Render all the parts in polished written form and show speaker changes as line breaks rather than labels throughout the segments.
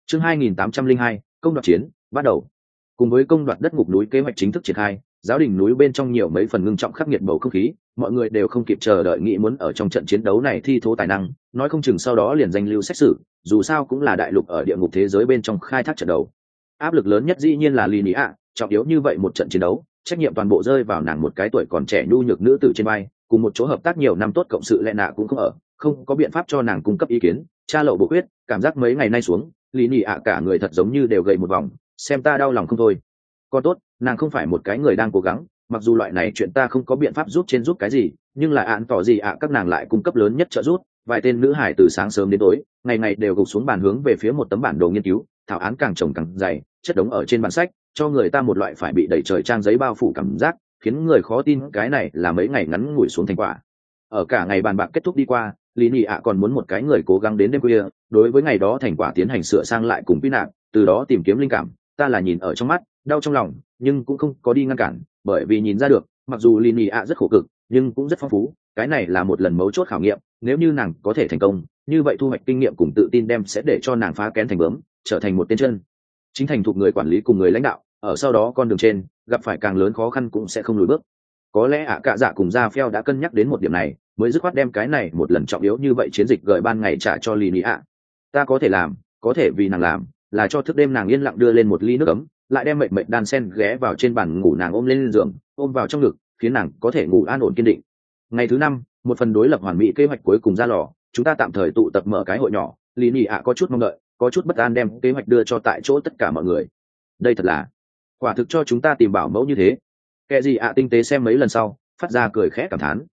Chương 2802, công đoạt chiến bắt đầu. Cùng với công đoạt đất ngục núi kế hoạch chính thức triển khai, giáo đình núi bên trong nhiều mấy phần ngưng trọng khắc nghiệt bầu không khí, mọi người đều không kịp chờ đợi nghĩ muốn ở trong trận chiến đấu này thi thố tài năng, nói không chừng sau đó liền danh lưu xét xử, dù sao cũng là đại lục ở địa ngục thế giới bên trong khai thác trận đấu. Áp lực lớn nhất dĩ nhiên là Linia, trọng yếu như vậy một trận chiến đấu, trách nhiệm toàn bộ rơi vào nàng một cái tuổi còn trẻ nhu nhược nữ tử trên vai, cùng một chỗ hợp tác nhiều năm tốt cộng sự lệ nạ cũng không ở, không có biện pháp cho nàng cung cấp ý kiến, tra lậu bổ quyết, cảm giác mấy ngày nay xuống, Linia cả người thật giống như đều gầy một vòng, xem ta đau lòng không thôi. Còn tốt, nàng không phải một cái người đang cố gắng, mặc dù loại này chuyện ta không có biện pháp giúp cái gì, nhưng là án tỏ gì các nàng lại cung cấp lớn nhất trợ giúp, vài tên nữ hải từ sáng sớm đến tối, ngày ngày đều gục xuống bàn hướng về phía một tấm bản đồ nghiên cứu, thảo án càng chồng càng dày, chất đống ở trên bản sách, cho người ta một loại phải bị đẩy trời trang giấy bao phủ cảm giác, khiến người khó tin cái này là mấy ngày ngắn ngủi xuống thành quả. Ở cả ngày bàn bạc kết thúc đi qua, Lý Nhị còn muốn một cái người cố gắng đến đêm khuya, đối với ngày đó thành quả tiến hành sửa sang lại cùng quy nạp, từ đó tìm kiếm linh cảm, ta là nhìn ở trong mắt, đau trong lòng, nhưng cũng không có đi ngăn cản, bởi vì nhìn ra được, mặc dù Lý Nhị rất khổ cực, nhưng cũng rất phong phú, cái này là một lần mấu chốt khảo nghiệm, nếu như nàng có thể thành công, như vậy thu hoạch kinh nghiệm cùng tự tin đem sẽ để cho nàng phá kén thành bướm, trở thành một tên chân chính thành thuộc người quản lý cùng người lãnh đạo, ở sau đó con đường trên gặp phải càng lớn khó khăn cũng sẽ không lùi bước. Có lẽ cả dạ cùng Ra Phèo đã cân nhắc đến một điểm này, mới dứt khoát đem cái này một lần trọng yếu như vậy chiến dịch gợi ban ngày trả cho Lý Ta có thể làm, có thể vì nàng làm, là cho thức đêm nàng yên lặng đưa lên một ly nước ấm, lại đem mệnh đan sen ghé vào trên bàn ngủ nàng ôm lên giường, ôm vào trong ngực, khiến nàng có thể ngủ an ổn kiên định. Ngày thứ 5, một phần đối lập hoàn mỹ kế hoạch cuối cùng ra lò, chúng ta tạm thời tụ tập mở cái hội nhỏ, Lý có chút mong đợi, có chút bất an đem kế hoạch đưa cho tại chỗ tất cả mọi người. Đây thật là quả thực cho chúng ta tìm bảo mẫu như thế. Kẻ gì tinh tế xem mấy lần sau, phát ra cười khẽ cảm thán.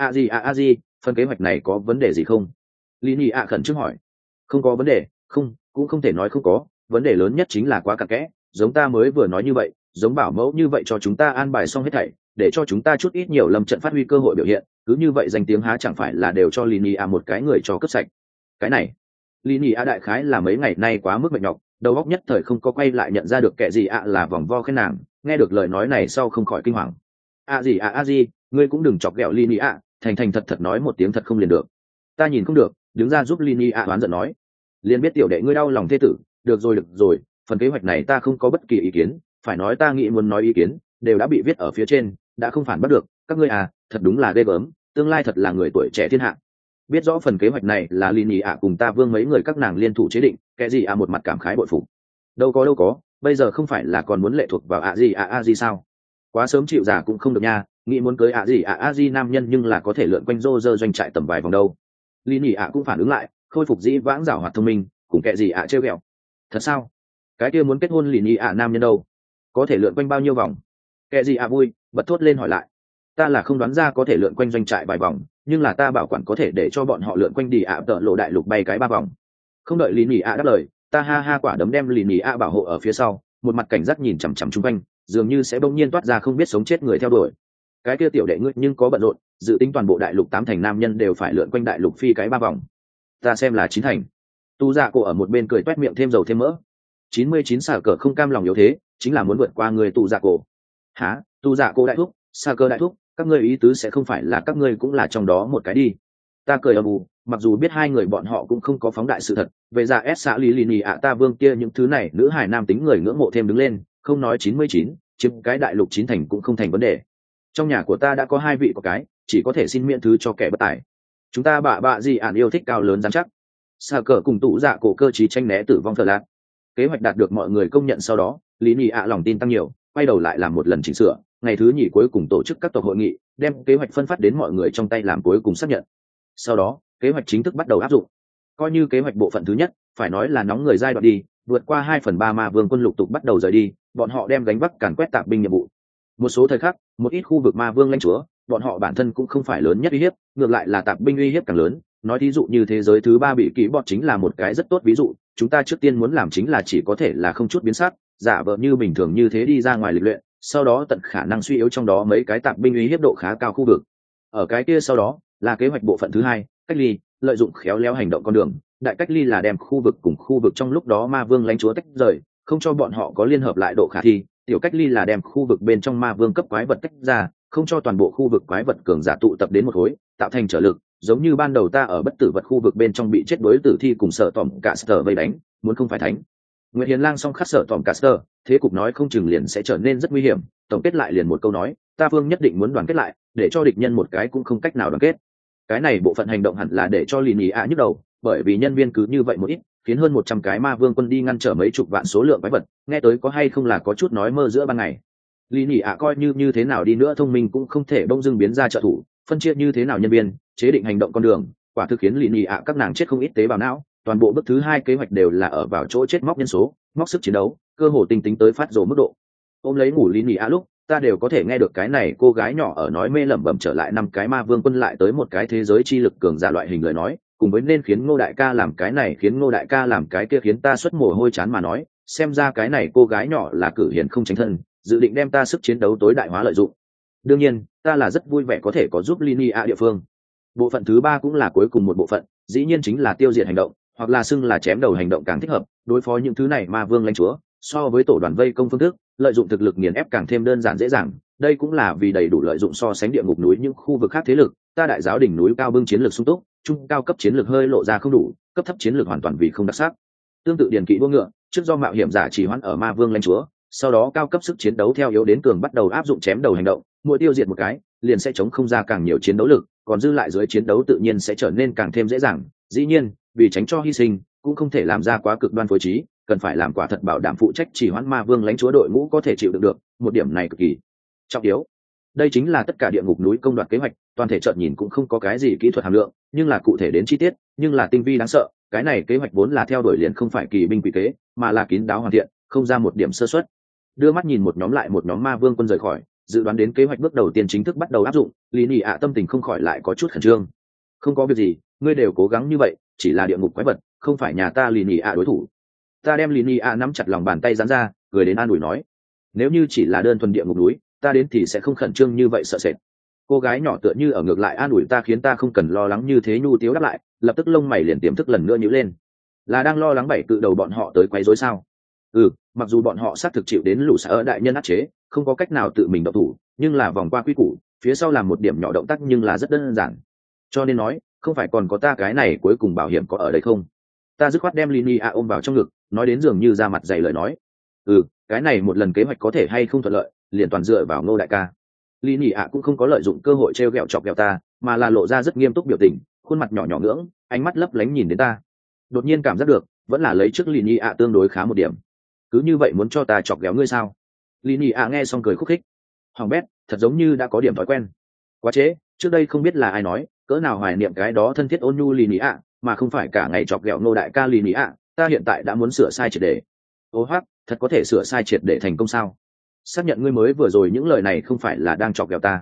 Gì, phần kế hoạch này có vấn đề gì không? Lý khẩn trương hỏi. Không có vấn đề, không, cũng không thể nói không có, vấn đề lớn nhất chính là quá cặn kẽ, giống ta mới vừa nói như vậy, giống bảo mẫu như vậy cho chúng ta an bài xong hết thảy, để cho chúng ta chút ít nhiều lâm trận phát huy cơ hội biểu hiện, cứ như vậy danh tiếng há chẳng phải là đều cho Lý một cái người cho cướp sạch. Cái này, Lý đại khái là mấy ngày nay quá mức mệt nhọc, đầu óc nhất thời không có quay lại nhận ra được kẻ gì là vòng vo khen nàng, nghe được lời nói này sau không khỏi kinh hoàng. Gì, ngươi cũng đừng chọc ghẹo Lý thành thành thật thật nói một tiếng thật không liền được. Ta nhìn không được, đứng ra giúp Lý đoán giận nói. Liền biết tiểu đệ ngươi đau lòng thê tử, được rồi, phần kế hoạch này ta không có bất kỳ ý kiến, phải nói ta nghĩ muốn nói ý kiến, đều đã bị viết ở phía trên, đã không phản bắt được, các ngươi thật đúng là ghê gớm, tương lai thật là người tuổi trẻ thiên hạ. Biết rõ phần kế hoạch này là Lý cùng ta Vương mấy người các nàng liên thủ chế định, cái gì một mặt cảm khái bội phục. Đâu có, bây giờ không phải là còn muốn lệ thuộc vào gì sao? Quá sớm chịu giả cũng không được nha, nghĩ muốn cưới gì nam nhân nhưng là có thể lượn quanh rô rơ doanh trại tầm vài vòng đâu. Lý cũng phản ứng lại, khôi phục dĩ vãng giảo hoạt thông minh, cùng kệ gì trêu ghẹo. Thật sao? Cái kia muốn kết hôn Lý nam nhân đâu? Có thể lượn quanh bao nhiêu vòng? Kệ gì vui, bật thốt lên hỏi lại. Ta là không đoán ra có thể lượn quanh doanh trại vài vòng, nhưng là ta bảo quản có thể để cho bọn họ lượn quanh đi tợ lộ đại lục bay cái 3 vòng. Không đợi Lý đáp lời, ta ha quả đấm đem Lý bảo hộ ở phía sau, một mặt cảnh giác nhìn chằm chằm chung quanh, dường như sẽ bỗng nhiên toát ra không biết sống chết người theo đuổi. Cái kia tiểu đệ ngươi nhưng có bận rộn, dự tính toàn bộ đại lục 8 thành nam nhân đều phải lượn quanh đại lục phi cái 3 vòng. Ta xem là 9 thành. Tu Dạ Cổ ở một bên cười toét miệng thêm dầu thêm mỡ. 99 xả cờ không cam lòng yếu thế, chính là muốn vượt qua người Tu Dạ Cổ. Hả? Tu Dạ Cổ đại thúc, xả cờ đại thúc, các ngươi ý tứ sẽ không phải là các ngươi cũng là trong đó một cái đi. Ta cười âm u, mặc dù biết hai người bọn họ cũng không có phóng đại sự thật, về ra ép xã Lý ta Vương kia những thứ này nữ hài nam tính người ngưỡng mộ thêm đứng lên, không nói 99, chiếm cái đại lục 9 thành cũng không thành vấn đề. Trong nhà của ta đã có 2 vị có cái, chỉ có thể xin miễn thứ cho kẻ bất tài. Chúng ta bạ gì yêu thích cao lớn rắn chắc. Xà cờ cùng tụ dạ cổ cơ trí tranh né tử vong thờ lạc. Kế hoạch đạt được mọi người công nhận sau đó, Lý lòng tin tăng nhiều, quay đầu lại làm một lần chỉnh sửa, ngày thứ nhì cuối cùng tổ chức các tộc hội nghị, đem kế hoạch phân phát đến mọi người trong tay làm cuối cùng xác nhận. Sau đó, kế hoạch chính thức bắt đầu áp dụng. Coi như kế hoạch bộ phận thứ nhất, phải nói là nóng người giai đoạn đi, vượt qua 2/3 ma vương quân lục tục bắt đầu rời đi, bọn họ đem gánh vác càn quét tạp binh nhiệm vụ. Một số thời khắc, một ít khu vực ma vương lãnh chúa, bọn họ bản thân cũng không phải lớn nhất uy hiếp, ngược lại là tạp binh uy hiếp càng lớn. Nói thí dụ như thế giới thứ 3 bị kỹ bọt chính là một cái rất tốt ví dụ, chúng ta trước tiên muốn làm chính là chỉ có thể là không chút biến sắc, giả vờ như bình thường như thế đi ra ngoài lịch luyện, sau đó tận khả năng suy yếu trong đó mấy cái tạp binh uy hiếp độ khá cao khu vực. Ở cái kia sau đó là kế hoạch bộ phận thứ 2, cách ly, lợi dụng khéo léo hành động con đường, đại cách ly là đem khu vực cùng khu vực trong lúc đó ma vương lãnh chúa tách rời, không cho bọn họ có liên hợp lại độ khả thi, tiểu cách ly là đem khu vực bên trong ma vương cấp quái vật tách ra, không cho toàn bộ khu vực quái vật cường giả tụ tập đến một khối, tạo thành trở lực, giống như ban đầu ta ở bất tử vật khu vực bên trong bị chết đối tử thi cùng sợ tỏm cả sở vây đánh, muốn không phải thánh Nguyệt Hiền Lang song khắc sở tòm Caster, thế cục nói không chừng liền sẽ trở nên rất nguy hiểm, tổng kết lại liền một câu nói, ta Vương nhất định muốn đoàn kết lại, để cho địch nhân một cái cũng không cách nào đoàn kết. Cái này bộ phận hành động hẳn là để cho Lì Nhĩ ạ nhức đầu, bởi vì nhân viên cứ như vậy một ít, khiến hơn 100 cái ma vương quân đi ngăn trở mấy chục vạn số lượng quái vật, nghe tới có hay không là có chút nói mơ giữa ban ngày. Lì Nhĩ ạ coi như thế nào đi nữa thông minh cũng không thể bỗng dưng biến ra trợ thủ, phân chia như thế nào nhân viên, chế định hành động con đường, quả thực khiến Lì Nhĩ ạ các nàng chết không ít tế bào não. Toàn bộ bước thứ hai kế hoạch đều là ở vào chỗ chết móc nhân số, móc sức chiến đấu, cơ hồ tính tới phát rồ mức độ. Ôm lấy ngủ Lý Nhĩ ạ lúc, ta đều có thể nghe được cái này cô gái nhỏ ở nói mê lẩm bẩm trở lại 5 cái ma vương quân lại tới một cái thế giới chi lực cường giả loại hình lời nói, cùng với nên khiến Ngô đại ca làm cái này, khiến Ngô đại ca làm cái kia, khiến ta xuất mồ hôi chán mà nói, xem ra cái này cô gái nhỏ là cử hiền không tránh thân, dự định đem ta sức chiến đấu tối đại hóa lợi dụng. Đương nhiên, ta là rất vui vẻ có thể có giúp Lý Nhĩ ạ địa phương. Bộ phận thứ ba cũng là cuối cùng một bộ phận, dĩ nhiên chính là tiêu diệt hành động, hoặc là xưng là chém đầu hành động càng thích hợp, đối phó những thứ này ma vương lãnh chúa, so với tổ đoàn vây công phương thức, lợi dụng thực lực nghiền ép càng thêm đơn giản dễ dàng. Đây cũng là vì đầy đủ lợi dụng so sánh địa ngục núi những khu vực khác thế lực, ta đại giáo đỉnh núi cao bưng chiến lược sung túc, trung cao cấp chiến lược hơi lộ ra không đủ, cấp thấp chiến lược hoàn toàn vì không đặc sắc. Tương tự điển kỵ đua ngựa, trước do mạo hiểm giả chỉ hoãn ở ma vương lãnh chúa, sau đó cao cấp sức chiến đấu theo yếu đến cường bắt đầu áp dụng chém đầu hành động, mỗi tiêu diệt một cái, liền sẽ chống không ra càng nhiều chiến đấu lực, còn dư lại dưới chiến đấu tự nhiên sẽ trở nên càng thêm dễ dàng. Dĩ nhiên, vì tránh cho hy sinh, cũng không thể làm ra quá cực đoan phối trí, cần phải làm quả thật bảo đảm phụ trách chỉ hoãn ma vương lãnh chúa đội ngũ có thể chịu đựng được, một điểm này cực kỳ trọng yếu. Đây chính là tất cả địa ngục núi công đoạt kế hoạch, toàn thể chợt nhìn cũng không có cái gì kỹ thuật hàm lượng, nhưng là cụ thể đến chi tiết, nhưng là tinh vi đáng sợ. Cái này kế hoạch vốn là theo đuổi liền không phải kỳ binh quỷ kế, mà là kín đáo hoàn thiện, không ra một điểm sơ suất. Đưa mắt nhìn một nhóm lại một nhóm ma vương quân rời khỏi, dự đoán đến kế hoạch bước đầu tiên chính thức bắt đầu áp dụng, Lý Nhĩ ạ tâm tình không khỏi lại có chút khẩn trương. Không có việc gì, ngươi đều cố gắng như vậy, chỉ là địa ngục quái vật, không phải nhà ta Lý Nhĩ ạ đối thủ. Ta đem Lý Nhĩ ạ nắm chặt lòng bàn tay giãn ra, cười đến an ủi nói, nếu như chỉ là đơn thuần địa ngục núi, ta đến thì sẽ không khẩn trương như vậy sợ sệt. Cô gái nhỏ tựa như ở ngược lại an ủi ta, khiến ta không cần lo lắng như thế. Nhu tiếu đáp lại, lập tức lông mày liền tiềm thức lần nữa nhíu lên. Là đang lo lắng bảy cự đầu bọn họ tới quấy rối sao? Mặc dù bọn họ xác thực chịu đến lũ xã ở đại nhân áp chế, không có cách nào tự mình động thủ, nhưng là vòng qua quy củ, phía sau làm một điểm nhỏ động tác nhưng là rất đơn giản. Cho nên nói, không phải còn có ta cái này cuối cùng bảo hiểm có ở đây không? Ta dứt khoát đem Lini ôm vào trong ngực, nói đến dường như ra mặt dày lời nói. Cái này một lần kế hoạch có thể hay không thuận lợi, liền toàn dựa vào Ngô đại ca. Lini cũng không có lợi dụng cơ hội trêu ghẹo chọc ghẹo ta, mà là lộ ra rất nghiêm túc biểu tình, khuôn mặt nhỏ nhỏ ngưỡng, ánh mắt lấp lánh nhìn đến ta. Đột nhiên cảm giác được, vẫn là lấy trước Lini tương đối khá một điểm. Cứ như vậy muốn cho ta chọc ghẹo ngươi sao? Lini nghe xong cười khúc khích. Hoàng bét, thật giống như đã có điểm thói quen. Quá trễ, trước đây không biết là ai nói, cỡ nào hoài niệm cái đó thân thiết ôn nhu Lini mà không phải cả ngày chọc ghẹo Ngô đại ca Lini ta hiện tại đã muốn sửa sai triệt để. Ô hoắc, thật có thể sửa sai triệt để thành công sao? Xác nhận ngươi mới vừa rồi những lời này không phải là đang chọc ghẹo ta.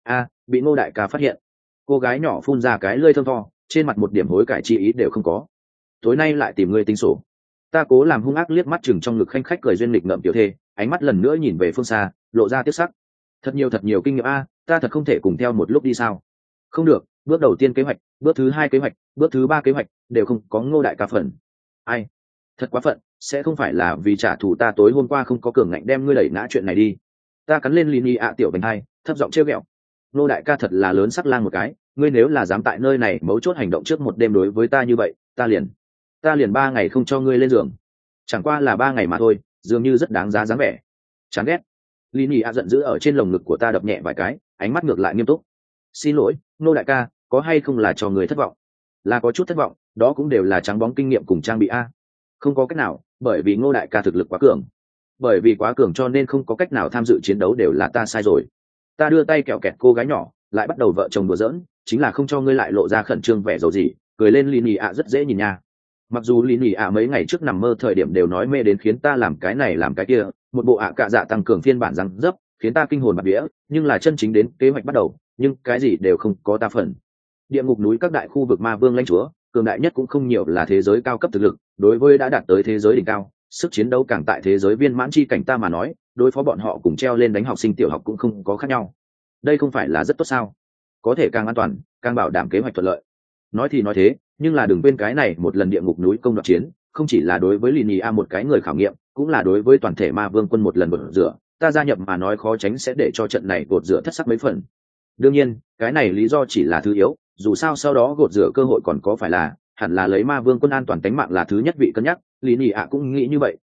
Bị Ngô đại ca phát hiện. Cô gái nhỏ phun ra cái lưỡi thơm tho, trên mặt một điểm hối cải chi ý đều không có. Tối nay lại tìm ngươi tính sổ. Ta cố làm hung ác liếc mắt chừng trong ngực khanh khách cười duyên lịch ngậm tiểu thê, ánh mắt lần nữa nhìn về phương xa, lộ ra tiếc sắc. Thật nhiều kinh nghiệm ta thật không thể cùng theo một lúc đi sao? Không được, bước đầu tiên kế hoạch, bước thứ hai kế hoạch, bước thứ ba kế hoạch đều không có Ngô đại ca phần. Ai? Thật quá phận, sẽ không phải là vì trả thù ta tối hôm qua không có cường ngạnh đem ngươi đẩy ngã chuyện này đi. Ta cắn lên Lini tiểu bánh hai, thấp giọng trêu ghẹo. Ngô đại ca thật là lớn sắc lang một cái, ngươi nếu là dám tại nơi này mấu chốt hành động trước một đêm đối với ta như vậy, ta liền 3 ngày không cho ngươi lên giường. Chẳng qua là 3 ngày mà thôi, dường như rất đáng giá dáng vẻ. Chán ghét. Lini giận dữ ở trên lồng ngực của ta đập nhẹ vài cái, ánh mắt ngược lại nghiêm túc. Xin lỗi, Ngô đại ca, có hay không là cho người thất vọng? Là có chút thất vọng, đó cũng đều là trắng bóng kinh nghiệm cùng trang bị Không có cách nào, bởi vì Ngô đại ca thực lực quá cường. Bởi vì quá cường cho nên không có cách nào tham dự chiến đấu, đều là ta sai rồi. Ta đưa tay kẹo kẹt cô gái nhỏ, lại bắt đầu vợ chồng đùa giỡn, chính là không cho ngươi lại lộ ra khẩn trương vẻ dầu gì, cười lên Lini rất dễ nhìn nha. Mặc dù Lini mấy ngày trước nằm mơ thời điểm đều nói mê đến khiến ta làm cái này làm cái kia, một bộ cạ dạ tăng cường phiên bản răng dấp, khiến ta kinh hồn bạt vía, nhưng là chân chính đến kế hoạch bắt đầu, nhưng cái gì đều không có ta phần. Địa ngục núi các đại khu vực ma vương lãnh chúa, cường đại nhất cũng không nhiều là thế giới cao cấp thực lực, đối với đã đạt tới thế giới đỉnh cao, sức chiến đấu càng tại thế giới viên mãn chi cảnh ta mà nói, đối phó bọn họ cùng treo lên đánh học sinh tiểu học cũng không có khác nhau. Đây không phải là rất tốt sao? Có thể càng an toàn, càng bảo đảm kế hoạch thuận lợi. Nói thì nói thế, nhưng là đừng quên cái này một lần địa ngục núi công đoạt chiến, không chỉ là đối với Lini một cái người khảo nghiệm, cũng là đối với toàn thể ma vương quân một lần gột rửa. Ta gia nhập mà nói khó tránh sẽ để cho trận này gột rửa thất sắc mấy phần. Đương nhiên, cái này lý do chỉ là thứ yếu, dù sao sau đó gột rửa cơ hội còn có phải là hẳn là lấy ma vương quân an toàn tính mạng là thứ nhất vị cân nhắc. Lini cũng nghĩ như vậy,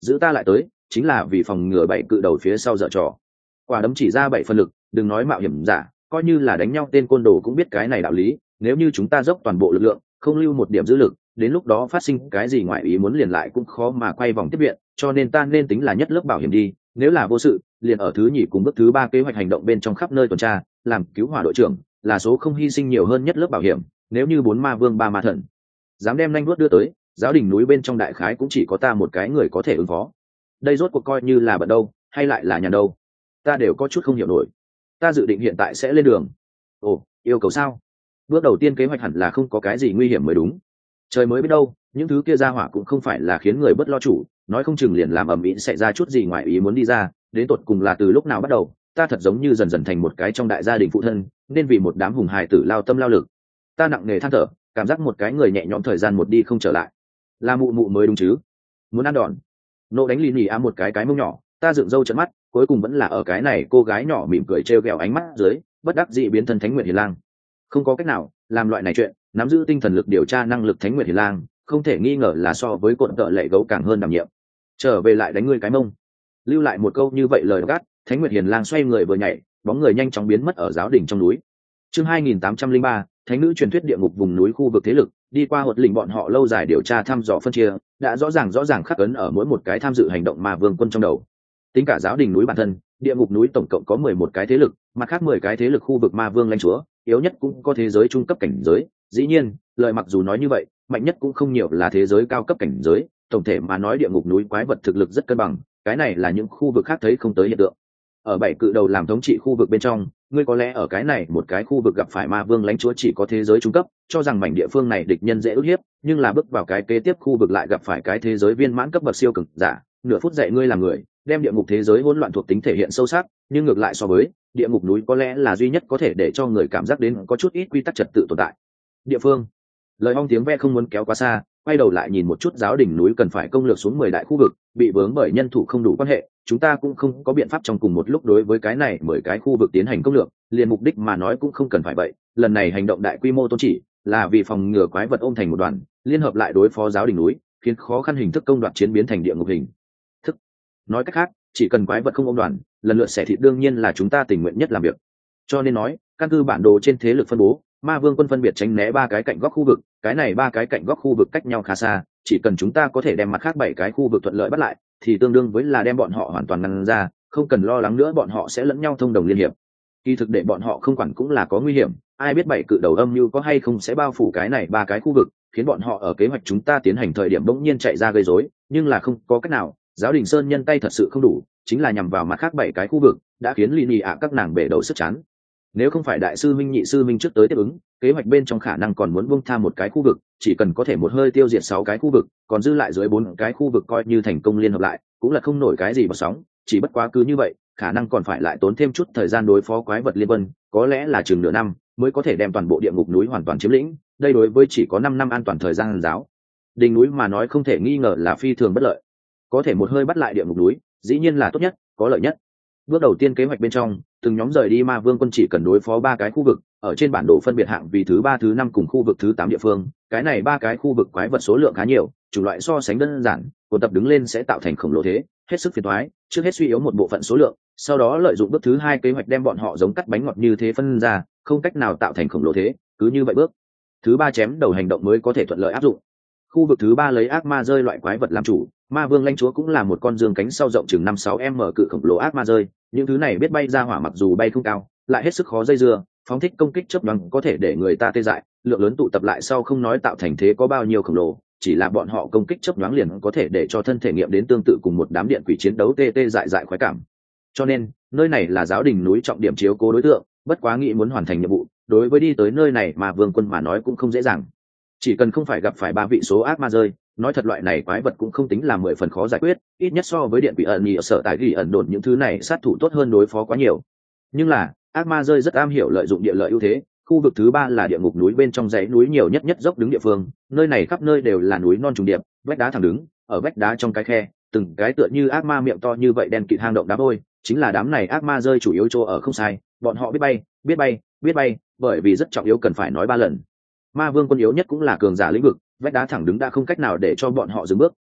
giữ ta lại tới chính là vì phòng ngừa 7 cự đầu phía sau dở trò. Quả đấm chỉ ra 7 phần lực, đừng nói mạo hiểm giả, coi như là đánh nhau tên côn đồ cũng biết cái này đạo lý. Nếu như chúng ta dốc toàn bộ lực lượng, không lưu một điểm dư lực, đến lúc đó phát sinh cái gì ngoại ý muốn liền lại cũng khó mà quay vòng tiếp viện, cho nên ta nên tính là nhất lớp bảo hiểm đi. Nếu là vô sự, liền ở thứ nhì cùng bước thứ 3 kế hoạch hành động bên trong khắp nơi tuần tra, làm cứu hỏa đội trưởng, là số không hy sinh nhiều hơn nhất lớp bảo hiểm. Nếu như 4 ma vương 3 ma thần dám đem nhanh vuốt đưa tới, giáo đình núi bên trong đại khái cũng chỉ có ta một cái người có thể ứng phó. Đây rốt cuộc coi như là bận đâu, hay lại là nhàn đâu, ta đều có chút không hiểu nổi. Ta dự định hiện tại sẽ lên đường. Ồ, yêu cầu sao? Bước đầu tiên kế hoạch hẳn là không có cái gì nguy hiểm mới đúng. Trời mới biết đâu, những thứ kia ra hỏa cũng không phải là khiến người bất lo chủ, nói không chừng liền làm ầm ĩ xảy ra chút gì ngoài ý muốn đi ra. Đến tột cùng là từ lúc nào bắt đầu, ta thật giống như dần dần thành một cái trong đại gia đình phụ thân, nên vì một đám hùng hài tử lao tâm lao lực. Ta nặng nề than thở, cảm giác một cái người nhẹ nhõm thời gian một đi không trở lại. Là mụ mụ mới đúng chứ? Muốn ăn đòn. Nộ đánh lì nhì á một cái mông nhỏ, ta dựng râu trợn mắt, cuối cùng vẫn là ở cái này cô gái nhỏ mỉm cười trêu ghẹo ánh mắt dưới, bất đắc dĩ biến thân Thánh Nguyệt Hiền Lang. Không có cách nào, làm loại này chuyện, nắm giữ tinh thần lực điều tra năng lực Thánh Nguyệt Hiền Lang, không thể nghi ngờ là so với cột tợ lệ gấu càng hơn đảm nhiệm. Trở về lại đánh ngươi cái mông. Lưu lại một câu như vậy lời gắt, Thánh Nguyệt Hiền Lang xoay người vừa nhảy, bóng người nhanh chóng biến mất ở giáo đỉnh trong núi. Chương 2803, Thánh nữ truyền thuyết địa ngục vùng núi khu vực thế lực, đi qua hột lĩnh bọn họ lâu dài điều tra thăm dò phân chia, đã rõ ràng khắc ấn ở mỗi một cái tham dự hành động ma vương quân trong đầu. Tính cả giáo đình núi bản thân, địa ngục núi tổng cộng có 11 cái thế lực, mặt khác 10 cái thế lực khu vực ma vương lãnh chúa, yếu nhất cũng có thế giới trung cấp cảnh giới. Dĩ nhiên, lời mặc dù nói như vậy, mạnh nhất cũng không nhiều là thế giới cao cấp cảnh giới, tổng thể mà nói địa ngục núi quái vật thực lực rất cân bằng, cái này là những khu vực khác thấy không tới hiện tượng. Ở 7 cự đầu làm thống trị khu vực bên trong, ngươi có lẽ ở cái này một cái khu vực gặp phải ma vương lãnh chúa chỉ có thế giới trung cấp, cho rằng mảnh địa phương này địch nhân dễ ức hiếp, nhưng là bước vào cái kế tiếp khu vực lại gặp phải cái thế giới viên mãn cấp bậc siêu cường giả, nửa phút dạy ngươi làm người, đem địa ngục thế giới hỗn loạn thuộc tính thể hiện sâu sắc, nhưng ngược lại so với địa ngục núi có lẽ là duy nhất có thể để cho người cảm giác đến có chút ít quy tắc trật tự tồn tại. Địa phương. Lời ong tiếng ve không muốn kéo quá xa, quay đầu lại nhìn một chút giáo đỉnh núi cần phải công lược xuống 10 đại khu vực, bị vướng bởi nhân thủ không đủ quan hệ, chúng ta cũng không có biện pháp trong cùng một lúc đối với cái này 10 cái khu vực tiến hành công lược, liền mục đích mà nói cũng không cần phải vậy. Lần này hành động đại quy mô tôn chỉ là vì phòng ngừa quái vật ôm thành một đoàn, liên hợp lại đối phó giáo đỉnh núi, khiến khó khăn hình thức công đoạt chiến biến thành địa ngục hình thức. Nói cách khác, chỉ cần quái vật không ôm đoàn, lần lượt xẻ thịt đương nhiên là chúng ta tình nguyện nhất làm việc. Cho nên nói, căn cứ bản đồ trên thế lực phân bố, ma vương quân phân biệt tránh né 3 cái cạnh góc khu vực, cái này 3 cái cạnh góc khu vực cách nhau khá xa, chỉ cần chúng ta có thể đem mặt khác 7 cái khu vực thuận lợi bắt lại, thì tương đương với là đem bọn họ hoàn toàn ngăn ra, không cần lo lắng nữa bọn họ sẽ lẫn nhau thông đồng liên hiệp. Kỳ thực để bọn họ không quản cũng là có nguy hiểm, ai biết 7 cự đầu âm mưu có hay không sẽ bao phủ cái này 3 cái khu vực, khiến bọn họ ở kế hoạch chúng ta tiến hành thời điểm bỗng nhiên chạy ra gây rối, nhưng là không có cách nào, giáo đình sơn nhân tay thật sự không đủ, chính là nhằm vào mặt khác 7 cái khu vực, đã khiến Lini ạ các nàng bể đầu sức chán. Nếu không phải đại sư minh nhị sư minh trước tới tiếp ứng, kế hoạch bên trong khả năng còn muốn buông tha một cái khu vực, chỉ cần có thể một hơi tiêu diệt 6 cái khu vực, còn dư lại dưới 4 cái khu vực coi như thành công liên hợp lại, cũng là không nổi cái gì bọt sóng, chỉ bất quá cứ như vậy, khả năng còn phải lại tốn thêm chút thời gian đối phó quái vật liên quân, có lẽ là chừng nửa năm mới có thể đem toàn bộ địa ngục núi hoàn toàn chiếm lĩnh, đây đối với chỉ có 5 năm an toàn thời gian giáo đình núi mà nói không thể nghi ngờ là phi thường bất lợi. Có thể một hơi bắt lại địa ngục núi, dĩ nhiên là tốt nhất, có lợi nhất. Bước đầu tiên kế hoạch bên trong, từng nhóm rời đi ma vương quân chỉ cần đối phó 3 cái khu vực, ở trên bản đồ phân biệt hạng vì thứ 3 thứ 5 cùng khu vực thứ 8 địa phương, cái này 3 cái khu vực quái vật số lượng khá nhiều, chủng loại so sánh đơn giản, của tập đứng lên sẽ tạo thành khổng lồ thế, hết sức phiền toái, trước hết suy yếu một bộ phận số lượng, sau đó lợi dụng bước thứ 2 kế hoạch đem bọn họ giống cắt bánh ngọt như thế phân ra, không cách nào tạo thành khổng lồ thế, cứ như vậy bước thứ 3 chém đầu hành động mới có thể thuận lợi áp dụng. Khu vực thứ 3 lấy ác ma rơi loại quái vật làm chủ, ma vương lãnh chúa cũng là một con dương cánh sau rộng chừng 5-6m cự khổng lồ ác ma rơi, những thứ này biết bay ra hỏa mặc dù bay không cao, lại hết sức khó dây dưa, phóng thích công kích chớp nhoáng có thể để người ta tê dại, lượng lớn tụ tập lại sau không nói tạo thành thế có bao nhiêu khổng lồ, chỉ là bọn họ công kích chớp nhoáng liền có thể để cho thân thể nghiệm đến tương tự cùng một đám điện quỷ chiến đấu tê tê dại dại khoái cảm. Cho nên, nơi này là giáo đình núi trọng điểm chiếu cố đối tượng, bất quá nghĩ muốn hoàn thành nhiệm vụ, đối với đi tới nơi này mà vương quân mà nói cũng không dễ dàng. Chỉ cần không phải gặp phải 3 vị số ác ma rơi, nói thật loại này quái vật cũng không tính là 10 phần khó giải quyết, ít nhất so với điện quỷ ẩn nhì ở sở tại ghi ẩn đồn những thứ này sát thủ tốt hơn đối phó quá nhiều. Nhưng là, ác ma rơi rất am hiểu lợi dụng địa lợi ưu thế, khu vực thứ 3 là địa ngục núi bên trong dãy núi nhiều nhất dốc đứng địa phương, nơi này khắp nơi đều là núi non trùng điệp, vách đá thẳng đứng, ở vách đá trong cái khe, từng cái tựa như ác ma miệng to như vậy đen kịt hang động đá vôi, chính là đám này ác ma rơi chủ yếu chỗ ở không sai, bọn họ biết bay, bởi vì rất trọng yếu cần phải nói 3 lần. Ma vương quân yếu nhất cũng là cường giả lĩnh vực, vách đá thẳng đứng đã không cách nào để cho bọn họ dừng bước,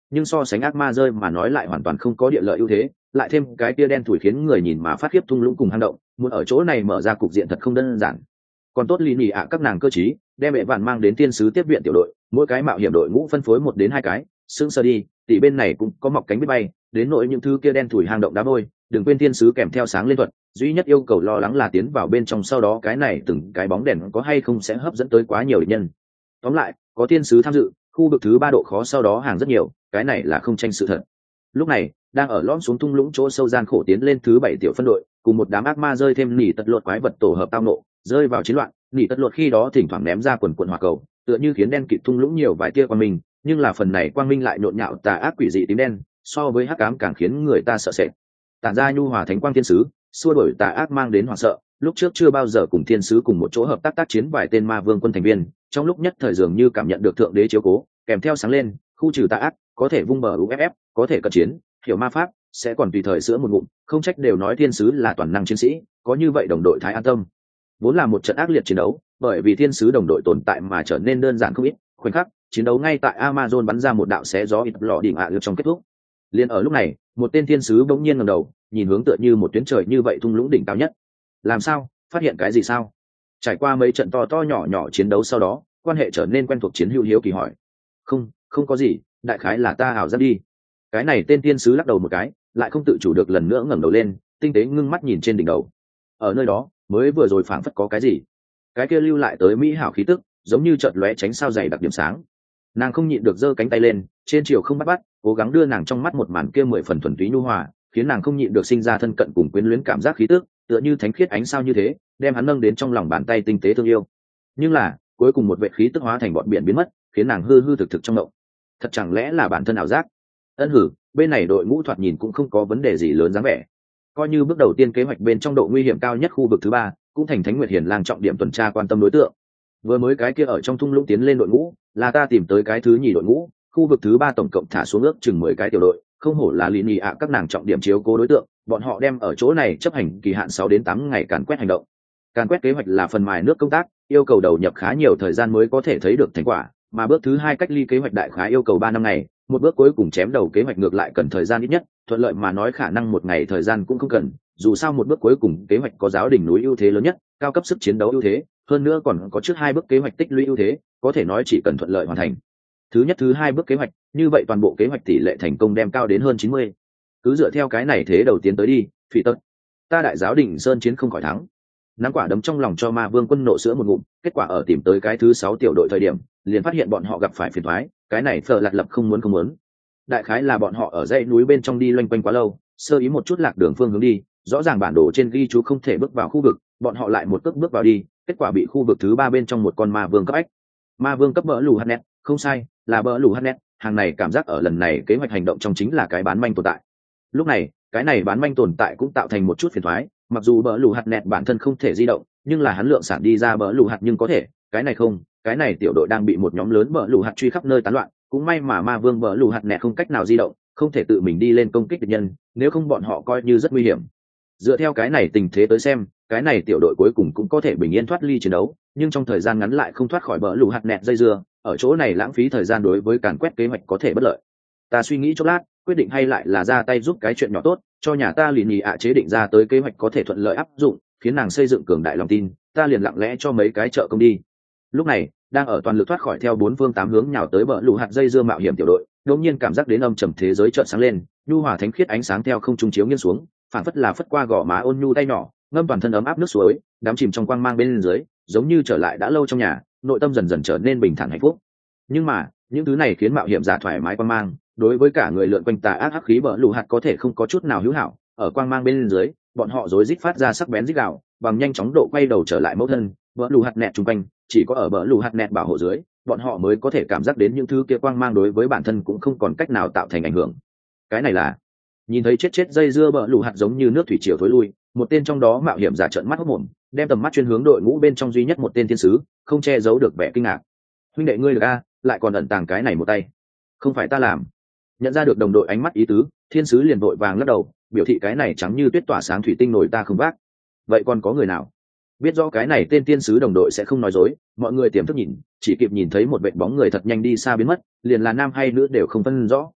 nhưng so sánh ác ma rơi mà nói lại hoàn toàn không có địa lợi ưu thế, lại thêm cái tia đen thủi khiến người nhìn mà phát khiếp thung lũng cùng hang động, muốn ở chỗ này mở ra cục diện thật không đơn giản. Còn tốt lý nhị ạ các nàng cơ trí, đem mẹ vạn mang đến thiên sứ tiếp viện tiểu đội, mỗi cái mạo hiểm đội ngũ phân phối 1 đến 2 cái, sững sờ đi, tỷ bên này cũng có mọc cánh biết bay, đến nỗi những thứ kia đen thủi hang động đá vôi, đừng quên thiên sứ kèm theo sáng lên thuật, duy nhất yêu cầu lo lắng là tiến vào bên trong sau đó cái này từng cái bóng đèn có hay không sẽ hấp dẫn tới quá nhiều địch nhân. Tóm lại, có thiên sứ tham dự, khu vực thứ 3 độ khó sau đó hàng rất nhiều, cái này là không tranh sự thật. Lúc này, đang ở lõm xuống thung lũng chỗ sâu gian khổ tiến lên thứ 7 tiểu phân đội, cùng một đám ác ma rơi thêm nỉ tật lột quái vật tổ hợp tao nộ, rơi vào chiến loạn, nỉ tật lột khi đó thỉnh thoảng ném ra quần quần hỏa cầu, tựa như khiến đen kịt thung lũng nhiều vài tia quang minh, nhưng là phần này quang minh lại nhộn nhạo tà ác quỷ dị tím đen, so với hắc ám càng khiến người ta sợ sệt. Tản ra nhu hòa thánh quang thiên sứ, xua đuổi tà ác mang đến hoảng sợ, lúc trước chưa bao giờ cùng thiên sứ cùng một chỗ hợp tác tác chiến vài tên ma vương quân thành viên, trong lúc nhất thời dường như cảm nhận được thượng đế chiếu cố, kèm theo sáng lên, khu trừ tà ác, có thể vung bờ UFF, có thể cận chiến, hiểu ma pháp, sẽ còn tùy thời sữa một ngụm, không trách đều nói thiên sứ là toàn năng chiến sĩ, có như vậy đồng đội thái an tâm. Vốn là một trận ác liệt chiến đấu, bởi vì thiên sứ đồng đội tồn tại mà trở nên đơn giản không ít, khoảnh khắc, chiến đấu ngay tại Amazon bắn ra một đạo xé gió ít lọ đỉnh ạ trong kết thúc. Liên ở lúc này, một tên thiên sứ bỗng nhiên ngẩng đầu, nhìn hướng tựa như một tuyến trời như vậy thung lũng đỉnh cao nhất. Làm sao? Phát hiện cái gì sao? Trải qua mấy trận to to nhỏ nhỏ chiến đấu sau đó, quan hệ trở nên quen thuộc chiến hữu hiếu kỳ hỏi. Không có gì, đại khái là ta ảo giác đi. Cái này tên thiên sứ lắc đầu một cái, lại không tự chủ được lần nữa ngẩng đầu lên, tinh tế ngưng mắt nhìn trên đỉnh đầu. Ở nơi đó, mới vừa rồi phảng phất có cái gì. Cái kia lưu lại tới mỹ hảo khí tức, giống như chợt lóe tránh sao dày đặc điểm sáng. Nàng không nhịn được giơ cánh tay lên, trên chiều không bắt, cố gắng đưa nàng trong mắt một màn kia 10 phần thuần túy nhu hòa, khiến nàng không nhịn được sinh ra thân cận cùng quyến luyến cảm giác khí tức, tựa như thánh khiết ánh sao như thế, đem hắn nâng đến trong lòng bàn tay tinh tế thương yêu. Nhưng là, cuối cùng một vệ khí tức hóa thành bọn biển biến mất, khiến nàng hư hư thực thực trong động. Thật chẳng lẽ là bản thân ảo giác? Ân hử, bên này đội ngũ thoạt nhìn cũng không có vấn đề gì lớn dáng vẻ. Coi như bước đầu tiên kế hoạch bên trong độ nguy hiểm cao nhất khu vực thứ 3, cũng thành Thánh Nguyệt Hiền lang trọng điểm tuần tra quan tâm đối tượng. Vừa mới cái kia ở trong thung lũng tiến lên đội ngũ, là ta tìm tới cái thứ nhì đội ngũ, khu vực thứ 3 tổng cộng thả xuống ước chừng 10 cái tiểu đội, không hổ là lý nhị ạ các nàng trọng điểm chiếu cố đối tượng, bọn họ đem ở chỗ này chấp hành kỳ hạn 6 đến 8 ngày càn quét hành động. Càn quét kế hoạch là phần mài nước công tác, yêu cầu đầu nhập khá nhiều thời gian mới có thể thấy được thành quả, mà bước thứ 2 cách ly kế hoạch đại khái yêu cầu 3 năm ngày, một bước cuối cùng chém đầu kế hoạch ngược lại cần thời gian ít nhất, thuận lợi mà nói khả năng 1 ngày thời gian cũng không cần, dù sao một bước cuối cùng kế hoạch có giáo đỉnh núi ưu thế lớn nhất, cao cấp sức chiến đấu ưu thế, hơn nữa còn có trước 2 bước kế hoạch tích lũy ưu thế, có thể nói chỉ cần thuận lợi hoàn thành thứ nhất thứ 2 bước kế hoạch, như vậy toàn bộ kế hoạch tỷ lệ thành công đem cao đến hơn 90. Cứ dựa theo cái này thế đầu tiến tới đi, phỉ tật. Ta đại giáo đỉnh sơn chiến không khỏi thắng. Nắm quả đấm trong lòng cho ma vương quân nộ sữa một ngụm, kết quả ở tìm tới cái thứ 6 tiểu đội thời điểm, liền phát hiện bọn họ gặp phải phiền toái, cái này phở lạt lập không muốn. Đại khái là bọn họ ở dãy núi bên trong đi loanh quanh quá lâu, sơ ý một chút lạc đường phương hướng đi, rõ ràng bản đồ trên ghi chú không thể bước vào khu vực, bọn họ lại một cước bước vào đi, kết quả bị khu vực thứ 3 bên trong một con ma vương cấp ách. Ma vương cấp bỡ lù hắt nét, không sai, là bỡ lù hắt nét, hàng này cảm giác ở lần này kế hoạch hành động trong chính là cái bán manh tồn tại. Lúc này, cái này bán manh tồn tại cũng tạo thành một chút phiền toái, mặc dù bỡ lù hạt nẹt bản thân không thể di động, nhưng là hắn lượng sản đi ra bỡ lù hạt nhưng có thể, cái này không, cái này tiểu đội đang bị một nhóm lớn bỡ lù hạt truy khắp nơi tán loạn, cũng may mà ma vương bỡ lù hạt nẹt không cách nào di động, không thể tự mình đi lên công kích địch nhân, nếu không bọn họ coi như rất nguy hiểm. Dựa theo cái này tình thế tới xem, cái này tiểu đội cuối cùng cũng có thể bình yên thoát ly chiến đấu, nhưng trong thời gian ngắn lại không thoát khỏi bỡ lù hạt nẹt dây dưa, ở chỗ này lãng phí thời gian đối với càn quét kế hoạch có thể bất lợi. Ta suy nghĩ chốc lát, quyết định hay lại là ra tay giúp cái chuyện nhỏ tốt, cho nhà ta liền nhì ạ chế định ra tới kế hoạch có thể thuận lợi áp dụng, khiến nàng xây dựng cường đại lòng tin, ta liền lặng lẽ cho mấy cái trợ công đi. Lúc này, đang ở toàn lực thoát khỏi theo 4 phương 8 hướng nhào tới bờ lũ hạt dây dưa mạo hiểm tiểu đội, đột nhiên cảm giác đến âm trầm thế giới chợt sáng lên, nhu hòa thánh khiết ánh sáng theo không trung chiếu nghiêng xuống, phản phất là phất qua gò má ôn nhu tay nhỏ, ngâm toàn thân ấm áp nước suối, đắm chìm trong quang mang bên dưới, giống như trở lại đã lâu trong nhà, nội tâm dần dần trở nên bình thản hạnh phúc. Nhưng mà, những thứ này khiến mạo hiểm giả thoải mái quang mang, đối với cả người lượn quanh tà ác hắc khí bờ lũ hạt có thể không có chút nào hữu hảo, ở quang mang bên dưới, bọn họ rối rít phát ra sắc bén rít gào, bằng nhanh chóng độ quay đầu trở lại mẫu thân, bờ lũ hạt nẹt trung quanh, chỉ có ở bờ lũ hạt nẹt bảo hộ dưới, bọn họ mới có thể cảm giác đến những thứ kia quang mang đối với bản thân cũng không còn cách nào tạo thành ảnh hưởng. Cái này là nhìn thấy chết dây dưa bờ lũ hạt giống như nước thủy triều thối lui, một tên trong đó mạo hiểm giả trợn mắt hốt mồm, đem tầm mắt chuyên hướng đội ngũ bên trong duy nhất một tên thiên sứ, không che giấu được vẻ kinh ngạc. Huynh đệ ngươi được a, lại còn ẩn tàng cái này một tay, không phải ta làm. Nhận ra được đồng đội ánh mắt ý tứ, thiên sứ liền vội vàng lắc đầu, biểu thị cái này trắng như tuyết tỏa sáng thủy tinh nổi ta không vác. Vậy còn có người nào biết rõ cái này tên thiên sứ đồng đội sẽ không nói dối, mọi người tiềm thức nhìn, chỉ kịp nhìn thấy một vệt bóng người thật nhanh đi xa biến mất, liền là nam hay nữ đều không phân rõ.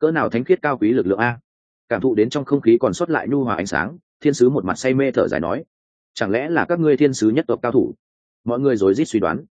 cỡ nào thánh khiết cao quý lực lượng a. Cảm thụ đến trong không khí còn sót lại nhu hòa ánh sáng, thiên sứ một mặt say mê thở dài nói, chẳng lẽ là các ngươi thiên sứ nhất tộc cao thủ? Mọi người rối rít suy đoán.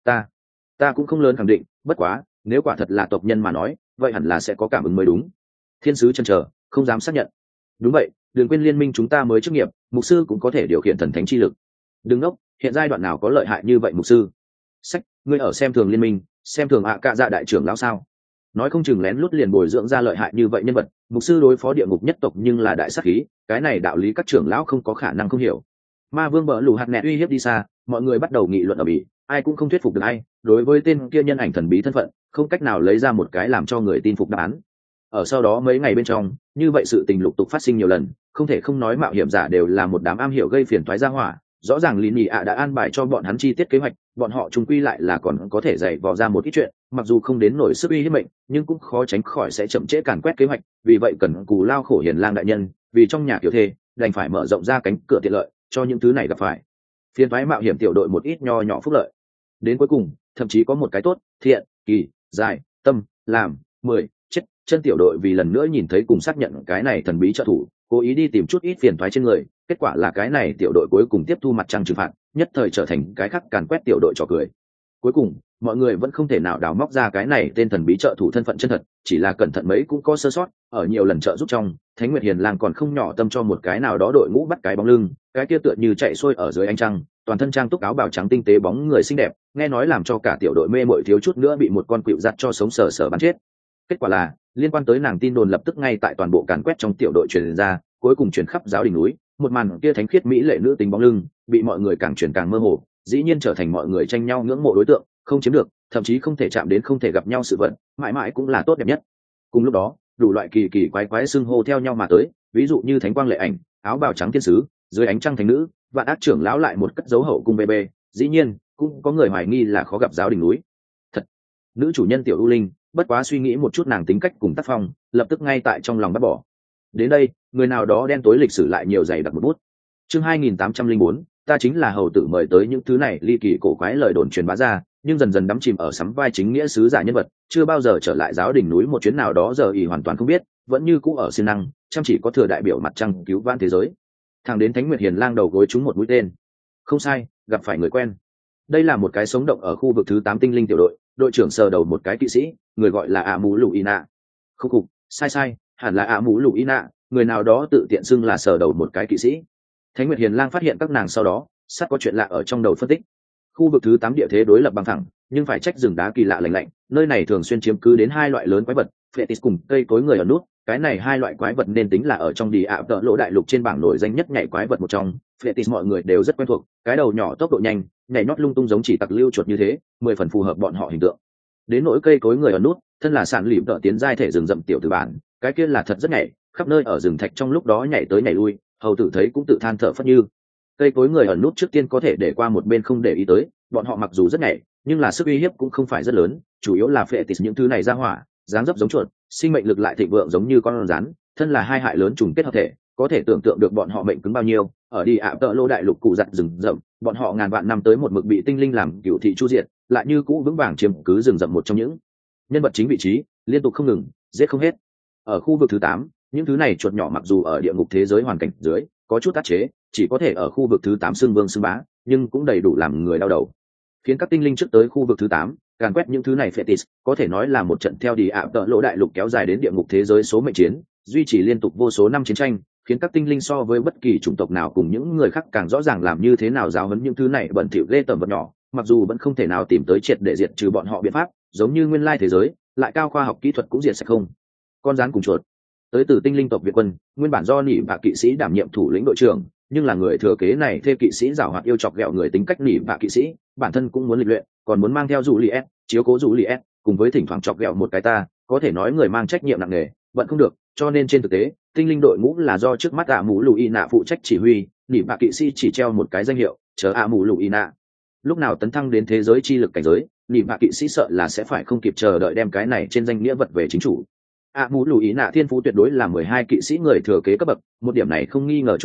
Ta cũng không lớn khẳng định, bất quá nếu quả thật là tộc nhân mà nói, vậy hẳn là sẽ có cảm ứng mới đúng. Thiên sứ chần chờ, không dám xác nhận. Đúng vậy, đừng quên liên minh chúng ta mới chức nghiệp, mục sư cũng có thể điều khiển thần thánh chi lực. Đừng ngốc, hiện giai đoạn nào có lợi hại như vậy mục sư? Sách, ngươi ở xem thường liên minh, xem thường cạ dạ đại trưởng lão sao? Nói không chừng lén lút liền bồi dưỡng ra lợi hại như vậy nhân vật, mục sư đối phó địa ngục nhất tộc nhưng là đại sát khí, cái này đạo lý các trưởng lão không có khả năng không hiểu. Ma vương bỡ lù hạt nẹt uy hiếp đi xa, mọi người bắt đầu nghị luận ở bỉ, ai cũng không thuyết phục được ai. Đối với tên kia nhân ảnh thần bí thân phận, không cách nào lấy ra một cái làm cho người tin phục đáp án. Ở sau đó mấy ngày bên trong, như vậy sự tình lục tục phát sinh nhiều lần, không thể không nói mạo hiểm giả đều là một đám am hiểu gây phiền toái ra hỏa. Rõ ràng Lý Nhị ạ đã an bài cho bọn hắn chi tiết kế hoạch, bọn họ chung quy lại là còn có thể dạy vò ra một ít chuyện, mặc dù không đến nổi sức uy hiếp mệnh, nhưng cũng khó tránh khỏi sẽ chậm trễ càn quét kế hoạch. Vì vậy cần cù lao khổ hiền lang đại nhân, vì trong nhà tiểu thê đành phải mở rộng ra cánh cửa tiện lợi cho những thứ này gặp phải phiền toái mạo hiểm tiểu đội một ít nho nhỏ phúc lợi. Đến cuối cùng thậm chí có một cái tốt thiện kỳ dài tâm làm 10 chết chân tiểu đội vì lần nữa nhìn thấy cùng xác nhận cái này thần bí trợ thủ, cố ý đi tìm chút ít phiền toái trên người. Kết quả là cái này tiểu đội cuối cùng tiếp thu mặt trăng trừng phạt, nhất thời trở thành cái khác càn quét tiểu đội trò cười. Cuối cùng mọi người vẫn không thể nào đào móc ra cái này tên thần bí trợ thủ thân phận chân thật, chỉ là cẩn thận mấy cũng có sơ sót. Ở nhiều lần trợ giúp trong, Thánh Nguyệt Hiền Lang còn không nhỏ tâm cho một cái nào đó đội ngũ bắt cái bóng lưng, cái kia tựa như chạy xuôi ở dưới ánh trăng, toàn thân trang túc áo bào trắng tinh tế bóng người xinh đẹp, nghe nói làm cho cả tiểu đội mê mội thiếu chút nữa bị một con quỷ giật cho sống sờ sờ bắn chết. Kết quả là liên quan tới nàng tin đồn lập tức ngay tại toàn bộ càn quét trong tiểu đội truyền ra, cuối cùng truyền khắp giáo đỉnh núi. Một màn kia thánh khiết mỹ lệ nữ tính bóng lưng bị mọi người càng truyền càng mơ hồ, dĩ nhiên trở thành mọi người tranh nhau ngưỡng mộ đối tượng, không chiếm được, thậm chí không thể chạm đến, không thể gặp nhau sự vật, mãi mãi cũng là tốt đẹp nhất. Cùng lúc đó đủ loại kỳ kỳ quái quái xưng hô theo nhau mà tới, ví dụ như thánh quang lệ ảnh, áo bào trắng thiên sứ, dưới ánh trăng thánh nữ, vạn ác trưởng lão lại một cất dấu hậu cung bê. Dĩ nhiên cũng có người hoài nghi là khó gặp giáo đỉnh núi thật. Nữ chủ nhân tiểu u linh bất quá suy nghĩ một chút nàng tính cách cùng tác phong, lập tức ngay tại trong lòng bắt bỏ. Đến đây người nào đó đen tối lịch sử lại nhiều dày đặc một bút. Chương 2804, ta chính là hầu tử mời tới. Những thứ này ly kỳ cổ quái lời đồn truyền bá ra, nhưng dần dần đắm chìm ở sắm vai chính nghĩa sứ giả nhân vật, chưa bao giờ trở lại giáo đỉnh núi một chuyến nào đó giờ ý hoàn toàn không biết, vẫn như cũ ở siêng năng chăm chỉ có thừa đại biểu mặt trăng cứu vãn thế giới. Thằng đến Thánh Nguyệt Hiền Lang đầu gối trúng một mũi tên. Không sai, gặp phải người quen. Đây là một cái sống động ở khu vực thứ 8 tinh linh tiểu đội, đội trưởng sờ đầu một cái kỵ sĩ, người gọi là ạ mũ lù ina. Không cục, sai, hẳn là ạ mũ lù ina, người nào đó tự tiện xưng là sờ đầu một cái kỵ sĩ. Thánh Nguyệt Hiền Lang phát hiện các nàng sau đó, sắp có chuyện lạ ở trong đầu phân tích. Khu vực thứ 8 địa thế đối lập bằng phẳng, nhưng phải trách rừng đá kỳ lạ lạnh lạnh, nơi này thường xuyên chiếm cứ đến hai loại lớn quái vật, Fetis cùng cây cối người ở nút. Cái này hai loại quái vật nên tính là ở trong đi ạ tợ lỗ đại lục trên bảng nổi danh nhất nhảy quái vật một trong. Fetis mọi người đều rất quen thuộc, cái đầu nhỏ tốc độ nhanh, nhảy nhót lung tung giống chỉ tặc lưu chuột như thế, 10 phần phù hợp bọn họ hình tượng. Đến nỗi cây cối người ở nút, thân là sản lìm tợ tiến giai thể rừng rậm tiểu tử bản, cái kia là thật rất nhảy, khắp nơi ở rừng thạch trong lúc đó nhảy tới nhảy lui, hầu tử thấy cũng tự than thở phất như. Cây cối người ở nút trước tiên có thể để qua một bên không để ý tới, bọn họ mặc dù rất nhảy, nhưng là sức uy hiếp cũng không phải rất lớn, chủ yếu là Fetis những thứ này ra hỏa, dáng dấp giống chuột, sinh mệnh lực lại thịnh vượng giống như con rắn, thân là hai hại lớn trùng kết hợp thể, có thể tưởng tượng được bọn họ mệnh cứng bao nhiêu. Ở đi ạ tợ lô đại lục cụ giặt rừng rậm, bọn họ ngàn vạn năm tới một mực bị tinh linh làm cửu thị chu diệt, lại như cũ vững vàng chiếm cứ rừng rậm một trong những nhân vật chính vị trí, liên tục không ngừng, giết không hết. Ở khu vực thứ 8, những thứ này chuột nhỏ mặc dù ở địa ngục thế giới hoàn cảnh dưới có chút áp chế, chỉ có thể ở khu vực thứ 8 xưng vương xưng bá, nhưng cũng đầy đủ làm người đau đầu. Khiến các tinh linh trước tới khu vực thứ 8, càn quét những thứ này Fetis, có thể nói là một trận theo đi ạ tợ lỗ đại lục kéo dài đến địa ngục thế giới số mệnh chiến, duy trì liên tục vô số năm chiến tranh, khiến các tinh linh so với bất kỳ chủng tộc nào cùng những người khác càng rõ ràng làm như thế nào giáo huấn những thứ này bẩn thỉu ghê tởm vật nhỏ, mặc dù vẫn không thể nào tìm tới triệt để diệt trừ bọn họ biện pháp, giống như nguyên lai thế giới, lại cao khoa học kỹ thuật cũng diệt sạch không. Con rắn cùng chuột. Tới từ tinh linh tộc Việt quân, nguyên bản do nỉ và kỵ sĩ đảm nhiệm thủ lĩnh đội trưởng, nhưng là người thừa kế này thê kỵ sĩ giảo hoạt yêu chọc ghẹo người tính cách nỉ và kỵ sĩ, bản thân cũng muốn lịch luyện, còn muốn mang theo Juliet, chiếu cố Juliet, cùng với thỉnh thoảng chọc ghẹo một cái ta, có thể nói người mang trách nhiệm nặng nề, bận không được, cho nên trên thực tế, tinh linh đội ngũ là do trước mắt ạ mũ lù y nạ phụ trách chỉ huy, nỉ và kỵ sĩ chỉ treo một cái danh hiệu, chờ ạ mũ lù y nạ. Lúc nào tấn thăng đến thế giới chi lực cảnh giới, nỉ và kỵ sĩ sợ là sẽ phải không kịp chờ đợi đem cái này trên danh nghĩa vật về chính chủ. Mũ lù ý nạ thiên phú tuyệt đối là 12 kỵ sĩ người thừa kế cấp bậc, một điểm này không nghi ngờ chút nào,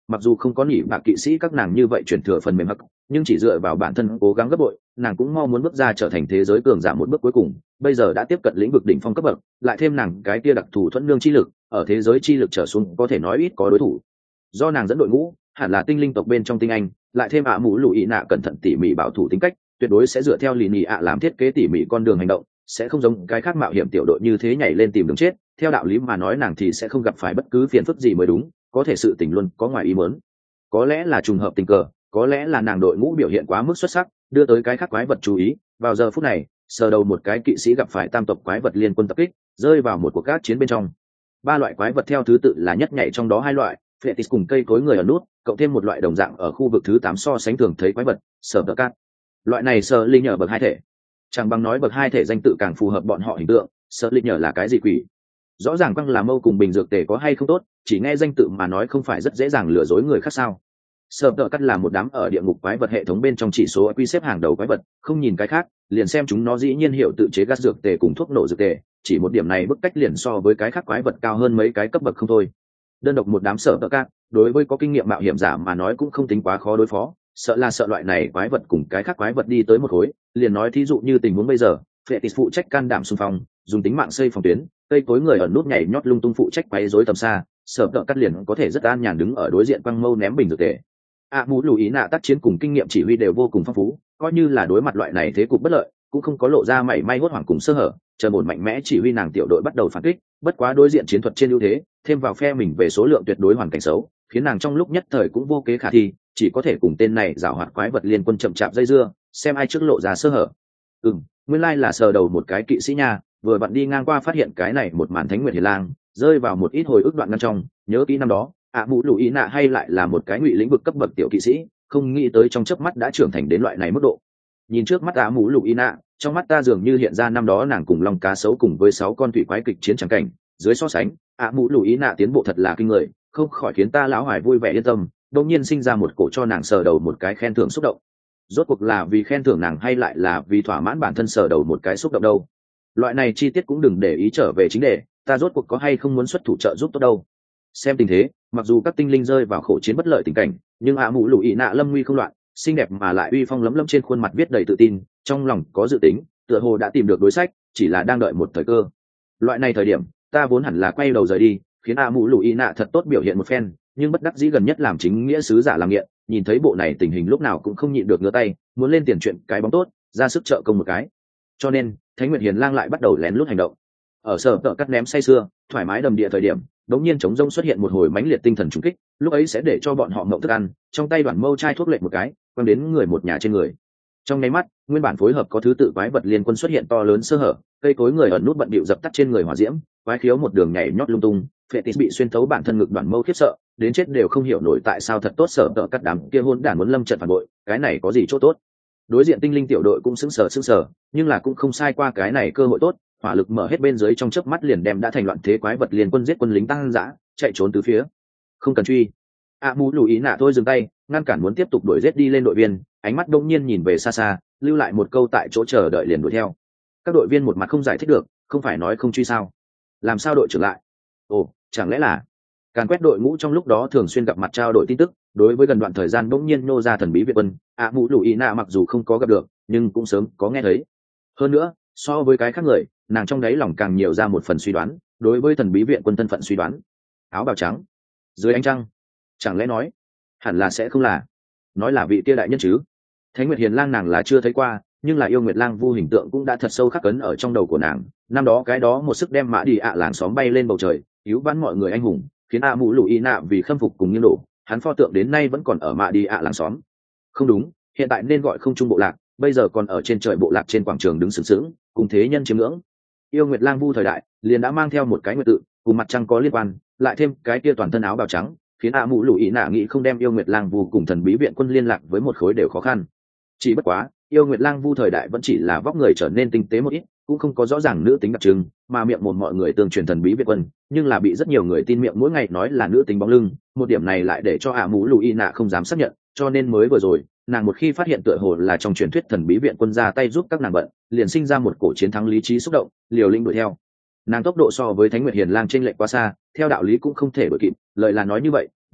mặc dù không có nhỉ bạc kỵ sĩ các nàng như vậy chuyển thừa phần mềm hắc, nhưng chỉ dựa vào bản thân cố gắng gấp bội, nàng cũng mong muốn bước ra trở thành thế giới cường giả một bước cuối cùng. Bây giờ đã tiếp cận lĩnh vực đỉnh phong cấp bậc, lại thêm nàng cái kia đặc thù thuẫn nương chi lực, ở thế giới chi lực trở xuống có thể nói ít có đối thủ. Do nàng dẫn đội ngũ, hẳn là tinh linh tộc bên trong tinh anh, lại thêm mũ lũ ý nạ cẩn thận tỉ mỉ bảo thủ tính cách, tuyệt đối sẽ dựa theo lì nhị làm thiết kế tỉ mỉ con đường hành động, sẽ không giống cái khác mạo hiểm tiểu đội như thế nhảy lên tìm đường chết. Theo đạo lý mà nói nàng thì sẽ không gặp phải bất cứ phiền phức gì mới đúng, có thể sự tình luôn có ngoài ý muốn. Có lẽ là trùng hợp tình cờ, có lẽ là nàng đội ngũ biểu hiện quá mức xuất sắc, đưa tới cái khác quái vật chú ý. Vào giờ phút này, sờ đầu một cái kỵ sĩ gặp phải tam tộc quái vật liên quân tập kích, rơi vào một cuộc gác chiến bên trong. Ba loại quái vật theo thứ tự là nhất nhảy trong đó hai loại, Fetis cùng cây cối người ở nút, cộng thêm một loại đồng dạng ở khu vực thứ 8 so sánh thường thấy quái vật, sở tơ cát. Loại này sở linh nhờ bậc hai thể. Chẳng bằng nói bậc hai thể danh tự càng phù hợp bọn họ hình tượng, sở linh nhờ là cái gì quỷ? Rõ ràng quăng là mâu cùng bình dược tề có hay không tốt, chỉ nghe danh tự mà nói không phải rất dễ dàng lừa dối người khác sao? Sở tơ cát là một đám ở địa ngục quái vật hệ thống bên trong chỉ số IQ xếp hàng đầu quái vật, không nhìn cái khác, liền xem chúng nó dĩ nhiên hiểu tự chế gas dược tề cùng thuốc nổ dược tề, chỉ một điểm này bức cách liền so với cái khác quái vật cao hơn mấy cái cấp bậc không thôi. Đơn độc một đám sở tơ cát, đối với có kinh nghiệm mạo hiểm giả mà nói cũng không tính quá khó đối phó, sợ là sợ loại này quái vật cùng cái khác quái vật đi tới một khối. Liền nói thí dụ như tình huống bây giờ, Fetis phụ trách can đảm xung phong, dùng tính mạng xây phòng tuyến, cây cối người ở nút nhảy nhót lung tung phụ trách quấy rối tầm xa, sở tợ cắt liền có thể rất an nhàn đứng ở đối diện quăng mâu ném bình dược tề. Mũ lùi ý nạ tác chiến cùng kinh nghiệm chỉ huy đều vô cùng phong phú, coi như là đối mặt loại này thế cục bất lợi, cũng không có lộ ra mảy may hốt hoảng cùng sơ hở, chờ một mạnh mẽ chỉ huy nàng tiểu đội bắt đầu phản kích. Bất quá đối diện chiến thuật trên ưu thế, thêm vào phe mình về số lượng tuyệt đối hoàn cảnh xấu, khiến nàng trong lúc nhất thời cũng vô kế khả thi, chỉ có thể cùng tên này giảo hoạt quái vật liên quân chậm chạp dây dưa, xem ai trước lộ ra sơ hở. Nguyên lai là sờ đầu một cái kỵ sĩ nha, vừa vặn đi ngang qua phát hiện cái này một màn thánh nguyệt hiền lang, rơi vào một ít hồi ức đoạn ngăn trong, nhớ kỹ năm đó, mũ lùi ý nạ hay lại là một cái ngụy lĩnh vực cấp bậc tiểu kỵ sĩ, không nghĩ tới trong chớp mắt đã trưởng thành đến loại này mức độ. Nhìn trước mắt mũ lùi ý nạ, trong mắt ta dường như hiện ra năm đó nàng cùng long cá sấu cùng với 6 con thủy quái kịch chiến chẳng cảnh, dưới so sánh, mũ lùi ý nạ tiến bộ thật là kinh người, không khỏi khiến ta lão hoài vui vẻ yên tâm, đột nhiên sinh ra một cổ cho nàng sờ đầu một cái khen thưởng xúc động. Rốt cuộc là vì khen thưởng nàng hay lại là vì thỏa mãn bản thân sờ đầu một cái xúc động đâu? Loại này chi tiết cũng đừng để ý, trở về chính đề, ta rốt cuộc có hay không muốn xuất thủ trợ giúp tốt đâu. Xem tình thế, mặc dù các tinh linh rơi vào khổ chiến bất lợi tình cảnh, nhưng mũ lùi ý nạ lâm nguy không loạn, xinh đẹp mà lại uy phong lấm lấm trên khuôn mặt viết đầy tự tin, trong lòng có dự tính, tựa hồ đã tìm được đối sách, chỉ là đang đợi một thời cơ. Loại này thời điểm, ta vốn hẳn là quay đầu rời đi, khiến mũ lùi ý nạ thật tốt biểu hiện một phen, nhưng bất đắc dĩ gần nhất làm chính nghĩa sứ giả làm nghiện, nhìn thấy bộ này tình hình lúc nào cũng không nhịn được ngửa tay, muốn lên tiền chuyện cái bóng tốt, ra sức trợ công một cái. Cho nên, Thánh Nguyệt Hiền Lang lại bắt đầu lén lút hành động. Ở sở tợ cắt ném say sưa, thoải mái đầm địa thời điểm, đống nhiên chống rông xuất hiện một hồi mãnh liệt tinh thần trùng kích, lúc ấy sẽ để cho bọn họ ngậm thức ăn, trong tay đoạn mâu chai thuốc lệnh một cái, quăng đến người một nhà trên người. Trong nháy mắt, nguyên bản phối hợp có thứ tự quái vật liên quân xuất hiện to lớn sơ hở, cây cối người ẩn nút bận bịu dập tắt trên người hỏa diễm, quái khiếu một đường nhảy nhót lung tung, Fetis bị xuyên thấu bản thân ngực đoạn mâu khiếp sợ, đến chết đều không hiểu nổi tại sao thật tốt sở tợ cắt đám kia hôn đản muốn lâm trận phản bội, cái này có gì chỗ tốt? Đối diện tinh linh tiểu đội cũng sững sờ, nhưng là cũng không sai qua cái này cơ hội tốt, hỏa lực mở hết bên dưới trong chớp mắt liền đem đã thành loạn thế quái vật liên quân giết quân lính tăng dã, chạy trốn từ phía. Không cần truy. Mũ lùi ý nạ thôi dừng tay, ngăn cản muốn tiếp tục đuổi giết đi lên đội viên, ánh mắt đông nhiên nhìn về xa xa, lưu lại một câu tại chỗ chờ đợi liền đuổi theo. Các đội viên một mặt không giải thích được, không phải nói không truy sao? Làm sao đội trưởng lại? Ồ, chẳng lẽ là càn quét đội ngũ trong lúc đó thường xuyên gặp mặt trao đổi tin tức, đối với gần đoạn thời gian bỗng nhiên nô ra thần bí Việt quân, mũ lùi ý nạ mặc dù không có gặp được, nhưng cũng sớm có nghe thấy. Hơn nữa, so với cái khác người, nàng trong đáy lòng càng nhiều ra một phần suy đoán, đối với thần bí viện quân thân phận suy đoán. Áo bào trắng, dưới ánh trăng, chẳng lẽ nói, hẳn là sẽ không là, nói là vị tia đại nhân chứ? Thánh Nguyệt Hiền Lang nàng là chưa thấy qua, nhưng là yêu Nguyệt Lang Vu hình tượng cũng đã thật sâu khắc cấn ở trong đầu của nàng. Năm đó cái đó một sức đem mã đi làng xóm bay lên bầu trời, cứu vãn mọi người anh hùng, khiến mũ lùi ý nạ vì khâm phục cùng nghiêng đổ, hắn pho tượng đến nay vẫn còn ở mã đi làng xóm. Không đúng, hiện tại nên gọi không trung bộ lạc, bây giờ còn ở trên trời bộ lạc trên quảng trường đứng sướng sướng, cùng thế nhân chiêm ngưỡng. Yêu Nguyệt Lang Vu thời đại liền đã mang theo một cái nguyệt tự, cùng mặt trăng có liên quan, lại thêm cái kia toàn thân áo bào trắng, khiến mũ lùi ý nạ nghĩ không đem yêu Nguyệt Lang Vu cùng thần bí viện quân liên lạc với một khối đều khó khăn. Chỉ bất quá, yêu Nguyệt Lang Vu thời đại vẫn chỉ là vóc người trở nên tinh tế một ít, cũng không có rõ ràng nữ tính đặc trưng, mà miệng mồm mọi người tương truyền thần bí viện quân, nhưng là bị rất nhiều người tin miệng mỗi ngày nói là nữ tính bóng lưng, một điểm này lại để cho mũ lùi ý nạ không dám xác nhận, cho nên mới vừa rồi, nàng một khi phát hiện tựa hồ là trong truyền thuyết thần bí viện quân ra tay giúp các nàng bận, liền sinh ra một cổ chiến thắng lý trí xúc động, liều lĩnh đuổi theo. Nàng tốc độ so với Thánh Nguyệt Hiền Lang chênh lệch quá xa, theo đạo lý cũng không thể đuổi kịp, lời là nói như vậy,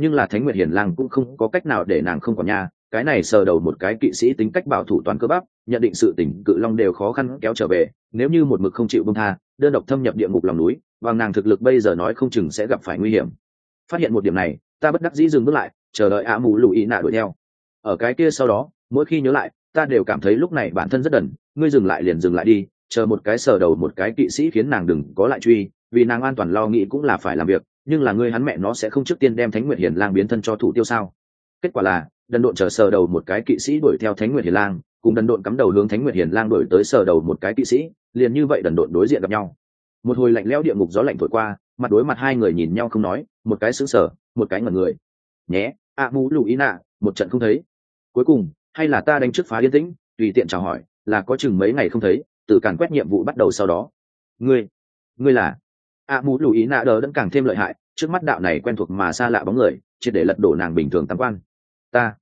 nhưng là Thánh Nguyệt Hiền Lang cũng không có cách nào để nàng không có nha. Cái này sờ đầu một cái kỵ sĩ tính cách bảo thủ toàn cơ bắp, nhận định sự tình Cự Long đều khó khăn kéo trở về, nếu như một mực không chịu buông tha, đơn độc thâm nhập địa ngục lòng núi, bằng nàng thực lực bây giờ nói không chừng sẽ gặp phải nguy hiểm. Phát hiện một điểm này, ta bất đắc dĩ dừng bước lại, chờ đợi ạ mù lù ý nạ đuổi theo. Ở cái kia sau đó, mỗi khi nhớ lại, ta đều cảm thấy lúc này bản thân rất đần, ngươi dừng lại liền dừng lại đi, chờ một cái sờ đầu một cái kỵ sĩ khiến nàng đừng có lại truy, vì nàng an toàn lo nghĩ cũng là phải làm việc, nhưng là ngươi hắn mẹ nó sẽ không trước tiên đem Thánh Nguyệt Hiền Lang biến thân cho thủ tiêu sao? Kết quả là đần độn chờ sờ đầu một cái kỵ sĩ đuổi theo Thánh Nguyệt Hiền Lang, cùng đần độn cắm đầu hướng Thánh Nguyệt Hiền Lang đuổi tới sờ đầu một cái kỵ sĩ, liền như vậy đần độn đối diện gặp nhau. Một hồi lạnh lẽo địa ngục gió lạnh thổi qua, mặt đối mặt hai người nhìn nhau không nói, một cái sững sờ, một cái ngẩn người. Nhé, ạ mũ lù ý nạ, một trận không thấy. Cuối cùng, hay là ta đánh trước phá yên tĩnh, tùy tiện chào hỏi, là có chừng mấy ngày không thấy, từ càn quét nhiệm vụ bắt đầu sau đó. Ngươi là ạ mũ lù ý nạ đờ đẫn càng thêm lợi hại, trước mắt đạo này quen thuộc mà xa lạ bóng người, triệt để lật đổ nàng bình thường tam quan. Ta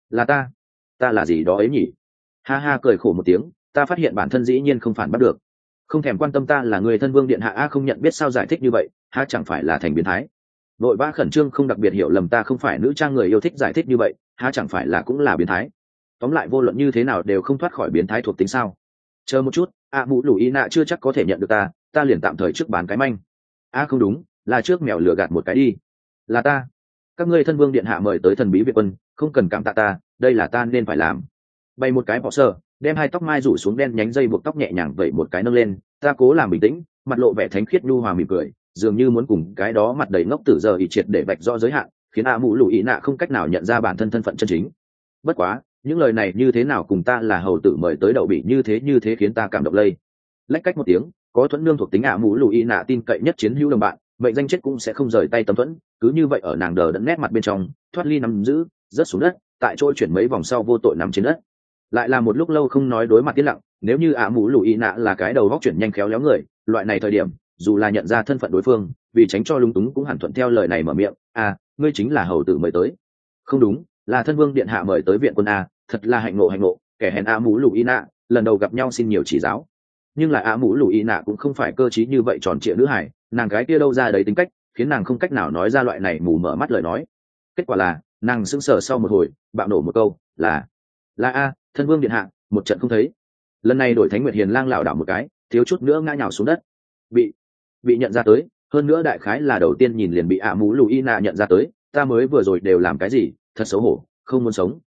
là gì đó ấy nhỉ? Ha ha cười khổ một tiếng, ta phát hiện bản thân dĩ nhiên không phản bắt được. Không thèm quan tâm ta là người thân vương điện hạ a, không nhận biết sao giải thích như vậy, ha chẳng phải là thành biến thái. Vội vã khẩn trương không đặc biệt hiểu lầm ta không phải nữ trang người yêu thích giải thích như vậy, ha chẳng phải là cũng là biến thái. Tóm lại vô luận như thế nào đều không thoát khỏi biến thái thuộc tính sao? Chờ một chút, mũ lù ý nạ chưa chắc có thể nhận được ta liền tạm thời trước bán cái manh. Không đúng, là trước mèo lừa gạt một cái đi. Là ta. Các ngươi thân vương điện hạ mời tới thần bí Việt quân, không cần cảm tạ ta, đây là ta nên phải làm. Bày một cái bỏ sơ, đem hai tóc mai rủ xuống đen nhánh dây buộc tóc nhẹ nhàng vậy một cái nâng lên, ta cố làm bình tĩnh, mặt lộ vẻ thánh khiết nhu hòa mỉm cười, dường như muốn cùng cái đó mặt đầy ngốc tử giờ ỉ triệt để vạch rõ giới hạn, khiến mũ lù ý nạ không cách nào nhận ra bản thân thân phận chân chính. Bất quá, những lời này như thế nào cùng ta là hầu tử mời tới đậu bị như thế khiến ta cảm động lây. Lách cách một tiếng, có thuẫn nương thuộc tính mũ lù ý nạ tin cậy nhất chiến hữu đồng bạn, mệnh danh chết cũng sẽ không rời tay tấm thuẫn, cứ như vậy ở nàng đờ đẫn nét mặt bên trong, thoát ly nắm giữ, rớt xuống đất, tại chỗ chuyển mấy vòng sau vô tội nằm trên đất. Lại là một lúc lâu không nói đối mặt tiến lặng, nếu như mũ lù ý nạ là cái đầu góc chuyển nhanh khéo léo người, loại này thời điểm, dù là nhận ra thân phận đối phương, vì tránh cho lung túng cũng hẳn thuận theo lời này mở miệng, ngươi chính là hầu tử mời tới. Không đúng, là thân vương điện hạ mời tới viện quân thật là hạnh ngộ, kẻ hèn mũ lù ý nạ, lần đầu gặp nhau xin nhiều chỉ giáo. Nhưng là mũ lù ý nạ cũng không phải cơ trí như vậy tròn trịa nữ hải, nàng cái kia đâu ra đấy tính cách, khiến nàng không cách nào nói ra loại này mù mở mắt lời nói. Kết quả là nàng sững sờ sau một hồi, bạo nổ một câu, là thân vương điện hạ, một trận không thấy. Lần này đổi Thánh Nguyệt Hiền Lang lảo đảo một cái, thiếu chút nữa ngã nhào xuống đất. Bị nhận ra tới, hơn nữa đại khái là đầu tiên nhìn liền bị mũ lù y nạ nhận ra tới, ta mới vừa rồi đều làm cái gì, thật xấu hổ, không muốn sống.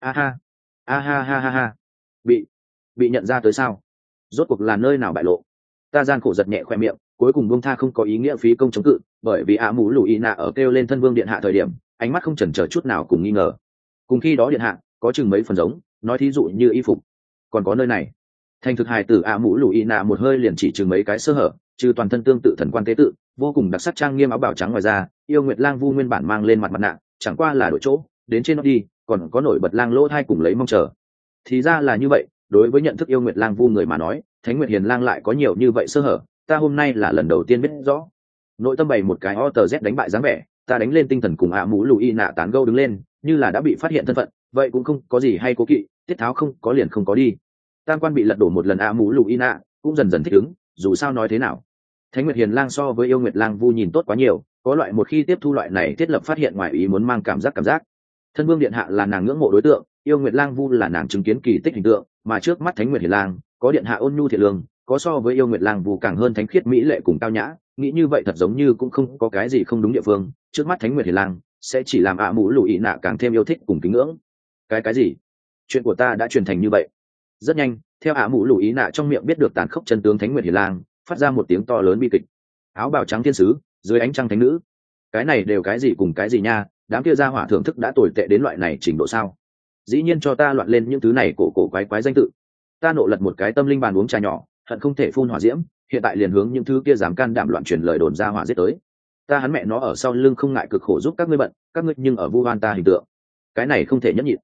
Ha. Bị nhận ra tới sao? Rốt cuộc là nơi nào bại lộ? Ta gian khổ giật nhẹ khoe miệng, cuối cùng buông tha không có ý nghĩa phí công chống cự, bởi vì mũ lù y nạ ở kêu lên thân vương điện hạ thời điểm, ánh mắt không chần chờ chút nào cùng nghi ngờ. Cùng khi đó điện hạ có chừng mấy phần giống, nói thí dụ như y phục, còn có nơi này thành thực hài tử mũ lù y nạ một hơi liền chỉ chừng mấy cái sơ hở, trừ toàn thân tương tự thần quan tế tự vô cùng đặc sắc trang nghiêm áo bào trắng, ngoài ra yêu nguyệt lang vu nguyên bản mang lên mặt nạ chẳng qua là đổi chỗ đến trên nó đi, còn có nổi bật lang lỗ thai cùng lấy mong chờ. Thì ra là như vậy, đối với nhận thức yêu nguyệt lang vu người mà nói, Thánh Nguyệt Hiền Lang lại có nhiều như vậy sơ hở, ta hôm nay là lần đầu tiên biết rõ. Nội tâm bày một cái OTZ đánh bại dáng vẻ, ta đánh lên tinh thần cùng mũ lù y nạ tán gẫu đứng lên, như là đã bị phát hiện thân phận, vậy cũng không có gì hay cố kỵ, tiết tháo không có liền không có đi. Tam quan bị lật đổ một lần mũ lù y nạ cũng dần dần thích ứng, dù sao nói thế nào, Thánh Nguyệt Hiền Lang so với yêu nguyệt lang vu nhìn tốt quá nhiều, có loại một khi tiếp thu loại này thiết lập phát hiện ngoài ý muốn mang cảm giác. Thân vương điện hạ là nàng ngưỡng mộ đối tượng, yêu nguyệt lang vu là nàng chứng kiến kỳ tích hình tượng, mà trước mắt Thánh Nguyệt Hiền Lang có điện hạ ôn nhu thiện lương, có so với yêu nguyệt lang vu càng hơn thánh khiết mỹ lệ cùng cao nhã, nghĩ như vậy thật giống như cũng không có cái gì không đúng địa phương, trước mắt Thánh Nguyệt Hiền Lang sẽ chỉ làm mũ lù ý nạ càng thêm yêu thích cùng kính ngưỡng. Cái gì? Chuyện của ta đã truyền thành như vậy? Rất nhanh, theo mũ lù ý nạ trong miệng biết được tàn khốc chân tướng Thánh Nguyệt Hiền Lang phát ra một tiếng to lớn bi kịch. Áo bào trắng thiên sứ dưới ánh trăng thánh nữ, cái này đều cái gì cùng cái gì nha, đám kia gia hỏa thưởng thức đã tồi tệ đến loại này trình độ sao? Dĩ nhiên cho ta loạn lên những thứ này cổ quái danh tự. Ta nộ lật một cái tâm linh bàn uống trà nhỏ, hận không thể phun hỏa diễm, hiện tại liền hướng những thứ kia dám can đảm loạn truyền lời đồn ra hỏa giết tới. Ta hắn mẹ nó ở sau lưng không ngại cực khổ giúp các ngươi bận, các ngươi nhưng ở vu oan ta hình tượng, cái này không thể nhẫn nhịn.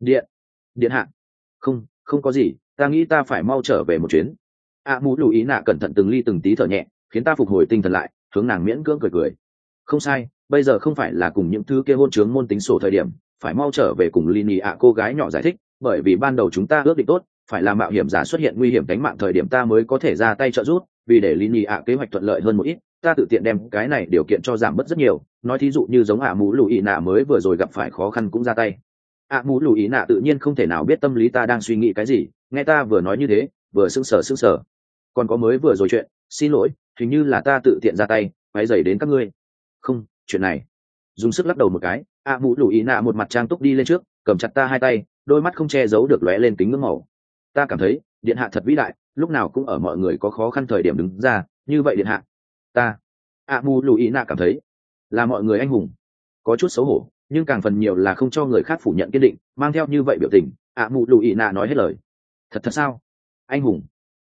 Điện hạ, không có gì, ta nghĩ ta phải mau trở về một chuyến. Mũ lù ý nạ cẩn thận từng ly từng tí thở nhẹ, khiến ta phục hồi tinh thần lại, hướng nàng miễn cưỡng cười. Không sai, bây giờ không phải là cùng những thứ kia hôn chướng môn tính sổ thời điểm, phải mau trở về cùng Lini cô gái nhỏ giải thích, bởi vì ban đầu chúng ta ước định tốt, phải là mạo hiểm giả xuất hiện nguy hiểm tính mạng thời điểm ta mới có thể ra tay trợ giúp, vì để Lini kế hoạch thuận lợi hơn một ít, ta tự tiện đem cái này điều kiện cho giảm bớt rất nhiều, nói thí dụ như giống mũ lù ý nạ mới vừa rồi gặp phải khó khăn cũng ra tay. Mũ lù ý nạ tự nhiên không thể nào biết tâm lý ta đang suy nghĩ cái gì, nghe ta vừa nói như thế vừa sững sờ. Còn có mới vừa rồi chuyện, xin lỗi, hình như là ta tự tiện ra tay váy dày đến các ngươi. Không, chuyện này. Dùng sức lắc đầu một cái, mũ lù ý nạ một mặt trang túc đi lên trước, cầm chặt ta hai tay, đôi mắt không che giấu được lóe lên kính ngưỡng màu. Ta cảm thấy điện hạ thật vĩ đại, lúc nào cũng ở mọi người có khó khăn thời điểm đứng ra như vậy điện hạ. Ta mũ lù ý nạ cảm thấy là mọi người anh hùng. Có chút xấu hổ, nhưng càng phần nhiều là không cho người khác phủ nhận kiên định, mang theo như vậy biểu tình. Mũ lù ý nạ nói hết lời. Thật sao? Anh hùng?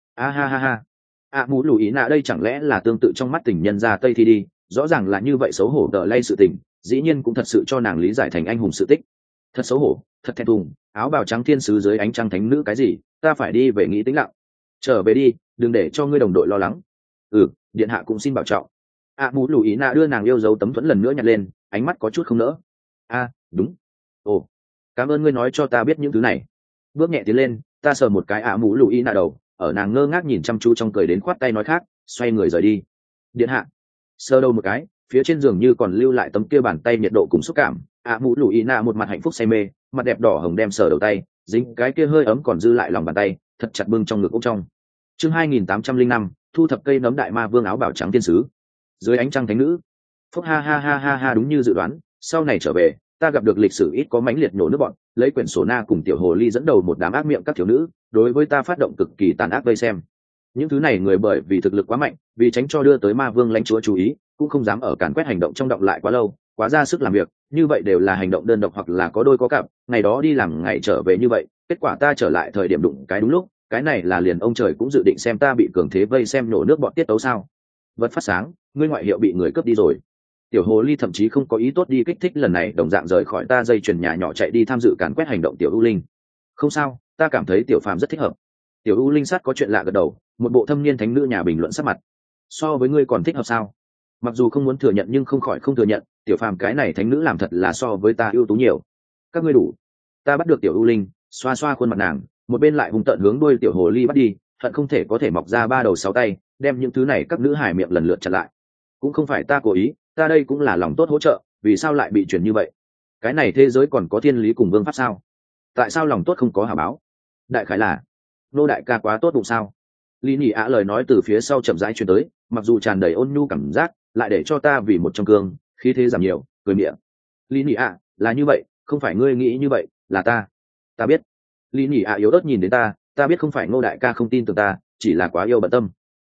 Ha. Mũ lù ý nạ đây chẳng lẽ là tương tự trong mắt tình nhân ra tây thi đi, rõ ràng là như vậy xấu hổ tờ lay sự tình, dĩ nhiên cũng thật sự cho nàng lý giải thành anh hùng sự tích. Thật xấu hổ, thật thẹn thùng, áo bào trắng thiên sứ dưới ánh trăng thánh nữ cái gì, ta phải đi về nghĩ tĩnh lặng. Trở về đi, đừng để cho ngươi đồng đội lo lắng. Điện hạ cũng xin bảo trọng. Mũ lù ý nạ đưa nàng yêu dấu tấm thuẫn lần nữa nhặt lên, ánh mắt có chút không nỡ. Đúng. Ồ, cảm ơn ngươi nói cho ta biết những thứ này. Bước nhẹ tiến lên, ta sờ một cái mũ lù ý nạ đầu, ở nàng ngơ ngác nhìn chăm chú trong cười đến khoát tay nói khác, xoay người rời đi. Điện hạ. Sờ đầu một cái, phía trên giường như còn lưu lại tấm kia bàn tay nhiệt độ cùng xúc cảm. Mũ lù ý nạ một mặt hạnh phúc say mê, mặt đẹp đỏ hồng đem sờ đầu tay, dính cái kia hơi ấm còn dư lại lòng bàn tay, thật chặt bưng trong ngực ốc trong. Chương 2805, thu thập cây nấm đại ma vương áo bào trắng thiên sứ. Dưới ánh trăng thánh nữ. Phúc ha đúng như dự đoán, sau này trở về, ta gặp được lịch sử ít có mãnh liệt nổ nước bọn, lấy quyển sổ na cùng tiểu hồ ly dẫn đầu một đám ác miệng các thiếu nữ, đối với ta phát động cực kỳ tàn ác vây xem. Những thứ này người bởi vì thực lực quá mạnh, vì tránh cho đưa tới ma vương lãnh chúa chú ý, cũng không dám ở càn quét hành động trong động lại quá lâu, quá ra sức làm việc, như vậy đều là hành động đơn độc hoặc là có đôi có cặp, ngày đó đi làm ngày trở về như vậy, kết quả ta trở lại thời điểm đụng cái đúng lúc, cái này là liền ông trời cũng dự định xem ta bị cường thế vây xem nổ nước bọn tiết tấu sao. Vật phát sáng, ngươi ngoại hiệu bị người cướp đi rồi. Tiểu hồ ly thậm chí không có ý tốt đi kích thích lần này đồng dạng rời khỏi ta dây chuyền nhà nhỏ chạy đi tham dự càn quét hành động tiểu u linh. Không sao, ta cảm thấy tiểu phàm rất thích hợp. Tiểu u linh sát có chuyện lạ gật đầu, một bộ thâm niên thánh nữ nhà bình luận sắc mặt. So với ngươi còn thích hợp sao? Mặc dù không muốn thừa nhận nhưng không khỏi không thừa nhận, tiểu phàm cái này thánh nữ làm thật là so với ta ưu tú nhiều. Các ngươi đủ. Ta bắt được tiểu u linh, xoa xoa khuôn mặt nàng, một bên lại hung tợn hướng đuôi tiểu hồ ly bắt đi, hận không thể có thể mọc ra 3 đầu 6 tay, đem những thứ này các nữ hài miệng lần lượt chặn lại. Cũng không phải ta cố ý, ta đây cũng là lòng tốt hỗ trợ, vì sao lại bị chuyển như vậy? Cái này thế giới còn có thiên lý cùng vương pháp sao? Tại sao lòng tốt không có hảo báo? Đại khái là nô đại ca quá tốt bụng sao? Lý Nhị lời nói từ phía sau chậm rãi truyền tới, mặc dù tràn đầy ôn nhu cảm giác, lại để cho ta vì một trong cương khí thế giảm nhiều, cười miệng. Lý Nhị là như vậy, không phải ngươi nghĩ như vậy, là ta biết. Lý Nhị yếu ớt nhìn đến ta biết không phải ngô đại ca không tin tưởng ta, chỉ là quá yêu bận tâm.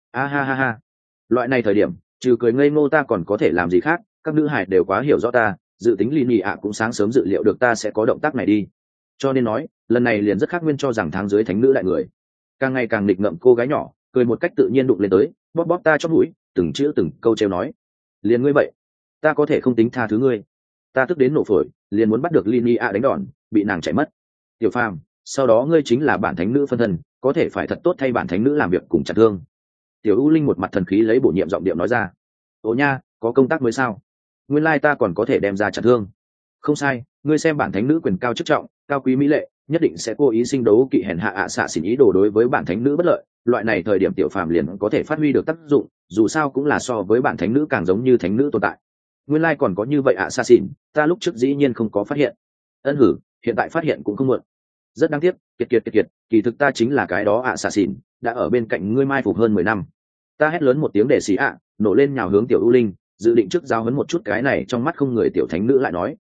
Ha. Loại này thời điểm, trừ cười ngây ngô ta còn có thể làm gì khác, các nữ hải đều quá hiểu rõ ta, dự tính Lý Nhị cũng sáng sớm dự liệu được ta sẽ có động tác này đi. Cho nên nói, lần này liền rất khác nguyên cho rằng tháng dưới thánh nữ đại người. Càng ngày càng nghịch ngợm cô gái nhỏ, cười một cách tự nhiên đụng lên tới, bóp ta chóp mũi, từng chữ từng câu trêu nói. Liền ngươi vậy, ta có thể không tính tha thứ ngươi. Ta tức đến nổ phổi, liền muốn bắt được Lý Nhị đánh đòn, bị nàng chạy mất. Tiểu Phàm, sau đó ngươi chính là bản thánh nữ phân thân, có thể phải thật tốt thay bản thánh nữ làm việc cùng chặt thương. Tiểu U Linh một mặt thần khí lấy bổ nhiệm giọng điệu nói ra. Ồ nha, có công tác mới sao? Nguyên lai ta còn có thể đem ra chặt thương. Không sai, ngươi xem bản thánh nữ quyền cao chức trọng, cao quý mỹ lệ, nhất định sẽ cố ý sinh đấu kỵ hèn hạ xạ xỉn ý đồ đối với bản thánh nữ bất lợi. Loại này thời điểm Tiểu Phàm liền có thể phát huy được tác dụng, dù sao cũng là so với bản thánh nữ càng giống như thánh nữ tồn tại. Nguyên lai còn có như vậy xạ xỉn, ta lúc trước dĩ nhiên không có phát hiện. Ân hử, hiện tại phát hiện cũng không muộn. Rất đáng tiếc, kiệt, kỳ thực ta chính là cái đó xạ xỉn, đã ở bên cạnh ngươi mai phục hơn 10 năm. Ta hét lớn một tiếng để xì nổ lên nhào hướng Tiểu U Linh, dự định trước giao hấn một chút cái này trong mắt không người tiểu thánh nữ lại nói.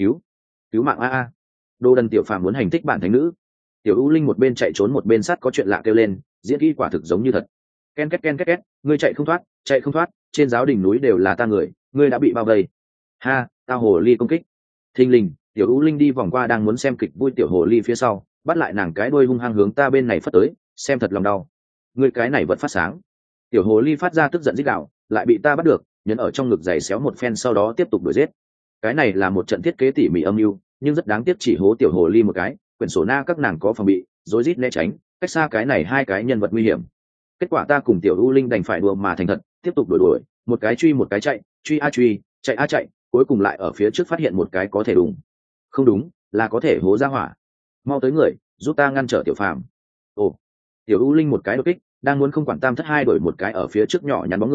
Cứu mạng a. Đô Đần Tiểu Phàm muốn hành thích bản thánh nữ. Tiểu U Linh một bên chạy trốn một bên sát có chuyện lạ kêu lên, diễn kỹ quả thực giống như thật. Ken két, ngươi chạy không thoát, trên giáo đỉnh núi đều là ta người, ngươi đã bị bao vây. Ha, tao hồ ly công kích. Thình lình, Tiểu U Linh đi vòng qua đang muốn xem kịch vui tiểu hồ ly phía sau, bắt lại nàng cái đuôi hung hăng hướng ta bên này phất tới, xem thật lòng đau. Ngươi cái này vật phát sáng. Tiểu hồ ly phát ra tức giận rít gào, lại bị ta bắt được, nhấn ở trong ngực giày xéo một phen sau đó tiếp tục đuổi giết. Cái này là một trận thiết kế tỉ mỉ âm mưu, nhưng rất đáng tiếc chỉ hố tiểu hồ ly một cái, quyển sổ na các nàng có phòng bị, rối rít né tránh, cách xa cái này hai cái nhân vật nguy hiểm. Kết quả ta cùng tiểu U Linh đành phải đùa mà thành thật, tiếp tục đuổi, một cái truy một cái chạy, truy, chạy, cuối cùng lại ở phía trước phát hiện một cái có thể đùng. Không đúng, là có thể hố ra hỏa. Mau tới người, giúp ta ngăn trở Tiểu Phàm. Ồ, tiểu U Linh một cái đột kích, đang muốn không quản tam thất hai đổi một cái ở phía trước nhỏ nhắn bóng người,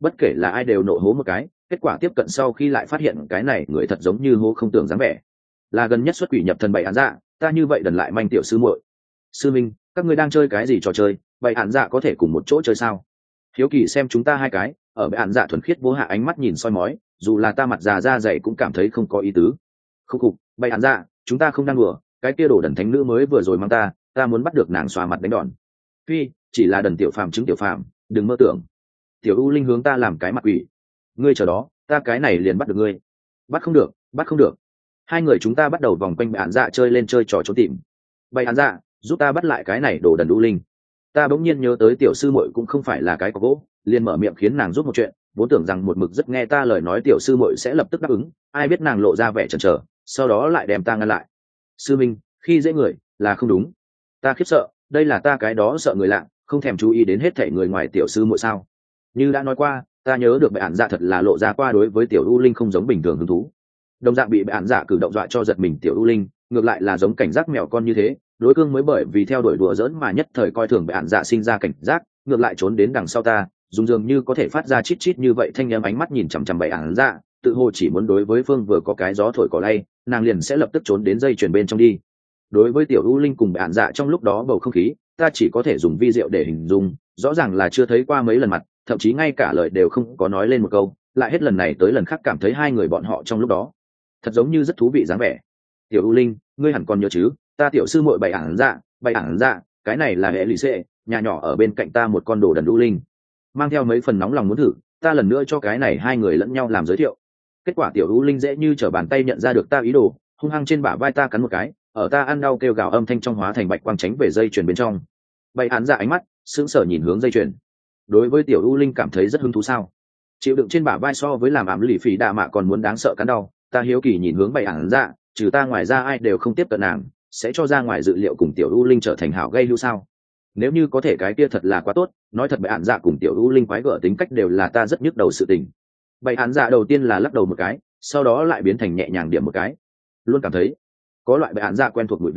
bất kể là ai đều nộ hố một cái. Kết quả tiếp cận sau khi lại phát hiện cái này người thật giống như hố không tưởng dáng vẻ, là gần nhất xuất quỷ nhập thần bậy án dạ. Ta như vậy đần lại manh tiểu sư muội. Sư minh, các ngươi đang chơi cái gì trò chơi? Bậy án dạ có thể cùng một chỗ chơi sao? Hiếu kỳ xem chúng ta hai cái, ở bậy án dạ thuần khiết vô hạ ánh mắt nhìn soi mói, dù là ta mặt già da dày cũng cảm thấy không có ý tứ. Khúc khục, bậy án dạ, chúng ta không đang đùa, cái kia đồ đần thánh nữ mới vừa rồi mang ta muốn bắt được nàng xoa mặt đánh đòn. Phi, chỉ là đần tiểu phàm chứng tiểu phàm, đừng mơ tưởng. Tiểu U Linh hướng ta làm cái mặt quỷ. Ngươi chờ đó, ta cái này liền bắt được ngươi. Bắt không được, bắt không được. Hai người chúng ta bắt đầu vòng quanh bệ án dạ chơi lên chơi trò trốn tìm. Bệ án dạ, giúp ta bắt lại cái này đồ đần U Linh. Ta bỗng nhiên nhớ tới tiểu sư muội cũng không phải là cái có gỗ, liền mở miệng khiến nàng giúp một chuyện, vốn tưởng rằng một mực rất nghe ta lời nói tiểu sư muội sẽ lập tức đáp ứng, ai biết nàng lộ ra vẻ chần chờ, sau đó lại đem ta ngăn lại. Sư minh, khi dễ người là không đúng. Ta khiếp sợ, đây là ta cái đó sợ người lạ, không thèm chú ý đến hết thảy người ngoài tiểu sư muội sao? Như đã nói qua, ta nhớ được bệ án dạ thật là lộ ra qua đối với tiểu U Linh không giống bình thường hứng thú. Đồng dạng bị bệ án dạ cử động dọa cho giật mình tiểu U Linh, ngược lại là giống cảnh giác mèo con như thế, đối cương mới bởi vì theo đuổi đùa giỡn mà nhất thời coi thường bệ án dạ sinh ra cảnh giác, ngược lại trốn đến đằng sau ta, dùng dường như có thể phát ra chít chít như vậy thanh âm ánh mắt nhìn chằm chằm bệ án dạ, tự hồ chỉ muốn đối với phương vừa có cái gió thổi cỏ lay, nàng liền sẽ lập tức trốn đến dây chuyền bên trong đi. Đối với tiểu U Linh cùng bệ án dạ trong lúc đó bầu không khí, ta chỉ có thể dùng vi diệu để hình dung, rõ ràng là chưa thấy qua mấy lần mặt, thậm chí ngay cả lời đều không có nói lên một câu, lại hết lần này tới lần khác cảm thấy hai người bọn họ trong lúc đó thật giống như rất thú vị dáng vẻ. Tiểu U Linh, ngươi hẳn còn nhớ chứ, ta tiểu sư muội bày ản dạ, cái này là hệ lì xệ, nhà nhỏ ở bên cạnh ta một con đồ đần U Linh. Mang theo mấy phần nóng lòng muốn thử, ta lần nữa cho cái này hai người lẫn nhau làm giới thiệu. Kết quả tiểu U Linh dễ như trở bàn tay nhận ra được ta ý đồ, hung hăng trên bả vai ta cắn một cái, ở ta ăn đau kêu gào âm thanh trong hóa thành bạch quang tránh về dây chuyền bên trong. Bày ản dạ ánh mắt sững sờ nhìn hướng dây chuyền. Đối với tiểu U Linh cảm thấy rất hứng thú sao? Chịu đựng trên bả vai so với làm ảm lì phì đạ mạ còn muốn đáng sợ cắn đau. Ta hiếu kỳ nhìn hướng bày ản dạ, trừ ta ngoài ra ai đều không tiếp cận nàng, sẽ cho ra ngoài dự liệu cùng tiểu U Linh trở thành hảo gây hữu sao? Nếu như có thể cái kia thật là quá tốt, nói thật bày ản dạ cùng tiểu U Linh quái gở tính cách đều là ta rất nhức đầu sự tình. Bày ản dạ đầu tiên là lắc đầu một cái, sau đó lại biến thành nhẹ nhàng điểm một cái. Luôn cảm thấy có loại bày ản dạ quen thuộc mùi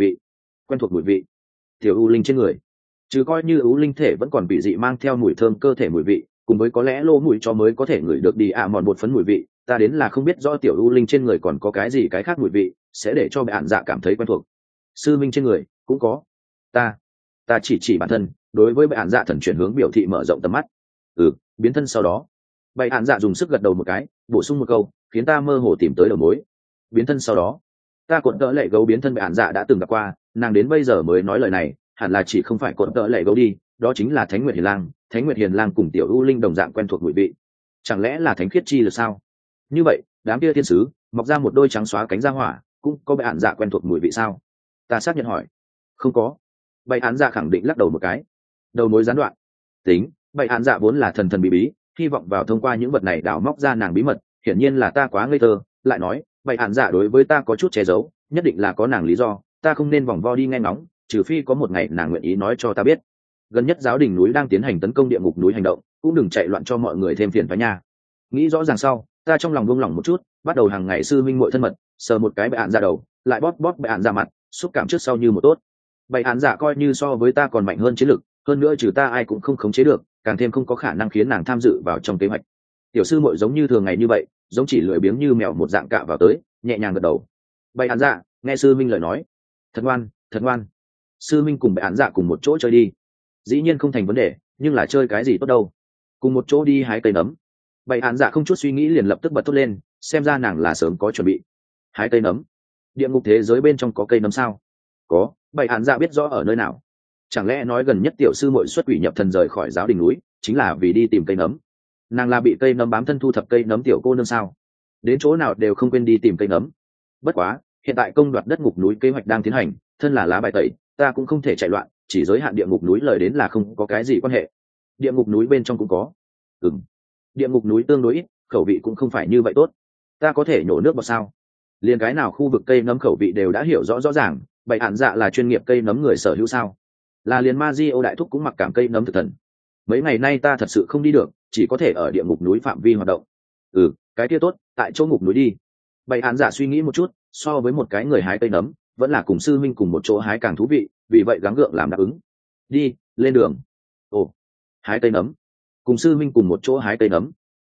vị tiểu U Linh trên người, chứ coi như U Linh thể vẫn còn bị dị mang theo mùi thơm cơ thể mùi vị, cùng với có lẽ lô mùi cho mới có thể ngửi được đi mòn bột phấn mùi vị, ta đến là không biết rõ tiểu U Linh trên người còn có cái gì cái khác mùi vị sẽ để cho bệ ản dạ cảm thấy quen thuộc. Sư minh trên người cũng có. Ta chỉ bản thân, đối với bệ ản dạ thần chuyển hướng biểu thị mở rộng tầm mắt. Biến thân sau đó. Bệ ản dạ dùng sức gật đầu một cái, bổ sung một câu khiến ta mơ hồ tìm tới đầu mối. Biến thân sau đó. Ta cuộn tợ lệ gấu biến thân bệ ản dạ đã từng gặp qua, nàng đến bây giờ mới nói lời này, hẳn là chỉ không phải cuộn tợ lệ gấu đi, đó chính là Thánh Nguyệt Hiền Lang cùng tiểu U Linh đồng dạng quen thuộc mùi vị. Chẳng lẽ là thánh khiết chi là sao? Như vậy đám kia thiên sứ mọc ra một đôi trắng xóa cánh ra hỏa cũng có bệ ản dạ quen thuộc mùi vị sao? Ta xác nhận hỏi. Không có. Bệ ản dạ khẳng định lắc đầu một cái. Đầu mối gián đoạn. Tính bệ ản dạ vốn là thần thần bí bí, hy vọng vào thông qua những vật này đào móc ra nàng bí mật, hiển nhiên là ta quá ngây thơ. Lại nói bệ ản dạ đối với ta có chút che giấu, nhất định là có nàng lý do, ta không nên vòng vo đi nghe ngóng, trừ phi có một ngày nàng nguyện ý nói cho ta biết. Gần nhất giáo đình núi đang tiến hành tấn công địa ngục núi hành động, cũng đừng chạy loạn cho mọi người thêm phiền phải nha. Nghĩ rõ ràng sau, ta trong lòng buông lỏng một chút, bắt đầu hàng ngày sư minh muội thân mật, sờ một cái bệ ản dạ đầu, lại bóp bệ ản dạ mặt, xúc cảm trước sau như một tốt. Bệ ản dạ coi như so với ta còn mạnh hơn chiến lực, hơn nữa trừ ta ai cũng không khống chế được, càng thêm không có khả năng khiến nàng tham dự vào trong kế hoạch. Tiểu sư muội giống như thường ngày như vậy, giống chỉ lười biếng như mèo một dạng cạ vào tới, nhẹ nhàng gật đầu. Bệ ản dạ, nghe sư minh lời nói, thật ngoan. Sư minh cùng bệ ản dạ cùng một chỗ chơi đi. Dĩ nhiên không thành vấn đề, nhưng là chơi cái gì tốt đâu? Cùng một chỗ đi hái cây nấm. Bệ ản dạ không chút suy nghĩ liền lập tức bật thốt lên, xem ra nàng là sớm có chuẩn bị. Hái cây nấm? Địa ngục thế giới bên trong có cây nấm sao? Có. Bệ ản dạ biết rõ ở nơi nào. Chẳng lẽ nói gần nhất tiểu sư muội xuất quỷ nhập thần rời khỏi giáo đình núi chính là vì đi tìm cây nấm? Nàng là bị cây nấm bám thân thu thập cây nấm tiểu cô nương sao? Đến chỗ nào đều không quên đi tìm cây nấm. Bất quá hiện tại công đoạt đất ngục núi kế hoạch đang tiến hành, thân là lá bài tẩy, ta cũng không thể chạy loạn, chỉ giới hạn địa ngục núi lời đến là không có cái gì quan hệ. Địa ngục núi bên trong cũng có. Địa ngục núi tương đối ít, khẩu vị cũng không phải như vậy tốt. Ta có thể nhổ nước vào sao? Liền cái nào khu vực cây nấm khẩu vị đều đã hiểu rõ ràng, bệ ản dạ là chuyên nghiệp cây nấm người sở hữu sao? Là liền Mario đại thúc cũng mặc cảm cây nấm thực thần. Mấy ngày nay ta thật sự không đi được, chỉ có thể ở địa ngục núi phạm vi hoạt động. Cái kia tốt, tại chỗ ngục núi đi. Bệ ản dạ suy nghĩ một chút, so với một cái người hái cây nấm, vẫn là cùng sư minh cùng một chỗ hái càng thú vị, vì vậy gắng gượng làm đáp ứng. Đi, lên đường. Hái cây nấm. Cùng sư minh cùng một chỗ hái cây nấm.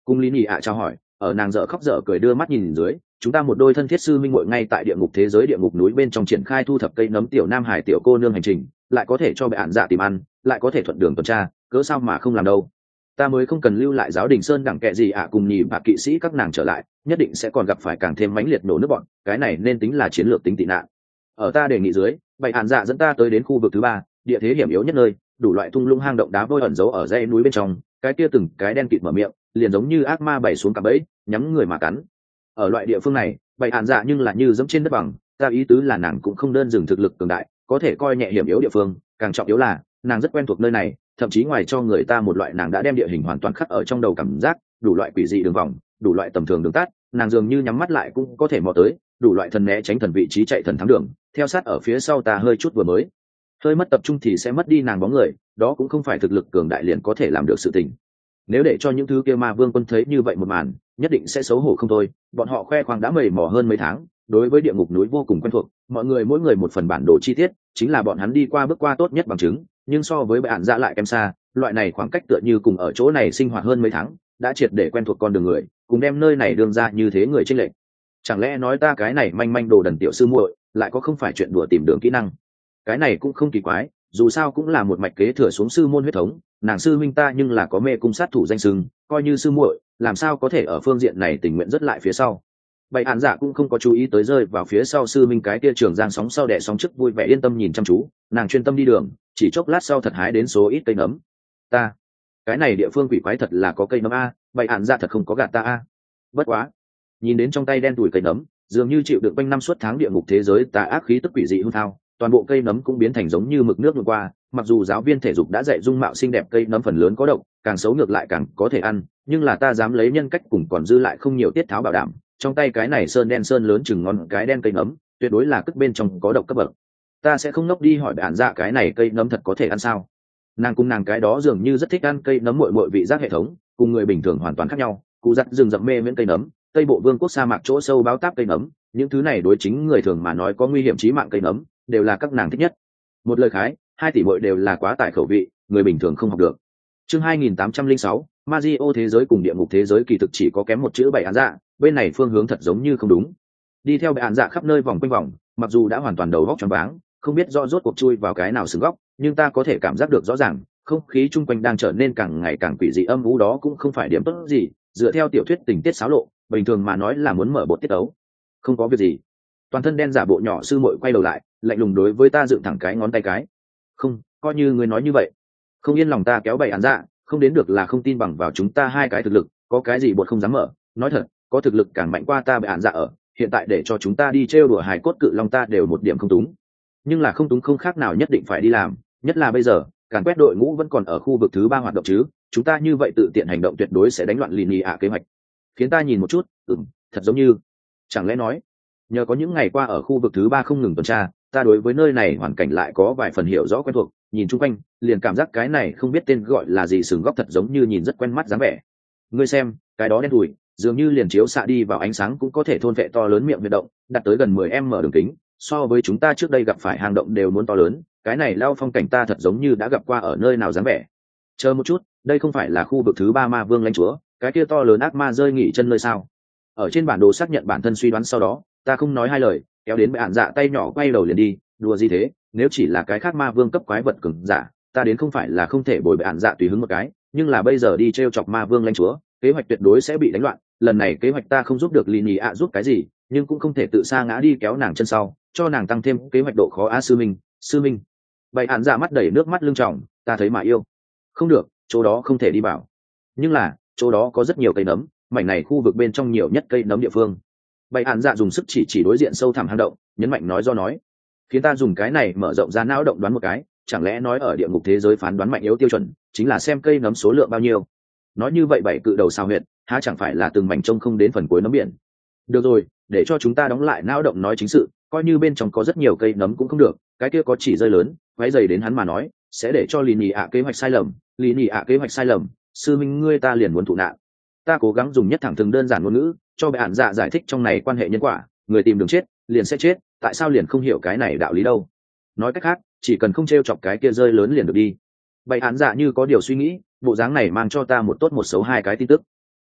Cùng lý nhị ạ trao hỏi, ở nàng dở khóc dở cười đưa mắt nhìn dưới, chúng ta một đôi thân thiết sư minh muội ngay tại địa ngục thế giới địa ngục núi bên trong triển khai thu thập cây nấm tiểu nam hải tiểu cô nương hành trình, lại có thể cho bệ ản dạ tìm ăn, lại có thể thuận đường tuần tra, cớ sao mà không làm đâu. Ta mới không cần lưu lại giáo đình sơn đẳng kệ gì ạ, cùng nhì và kỵ sĩ các nàng trở lại, nhất định sẽ còn gặp phải càng thêm mãnh liệt nổ nước bọn, cái này nên tính là chiến lược tính tị nạn. Ở ta đề nghị dưới, bệ ản dạ dẫn ta tới đến khu vực thứ ba, địa thế hiểm yếu nhất nơi, đủ loại thung lũng hang động đá vôi ẩn giấu ở dãy núi bên trong, cái kia từng cái đen kịt mở miệng, liền giống như ác ma bày xuống cả bẫy, nhắm người mà cắn. Ở loại địa phương này, bệ ản dạ nhưng là như dẫm trên đất bằng, ta ý tứ là nàng cũng không đơn dừng thực lực cường đại, có thể coi nhẹ hiểm yếu địa phương, càng trọng yếu là nàng rất quen thuộc nơi này, thậm chí ngoài cho người ta một loại nàng đã đem địa hình hoàn toàn khắc ở trong đầu cảm giác, đủ loại quỷ dị đường vòng, đủ loại tầm thường đường tắt, nàng dường như nhắm mắt lại cũng có thể mò tới, đủ loại thần né tránh thần vị trí chạy thần thắng đường, theo sát ở phía sau ta hơi chút vừa mới hơi mất tập trung thì sẽ mất đi nàng bóng người, đó cũng không phải thực lực cường đại liền có thể làm được sự tình. Nếu để cho những thứ kia ma vương quân thấy như vậy một màn, nhất định sẽ xấu hổ không thôi. Bọn họ khoe khoang đã mầy mò hơn mấy tháng, đối với địa ngục núi vô cùng quen thuộc, mọi người mỗi người một phần bản đồ chi tiết, chính là bọn hắn đi qua bước qua tốt nhất bằng chứng, nhưng so với bạn dạ lại kém xa. Loại này khoảng cách tựa như cùng ở chỗ này sinh hoạt hơn mấy tháng, đã triệt để quen thuộc con đường người, cùng đem nơi này đương ra như thế người chênh lệch. Chẳng lẽ nói ta cái này manh manh đồ đần tiểu sư muội, lại có không phải chuyện đùa tìm đường kỹ năng? Cái này cũng không kỳ quái, dù sao cũng là một mạch kế thừa xuống sư môn huyết thống, nàng sư huynh ta nhưng là có mê cung sát thủ danh sừng, coi như sư muội, làm sao có thể ở phương diện này tình nguyện rất lại phía sau. Bạch Hàn Dạ cũng không có chú ý tới rơi vào phía sau sư minh cái kia trường giang sóng sau đẻ sóng trước vui vẻ yên tâm nhìn chăm chú, nàng chuyên tâm đi đường, chỉ chốc lát sau thật hái đến số ít cây nấm. Ta, cái này địa phương quỷ quái thật là có cây nấm a, Bạch Hàn Dạ thật không có gạt ta a. Bất quá, nhìn đến trong tay đen đùi cây nấm, dường như chịu đựng quanh năm suốt tháng địa ngục thế giới tà ác khí tức quỷ dị hung thao, toàn bộ cây nấm cũng biến thành giống như mực nước ngược qua. Mặc dù giáo viên thể dục đã dạy dung mạo xinh đẹp cây nấm phần lớn có độc, càng xấu ngược lại càng có thể ăn, nhưng là ta dám lấy nhân cách cùng còn dư lại không nhiều tiết tháo bảo đảm, trong tay cái này sơn đen sơn lớn chừng ngón cái đen cây nấm, tuyệt đối là cất bên trong có độc cấp bậc. Ta sẽ không nốc đi hỏi Bạn Dạ cái này cây nấm thật có thể ăn sao? Nàng cùng nàng cái đó dường như rất thích ăn cây nấm, muội vị giác hệ thống cùng người bình thường hoàn toàn khác nhau. Cụ giặt rừng rậm mê miễn cây nấm, tây bộ vương quốc sa mạc chỗ sâu báo táp cây nấm, những thứ này đối chính người thường mà nói có nguy hiểm chí mạng cây nấm, đều là các nàng thích nhất. Một lời khái, hai tỷ muội đều là quá tải khẩu vị, người bình thường không học được. Chương 2806, Mario thế giới cùng địa ngục thế giới kỳ thực chỉ có kém một chữ Bạn Dạ, bên này phương hướng thật giống như không đúng. Đi theo Bạn Dạ khắp nơi vòng quanh vòng, mặc dù đã hoàn toàn đầu góc choáng váng, không biết rõ rốt cuộc chui vào cái nào xứng góc, nhưng ta có thể cảm giác được rõ ràng, không khí chung quanh đang trở nên càng ngày càng quỷ dị âm u, đó cũng không phải điểm tốt gì, dựa theo tiểu thuyết tình tiết xáo lộ, bình thường mà nói là muốn mở bột tiết ấu. Không có việc gì. Toàn thân đen giả bộ nhỏ sư muội quay đầu lại, lạnh lùng đối với ta dựng thẳng cái ngón tay cái. Không, coi như người nói như vậy. Không yên lòng ta kéo Bạn Dạ, không đến được là không tin bằng vào chúng ta hai cái thực lực, có cái gì bột không dám mở, nói thật, có thực lực càng mạnh qua ta Bạn Dạ ở, hiện tại để cho chúng ta đi trêu đùa hài cốt cự long ta đều một điểm không túng. Nhưng là không túng không khác nào nhất định phải đi làm, nhất là bây giờ, càn quét đội ngũ vẫn còn ở khu vực thứ 3 hoạt động chứ, chúng ta như vậy tự tiện hành động tuyệt đối sẽ đánh loạn lì ạ kế hoạch. Khiến ta nhìn một chút, thật giống như, chẳng lẽ nói, nhờ có những ngày qua ở khu vực thứ 3 không ngừng tuần tra, ta đối với nơi này hoàn cảnh lại có vài phần hiểu rõ quen thuộc, nhìn chung quanh, liền cảm giác cái này không biết tên gọi là gì sừng góc thật giống như nhìn rất quen mắt dáng vẻ. Ngươi xem, cái đó đen đùi, dường như liền chiếu xạ đi vào ánh sáng cũng có thể thôn vệ to lớn miệng huyệt động, đạt tới gần 10m đường kính, so với chúng ta trước đây gặp phải hang động đều muốn to lớn, cái này lao phong cảnh ta thật giống như đã gặp qua ở nơi nào dáng vẻ. Chờ một chút, đây không phải là khu vực thứ 3 ma vương lãnh chúa, cái kia to lớn ác ma rơi nghỉ chân nơi sao? Ở trên bản đồ xác nhận bản thân suy đoán sau đó, ta không nói hai lời, kéo đến Bạn Dạ tay nhỏ quay đầu liền đi, đùa gì thế, nếu chỉ là cái khác ma vương cấp quái vật cường giả, ta đến không phải là không thể bồi Bạn Dạ tùy hứng một cái, nhưng là bây giờ đi trêu chọc ma vương lãnh chúa, kế hoạch tuyệt đối sẽ bị đánh loạn, lần này kế hoạch ta không giúp được Lini ạ giúp cái gì, nhưng cũng không thể tự sa ngã đi kéo nàng chân sau, cho nàng tăng thêm kế hoạch độ khó á. Sư minh. Bạn Dạ mắt đầy nước mắt lưng tròng, ta thấy mà yêu. Không được, chỗ đó không thể đi vào. Nhưng là, chỗ đó có rất nhiều cây nấm, mảnh này khu vực bên trong nhiều nhất cây nấm địa phương. Bạn Dạ dùng sức chỉ đối diện sâu thẳm hang động, nhấn mạnh nói do nói, khiến ta dùng cái này mở rộng ra não động đoán một cái, chẳng lẽ nói ở địa ngục thế giới phán đoán mạnh yếu tiêu chuẩn chính là xem cây nấm số lượng bao nhiêu? Nói như vậy bảy cự đầu sao huyệt, há chẳng phải là từng mảnh trông không đến phần cuối nấm biển? Được rồi, để cho chúng ta đóng lại não động nói chính sự, coi như bên trong có rất nhiều cây nấm cũng không được, cái kia có chỉ rơi lớn, quấy dày đến hắn mà nói, sẽ để cho Lini ạ kế hoạch sai lầm, Lini ạ kế hoạch sai lầm, sư minh ngươi ta liền muốn thụ nạn. Ta cố gắng dùng nhất thẳng thừng đơn giản ngôn ngữ cho Bạn Dạ giải thích trong này quan hệ nhân quả, người tìm đường chết liền sẽ chết, tại sao liền không hiểu cái này đạo lý đâu? Nói cách khác, chỉ cần không trêu chọc cái kia rơi lớn liền được đi. Bạn Dạ như có điều suy nghĩ, bộ dáng này mang cho ta một tốt một xấu hai cái tin tức.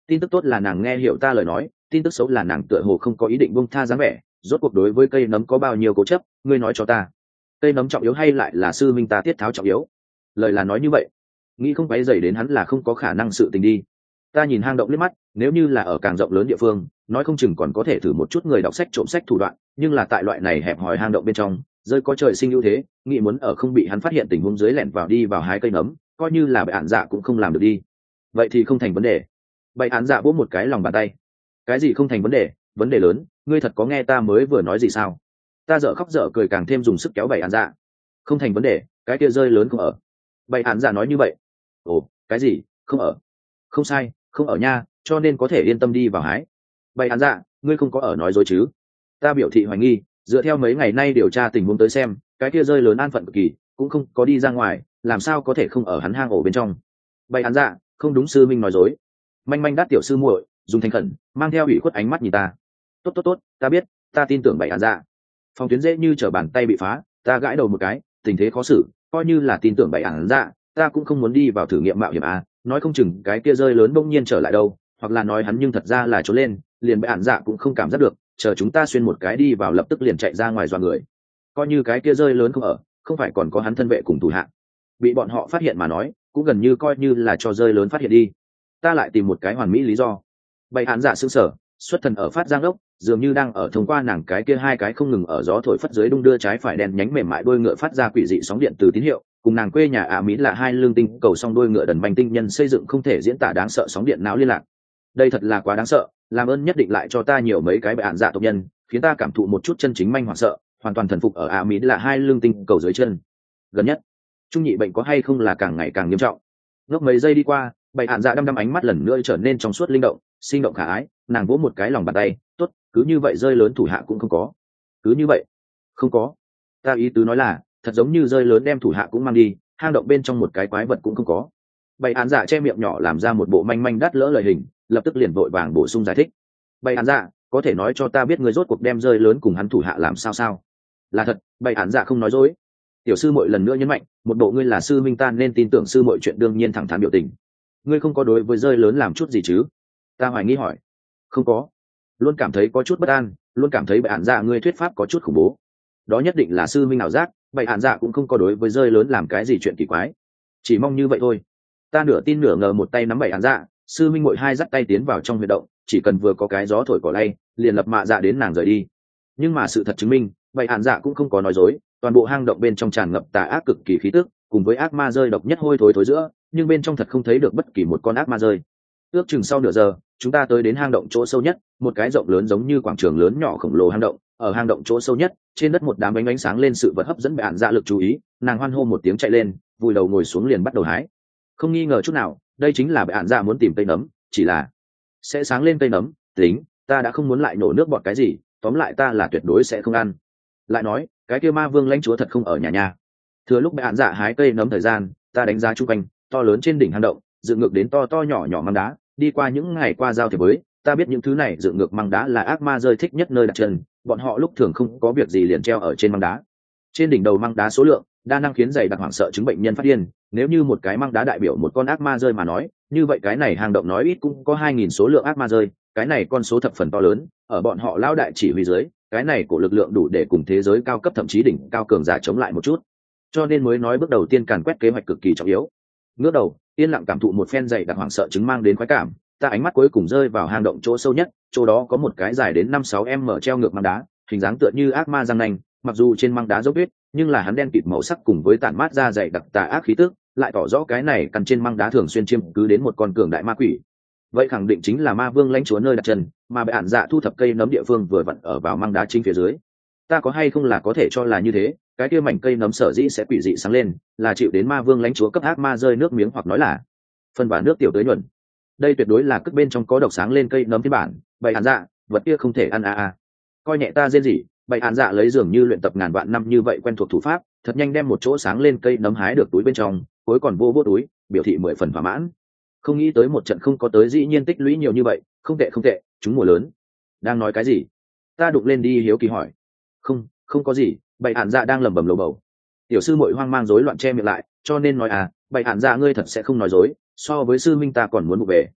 tin tức tốt là nàng nghe hiểu ta lời nói, tin tức xấu là nàng tựa hồ không có ý định buông tha dáng vẻ. Rốt cuộc đối với cây nấm có bao nhiêu cố chấp, ngươi nói cho ta, cây nấm trọng yếu hay lại là sư minh ta tiết tháo trọng yếu? Lời là nói như vậy, nghĩ không quấy dày đến hắn là không có khả năng sự tình đi. Ta nhìn hang động liếc mắt, nếu như là ở càng rộng lớn địa phương, nói không chừng còn có thể thử một chút người đọc sách trộm sách thủ đoạn, nhưng là tại loại này hẹp hòi hang động bên trong, rơi có trời sinh ưu thế, nghĩ muốn ở không bị hắn phát hiện tình huống dưới lẻn vào đi vào hái cây nấm, coi như là bệ án dạ cũng không làm được đi. Vậy thì không thành vấn đề. Bệ án dạ vỗ một cái lòng bàn tay. Cái gì không thành vấn đề lớn, ngươi thật có nghe ta mới vừa nói gì sao? Ta dở khóc dở cười càng thêm dùng sức kéo bệ án dạ. Không thành vấn đề, cái kia rơi lớn không ở. Bệ án dạ nói như vậy. Ồ, cái gì? Không ở? Không sai, không ở nha, cho nên có thể yên tâm đi vào hái. Bày án dạ, ngươi không có ở nói dối chứ? Ta biểu thị hoài nghi, dựa theo mấy ngày nay điều tra tình huống tới xem, cái kia rơi lớn an phận cực kỳ, cũng không có đi ra ngoài, làm sao có thể không ở hắn hang ổ bên trong? Bày án dạ, không đúng, sư minh nói dối. Manh manh đắt tiểu sư muội, dùng thành khẩn, mang theo ủy khuất ánh mắt nhìn ta. Tốt, ta biết, ta tin tưởng bày án dạ. Phòng tuyến dễ như trở bàn tay bị phá, ta gãi đầu một cái, tình thế khó xử, coi như là tin tưởng bày án dạ, ta cũng không muốn đi vào thử nghiệm mạo hiểm à, nói không chừng cái kia rơi lớn bỗng nhiên trở lại đâu, hoặc là nói hắn nhưng thật ra là trốn lên, liền bệ ản dạ cũng không cảm giác được, chờ chúng ta xuyên một cái đi vào lập tức liền chạy ra ngoài dọa người. Coi như cái kia rơi lớn không ở, không phải còn có hắn thân vệ cùng thủ hạ, bị bọn họ phát hiện mà nói, cũng gần như coi như là cho rơi lớn phát hiện đi. Ta lại tìm một cái hoàn mỹ lý do. Bệ ản dạ sững sờ, xuất thần ở phát giang ốc, dường như đang ở thông qua nàng cái kia hai cái không ngừng ở gió thổi phất dưới đung đưa trái phải đèn nhánh mềm mại đuôi ngựa phát ra quỷ dị sóng điện từ tín hiệu, cùng nàng quê nhà Mỹ là hai lương tinh cầu song đuôi ngựa đần bành tinh nhân xây dựng không thể diễn tả đáng sợ sóng điện não liên lạc. Đây thật là quá đáng sợ, làm ơn nhất định lại cho ta nhiều mấy cái bệ ản dạ tộc nhân, khiến ta cảm thụ một chút chân chính manh hoảng sợ, hoàn toàn thần phục ở Mỹ là hai lương tinh cầu dưới chân. Gần nhất, trung nhị bệnh có hay không là càng ngày càng nghiêm trọng. Ngốc mấy giây đi qua, bệ ản dạ đăm ánh mắt lần nữa trở nên trong suốt linh động, sinh động khả ái, nàng vỗ một cái lòng bàn tay, tốt, cứ như vậy rơi lớn thủ hạ cũng không có. Cứ như vậy? Không có. Ta ý tứ nói là, thật giống như rơi lớn đem thủ hạ cũng mang đi, hang động bên trong một cái quái vật cũng không có. Bày án dạ che miệng nhỏ làm ra một bộ manh manh đắt lỡ lời hình, lập tức liền vội vàng bổ sung giải thích. Bày án dạ, có thể nói cho ta biết người rốt cuộc đem rơi lớn cùng hắn thủ hạ làm sao sao? Là thật, bày án dạ không nói dối. Tiểu sư muội lần nữa nhấn mạnh, một bộ ngươi là sư minh ta nên tin tưởng sư muội chuyện đương nhiên thẳng thắn biểu tình. Ngươi không có đối với rơi lớn làm chút gì chứ? Ta hoài nghi hỏi. Không có. Luôn cảm thấy có chút bất an, luôn cảm thấy bày án dạ ngươi thuyết pháp có chút khủng bố. Đó nhất định là sư minh ảo giác, bày án dạ cũng không có đối với rơi lớn làm cái gì chuyện kỳ quái. Chỉ mong như vậy thôi. Ta nửa tin nửa ngờ một tay nắm bày án dạ, sư minh mội hai dắt tay tiến vào trong huyệt động, chỉ cần vừa có cái gió thổi cỏ lay, liền lập mạ dạ đến nàng rời đi. Nhưng mà sự thật chứng minh, bày án dạ cũng không có nói dối, toàn bộ hang động bên trong tràn ngập tà ác cực kỳ khí tức, cùng với ác ma rơi độc nhất hôi thối thối giữa, nhưng bên trong thật không thấy được bất kỳ một con ác ma rơi. Ước chừng sau nửa giờ, chúng ta tới đến hang động chỗ sâu nhất, một cái rộng lớn giống như quảng trường lớn nhỏ khổng lồ hang động. Ở hang động chỗ sâu nhất, trên đất một đám ánh sáng lên sự vật hấp dẫn bệ ản dạ lực chú ý, nàng hoan hô một tiếng chạy lên, vùi đầu ngồi xuống liền bắt đầu hái. Không nghi ngờ chút nào, đây chính là bệ ản dạ muốn tìm cây nấm, chỉ là sẽ sáng lên cây nấm, tính, ta đã không muốn lại nổ nước bọt cái gì, tóm lại ta là tuyệt đối sẽ không ăn. Lại nói, cái kia ma vương lãnh chúa thật không ở nhà nha. Thừa lúc bệ ản dạ hái cây nấm thời gian, ta đánh giá chung quanh, to lớn trên đỉnh hang động, dựng ngược đến to nhỏ nhỏ măng đá, đi qua những ngày qua giao thiệp với, ta biết những thứ này dựng ngược măng đá là ác ma rơi thích nhất nơi đặt chân, bọn họ lúc thường không có việc gì liền treo ở trên măng đá. Trên đỉnh đầu măng đá số lượng đa năng khiến dày đặc hoảng sợ chứng bệnh nhân phát điên, nếu như một cái măng đá đại biểu một con ác ma rơi mà nói, như vậy cái này hang động nói ít cũng có 2000 số lượng ác ma rơi, cái này con số thập phần to lớn, ở bọn họ lao đại chỉ huy dưới, cái này của lực lượng đủ để cùng thế giới cao cấp thậm chí đỉnh cao cường giả chống lại một chút. Cho nên mới nói bước đầu tiên càn quét kế hoạch cực kỳ trọng yếu. Ngước đầu, yên lặng cảm thụ một phen dày đặc hoảng sợ chứng mang đến khoái cảm, ta ánh mắt cuối cùng rơi vào hang động chỗ sâu nhất, chỗ đó có một cái dài đến 5-6 m treo ngược măng đá, hình dáng tựa như ác ma răng nanh, mặc dù trên măng đá dấu vết, nhưng là hắn đen kịt màu sắc cùng với tản mát ra dày đặc tà ác khí tức, lại tỏ rõ cái này căn trên măng đá thường xuyên chiếm cứ đến một con cường đại ma quỷ. Vậy khẳng định chính là ma vương lãnh chúa nơi đặt chân, mà bệ ản dạ thu thập cây nấm địa phương vừa vặn ở vào măng đá chính phía dưới. Ta có hay không là có thể cho là như thế, cái kia mảnh cây nấm sở dĩ sẽ quỷ dị sáng lên, là chịu đến ma vương lãnh chúa cấp ác ma rơi nước miếng, hoặc nói là phân và nước tiểu tới nhuần. Đây tuyệt đối là cất bên trong có độc sáng lên cây nấm phiên bản, bày án dạ, vật kia không thể ăn coi nhẹ ta rên rỉ, bày án dạ lấy dường như luyện tập ngàn vạn năm như vậy quen thuộc thủ pháp, thật nhanh đem một chỗ sáng lên cây nấm hái được túi bên trong, cuối còn vô túi, biểu thị 10 phần thỏa mãn. Không nghĩ tới một trận không có tới dĩ nhiên tích lũy nhiều như vậy, không tệ, chúng mùa lớn. Đang nói cái gì? Ta đụng lên đi hiếu kỳ hỏi. Không có gì, bày án dạ đang lẩm bẩm lầu bầu. Tiểu sư muội hoang mang rối loạn che miệng lại, cho nên nói bày án dạ ngươi thật sẽ không nói dối, so với sư minh ta còn muốn vụ về.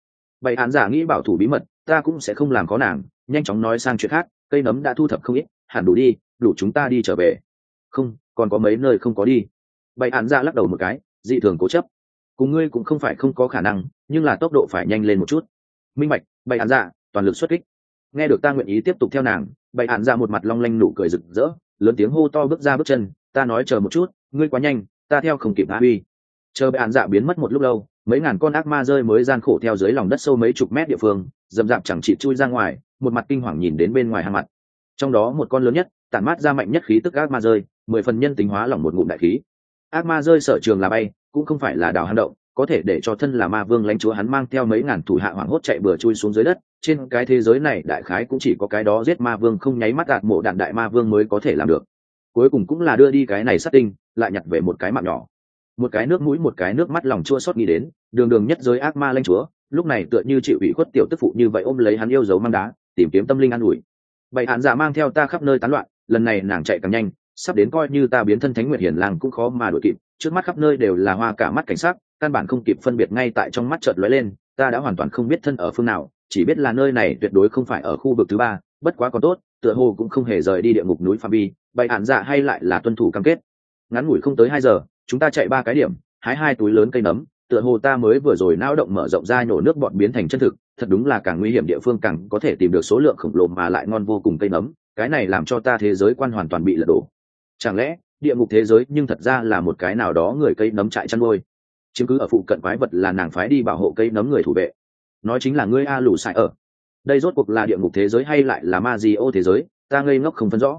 bày án giả nghĩ bảo thủ bí mật, ta cũng sẽ không làm có nàng, nhanh chóng nói sang chuyện khác. Cây nấm đã thu thập không ít, hẳn đủ đi, đủ chúng ta đi trở về. Không, còn có mấy nơi không có đi. Bày án giả lắc đầu một cái, dị thường cố chấp. Cùng ngươi cũng không phải không có khả năng, nhưng là tốc độ phải nhanh lên một chút. Minh bạch, bày án giả toàn lực xuất kích. Nghe được ta nguyện ý tiếp tục theo nàng, bày án giả một mặt long lanh nụ cười rực rỡ, lớn tiếng hô to bước ra bước chân. Ta nói chờ một chút, ngươi quá nhanh, ta theo không kịp. Á uy. Chờ bày án giả biến mất một lúc lâu, mấy ngàn con ác ma rơi mới gian khổ theo dưới lòng đất sâu mấy chục mét địa phương, dầm dạp chẳng chịt chui ra ngoài, một mặt kinh hoàng nhìn đến bên ngoài hang mặt. Trong đó một con lớn nhất, tản mát ra mạnh nhất khí tức ác ma rơi, 10 phần nhân tính hóa lỏng một ngụm đại khí. Ác ma rơi sở trường là bay, cũng không phải là đào hang động, có thể để cho thân là ma vương lãnh chúa hắn mang theo mấy ngàn thủ hạ hoảng hốt chạy bừa chui xuống dưới đất. Trên cái thế giới này đại khái cũng chỉ có cái đó giết ma vương không nháy mắt đạt mộ đạn đại ma vương mới có thể làm được. Cuối cùng cũng là đưa đi cái này sát tinh, lại nhặt về một cái mạng nhỏ. Một cái nước mũi một cái nước mắt lòng chua xót nghĩ đến, đường đường nhất giới ác ma lãnh chúa, lúc này tựa như chịu ủy khuất tiểu tức phụ như vậy ôm lấy hắn yêu dấu mang đá, tìm kiếm tâm linh an ủi. Bày án giả mang theo ta khắp nơi tán loạn, lần này nàng chạy càng nhanh, sắp đến coi như ta biến thân Thánh Nguyệt Hiển Lang cũng khó mà đuổi kịp. Trước mắt khắp nơi đều là hoa cả mắt cảnh sát, căn bản không kịp phân biệt ngay tại trong mắt chợt lóe lên, ta đã hoàn toàn không biết thân ở phương nào, chỉ biết là nơi này tuyệt đối không phải ở khu vực thứ ba, bất quá còn tốt, tựa hồ cũng không hề rời đi địa ngục núi phạm vi. Bày án giả hay lại là tuân thủ cam kết. Ngắn ngủi không tới 2 giờ, chúng ta chạy 3 cái điểm, hái 2 túi lớn cây nấm, tựa hồ ta mới vừa rồi não động mở rộng ra nhổ nước bọt biến thành chân thực, thật đúng là càng nguy hiểm địa phương càng có thể tìm được số lượng khổng lồ mà lại ngon vô cùng cây nấm, cái này làm cho ta thế giới quan hoàn toàn bị lật đổ. Chẳng lẽ địa ngục thế giới nhưng thật ra là một cái nào đó người cây nấm trại chăn nuôi, chứng cứ ở phụ cận quái vật là nàng phái đi bảo hộ cây nấm người thủ vệ, nói chính là ngươi a lù sai ở đây. Rốt cuộc là địa ngục thế giới hay lại là ma di ô thế giới, ta ngây ngốc không phân rõ.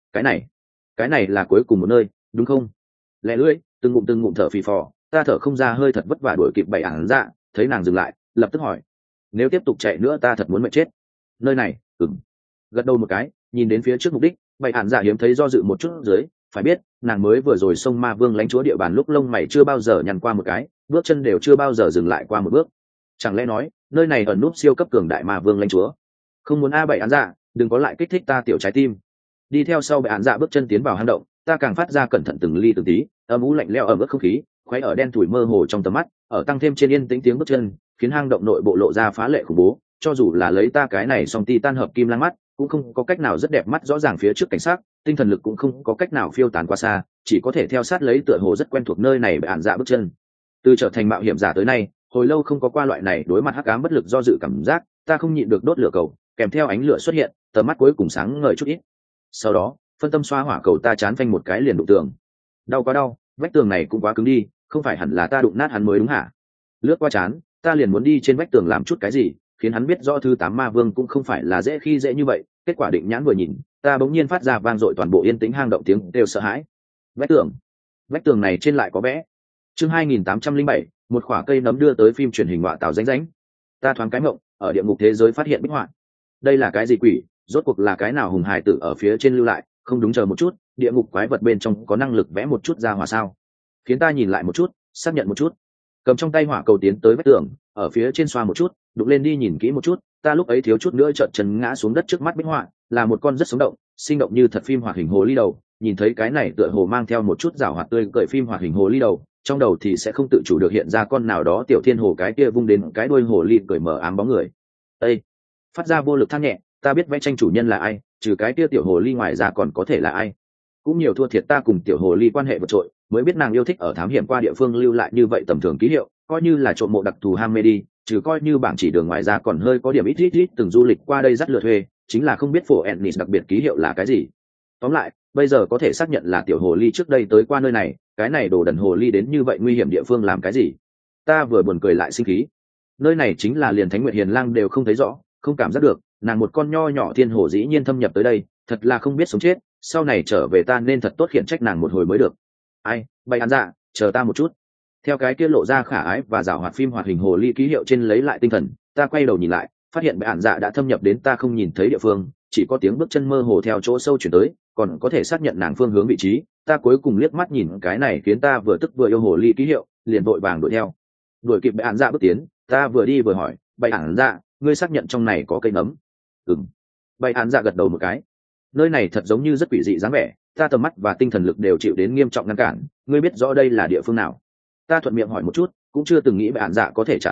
Cái này là cuối cùng một nơi đúng không? Lẹ lưỡi, từng ngụm thở phì phò, ta thở không ra hơi thật vất vả đuổi kịp bày án dạ. Thấy nàng dừng lại, lập tức hỏi, nếu tiếp tục chạy nữa ta thật muốn mệt chết. Nơi này gật đầu một cái, nhìn đến phía trước mục đích. Bày án dạ hiếm thấy do dự một chút dưới, phải biết nàng mới vừa rồi xông ma vương lãnh chúa địa bàn lúc lông mày chưa bao giờ nhăn qua một cái, bước chân đều chưa bao giờ dừng lại qua một bước. Chẳng lẽ nói nơi này ẩn núp siêu cấp cường đại ma vương lãnh chúa? Không muốn a. Bày án dạ, đừng có lại kích thích ta tiểu trái tim. Đi theo sau bày án dạ bước chân tiến vào hang động, ta càng phát ra cẩn thận từng ly từng tí, âm u lạnh lẽo ẩm ướt không khí khoáy ở đen thủi mơ hồ trong tầm mắt, ở tăng thêm trên yên tĩnh tiếng bước chân, khiến hang động nội bộ lộ ra phá lệ khủng bố. Cho dù là lấy ta cái này song ti tan hợp kim lang mắt, cũng không có cách nào rất đẹp mắt rõ ràng phía trước cảnh sát, tinh thần lực cũng không có cách nào phiêu tán qua xa, chỉ có thể theo sát lấy tựa hồ rất quen thuộc nơi này bày án dạ bước chân. Từ trở thành mạo hiểm giả tới nay, hồi lâu không có qua loại này đối mặt hắc ám bất lực do dự cảm giác, ta không nhịn được đốt lửa cầu, kèm theo ánh lửa xuất hiện, tầm mắt cuối cùng sáng ngời chút ít. Sau đó phân tâm xoa hỏa cầu, ta chán phanh một cái liền đụng tường. Đau quá đau, vách tường này cũng quá cứng đi, không phải hẳn là ta đụng nát hắn mới đúng hả? Lướt qua chán, ta liền muốn đi trên vách tường làm chút cái gì, khiến hắn biết rõ thứ 8 ma vương cũng không phải là dễ khi dễ như vậy. Kết quả định nhãn vừa nhìn, ta bỗng nhiên phát ra vang dội toàn bộ yên tĩnh hang động tiếng đều sợ hãi. Vách tường này trên lại có vẽ. Chương 2807, một quả cây nấm đưa tới phim truyền hình họa tào ránh. Ta thoáng cái mộng, ở địa ngục thế giới phát hiện bích họa. Đây là cái gì quỷ? Rốt cuộc là cái nào hùng hài tử ở phía trên lưu lại? Không đúng, chờ một chút, địa ngục quái vật bên trong có năng lực vẽ một chút ra hỏa sao? Khiến ta nhìn lại một chút, xác nhận một chút. Cầm trong tay hỏa cầu tiến tới vách tường, ở phía trên xoa một chút, đụng lên đi nhìn kỹ một chút. Ta lúc ấy thiếu chút nữa trợn chân ngã xuống đất. Trước mắt bích họa là một con rất sống động, sinh động như thật phim hoạt hình hồ ly đầu. Nhìn thấy cái này tựa hồ mang theo một chút rào hoạt tươi cười phim hoạt hình hồ ly đầu, trong đầu thì sẽ không tự chủ được hiện ra con nào đó tiểu thiên hồ cái kia vung đến cái đuôi hồ ly cười mờ ám bóng người. Ê! Phát ra vô lực than nhẹ, ta biết vẽ tranh chủ nhân là ai, trừ cái kia tiểu hồ ly ngoài ra còn có thể là ai. Cũng nhiều thua thiệt ta cùng tiểu hồ ly quan hệ vượt trội, mới biết nàng yêu thích ở thám hiểm qua địa phương lưu lại như vậy tầm thường ký hiệu, coi như là trộm mộ đặc thù ham mê đi, trừ coi như bảng chỉ đường ngoài ra còn hơi có điểm ít từng du lịch qua đây dắt lượt thuê, chính là không biết phổ Ennis đặc biệt ký hiệu là cái gì. Tóm lại, bây giờ có thể xác nhận là tiểu hồ ly trước đây tới qua nơi này, cái này đồ đần hồ ly đến như vậy nguy hiểm địa phương làm cái gì? Ta vừa buồn cười lại sinh khí. Nơi này chính là liền Thánh Nguyệt Hiền Lang đều không thấy rõ, không cảm giác được, nàng một con nho nhỏ thiên hồ dĩ nhiên thâm nhập tới đây, thật là không biết sống chết. Sau này trở về ta nên thật tốt khiển trách nàng một hồi mới được. Ai, bày án dạ, chờ ta một chút. Theo cái kia lộ ra khả ái và giảo hoạt phim hoạt hình hồ ly ký hiệu trên lấy lại tinh thần, ta quay đầu nhìn lại, phát hiện bày án dạ đã thâm nhập đến ta không nhìn thấy địa phương, chỉ có tiếng bước chân mơ hồ theo chỗ sâu chuyển tới, còn có thể xác nhận nàng phương hướng vị trí. Ta cuối cùng liếc mắt nhìn cái này khiến ta vừa tức vừa yêu hồ ly ký hiệu, liền vội vàng đuổi theo. Đuổi kịp bày án dạ bước tiến, ta vừa đi vừa hỏi, bày án dạ, ngươi xác nhận trong này có cây nấm? Bày án dạ gật đầu một cái. Nơi này thật giống như rất quỷ dị dáng vẻ, ta tầm mắt và tinh thần lực đều chịu đến nghiêm trọng ngăn cản. Ngươi biết rõ đây là địa phương nào? Ta thuận miệng hỏi một chút, cũng chưa từng nghĩ bày án dạ có thể trả lời.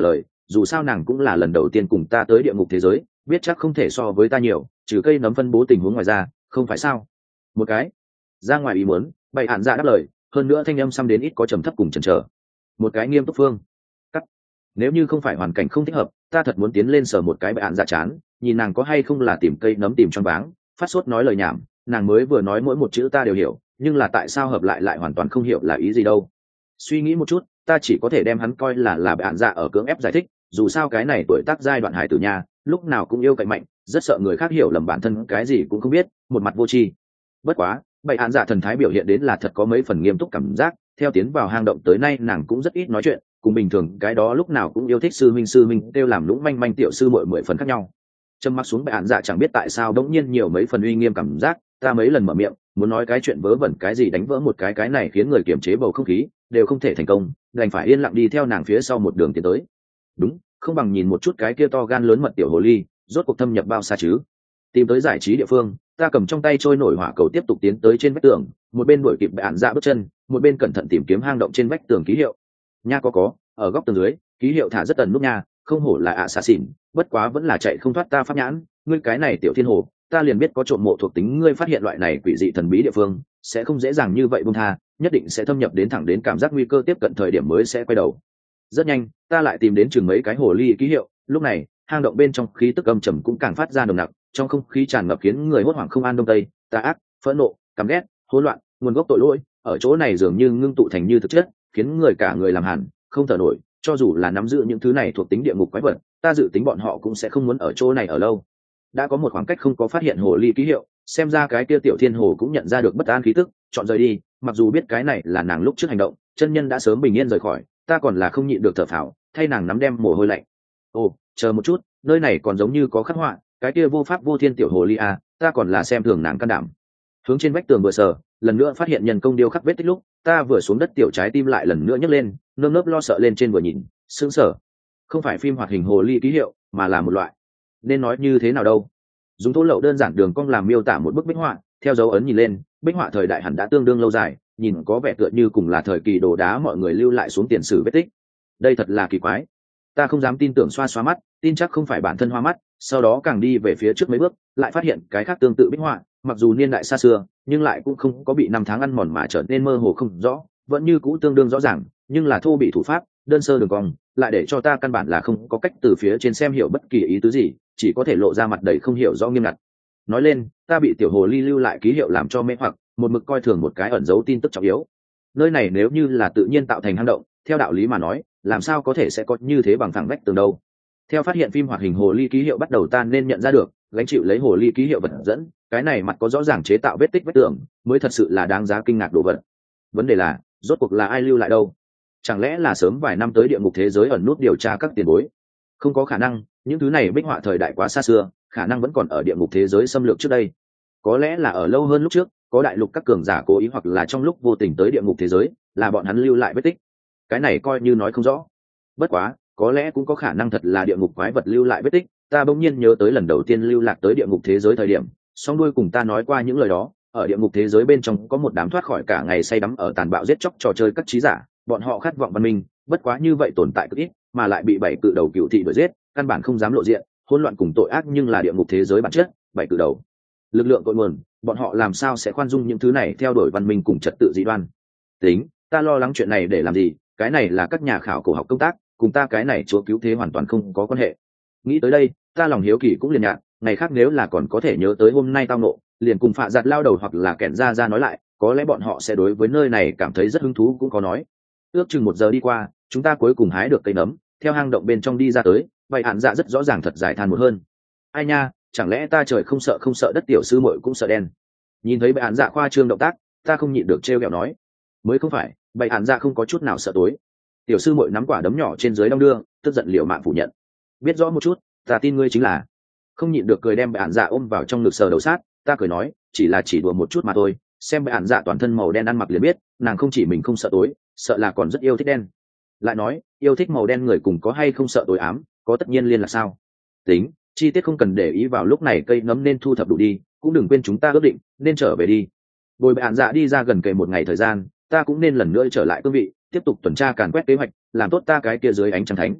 dù sao nàng cũng là lần đầu tiên cùng ta tới địa ngục thế giới, biết chắc không thể so với ta nhiều, trừ cây nấm phân bố tình huống ngoài ra, không phải sao? Một cái ra ngoài ý muốn, bày hạn dạ đáp lời, hơn nữa thanh âm xăm đến ít có trầm thấp cùng chần chờ. Một cái nghiêm túc phương cắt, nếu như không phải hoàn cảnh không thích hợp, ta thật muốn tiến lên sờ một cái bày hạn dạ chán, nhìn nàng có hay không là tìm cây nấm tìm trong váng, phát sốt nói lời nhảm. Nàng mới vừa nói mỗi một chữ ta đều hiểu, nhưng là tại sao hợp lại lại hoàn toàn không hiểu là ý gì đâu. Suy nghĩ một chút, ta chỉ có thể đem hắn coi là bệ hạn dạ ở cưỡng ép giải thích, dù sao cái này tuổi tác giai đoạn hải tử nha, lúc nào cũng yêu cạnh mạnh, rất sợ người khác hiểu lầm bản thân cái gì cũng không biết, một mặt vô tri. Bất quá bệ hạn dạ thần thái biểu hiện đến là thật có mấy phần nghiêm túc cảm giác, theo tiến vào hang động tới nay nàng cũng rất ít nói chuyện, cùng bình thường cái đó lúc nào cũng yêu thích sư minh kêu làm lũng manh manh tiểu sư muội mười phần khác nhau. Trầm mặc xuống bệ hạn dạ chẳng biết tại sao đống nhiên nhiều mấy phần uy nghiêm cảm giác, ta mấy lần mở miệng muốn nói cái chuyện vớ vẩn cái gì đánh vỡ một cái này khiến người kiềm chế bầu không khí đều không thể thành công, đành phải yên lặng đi theo nàng phía sau một đường tiến tới. Đúng, không bằng nhìn một chút cái kia to gan lớn mật tiểu hồ ly rốt cuộc thâm nhập bao xa chứ. Tìm tới giải trí địa phương, ta cầm trong tay trôi nổi hỏa cầu tiếp tục tiến tới trên vách tường, một bên đuổi kịp bệ hạn dạ bước chân, một bên cẩn thận tìm kiếm hang động trên vách tường ký hiệu. Nha có, ở góc tường dưới ký hiệu thả rất tần nút nha, không hổ là ạ xà xỉn, bất quá vẫn là chạy không thoát ta pháp nhãn. Ngươi cái này tiểu thiên hồ, ta liền biết có trộm mộ thuộc tính ngươi phát hiện loại này quỷ dị thần bí địa phương sẽ không dễ dàng như vậy buông tha, nhất định sẽ thâm nhập đến thẳng đến cảm giác nguy cơ tiếp cận thời điểm mới sẽ quay đầu. Rất nhanh ta lại tìm đến chừng mấy cái hồ ly ký hiệu, lúc này hang động bên trong khí tức âm trầm cũng càng phát ra nồng nặc, trong không khí tràn ngập khiến người hốt hoảng không an đông tây, tà ác, phẫn nộ, căm ghét, hỗn loạn, nguồn gốc tội lỗi ở chỗ này dường như ngưng tụ thành như thực chất, khiến người cả người làm hẳn không thở nổi. Cho dù là nắm giữ những thứ này thuộc tính địa ngục quái vật, ta dự tính bọn họ cũng sẽ không muốn ở chỗ này ở lâu. Đã có một khoảng cách không có phát hiện hồ ly ký hiệu, xem ra cái kia tiểu thiên hồ cũng nhận ra được bất an khí tức, chọn rời đi. Mặc dù biết cái này là nàng lúc trước hành động, chân nhân đã sớm bình yên rời khỏi, ta còn là không nhịn được thở phào, thay nàng nắm đem mồ hôi lạnh. Ồ, chờ một chút, nơi này còn giống như có khắc họa, cái kia vô pháp vô thiên tiểu hồ ly à, ta còn là xem thường nàng can đảm. Hướng trên vách tường vừa sờ, lần nữa phát hiện nhân công điêu khắc vết tích lúc, ta vừa xuống đất tiểu trái tim lại lần nữa nhấc lên, nơm nớp lo sợ lên trên vừa nhìn, sững sờ. Không phải phim hoạt hình hồ ly ký hiệu, mà là một loại, nên nói như thế nào đâu. Dùng thô lậu đơn giản đường cong làm miêu tả một bức bích họa, theo dấu ấn nhìn lên, bích họa thời đại hẳn đã tương đương lâu dài, nhìn có vẻ tựa như cùng là thời kỳ đồ đá mọi người lưu lại xuống tiền sử vết tích. Đây thật là kỳ quái, ta không dám tin tưởng, xoa xoa mắt, tin chắc không phải bản thân hoa mắt. Sau đó càng đi về phía trước mấy bước, lại phát hiện cái khác tương tự bích họa, mặc dù niên đại xa xưa, nhưng lại cũng không có bị năm tháng ăn mòn mà trở nên mơ hồ không rõ, vẫn như cũ tương đương rõ ràng, nhưng là thô bị thủ pháp, đơn sơ đường cong, lại để cho ta căn bản là không có cách từ phía trên xem hiểu bất kỳ ý tứ gì, chỉ có thể lộ ra mặt đầy không hiểu rõ nghiêm ngặt. Nói lên, ta bị tiểu hồ ly lưu lại ký hiệu làm cho mê hoặc, một mực coi thường một cái ẩn giấu tin tức trọng yếu. Nơi này nếu như là tự nhiên tạo thành hang động, theo đạo lý mà nói, làm sao có thể sẽ có như thế bằng thẳng vách tường đâu. Theo phát hiện phim hoạt hình hồ ly ký hiệu bắt đầu ta nên nhận ra được, gánh chịu lấy hồ ly ký hiệu vật dẫn, cái này mặt có rõ ràng chế tạo vết tích vách tường, mới thật sự là đáng giá kinh ngạc đồ vật. Vấn đề là, rốt cuộc là ai lưu lại đâu? Chẳng lẽ là sớm vài năm tới địa ngục thế giới ẩn nút điều tra các tiền bối? Không có khả năng, những thứ này bích họa thời đại quá xa xưa, khả năng vẫn còn ở địa ngục thế giới xâm lược trước đây. Có lẽ là ở lâu hơn lúc trước, có đại lục các cường giả cố ý hoặc là trong lúc vô tình tới địa ngục thế giới, là bọn hắn lưu lại vết tích. Cái này coi như nói không rõ. Bất quá, có lẽ cũng có khả năng thật là địa ngục quái vật lưu lại vết tích. Ta bỗng nhiên nhớ tới lần đầu tiên lưu lạc tới địa ngục thế giới thời điểm, song đuôi cùng ta nói qua những lời đó. Ở địa ngục thế giới bên trong có một đám thoát khỏi cả ngày say đắm ở tàn bạo giết chóc trò chơi các trí giả, bọn họ khát vọng văn minh, bất quá như vậy tồn tại cực ít, mà lại bị bảy cự đầu cựu thị đuổi giết, căn bản không dám lộ diện, hỗn loạn cùng tội ác nhưng là địa ngục thế giới bản chất, bảy cự đầu lực lượng cội nguồn, bọn họ làm sao sẽ khoan dung những thứ này theo đuổi văn minh cùng trật tự dị đoan. Tính, ta lo lắng chuyện này để làm gì, cái này là các nhà khảo cổ học công tác, cùng ta cái này chúa cứu thế hoàn toàn không có quan hệ. Nghĩ tới đây, ta lòng hiếu kỳ cũng liền nhạt, ngày khác nếu là còn có thể nhớ tới hôm nay tao nộ, liền cùng phạ giặt lao đầu hoặc là kẻn ra nói lại, có lẽ bọn họ sẽ đối với nơi này cảm thấy rất hứng thú cũng có nói. Ước chừng 1 giờ đi qua, chúng ta cuối cùng hái được cây nấm, theo hang động bên trong đi ra tới, vậy hạn dạ rất rõ ràng thật dài than một hơn. Ai nha, chẳng lẽ ta trời không sợ đất tiểu sư muội cũng sợ đen. Nhìn thấy bệ hạn dạ khoa trương động tác, ta không nhịn được trêu ghẹo nói, mới không phải, bệ hạn dạ không có chút nào sợ tối. Tiểu sư muội nắm quả đấm nhỏ trên dưới đong đưa, tức giận liều mạng phủ nhận, biết rõ một chút, ta tin ngươi chính là. Không nhịn được cười đem bệ hạn dạ ôm vào trong ngực sờ đầu sát, ta cười nói, chỉ đùa một chút mà thôi, xem bệ hạn dạ toàn thân màu đen ăn mặc liền biết, nàng không chỉ mình không sợ tối, sợ là còn rất yêu thích đen. Lại nói, yêu thích màu đen người cùng có hay không sợ tối ám, có tất nhiên liên là sao? Tính, chi tiết không cần để ý vào lúc này, cây nấm nên thu thập đủ đi, cũng đừng quên chúng ta ước định nên trở về đi. Bồi bệ hạn dạ đi ra gần kề 1 ngày thời gian, ta cũng nên lần nữa trở lại cương vị, tiếp tục tuần tra càn quét kế hoạch, làm tốt ta cái kia dưới ánh trăng thánh.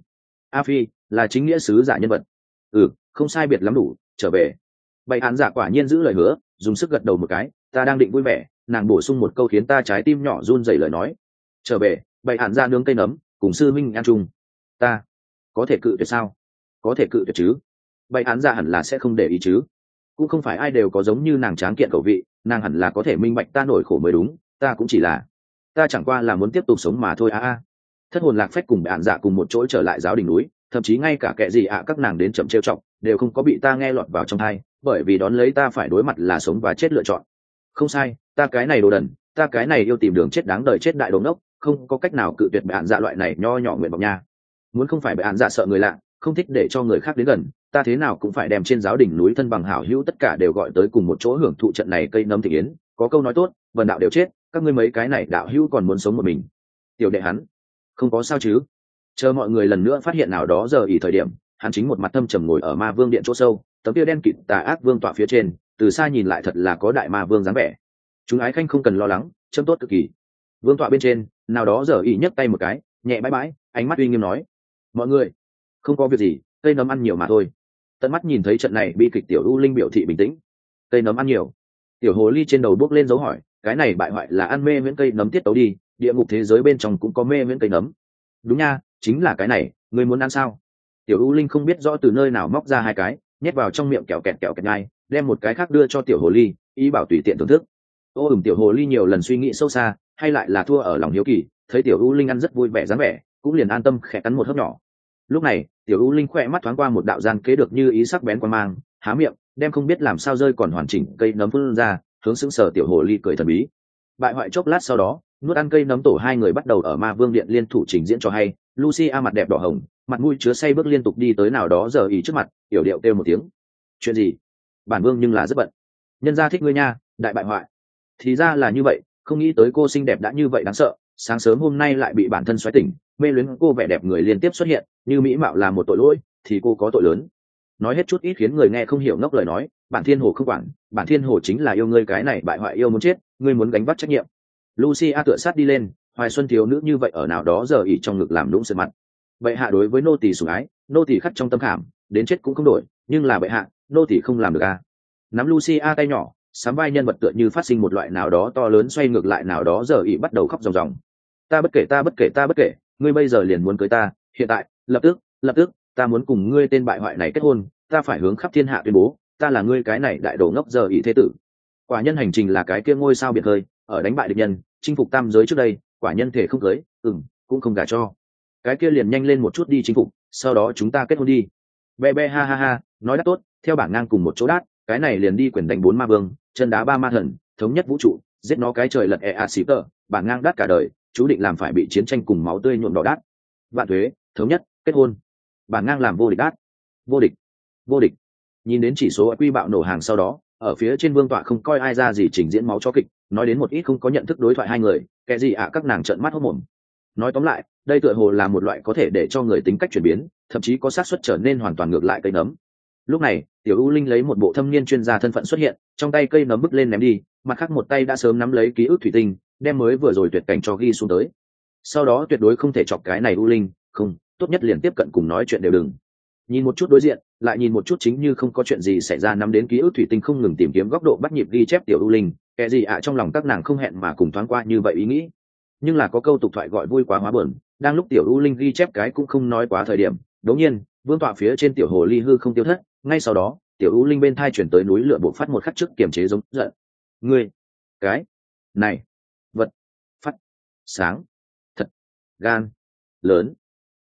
A Phi là chính nghĩa sứ giả nhân vật. Không sai biệt lắm đủ, trở về. Bậy hạn dạ quả nhiên giữ lời hứa, dùng sức gật đầu một cái. Ta đang định vui vẻ, nàng bổ sung một câu khiến ta trái tim nhỏ run rẩy lời nói. Trở về, bậy hạn dạ nướng cây nấm, cùng sư minh ăn chung. Ta có thể cự tuyệt sao? Có thể cự tuyệt chứ? Bậy hạn dạ hẳn là sẽ không để ý chứ? Cũng không phải ai đều có giống như nàng tráng kiện khẩu vị, nàng hẳn là có thể minh bạch ta nổi khổ mới đúng. Ta cũng chỉ là, ta chẳng qua là muốn tiếp tục sống mà thôi a. Thất hồn lạc phách cùng bậy hạn dạ cùng một chỗ trở lại giáo đình núi, thậm chí ngay cả kẻ gì các nàng đến chậm trêu chọc đều không có bị ta nghe lọt vào trong tai, bởi vì đón lấy ta phải đối mặt là sống và chết lựa chọn. Không sai, ta cái này đồ đần, ta cái này yêu tìm đường chết đáng đời chết đại đồ ngốc, không có cách nào cự tuyệt bệ hạn dạ loại này nho nhỏ nguyện vọng nha. Muốn không phải bệ hạn dạ sợ người lạ, không thích để cho người khác đến gần, ta thế nào cũng phải đem trên giáo đỉnh núi thân bằng hảo hữu tất cả đều gọi tới cùng một chỗ hưởng thụ trận này cây nấm thị yến. Có câu nói tốt, vần đạo đều chết, các ngươi mấy cái này đạo hữu còn muốn sống một mình. Tiểu đệ hắn không có sao chứ? Chờ mọi người lần nữa phát hiện nào đó giờ ỉ thời điểm, hắn chính một mặt thâm trầm ngồi ở ma vương điện chỗ sâu, tấm kia đen kịt tà ác vương tọa phía trên, từ xa nhìn lại thật là có đại ma vương dáng vẻ. Chúng ái khanh không cần lo lắng, châm tốt cực kỳ. Vương tọa bên trên, nào đó giờ ỉ nhấc tay một cái, nhẹ bãi bãi, ánh mắt uy nghiêm nói: mọi người, không có việc gì, cây nấm ăn nhiều mà thôi. Tận mắt nhìn thấy trận này bi kịch, tiểu u linh biểu thị bình tĩnh. Cây nấm ăn nhiều. Tiểu hồ ly trên đầu bước lên dấu hỏi, cái này bại hoại là ăn mê miễn cây nấm tiết tấu đi, địa ngục thế giới bên trong cũng có mê miễn cây nấm. Đúng nha, chính là cái này, ngươi muốn ăn sao? Tiểu u linh không biết rõ từ nơi nào móc ra hai cái, nhét vào trong miệng kẹo kẹt ngay, đem một cái khác đưa cho tiểu hồ ly, ý bảo tùy tiện thưởng thức. Tiểu hồ ly nhiều lần suy nghĩ sâu xa, hay lại là thua ở lòng hiếu kỳ, thấy tiểu u linh ăn rất vui vẻ dáng vẻ, cũng liền an tâm khẽ cắn một hớp nhỏ. Lúc này tiểu u linh khỏe mắt thoáng qua một đạo gian kế được như ý sắc bén quan mang, há miệng đem không biết làm sao rơi còn hoàn chỉnh cây nấm phun ra, hướng sững sờ tiểu hồ ly cười thần bí. Bại hoại chốc lát sau đó, nuốt ăn cây nấm tổ hai người bắt đầu ở ma vương điện liên thủ trình diễn cho hay. Lucia mặt đẹp đỏ hồng, mặt mũi chứa say bước liên tục đi tới nào đó giờ ý trước mặt, yểu điệu kêu một tiếng. Chuyện gì? Bản vương nhưng là rất bận. Nhân gia thích ngươi nha, đại bại hoại. Thì ra là như vậy, không nghĩ tới cô xinh đẹp đã như vậy đáng sợ, sáng sớm hôm nay lại bị bản thân xoáy tỉnh, mê luyến cô vẻ đẹp người liên tiếp xuất hiện, như mỹ mạo là một tội lỗi, thì cô có tội lớn. Nói hết chút ít khiến người nghe không hiểu ngốc lời nói, bản thiên hồ không quản, bản thiên hồ chính là yêu ngươi cái này bại hoại yêu muốn chết, ngươi muốn gánh vác trách nhiệm. Lucia tựa sát đi lên, hoài xuân thiếu nữ như vậy ở nào đó giờ ỉ trong ngực làm lũng sượt mặt. Bệ hạ đối với nô tỳ sủng ái, nô tỳ khắc trong tâm khảm, đến chết cũng không đổi, nhưng là bệ hạ, nô tỳ không làm được à? Nắm Lucia tay nhỏ, sắm vai nhân vật tựa như phát sinh một loại nào đó to lớn xoay ngược lại nào đó giờ ỉ bắt đầu khóc ròng ròng. Ta bất kể, ta bất kể, ta bất kể, ngươi bây giờ liền muốn cưới ta, hiện tại, lập tức, ta muốn cùng ngươi tên bại hoại này kết hôn, ta phải hướng khắp thiên hạ tuyên bố, ta là ngươi cái này đại đồ ngốc giờ ỉ thế tử. Quả nhân hành trình là cái kia ngôi sao biệt hơi, ở đánh bại địch nhân, chinh phục tam giới trước đây, quả nhân thể không cưới, cũng không gả cho. Cái kia liền nhanh lên một chút đi chinh phục, sau đó chúng ta kết hôn đi. Be be ha ha ha, nói đắt tốt, theo bảng ngang cùng một chỗ đát, cái này liền đi quyền đánh 4 ma vương, chân đá 3 ma thần, thống nhất vũ trụ, giết nó cái trời lật xí tờ, bảng ngang đắt cả đời, chú định làm phải bị chiến tranh cùng máu tươi nhuộm đỏ đát. Vạn thuế, thống nhất, kết hôn. Bảng ngang làm vô địch đát. Vô địch, vô địch. Nhìn đến chỉ số quy bạo nổ hàng sau đó, ở phía trên vương tọa không coi ai ra gì trình diễn máu chó kịch, nói đến một ít không có nhận thức đối thoại hai người, kẻ gì các nàng trợn mắt hốt mồm. Nói tóm lại, đây tựa hồ là một loại có thể để cho người tính cách chuyển biến, thậm chí có xác suất trở nên hoàn toàn ngược lại cây nấm. Lúc này tiểu u linh lấy một bộ thâm niên chuyên gia thân phận xuất hiện, trong tay cây nấm bứt lên ném đi, mặt khác một tay đã sớm nắm lấy ký ức thủy tinh, đem mới vừa rồi tuyệt cảnh cho ghi xuống tới. Sau đó tuyệt đối không thể chọc cái này u linh, không, tốt nhất liền tiếp cận cùng nói chuyện đều đừng. Nhìn một chút đối diện, lại nhìn một chút chính như không có chuyện gì xảy ra, nắm đến ký ức thủy tinh không ngừng tìm kiếm góc độ bắt nhịp ghi chép tiểu u linh, kẻ gì trong lòng các nàng không hẹn mà cùng thoáng qua như vậy ý nghĩ. Nhưng là có câu tục thoại gọi vui quá hóa buồn, đang lúc tiểu u linh ghi chép cái cũng không nói quá thời điểm, đột nhiên vương tọa phía trên tiểu hồ ly hư không tiêu thất, ngay sau đó tiểu u linh bên thai chuyển tới núi lửa bộc phát một khắc trước kiềm chế giống giận. Ngươi, cái này vật phát sáng thật gan lớn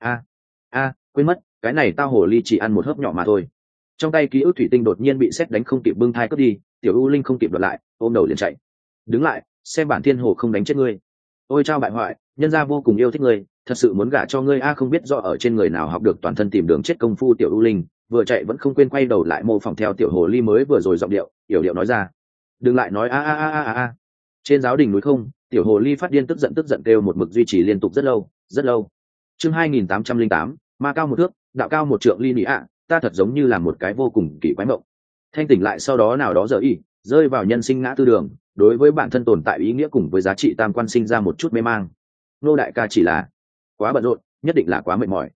quên mất, cái này tao hồ ly chỉ ăn một hớp nhỏ mà thôi. Trong tay ký ức thủy tinh đột nhiên bị sét đánh không kịp bưng thai cướp đi, tiểu u linh không kịp đoạt lại, ôm đầu liền chạy. Đứng lại, xem bản thiên hồ không đánh chết ngươi. Ôi chao bại hoại, nhân gia vô cùng yêu thích ngươi, thật sự muốn gả cho ngươi không biết rõ ở trên người nào học được toàn thân tìm đường chết công phu. Tiểu u linh vừa chạy vẫn không quên quay đầu lại mô phỏng theo tiểu hồ ly mới vừa rồi giọng điệu, yểu điệu nói ra. Đừng lại nói a. Trên giáo đình núi không, tiểu hồ ly phát điên tức giận kêu một mực duy trì liên tục rất lâu. Chương 2808, ma cao một thước, đạo cao một trượng ly nị ta thật giống như là một cái vô cùng kỳ quái mộng. Thanh tỉnh lại sau đó nào đó giờ rơi vào nhân sinh ngã tư đường, đối với bản thân tồn tại ý nghĩa cùng với giá trị tam quan sinh ra một chút mê mang. Nô đại ca chỉ là quá bận rộn, nhất định là quá mệt mỏi.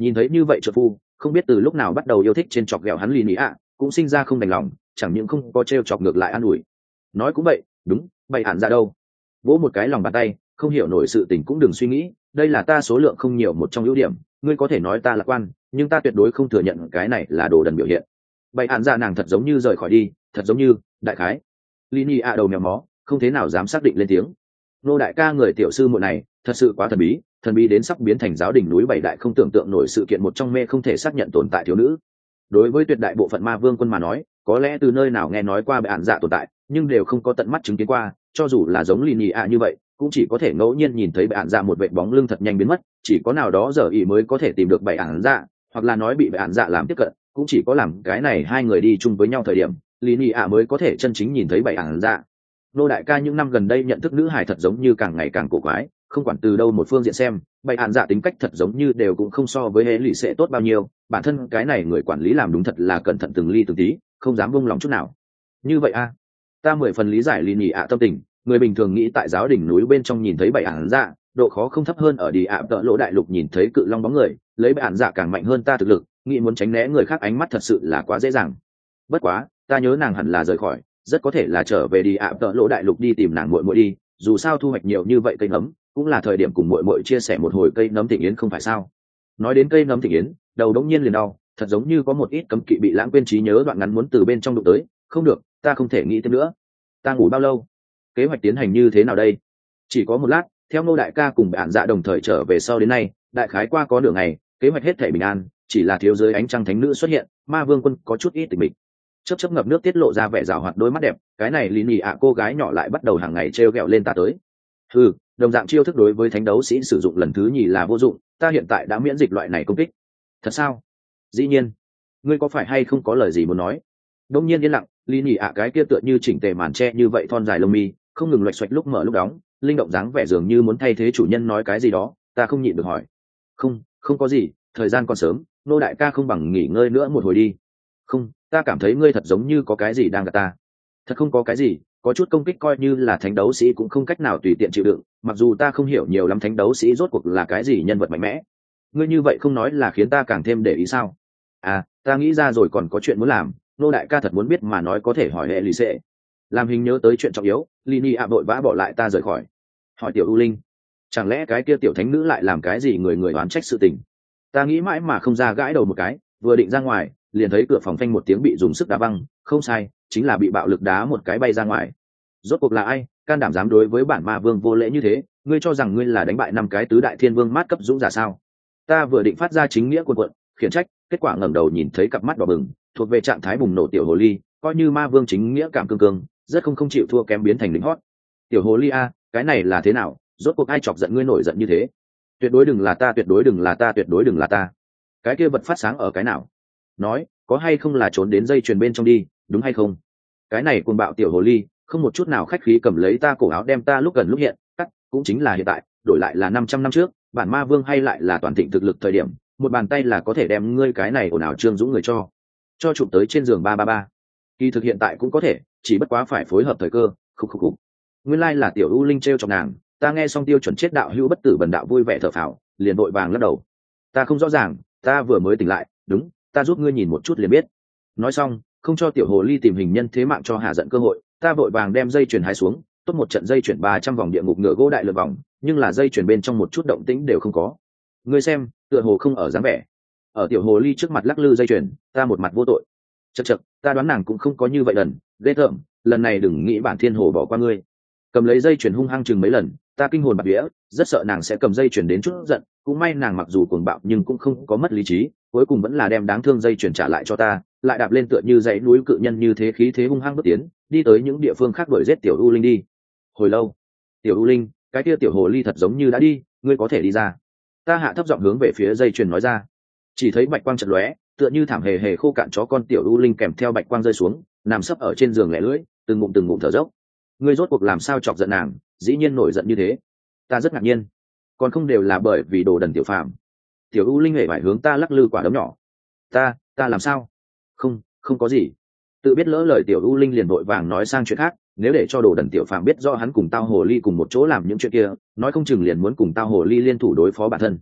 Nhìn thấy như vậy trợ phu, không biết từ lúc nào bắt đầu yêu thích trên chọc ghẹo hắn lì nị ạ, cũng sinh ra không đành lòng, chẳng những không có trêu chọc ngược lại an ủi. Nói cũng vậy, đúng, bày ản dạ đâu? Vỗ một cái lòng bàn tay, không hiểu nổi sự tình cũng đừng suy nghĩ, đây là ta số lượng không nhiều một trong ưu điểm, ngươi có thể nói ta lạc quan, nhưng ta tuyệt đối không thừa nhận cái này là đồ đần biểu hiện. Bày ản dạ nàng thật giống như rời khỏi đi, thật giống như, đại khái. Lì nị ạ đầu mèo mó, không thế nào dám xác định lên tiếng. Nô đại ca người tiểu sư muội này, thật sự quá thần bí đến sắp biến thành giáo đình núi bảy đại không tưởng tượng nổi sự kiện một trong mê không thể xác nhận tồn tại thiếu nữ. Đối với tuyệt đại bộ phận ma vương quân mà nói, có lẽ từ nơi nào nghe nói qua bệ ản dạ tồn tại, nhưng đều không có tận mắt chứng kiến qua, cho dù là giống lì nhì ạ như vậy, cũng chỉ có thể ngẫu nhiên nhìn thấy bệ ản dạ một vệt bóng lưng thật nhanh biến mất, chỉ có nào đó giờ ý mới có thể tìm được bệ ản dạ, hoặc là nói bị bệ ản dạ làm tiếp cận, cũng chỉ có làm cái này hai người đi chung với nhau thời điểm, lì nhì ạ mới có thể chân chính nhìn thấy bệ ản dạ. Nô đại ca những năm gần đây nhận thức nữ hài thật giống như càng ngày càng cổ quái, không quản từ đâu một phương diện xem, bệ ản dạ tính cách thật giống như đều cũng không so với hễ lì sẽ tốt bao nhiêu, bản thân cái này người quản lý làm đúng thật là cẩn thận từng ly từng tí, không dám buông lòng chút nào. Như vậy a, ta 10 phần lý giải lì nhì ạ tâm tình, người bình thường nghĩ tại giáo đỉnh núi bên trong nhìn thấy bệ ản dạ, độ khó không thấp hơn ở đi ạ tợ lỗ đại lục nhìn thấy cự long bóng người, lấy bệ ản dạ càng mạnh hơn ta thực lực, nghĩ muốn tránh né người khác ánh mắt thật sự là quá dễ dàng. Bất quá, ta nhớ nàng hẳn là rời khỏi, rất có thể là trở về đi ạ tợ lỗ đại lục đi tìm nàng muội muội đi, dù sao thu hoạch nhiều như vậy cây nấm, cũng là thời điểm cùng muội muội chia sẻ một hồi cây nấm thịnh yến không phải sao? Nói đến cây nấm thịnh yến, đầu đống nhiên liền đau, thật giống như có một ít cấm kỵ bị lãng quên trí nhớ đoạn ngắn muốn từ bên trong đụng tới, không được, ta không thể nghĩ thêm nữa. Ta ngủ bao lâu? Kế hoạch tiến hành như thế nào đây? Chỉ có một lát, theo Ngô đại ca cùng bạn dạ đồng thời trở về sau đến nay, đại khái qua có nửa ngày, kế hoạch hết thảy bình an, chỉ là thiếu giới ánh trăng thánh nữ xuất hiện, ma vương quân có chút ít tình mình. Chớp ngập nước tiết lộ ra vẻ rào hoạt đôi mắt đẹp, cái này lý nhì ạ cô gái nhỏ lại bắt đầu hàng ngày trêu ghẹo lên ta tới. Đồng dạng chiêu thức đối với thánh đấu sĩ sử dụng lần thứ nhì là vô dụng, ta hiện tại đã miễn dịch loại này công kích. Thật sao? Dĩ nhiên. Ngươi có phải hay không có lời gì muốn nói? Đông nhiên yên lặng, lý nhì ạ cái kia tựa như chỉnh tề màn tre như vậy thon dài lông mi, không ngừng loạch xoạch lúc mở lúc đóng, linh động dáng vẻ dường như muốn thay thế chủ nhân nói cái gì đó, ta không nhịn được hỏi. Không có gì, thời gian còn sớm, nô đại ca không bằng nghỉ ngơi nữa một hồi đi. Không, ta cảm thấy ngươi thật giống như có cái gì đang gạt ta. Thật không có cái gì, có chút công kích coi như là thánh đấu sĩ cũng không cách nào tùy tiện chịu đựng, mặc dù ta không hiểu nhiều lắm thánh đấu sĩ rốt cuộc là cái gì nhân vật mạnh mẽ. Ngươi như vậy không nói là khiến ta càng thêm để ý sao? À, ta nghĩ ra rồi, còn có chuyện muốn làm, nô đại ca thật muốn biết mà nói có thể hỏi hệ lì xệ. Làm hình nhớ tới chuyện trọng yếu, Lini ạ vội vã bỏ lại ta rời khỏi. Hỏi tiểu U Linh, chẳng lẽ cái kia tiểu thánh nữ lại làm cái gì người người oán trách sự tình? Ta nghĩ mãi mà không ra, gãi đầu một cái, vừa định ra ngoài, liền thấy cửa phòng phanh một tiếng bị dùng sức đá văng, không sai, chính là bị bạo lực đá một cái bay ra ngoài. Rốt cuộc là ai, can đảm dám đối với bản ma vương vô lễ như thế? Ngươi cho rằng ngươi là đánh bại 5 cái tứ đại thiên vương mát cấp dũng giả sao? Ta vừa định phát ra chính nghĩa cuồn cuộn khiển trách, kết quả ngẩng đầu nhìn thấy cặp mắt đỏ bừng, thuộc về trạng thái bùng nổ tiểu hồ ly, coi như ma vương chính nghĩa cảm cương, rất không chịu thua kém biến thành lính hót. Tiểu hồ ly a, cái này là thế nào? Rốt cuộc ai chọc giận ngươi nổi giận như thế? Tuyệt đối đừng là ta, tuyệt đối đừng là ta, tuyệt đối đừng là ta. Cái kia vật phát sáng ở cái nào? Nói, có hay không là trốn đến dây chuyền bên trong đi, đúng hay không? Cái này cuồng bạo tiểu hồ ly, không một chút nào khách khí cầm lấy ta cổ áo đem ta lúc gần lúc hiện, cắt, cũng chính là hiện tại, đổi lại là 500 năm trước, bản ma vương hay lại là toàn thịnh thực lực thời điểm, một bàn tay là có thể đem ngươi cái này ồn ào Trương Dũng người cho chụp tới trên giường 333. Kỳ thực hiện tại cũng có thể, chỉ bất quá phải phối hợp thời cơ. Khục. Nguyên lai là tiểu U Linh trêu chọc nàng, ta nghe xong tiêu chuẩn chết đạo hữu bất tử bần đạo vui vẻ thở phào, liền vội vàng lắc đầu. Ta không rõ ràng, ta vừa mới tỉnh lại, đúng, ta giúp ngươi nhìn một chút liền biết. Nói xong, không cho tiểu hồ ly tìm hình nhân thế mạng cho hạ giận cơ hội, ta vội vàng đem dây chuyền hái xuống, tốt một trận dây chuyền 300 vòng địa ngục ngựa gỗ đại lượt vòng, nhưng là dây chuyền bên trong một chút động tĩnh đều không có. Ngươi xem, tựa hồ không ở dáng vẻ. Ở tiểu hồ ly trước mặt lắc lư dây chuyền, ta một mặt vô tội. Chậc, ta đoán nàng cũng không có như vậy lần, ghê tởm, lần này đừng nghĩ bản thiên hồ bỏ qua ngươi. Cầm lấy dây chuyền hung hăng chừng mấy lần, ta kinh hồn bạt vía, rất sợ nàng sẽ cầm dây chuyền đến chút giận, cũng may nàng mặc dù cuồng bạo nhưng cũng không có mất lý trí, cuối cùng vẫn là đem đáng thương dây chuyền trả lại cho ta, lại đạp lên tựa như dãy núi cự nhân như thế khí thế hung hăng bước tiến, đi tới những địa phương khác đuổi giết tiểu U Linh đi. Hồi lâu, tiểu U Linh, cái kia tiểu hồ ly thật giống như đã đi, ngươi có thể đi ra. Ta hạ thấp giọng hướng về phía dây chuyền nói ra. Chỉ thấy bạch quang chợt lóe, tựa như thảm hề khô cạn chó con, tiểu U Linh kèm theo bạch quang rơi xuống, nằm sấp ở trên giường lẻ lưỡi, từng ngụm thở dốc. Ngươi rốt cuộc làm sao chọc giận nàng, dĩ nhiên nổi giận như thế? Ta rất ngạc nhiên, còn không đều là bởi vì đồ đần tiểu phàm. Tiểu U Linh hề phải hướng ta lắc lư quả đấm nhỏ. Ta làm sao? Không có gì. Tự biết lỡ lời tiểu U Linh liền vội vàng nói sang chuyện khác, nếu để cho đồ đần tiểu phàm biết rõ hắn cùng tao hồ ly cùng một chỗ làm những chuyện kia, nói không chừng liền muốn cùng tao hồ ly liên thủ đối phó bản thân.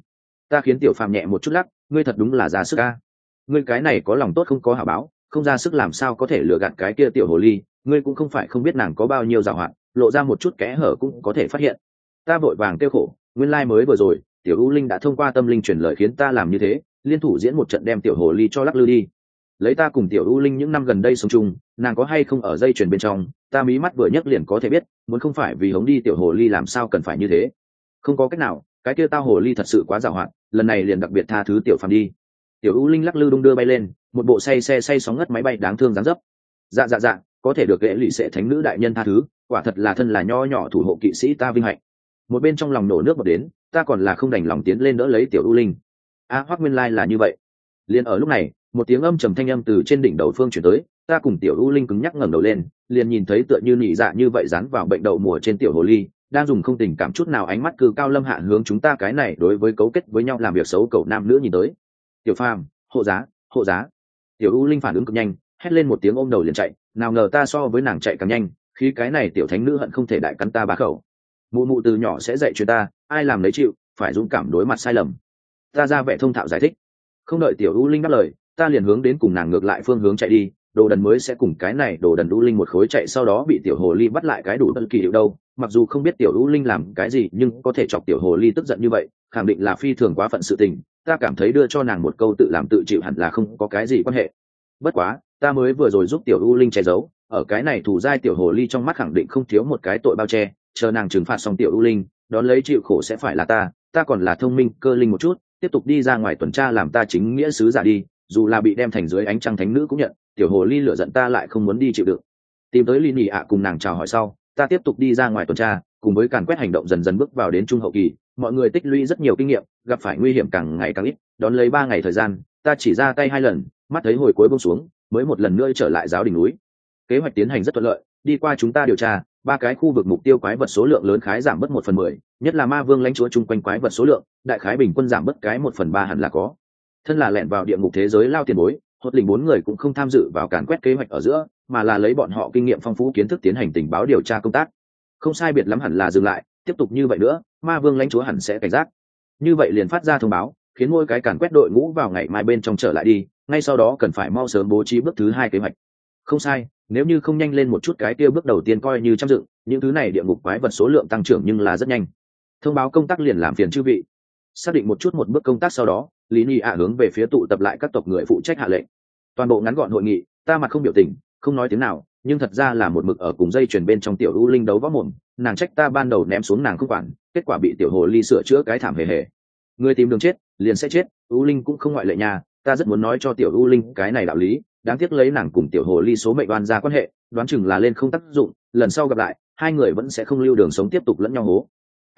Ta khiến tiểu phàm nhẹ một chút lắc, ngươi thật đúng là ra sức a. Ngươi cái này có lòng tốt không có hảo báo, không ra sức làm sao có thể lừa gạt cái kia tiểu hồ ly, ngươi cũng không phải không biết nàng có bao nhiêu giàu hạn, lộ ra một chút kẽ hở cũng có thể phát hiện. Ta vội vàng kêu khổ, nguyên lai mới vừa rồi tiểu u linh đã thông qua tâm linh truyền lời khiến ta làm như thế, liên thủ diễn một trận đem tiểu hồ ly cho lắc lư đi. Lấy ta cùng tiểu u linh những năm gần đây sống chung, nàng có hay không ở dây chuyền bên trong, ta mí mắt vừa nhấc liền có thể biết, muốn không phải vì hống đi tiểu hồ ly làm sao cần phải như thế. Không có cách nào, cái kia tao hồ ly thật sự quá giàu hạn, lần này liền đặc biệt tha thứ tiểu phàm đi. Tiểu u linh lắc lư đung đưa bay lên, một bộ say sóng ngất máy bay đáng thương dáng dấp. Dạ, có thể được ghệ lụy sẽ thánh nữ đại nhân tha thứ, quả thật là thân là nho nhỏ thủ hộ kỵ sĩ ta vinh hạnh. Một bên trong lòng nổ nước bọt đến, ta còn là không đành lòng tiến lên đỡ lấy tiểu u linh. Hoắc nguyên lai là như vậy. Liền ở lúc này, một tiếng âm trầm thanh âm từ trên đỉnh đầu phương chuyển tới, ta cùng tiểu u linh cứng nhắc ngẩng đầu lên, liền nhìn thấy tựa như nị dạ như vậy dán vào bệnh đậu mùa trên tiểu hồ ly, đang dùng không tình cảm chút nào ánh mắt cư cao lâm hạ hướng chúng ta cái này đối với cấu kết với nhau làm việc xấu cậu nam nữ nhìn tới. Tiểu phàm, hộ giá. Tiểu u linh phản ứng cực nhanh, hét lên một tiếng ôm đầu liền chạy, nào ngờ ta so với nàng chạy càng nhanh, khi cái này tiểu thánh nữ hận không thể đại cắn ta ba khẩu. Mụ từ nhỏ sẽ dạy chuyện ta, ai làm lấy chịu, phải dũng cảm đối mặt sai lầm. Ta ra vẻ thông thạo giải thích. Không đợi tiểu u linh đáp lời, ta liền hướng đến cùng nàng ngược lại phương hướng chạy đi, đồ đần mới sẽ cùng cái này đồ đần u linh một khối chạy, sau đó bị tiểu hồ ly bắt lại cái đủ bất kỳ hiệu đâu. Mặc dù không biết tiểu u linh làm cái gì, nhưng có thể chọc tiểu hồ ly tức giận như vậy, khẳng định là phi thường quá phận sự tình. Ta cảm thấy đưa cho nàng một câu tự làm tự chịu hẳn là không có cái gì quan hệ. Bất quá, ta mới vừa rồi giúp tiểu u linh che giấu, ở cái này thủ giai tiểu hồ ly trong mắt khẳng định không thiếu một cái tội bao che, chờ nàng trừng phạt xong tiểu u linh, đón lấy chịu khổ sẽ phải là ta còn là thông minh cơ linh một chút, tiếp tục đi ra ngoài tuần tra làm ta chính nghĩa sứ giả đi, dù là bị đem thành dưới ánh trăng thánh nữ cũng nhận. Tiểu hồ ly lửa giận ta lại không muốn đi chịu đựng. Tìm tới Lý Nhị ạ cùng nàng chào hỏi sau, ta tiếp tục đi ra ngoài tuần tra, cùng với càn quét hành động dần dần bước vào đến trung hậu kỳ, mọi người tích lũy rất nhiều kinh nghiệm, gặp phải nguy hiểm càng ngày càng ít, đón lấy 3 ngày thời gian, ta chỉ ra tay 2 lần, mắt thấy hồi cuối buông xuống, mới một lần nữa trở lại giáo đỉnh núi. Kế hoạch tiến hành rất thuận lợi, đi qua chúng ta điều tra, 3 cái khu vực mục tiêu quái vật số lượng lớn khái giảm mất 1/10, nhất là ma vương lãnh chúa chung quanh quái vật số lượng, đại khái bình quân giảm mất cái 1/3 hẳn là có. Thân là lẻn vào địa ngục thế giới lao tiền bối, hốt lĩnh 4 người cũng không tham dự vào càn quét kế hoạch ở giữa, mà là lấy bọn họ kinh nghiệm phong phú kiến thức tiến hành tình báo điều tra công tác. Không sai biệt lắm hẳn là dừng lại, tiếp tục như vậy nữa, ma vương lãnh chúa hẳn sẽ cảnh giác. Như vậy liền phát ra thông báo, khiến mỗi cái càn quét đội ngũ vào ngày mai bên trong trở lại đi, ngay sau đó cần phải mau sớm bố trí bước thứ 2 kế hoạch. Không sai, nếu như không nhanh lên một chút cái kia bước đầu tiên coi như trăm dựng, những thứ này địa ngục quái vật số lượng tăng trưởng nhưng là rất nhanh. Thông báo công tác liền làm phiền chư vị. Xác định một chút một bước công tác sau đó, Lý Nhi ạ hướng về phía tụ tập lại các tộc người phụ trách hạ lệnh. Toàn bộ ngắn gọn hội nghị, ta mặt không biểu tình, không nói tiếng nào, nhưng thật ra là một mực ở cùng dây chuyền bên trong tiểu u linh đấu võ mồm, nàng trách ta ban đầu ném xuống nàng không quản, kết quả bị tiểu hồ ly sửa chữa cái thảm hề hề. Người tìm đường chết, liền sẽ chết, u linh cũng không ngoại lệ nha, ta rất muốn nói cho tiểu u linh cái này đạo lý, đáng tiếc lấy nàng cùng tiểu hồ ly số mệnh đoan ra quan hệ, đoán chừng là lên không tác dụng, lần sau gặp lại, hai người vẫn sẽ không lưu đường sống tiếp tục lẫn nhau hố.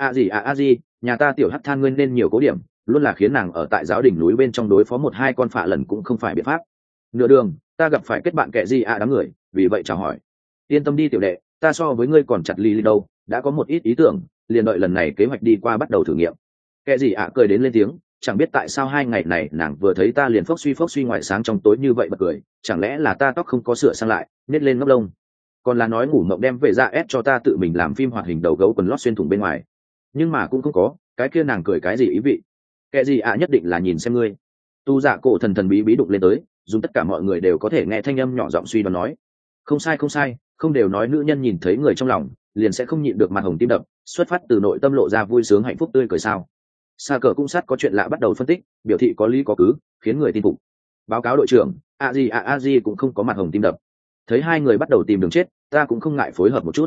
A gì, nhà ta tiểu hắc than nguyên nên nhiều cố điểm, luôn là khiến nàng ở tại giáo đỉnh núi bên trong đối phó 1-2 con phạ lần cũng không phải biện pháp. Nửa đường, ta gặp phải kết bạn kệ gì đám người, vì vậy chào hỏi. Yên tâm đi tiểu đệ, ta so với ngươi còn chặt ly đâu, đã có một ít ý tưởng, liền đợi lần này kế hoạch đi qua bắt đầu thử nghiệm. Kệ gì cười đến lên tiếng, chẳng biết tại sao 2 ngày này nàng vừa thấy ta liền phốc suy ngoài sáng trong tối như vậy bật cười, chẳng lẽ là ta tóc không có sửa sang lại, nết lên ngóc lông. Còn là nói ngủ mộng đem về ra ép cho ta tự mình làm phim hoạt hình đầu gấu quần lót xuyên thủng bên ngoài. Nhưng mà cũng không có, cái kia nàng cười cái gì ý vị. Kệ gì nhất định là nhìn xem ngươi. Tu Dạ cổ thần bí bí đục lên tới, dùng tất cả mọi người đều có thể nghe thanh âm nhỏ giọng suy đoán nói. Không sai, không đều nói nữ nhân nhìn thấy người trong lòng, liền sẽ không nhịn được mặt hồng tim đập, xuất phát từ nội tâm lộ ra vui sướng hạnh phúc tươi cười sao. Sa cờ cũng sát có chuyện lạ bắt đầu phân tích, biểu thị có lý có cứ, khiến người tin phục. Báo cáo đội trưởng, a di cũng không có mặt hồng tim đập. Thấy hai người bắt đầu tìm đường chết, ta cũng không ngại phối hợp một chút.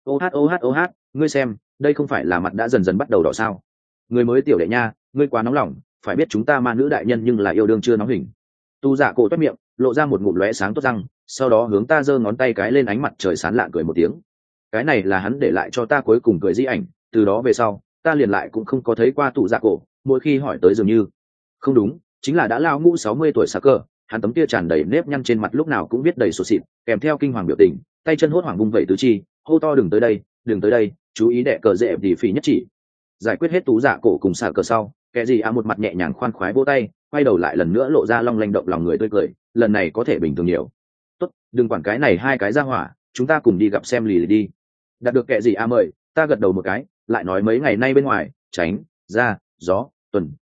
Ô hát, ngươi xem, đây không phải là mặt đã dần dần bắt đầu đỏ sao? Người mới tiểu đệ nha, ngươi quá nóng lòng, phải biết chúng ta ma nữ đại nhân nhưng là yêu đương chưa nóng hình. Tu Dạ cổ toét miệng, lộ ra một ngụm lóe sáng tốt răng, sau đó hướng ta giơ ngón tay cái lên, ánh mặt trời sáng lạ cười một tiếng. Cái này là hắn để lại cho ta cuối cùng cười di ảnh, từ đó về sau, ta liền lại cũng không có thấy qua Tu Dạ cổ, mỗi khi hỏi tới dường như không đúng, chính là đã lao ngũ 60 tuổi Sa cờ, hắn tấm kia tràn đầy nếp nhăn trên mặt lúc nào cũng biết đầy sụt xịt, kèm theo kinh hoàng biểu tình, tay chân hốt hoảng vung vẩy tứ chi, hô to đừng tới đây, chú ý đệ cờ dễ thì phỉ nhất chỉ. Giải quyết hết Tu Dạ cổ cùng Sa cờ sau, kẻ gì một mặt nhẹ nhàng khoan khoái vỗ tay, quay đầu lại lần nữa lộ ra long lanh động lòng người tươi cười, lần này có thể bình thường nhiều. Tốt, đừng quản cái này hai cái ra hỏa, chúng ta cùng đi gặp xem lì đi. Đạt được kẻ gì mời, ta gật đầu một cái, lại nói mấy ngày nay bên ngoài tránh ra gió tuần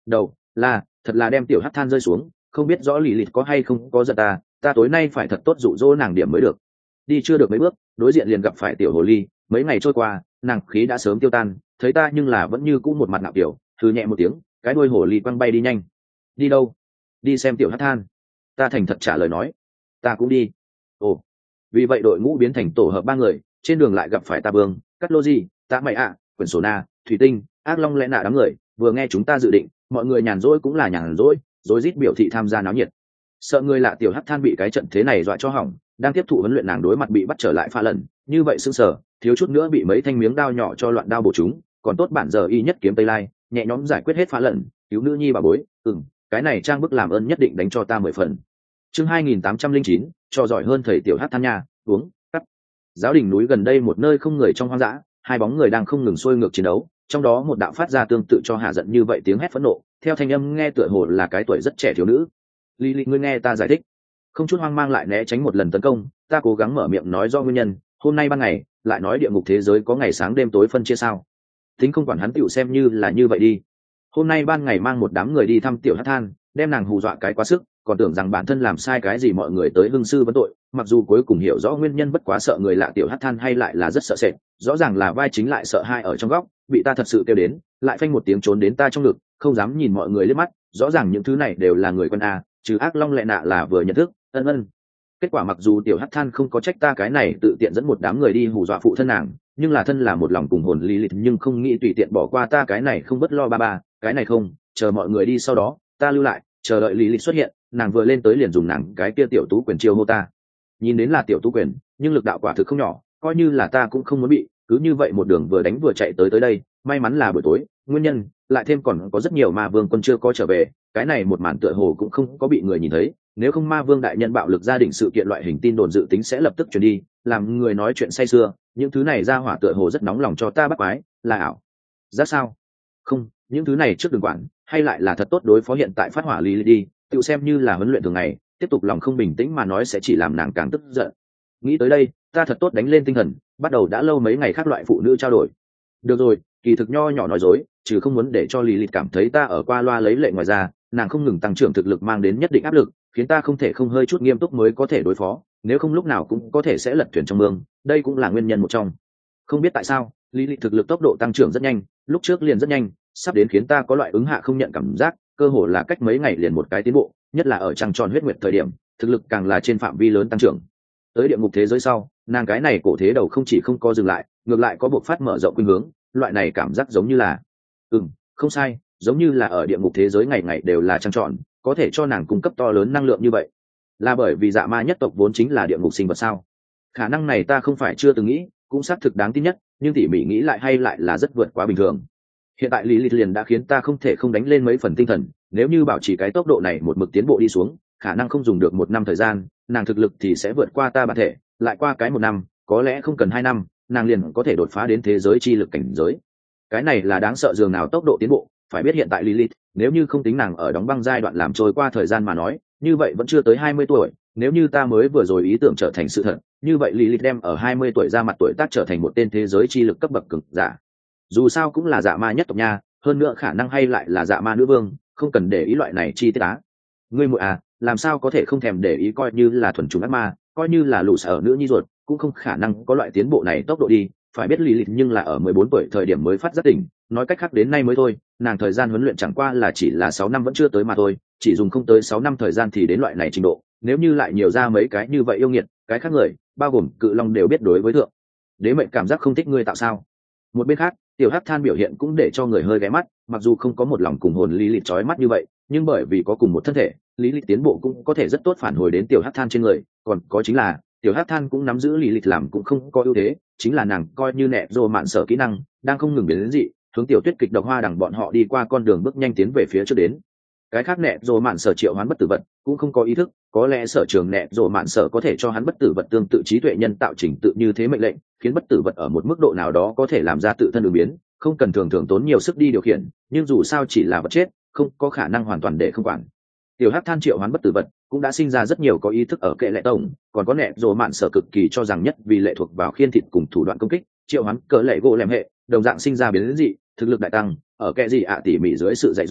đầu là thật là đem tiểu hắc than rơi xuống, không biết rõ lì lịt có hay không có giận ta tối nay phải thật tốt dụ dỗ nàng điểm mới được. Đi chưa được mấy bước, đối diện liền gặp phải tiểu hồ ly, mấy ngày trôi qua nàng khí đã sớm tiêu tan, thấy ta nhưng là vẫn như cũ một mặt ngạo kiểu, thử nhẹ một tiếng, cái đuôi hồ ly quăng bay đi nhanh. Đi đâu? Đi xem tiểu hắc than. Ta thành thật trả lời nói. Ta cũng đi. Ồ. Vì vậy đội ngũ biến thành tổ hợp 3 người, trên đường lại gặp phải Ta Vương, Cắt Lô Di, Tạ Mày ạ, Quyển Sổ Na, Thủy Tinh, Ác Long Lẽ Nạ đám người, vừa nghe chúng ta dự định, mọi người nhàn rỗi cũng là nhàn rỗi, rối rít biểu thị tham gia náo nhiệt. Sợ người lạ tiểu hắc than bị cái trận thế này dọa cho hỏng, đang tiếp thụ huấn luyện nàng đối mặt bị bắt trở lại pha lần, như vậy sững sờ, thiếu chút nữa bị mấy thanh miếng đao nhỏ cho loạn đao bổ chúng, còn tốt bản giờ y nhất kiếm Tây Lai, nhẹ nhõm giải quyết hết pha lần, cứu nữ nhi bà bối, cái này trang bức làm ơn nhất định đánh cho ta 10 phần. Chương 2809, cho giỏi hơn thầy tiểu hắc than nha, uống, cắt. Giáo đỉnh núi gần đây một nơi không người trong hoang dã, 2 bóng người đang không ngừng xuôi ngược chiến đấu, trong đó một đạo phát ra tương tự cho hạ giận như vậy tiếng hét phẫn nộ, theo thanh âm nghe tựa hồ là cái tuổi rất trẻ thiếu nữ. Lý ngươi nghe ta giải thích. Không chút hoang mang lại né tránh một lần tấn công, ta cố gắng mở miệng nói do nguyên nhân, hôm nay ban ngày, lại nói địa ngục thế giới có ngày sáng đêm tối phân chia sao? Tính không quản hắn tiểu xem như là như vậy đi. Hôm nay ban ngày mang một đám người đi thăm tiểu hắc than, đem nàng hù dọa cái quá sức, còn tưởng rằng bản thân làm sai cái gì mọi người tới hưng sư vấn tội, mặc dù cuối cùng hiểu rõ nguyên nhân bất quá sợ người lạ tiểu hắc than hay lại là rất sợ sệt, rõ ràng là vai chính lại sợ hai ở trong góc, bị ta thật sự kêu đến, lại phanh một tiếng trốn đến ta trong ngực, không dám nhìn mọi người liếc mắt, rõ ràng những thứ này đều là người quân a, trừ Ác Long Lẽ Nạ là vừa nhận thức, ân. Kết quả mặc dù tiểu hắc than không có trách ta cái này tự tiện dẫn một đám người đi hù dọa phụ thân nàng, nhưng là thân là một lòng cùng hồn lý lịch nhưng không nghĩ tùy tiện bỏ qua ta cái này không bất lo ba, cái này không, chờ mọi người đi sau đó, ta lưu lại, chờ đợi lý lịch xuất hiện, nàng vừa lên tới liền dùng nàng cái kia tiểu tú quyền chiêu hô ta. Nhìn đến là tiểu tú quyền, nhưng lực đạo quả thực không nhỏ, coi như là ta cũng không muốn bị, cứ như vậy một đường vừa đánh vừa chạy tới đây, may mắn là buổi tối, nguyên nhân, lại thêm còn có rất nhiều ma vương quân chưa có trở về, cái này một màn tựa hồ cũng không có bị người nhìn thấy, nếu không ma vương đại nhân bạo lực gia đình sự kiện loại hình tin đồn dự tính sẽ lập tức truyền đi, làm người nói chuyện say sưa, những thứ này ra hỏa tựa hồ rất nóng lòng cho ta bắt quái, là ảo giác sao? Không, những thứ này trước đừng quản, hay lại là thật tốt đối phó hiện tại phát hỏa lý đi, tự xem như là huấn luyện thường ngày, tiếp tục lòng không bình tĩnh mà nói sẽ chỉ làm nàng càng tức giận. Nghĩ tới đây, ta thật tốt đánh lên tinh thần, bắt đầu đã lâu mấy ngày khác loại phụ nữ trao đổi. Được rồi, kỳ thực nho nhỏ nói dối, chứ không muốn để cho lý lịch cảm thấy ta ở qua loa lấy lệ ngoài ra, nàng không ngừng tăng trưởng thực lực mang đến nhất định áp lực, khiến ta không thể không hơi chút nghiêm túc mới có thể đối phó, nếu không lúc nào cũng có thể sẽ lật thuyền trong mương, đây cũng là nguyên nhân một trong. Không biết tại sao, lý lịch thực lực tốc độ tăng trưởng rất nhanh, lúc trước liền rất nhanh, sắp đến khiến ta có loại ứng hạ không nhận cảm giác, cơ hồ là cách mấy ngày liền một cái tiến bộ, nhất là ở trăng tròn huyết nguyệt thời điểm, thực lực càng là trên phạm vi lớn tăng trưởng. Tới địa ngục thế giới sau, nàng cái này cổ thế đầu không chỉ không có dừng lại, ngược lại có buộc phát mở rộng khuynh hướng, loại này cảm giác giống như là, không sai, giống như là ở địa ngục thế giới ngày ngày đều là trăng tròn, có thể cho nàng cung cấp to lớn năng lượng như vậy, là bởi vì dạ ma nhất tộc vốn chính là địa ngục sinh vật sao? Khả năng này ta không phải chưa từng nghĩ, cũng xác thực đáng tin nhất, nhưng tỉ mỉ nghĩ lại hay lại là rất vượt quá bình thường. Hiện tại lý lịch liền đã khiến ta không thể không đánh lên mấy phần tinh thần, nếu như bảo trì cái tốc độ này một mực tiến bộ đi xuống, khả năng không dùng được 1 năm thời gian, nàng thực lực thì sẽ vượt qua ta bản thể, lại qua cái 1 năm, có lẽ không cần 2 năm, nàng liền có thể đột phá đến thế giới chi lực cảnh giới. Cái này là đáng sợ dường nào tốc độ tiến bộ, phải biết hiện tại Lilith, nếu như không tính nàng ở đóng băng giai đoạn làm trôi qua thời gian mà nói, như vậy vẫn chưa tới 20 tuổi, nếu như ta mới vừa rồi ý tưởng trở thành sự thật, như vậy Lilith đem ở 20 tuổi ra mặt tuổi tác trở thành một tên thế giới chi lực cấp bậc cường giả. Dù sao cũng là dạ ma nhất tộc nha, hơn nữa khả năng hay lại là dạ ma nữ vương, không cần để ý loại này chi tiết á. Ngươi muội à, làm sao có thể không thèm để ý, coi như là thuần chủng ác ma, coi như là lũ sở nữ nhi ruột, cũng không khả năng có loại tiến bộ này tốc độ đi, phải biết Lilith nhưng là ở 14 tuổi thời điểm mới phát giác tỉnh, nói cách khác đến nay mới thôi, nàng thời gian huấn luyện chẳng qua là chỉ là 6 năm vẫn chưa tới mà thôi, chỉ dùng không tới 6 năm thời gian thì đến loại này trình độ, nếu như lại nhiều ra mấy cái như vậy yêu nghiệt, cái khác người, bao gồm Cự Long đều biết đối với thượng đế mệnh cảm giác không thích ngươi tạo sao. Một bên khác, tiểu hắc than biểu hiện cũng để cho người hơi ghé mắt, mặc dù không có một lòng cùng hồn Lilith chói mắt như vậy, nhưng bởi vì có cùng một thân thể, Lilith tiến bộ cũng có thể rất tốt phản hồi đến tiểu hắc than trên người, còn có chính là tiểu hắc than cũng nắm giữ Lilith làm cũng không có ưu thế, chính là nàng coi như nẹ rồ mạn sở kỹ năng đang không ngừng biến đến dị, hướng tiểu tuyết kịch độc hoa đằng bọn họ đi qua con đường bước nhanh tiến về phía trước đến. Cái khác nẹ rồ mạn sở triệu hoán bất tử vật cũng không có ý thức, có lẽ sở trường nẹ rồ mạn sở có thể cho hắn bất tử vật tương tự trí tuệ nhân tạo chỉnh tự như thế mệnh lệnh, khiến bất tử vật ở một mức độ nào đó có thể làm ra tự thân ứng biến, không cần thường tốn nhiều sức đi điều khiển, nhưng dù sao chỉ là vật chết, không có khả năng hoàn toàn để không quản. Tiểu hắc than triệu hoán bất tử vật cũng đã sinh ra rất nhiều có ý thức ở kệ lệ tổng, còn có nẹ rồ mạn sở cực kỳ cho rằng nhất vì lệ thuộc vào khiên thịt cùng thủ đoạn công kích, triệu hoán cỡ lệ gỗ lẻm hệ đồng dạng sinh ra biến dị, thực lực đại tăng, ở kệ gì ạ tỉ mỉ dưới sự dạy dỗ,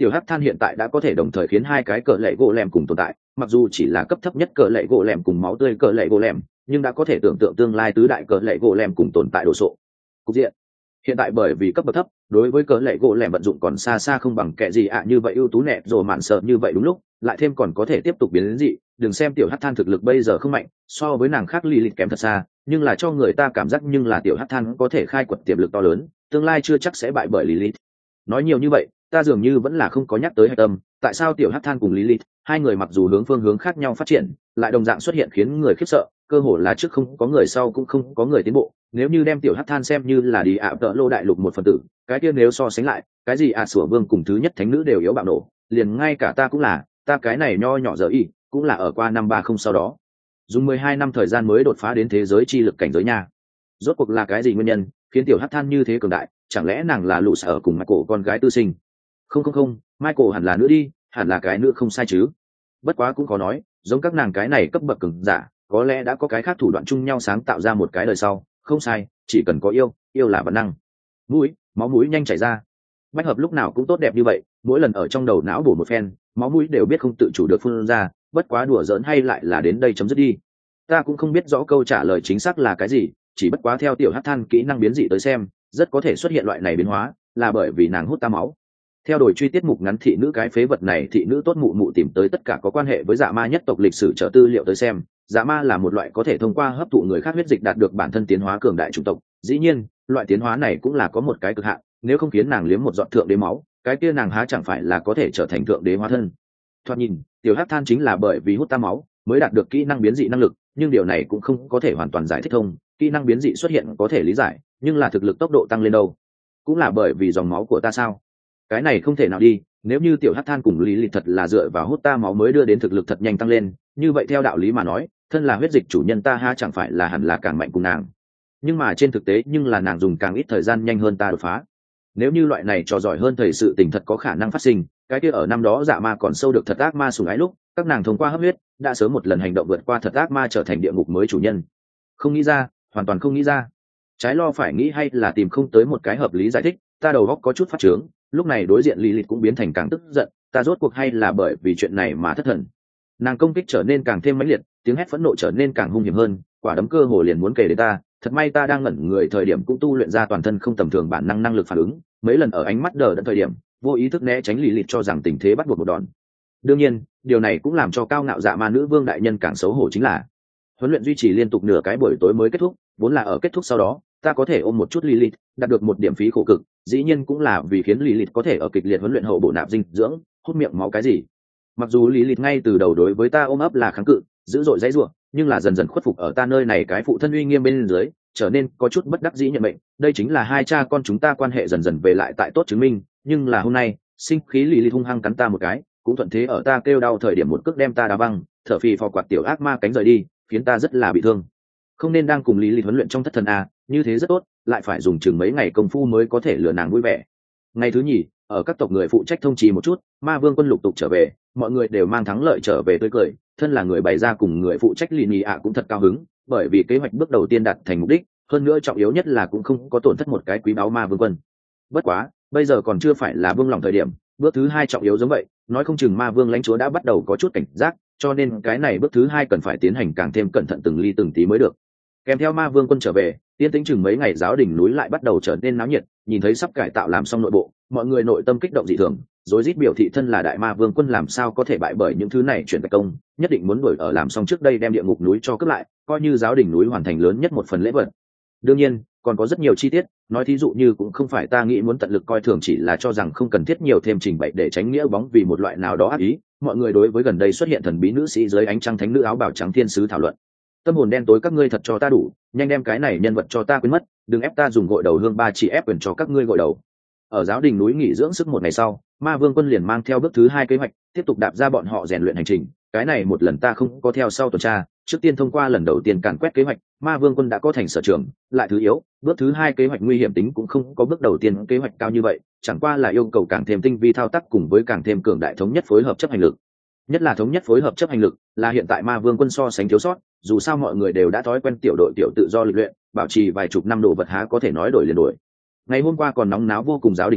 Tiểu hắc than hiện tại đã có thể đồng thời khiến hai cái cờ lệ gỗ lẻm cùng tồn tại, mặc dù chỉ là cấp thấp nhất cờ lệ gỗ lẻm cùng máu tươi cờ lệ gỗ lẻm, nhưng đã có thể tưởng tượng tương lai tứ đại cờ lệ gỗ lẻm cùng tồn tại đồ sộ cục diện. Hiện tại bởi vì cấp bậc thấp, đối với cờ lệ gỗ lẻm vận dụng còn xa xa không bằng kẻ gì như vậy ưu tú nẹt rồi mạn sợ như vậy đúng lúc, lại thêm còn có thể tiếp tục biến đến dị. Đừng xem tiểu hắc than thực lực bây giờ không mạnh, so với nàng khác Lilith kém thật xa, nhưng là cho người ta cảm giác nhưng là tiểu hắc than có thể khai quật tiềm lực to lớn, tương lai chưa chắc sẽ bại bởi Lilith. Nói nhiều như vậy, ta dường như vẫn là không có nhắc tới hạch tâm, tại sao tiểu hắc than cùng Lilith, hai người mặc dù hướng phương hướng khác nhau phát triển, lại đồng dạng xuất hiện khiến người khiếp sợ, cơ hồ là trước không có người sau cũng không có người tiến bộ. Nếu như đem tiểu hắc than xem như là đi tợ lô đại lục một phần tử, cái kia nếu so sánh lại, cái gì sủa vương cùng thứ nhất thánh nữ đều yếu bạo nổ, liền ngay cả ta cũng là, ta cái này nho nhỏ giờ y, cũng là ở qua năm 30 sau đó, dùng 12 năm thời gian mới đột phá đến thế giới chi lực cảnh giới nha. Rốt cuộc là cái gì nguyên nhân khiến tiểu hắc than như thế cường đại? Chẳng lẽ nàng là lũ sở cùng Michael con gái tư sinh? Không, Michael hẳn là nữ đi, hẳn là cái nữ không sai chứ. Bất quá cũng có nói, giống các nàng cái này cấp bậc cường giả, có lẽ đã có cái khác thủ đoạn chung nhau sáng tạo ra một cái đời sau. Không sai, chỉ cần có yêu là bản năng. Máu mũi nhanh chảy ra. Bách hợp lúc nào cũng tốt đẹp như vậy, mỗi lần ở trong đầu não bổ một phen, máu mũi đều biết không tự chủ được phun ra. Bất quá đùa giỡn hay lại là đến đây chấm dứt đi. Ta cũng không biết rõ câu trả lời chính xác là cái gì, chỉ bất quá theo tiểu hắc than kỹ năng biến dị tới xem, rất có thể xuất hiện loại này biến hóa, là bởi vì nàng hút ta máu. Theo đuổi truy tiết mục ngắn thị nữ cái phế vật này, thị nữ tốt mụ mụ tìm tới tất cả có quan hệ với dạ ma nhất tộc lịch sử trở tư liệu tới xem, dạ ma là một loại có thể thông qua hấp thụ người khác huyết dịch đạt được bản thân tiến hóa cường đại chủng tộc. Dĩ nhiên, loại tiến hóa này cũng là có một cái cực hạn, nếu không khiến nàng liếm một giọt thượng đế máu, cái kia nàng há chẳng phải là có thể trở thành thượng đế hóa thân. Thoạt nhìn, tiểu hắc than chính là bởi vì hút ta máu mới đạt được kỹ năng biến dị năng lực, nhưng điều này cũng không có thể hoàn toàn giải thích thông. Kỹ năng biến dị xuất hiện có thể lý giải, nhưng là thực lực tốc độ tăng lên đâu? Cũng là bởi vì dòng máu của ta sao? Cái này không thể nào đi, nếu như tiểu hắc than cùng lý lịch thật là dựa vào hút ta máu mới đưa đến thực lực thật nhanh tăng lên, như vậy theo đạo lý mà nói, thân là huyết dịch chủ nhân ta ha chẳng phải là hẳn là càng mạnh cùng nàng. Nhưng mà trên thực tế nhưng là nàng dùng càng ít thời gian nhanh hơn ta đột phá. Nếu như loại này trò giỏi hơn thầy sự tình thật có khả năng phát sinh, cái kia ở năm đó dạ ma còn sâu được thật ác ma sủng ái lúc, các nàng thông qua hấp huyết đã sớm một lần hành động vượt qua thật ác ma trở thành địa ngục mới chủ nhân. Không nghĩ ra, hoàn toàn không nghĩ ra. Trái lo phải nghĩ hay là tìm không tới một cái hợp lý giải thích, ta đầu óc có chút phát trướng. Lúc này đối diện Lilith cũng biến thành càng tức giận, ta rốt cuộc hay là bởi vì chuyện này mà thất thần. Nàng công kích trở nên càng thêm mãnh liệt, tiếng hét phẫn nộ trở nên càng hung hiểm hơn, quả đấm cơ hồ liền muốn kề đến ta. Thật may ta đang ngẩn người thời điểm cũng tu luyện ra toàn thân không tầm thường bản năng năng lực phản ứng, mấy lần ở ánh mắt đờ đẫn thời điểm vô ý thức né tránh Lilith cho rằng tình thế bắt buộc một đòn. Đương nhiên, điều này cũng làm cho cao ngạo dạ ma nữ vương đại nhân càng xấu hổ chính là huấn luyện duy trì liên tục nửa cái buổi tối mới kết thúc, vốn là ở kết thúc sau đó ta có thể ôm một chút Lilith, đạt được một điểm phí khổ cực, dĩ nhiên cũng là vì khiến Lilith có thể ở kịch liệt huấn luyện hậu bổ nạp dinh dưỡng, hút miệng máu cái gì. Mặc dù Lilith ngay từ đầu đối với ta ôm ấp là kháng cự, dữ dội dãy rủa, nhưng là dần dần khuất phục ở ta nơi này cái phụ thân uy nghiêm bên dưới, trở nên có chút bất đắc dĩ nhận mệnh. Đây chính là hai cha con chúng ta quan hệ dần dần về lại tại tốt chứng minh. Nhưng là hôm nay, sinh khí Lilith hung hăng cắn ta một cái, cũng thuận thế ở ta kêu đau thời điểm một cước đem ta đá văng, thở phì phò quạt tiểu ác ma cánh rời đi, khiến ta rất là bị thương. Không nên đang cùng Lilith huấn luyện trong thất thần như thế rất tốt, lại phải dùng chừng mấy ngày công phu mới có thể lừa nàng vui vẻ. Ngày thứ nhì, ở các tộc người phụ trách thông trì một chút, ma vương quân lục tục trở về, mọi người đều mang thắng lợi trở về tươi cười. Thân là người bày ra cùng người phụ trách Lini cũng thật cao hứng, bởi vì kế hoạch bước đầu tiên đạt thành mục đích, hơn nữa trọng yếu nhất là cũng không có tổn thất một cái quý báu ma vương quân. Bất quá, bây giờ còn chưa phải là vương lòng thời điểm, bước thứ hai trọng yếu giống vậy, nói không chừng ma vương lãnh chúa đã bắt đầu có chút cảnh giác, cho nên cái này bước thứ hai cần phải tiến hành càng thêm cẩn thận từng ly từng tí mới được. Kèm theo ma vương quân trở về, tiên tĩnh chừng mấy ngày giáo đỉnh núi lại bắt đầu trở nên náo nhiệt, nhìn thấy sắp cải tạo làm xong nội bộ, mọi người nội tâm kích động dị thường, rối rít biểu thị thân là đại ma vương quân làm sao có thể bại bởi những thứ này chuyển công, nhất định muốn đuổi ở làm xong trước đây đem địa ngục núi cho cướp lại, coi như giáo đỉnh núi hoàn thành lớn nhất một phần lễ vật. Đương nhiên, còn có rất nhiều chi tiết, nói thí dụ như cũng không phải ta nghĩ muốn tận lực coi thường, chỉ là cho rằng không cần thiết nhiều thêm trình bày để tránh nghĩa bóng vì một loại nào đó ác ý. Mọi người đối với gần đây xuất hiện thần bí nữ sĩ dưới ánh trăng thánh nữ áo bào trắng thiên sứ thảo luận. Tâm hồn đen tối các ngươi thật cho ta đủ, nhanh đem cái này nhân vật cho ta quên mất, đừng ép ta dùng gội đầu hương ba chỉ ép quyền cho các ngươi gội đầu. Ở giáo đình núi nghỉ dưỡng sức một ngày sau, ma vương quân liền mang theo bước thứ hai kế hoạch, tiếp tục đạp ra bọn họ rèn luyện hành trình. Cái này một lần ta không có theo sau tuần tra, trước tiên thông qua lần đầu tiên càn quét kế hoạch, ma vương quân đã có thành sở trường. Lại thứ yếu, bước thứ hai kế hoạch nguy hiểm tính cũng không có bước đầu tiên kế hoạch cao như vậy, chẳng qua là yêu cầu càng thêm tinh vi thao tác cùng với càng thêm cường đại thống nhất phối hợp chấp hành lực. Nhất là thống nhất phối hợp chấp hành lực là hiện tại ma vương quân so sánh thiếu sót, dù sao mọi người đều đã thói quen tiểu đội tiểu tự do lịch luyện, bảo trì vài chục năm đồ vật há có thể nói đổi liền đổi. Ngày hôm qua còn nóng náo vô cùng giáo đình núi,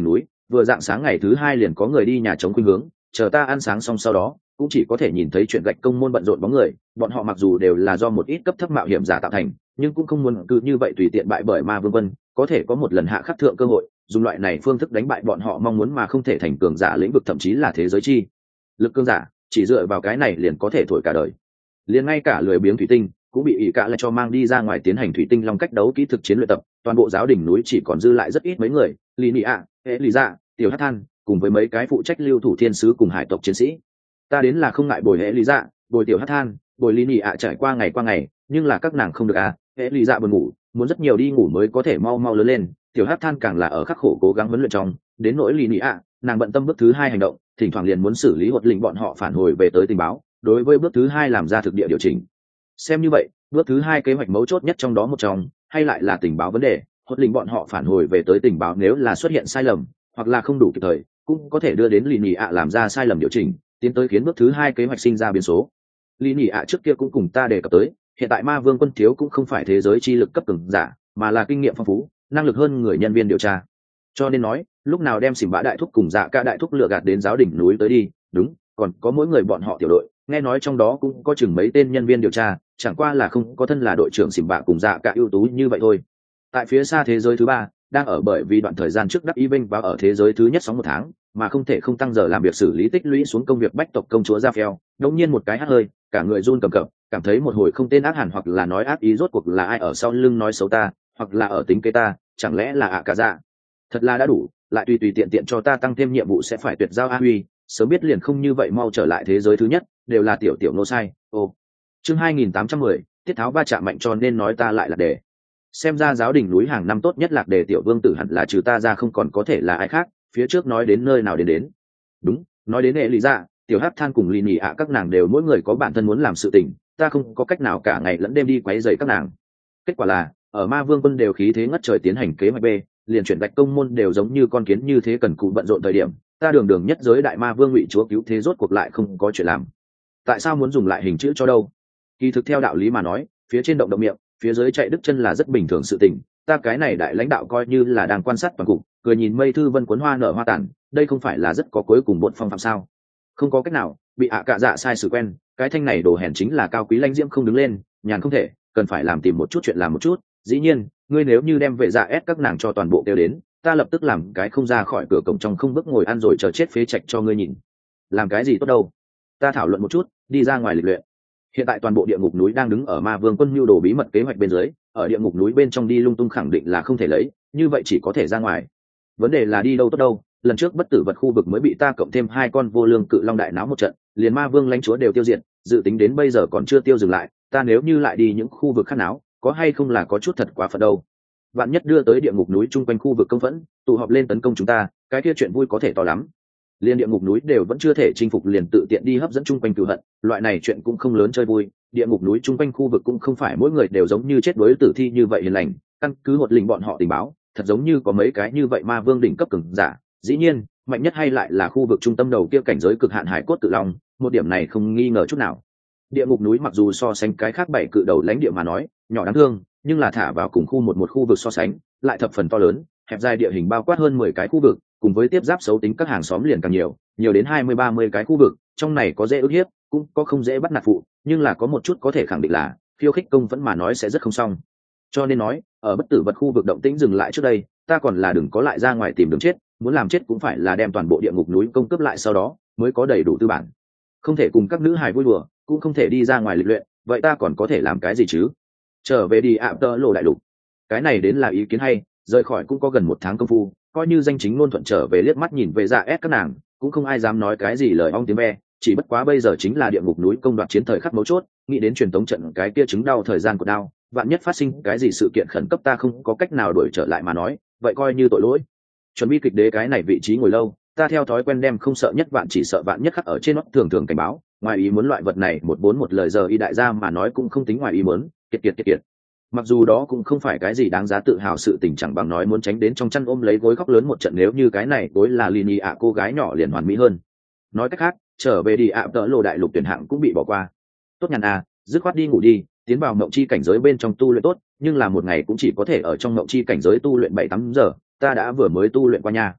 vừa dạng sáng ngày thứ hai liền có người đi nhà chống khuynh hướng, chờ ta ăn sáng xong sau đó cũng chỉ có thể nhìn thấy chuyện gạch công môn bận rộn bóng người. Bọn họ mặc dù đều là do một ít cấp thấp mạo hiểm giả tạo thành, nhưng cũng không muốn cứ như vậy tùy tiện bại bởi ma vương quân, có thể có một lần hạ khắc thượng cơ hội dùng loại này phương thức đánh bại bọn họ mong muốn mà không thể thành cường giả lĩnh vực, thậm chí là thế giới chi lực cường giả, chỉ dựa vào cái này liền có thể thổi cả đời. Liền ngay cả lười biếng thủy tinh cũng bị ỷ cả lại cho mang đi ra ngoài tiến hành thủy tinh long cách đấu kỹ thực chiến luyện tập. Toàn bộ giáo đỉnh núi chỉ còn dư lại rất ít mấy người, lì nị ạ, hệ lì dạ, tiểu hát than cùng với mấy cái phụ trách lưu thủ thiên sứ cùng hải tộc chiến sĩ. Ta đến là không ngại bồi hệ lý dạ, bồi tiểu hát than, bồi lý nị ạ trải qua ngày, nhưng là các nàng không được à. Hệ lý dạ buồn ngủ, muốn rất nhiều đi ngủ mới có thể mau mau lớn lên. Tiểu hát than càng là ở khắc khổ cố gắng huấn luyện trong. Đến nỗi lý nị ạ, nàng bận tâm bước thứ hai hành động, thỉnh thoảng liền muốn xử lý hột lĩnh bọn họ phản hồi về tới tình báo, đối với bước thứ hai làm ra thực địa điều chỉnh. Xem như vậy, bước thứ hai kế hoạch mấu chốt nhất trong đó một trong hay lại là tình báo vấn đề. Hột lĩnh bọn họ phản hồi về tới tình báo nếu là xuất hiện sai lầm hoặc là không đủ kịp thời, cũng có thể đưa đến lì nị ạ làm ra sai lầm điều chỉnh, tiến tới khiến bước thứ hai kế hoạch sinh ra biến số. Lì nị ạ trước kia cũng cùng ta đề cập tới, hiện tại ma vương quân thiếu cũng không phải thế giới chi lực cấp cường giả, mà là kinh nghiệm phong phú, năng lực hơn người nhân viên điều tra. Cho nên nói, lúc nào đem xỉm bã đại thúc cùng dạ ca đại thúc lừa gạt đến giáo đỉnh núi tới đi. Đúng, còn có mỗi người bọn họ tiểu đội, nghe nói trong đó cũng có chừng mấy tên nhân viên điều tra, chẳng qua là không có thân là đội trưởng xỉm bã cùng dạ ca ưu tú như vậy thôi. Tại phía xa thế giới thứ ba, đang ở bởi vì đoạn thời gian trước đắc y vinh vào ở thế giới thứ nhất 6 tháng, mà không thể không tăng giờ làm việc xử lý tích lũy xuống công việc bách tộc công chúa Raphael, đống nhiên một cái hắt hơi, cả người run cầm cập, cảm thấy một hồi không tên ác hẳn, hoặc là nói ác ý rốt cuộc là ai ở sau lưng nói xấu ta, hoặc là ở tính kế ta, chẳng lẽ là ạ cả dạ. Thật là đã đủ, lại tùy tiện tiện cho ta tăng thêm nhiệm vụ sẽ phải tuyệt giao A Huy, sớm biết liền không như vậy mau trở lại thế giới thứ nhất, đều là tiểu tiểu nô sai. Ô. Chương 2810, tiết tháo va chạm mạnh cho nên nói ta lại là để. Xem ra giáo đình núi hàng năm tốt nhất lạc đề tiểu vương tử hẳn là trừ ta ra không còn có thể là ai khác. Phía trước nói đến nơi nào đến. Đúng, nói đến hệ lý dạ, tiểu hát than cùng lì nhì ạ các nàng đều mỗi người có bản thân muốn làm sự tình, ta không có cách nào cả ngày lẫn đêm đi quấy rầy các nàng. Kết quả là ở ma vương quân đều khí thế ngất trời tiến hành kế hoạch B, liền chuyển gạch công môn đều giống như con kiến như thế cần cù bận rộn thời điểm, ta đường đường nhất giới đại ma vương ngụy chúa cứu thế rốt cuộc lại không có chuyện làm. Tại sao muốn dùng lại hình chữ cho đâu? Kỳ thực theo đạo lý mà nói, phía trên động miệng, phía dưới chạy đứt chân là rất bình thường sự tình, ta cái này đại lãnh đạo coi như là đang quan sát toàn cục, cười nhìn mây thư vân cuốn hoa nở hoa tàn, đây không phải là rất có cuối cùng bộn phong phạm sao? Không có cách nào, bị ạ cạ dạ sai sự quen, cái thanh này đồ hèn chính là cao quý lãnh diễm không đứng lên, nhàn không thể, cần phải làm tìm một chút chuyện làm một chút. Dĩ nhiên, ngươi nếu như đem vệ dạ ép các nàng cho toàn bộ kêu đến, ta lập tức làm cái không ra khỏi cửa cổng trong không bước ngồi ăn rồi chờ chết phế trạch cho ngươi nhìn. Làm cái gì tốt đâu? Ta thảo luận một chút, đi ra ngoài lịch luyện. Hiện tại toàn bộ địa ngục núi đang đứng ở ma vương quân mưu đồ bí mật kế hoạch bên dưới, ở địa ngục núi bên trong đi lung tung khẳng định là không thể lấy, như vậy chỉ có thể ra ngoài. Vấn đề là đi đâu tốt đâu? Lần trước bất tử vật khu vực mới bị ta cộng thêm 2 con vô lương cự long đại náo một trận, liền ma vương lãnh chúa đều tiêu diệt, dự tính đến bây giờ còn chưa tiêu dừng lại, ta nếu như lại đi những khu vực khác náo, có hay không là có chút thật quá phận đâu. Vạn nhất đưa tới địa ngục núi chung quanh khu vực công phẫn, tụ họp lên tấn công chúng ta, cái kia chuyện vui có thể to lắm. Liên địa ngục núi đều vẫn chưa thể chinh phục liền tự tiện đi hấp dẫn chung quanh cừu hận, loại này chuyện cũng không lớn chơi vui. Địa ngục núi chung quanh khu vực cũng không phải mỗi người đều giống như chết đối tử thi như vậy hiền lành, căn cứ hột lình bọn họ tình báo, thật giống như có mấy cái như vậy ma vương đỉnh cấp cường giả. Dĩ nhiên, mạnh nhất hay lại là khu vực trung tâm đầu kia cảnh giới cực hạn hải cốt tự long, một điểm này không nghi ngờ chút nào. Địa ngục núi mặc dù so sánh cái khác 7 cự đầu lãnh địa mà nói nhỏ đáng thương, nhưng là thả vào cùng khu một khu vực so sánh lại thập phần to lớn, hẹp dài địa hình bao quát hơn 10 cái khu vực, cùng với tiếp giáp xấu tính các hàng xóm liền càng nhiều đến 20-30 cái khu vực, trong này có dễ ức hiếp, cũng có không dễ bắt nạt phụ, nhưng là có một chút có thể khẳng định là khiêu khích công vẫn mà nói sẽ rất không xong. Cho nên nói, ở bất tử vật khu vực động tĩnh dừng lại trước đây, ta còn là đừng có lại ra ngoài tìm đường chết, muốn làm chết cũng phải là đem toàn bộ địa ngục núi công cướp lại sau đó mới có đầy đủ tư bản. Không thể cùng các nữ hài vui đùa, cũng không thể đi ra ngoài lịch luyện, vậy ta còn có thể làm cái gì chứ? Trở về đi ạ tơ lộ đại lục. Cái này đến là ý kiến hay, rời khỏi cũng có gần 1 tháng công phu, coi như danh chính ngôn thuận trở về liếc mắt nhìn về dạ ép các nàng, cũng không ai dám nói cái gì lời ong tiếng ve, chỉ bất quá bây giờ chính là địa ngục núi công đoạt chiến thời khắc mấu chốt, nghĩ đến truyền tống trận cái kia chứng đau thời gian của đau, vạn nhất phát sinh cái gì sự kiện khẩn cấp ta không có cách nào đuổi trở lại mà nói, vậy coi như tội lỗi. Chuẩn bị kịch đế cái này vị trí ngồi lâu, ta theo thói quen đem không sợ nhất vạn chỉ sợ vạn nhất khắc ở trên nó thường thường cảnh báo, ngoài ý muốn loại vật này 141 lời giờ y đại gia mà nói cũng không tính ngoài ý muốn, kiệt. Mặc dù đó cũng không phải cái gì đáng giá tự hào sự tình, chẳng bằng nói muốn tránh đến trong chăn ôm lấy gối khóc lớn một trận, nếu như cái này gối là Lini ạ cô gái nhỏ liền hoàn mỹ hơn. Nói cách khác, trở về đi ạ tợ lộ đại lục tuyển hạng cũng bị bỏ qua. Tốt nhàn à, dứt khoát đi ngủ đi, tiến vào mộng chi cảnh giới bên trong tu luyện tốt, nhưng là một ngày cũng chỉ có thể ở trong mộng chi cảnh giới tu luyện 7-8 giờ, ta đã vừa mới tu luyện qua nha.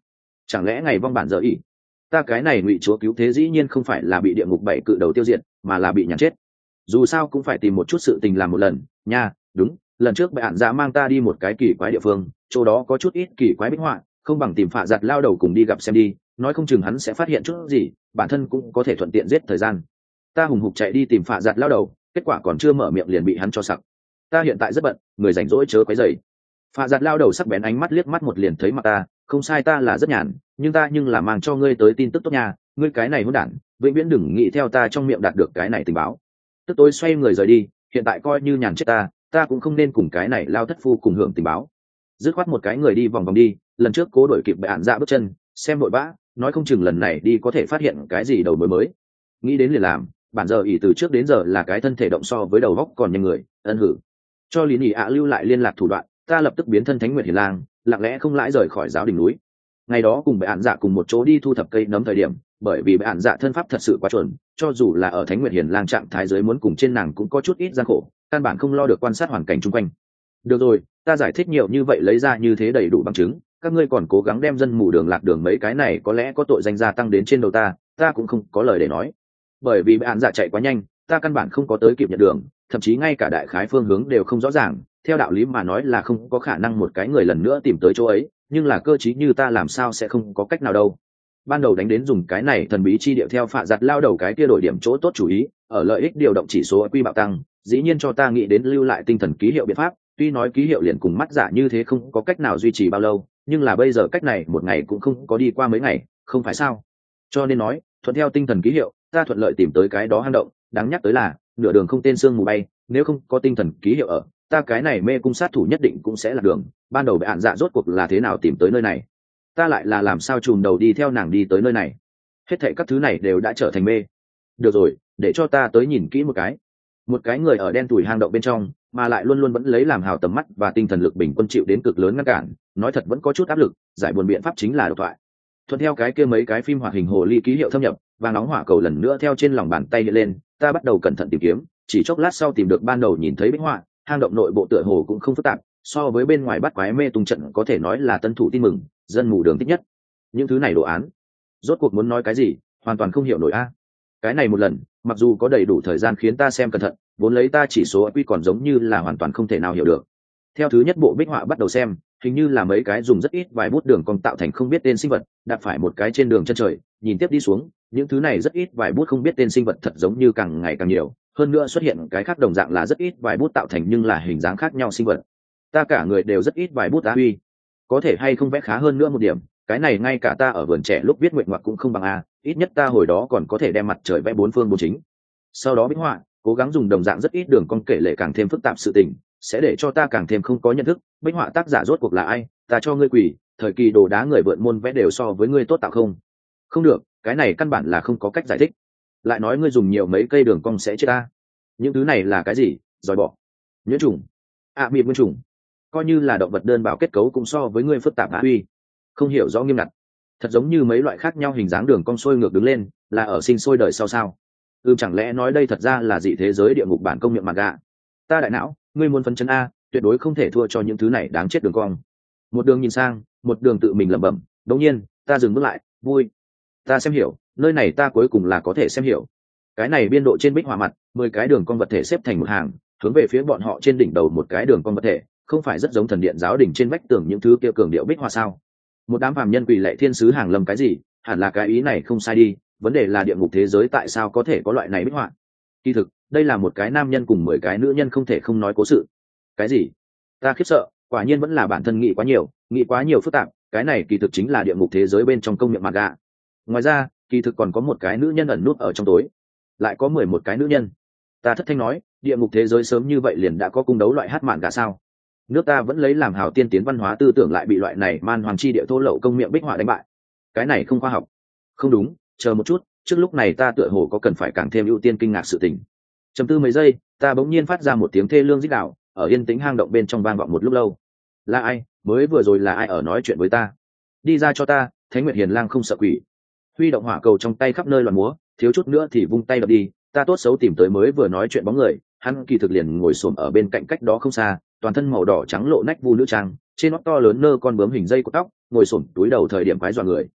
Chẳng lẽ ngày vong bản giờ ỉ, ta cái này ngụy chúa cứu thế dĩ nhiên không phải là bị địa ngục 7 cự đầu tiêu diệt, mà là bị nhàn chết. Dù sao cũng phải tìm một chút sự tình làm một lần nha. Đúng, lần trước bệ ản dạ mang ta đi một cái kỳ quái địa phương, chỗ đó có chút ít kỳ quái bích họa, không bằng tìm phạ giặt lao đầu cùng đi gặp xem đi, nói không chừng hắn sẽ phát hiện chút gì, bản thân cũng có thể thuận tiện giết thời gian. Ta hùng hục chạy đi tìm phạ giặt lao đầu, kết quả còn chưa mở miệng liền bị hắn cho sặc. Ta hiện tại rất bận, người rảnh rỗi chớ quấy rầy. Phạ giặt lao đầu sắc bén ánh mắt liếc mắt một liền thấy mặt ta, không sai, ta là rất nhàn, nhưng là mang cho ngươi tới tin tức tốt nha, ngươi cái này hỗn đản, vĩnh viễn đừng nghĩ theo ta trong miệng đạt được cái này tình báo. Tức tôi xoay người rời đi, hiện tại coi như nhàn chết ta cũng không nên cùng cái này lao thất phu cùng hưởng tình báo. Dứt khoát một cái người đi vòng vòng đi, lần trước cố đuổi kịp bệ ản dạ bước chân, xem vội vã, nói không chừng lần này đi có thể phát hiện cái gì đầu mới. Nghĩ đến liền làm, bản giờ ỉ từ trước đến giờ là cái thân thể động so với đầu góc còn nhanh người, ân hử. Cho lý nhị ạ lưu lại liên lạc thủ đoạn, ta lập tức biến thân Thánh Nguyệt Hiền Lang, lặng lẽ không lãi rời khỏi giáo đỉnh núi. Ngày đó cùng bệ ản dạ cùng một chỗ đi thu thập cây nấm thời điểm, bởi vì bệ ản dạ thân pháp thật sự quá chuẩn, cho dù là ở Thánh Nguyệt Hiền Lang trạng thái dưới muốn cùng trên nàng cũng có chút ít gian khổ, căn bản không lo được quan sát hoàn cảnh xung quanh. Được rồi, ta giải thích nhiều như vậy lấy ra như thế đầy đủ bằng chứng, các ngươi còn cố gắng đem dân mù đường lạc đường mấy cái này có lẽ có tội danh gia tăng đến trên đầu ta cũng không có lời để nói. Bởi vì bệ ản dạ chạy quá nhanh, ta căn bản không có tới kịp nhận đường, thậm chí ngay cả đại khái phương hướng đều không rõ ràng, theo đạo lý mà nói là không có khả năng một cái người lần nữa tìm tới chỗ ấy, nhưng là cơ trí như ta làm sao sẽ không có cách nào đâu. Ban đầu đánh đến dùng cái này thần bí chi điệu theo phạ giặt lao đầu cái kia đổi điểm chỗ tốt chủ ý, ở lợi ích điều động chỉ số quy bạo tăng, dĩ nhiên cho ta nghĩ đến lưu lại tinh thần ký hiệu biện pháp, tuy nói ký hiệu liền cùng mắt giả như thế không có cách nào duy trì bao lâu, nhưng là bây giờ cách này một ngày cũng không có đi qua mấy ngày, không phải sao? Cho nên nói, thuận theo tinh thần ký hiệu, ta thuận lợi tìm tới cái đó hang động, đáng nhắc tới là nửa đường không tên sương mù bay, nếu không có tinh thần ký hiệu ở, ta cái này mê cung sát thủ nhất định cũng sẽ là đường. Ban đầu bệ ản dạ rốt cuộc là thế nào tìm tới nơi này, ta lại là làm sao chùm đầu đi theo nàng đi tới nơi này, hết thảy các thứ này đều đã trở thành mê. Được rồi, để cho ta tới nhìn kỹ một cái người ở đen tủi hang động bên trong, mà lại luôn luôn vẫn lấy làm hào tầm mắt và tinh thần lực bình quân chịu đến cực lớn ngăn cản, nói thật vẫn có chút áp lực. Giải buồn biện pháp chính là độc thoại. Thuận theo cái kia mấy cái phim hoạt hình hồ ly ký hiệu thâm nhập, và nóng hỏa cầu lần nữa theo trên lòng bàn tay hiện lên, ta bắt đầu cẩn thận tìm kiếm, chỉ chốc lát sau tìm được ban đầu nhìn thấy bích họa. Hang động nội bộ tựa hồ cũng không phức tạp, so với bên ngoài bắt quái mê tung trận có thể nói là tân thủ tin mừng, dân mù đường thích nhất. Những thứ này đồ án, rốt cuộc muốn nói cái gì, hoàn toàn không hiểu nổi a. Cái này một lần, mặc dù có đầy đủ thời gian khiến ta xem cẩn thận, vốn lấy ta chỉ số quy còn giống như là hoàn toàn không thể nào hiểu được. Theo thứ nhất bộ bích họa bắt đầu xem, hình như là mấy cái dùng rất ít vài bút đường cong tạo thành không biết tên sinh vật, đạp phải một cái trên đường chân trời, nhìn tiếp đi xuống, những thứ này rất ít vài bút không biết tên sinh vật thật giống như càng ngày càng nhiều, hơn nữa xuất hiện cái khác đồng dạng là rất ít vài bút tạo thành nhưng là hình dáng khác nhau sinh vật. Ta cả người đều rất ít vài bút á uy, có thể hay không vẽ khá hơn nữa một điểm, cái này ngay cả ta ở vườn trẻ lúc viết nguyện ngoặc cũng không bằng a, ít nhất ta hồi đó còn có thể đem mặt trời vẽ bốn phương bốn chính. Sau đó bích họa cố gắng dùng đồng dạng rất ít đường cong kể lệ càng thêm phức tạp sự tình, sẽ để cho ta càng thêm không có nhận thức bích họa tác giả rốt cuộc là ai. Ta cho ngươi quỷ, thời kỳ đồ đá người vượn môn vẽ đều so với ngươi tốt tạo không được, cái này căn bản là không có cách giải thích. Lại nói ngươi dùng nhiều mấy cây đường cong sẽ chết ta. Những thứ này là cái gì? Dòi bọ, nhuyễn trùng, mịt nguyên trùng, coi như là động vật đơn bảo kết cấu cũng so với ngươi phức tạp á uy. Không hiểu rõ nghiêm ngặt, thật giống như mấy loại khác nhau hình dáng đường cong sôi ngược đứng lên, là ở sinh sôi đời sau sao? Chẳng lẽ nói đây thật ra là dị thế giới địa ngục bản công miệng mạt gạ? Ta đại não, ngươi muốn phấn chấn a, tuyệt đối không thể thua cho những thứ này đáng chết đường cong. Một đường nhìn sang, một đường tự mình lẩm bẩm, đột nhiên, ta dừng bước lại, vui. Ta xem hiểu, nơi này ta cuối cùng là có thể xem hiểu. Cái này biên độ trên bích họa mặt, 10 cái đường cong vật thể xếp thành một hàng, hướng về phía bọn họ trên đỉnh đầu một cái đường cong vật thể, không phải rất giống thần điện giáo đình trên vách tường những thứ kia cường điệu bích họa sao? Một đám phàm nhân quỳ lạy thiên sứ hàng lâm cái gì, hẳn là cái ý này không sai đi, vấn đề là địa ngục thế giới tại sao có thể có loại này bích họa? Kỳ thực, đây là một cái nam nhân cùng 10 cái nữ nhân không thể không nói cố sự. Cái gì? Ta khiếp sợ, quả nhiên vẫn là bản thân nghĩ quá nhiều phức tạp, cái này kỳ thực chính là địa ngục thế giới bên trong công miệng mạt gạ. Ngoài ra, kỳ thực còn có một cái nữ nhân ẩn nút ở trong tối, lại có 11 cái nữ nhân. Ta thất thanh nói, địa ngục thế giới sớm như vậy liền đã có cung đấu loại hát mạn gạ sao? Nước ta vẫn lấy làm hào tiên tiến văn hóa tư tưởng lại bị loại này man hoàng chi địa thô lậu công miệng bích họa đánh bại. Cái này không khoa học. Không đúng, chờ một chút, trước lúc này ta tựa hồ có cần phải càng thêm ưu tiên kinh ngạc sự tình. Chầm tư mấy giây, ta bỗng nhiên phát ra một tiếng thê lương rít gào, ở yên tĩnh hang động bên trong vang vọng một lúc lâu. Là ai? Mới vừa rồi là ai ở nói chuyện với ta? Đi ra cho ta, Thánh Nguyệt Hiền Lang không sợ quỷ. Huy động hỏa cầu trong tay khắp nơi loạn múa, thiếu chút nữa thì vung tay đập đi. Ta tốt xấu tìm tới mới vừa nói chuyện bóng người, hắn kỳ thực liền ngồi xổm ở bên cạnh cách đó không xa, toàn thân màu đỏ trắng lộ nách vu nữ trang, trên nót to lớn nơ con bướm hình dây của tóc, ngồi xổm túi đầu thời điểm quái dọa người,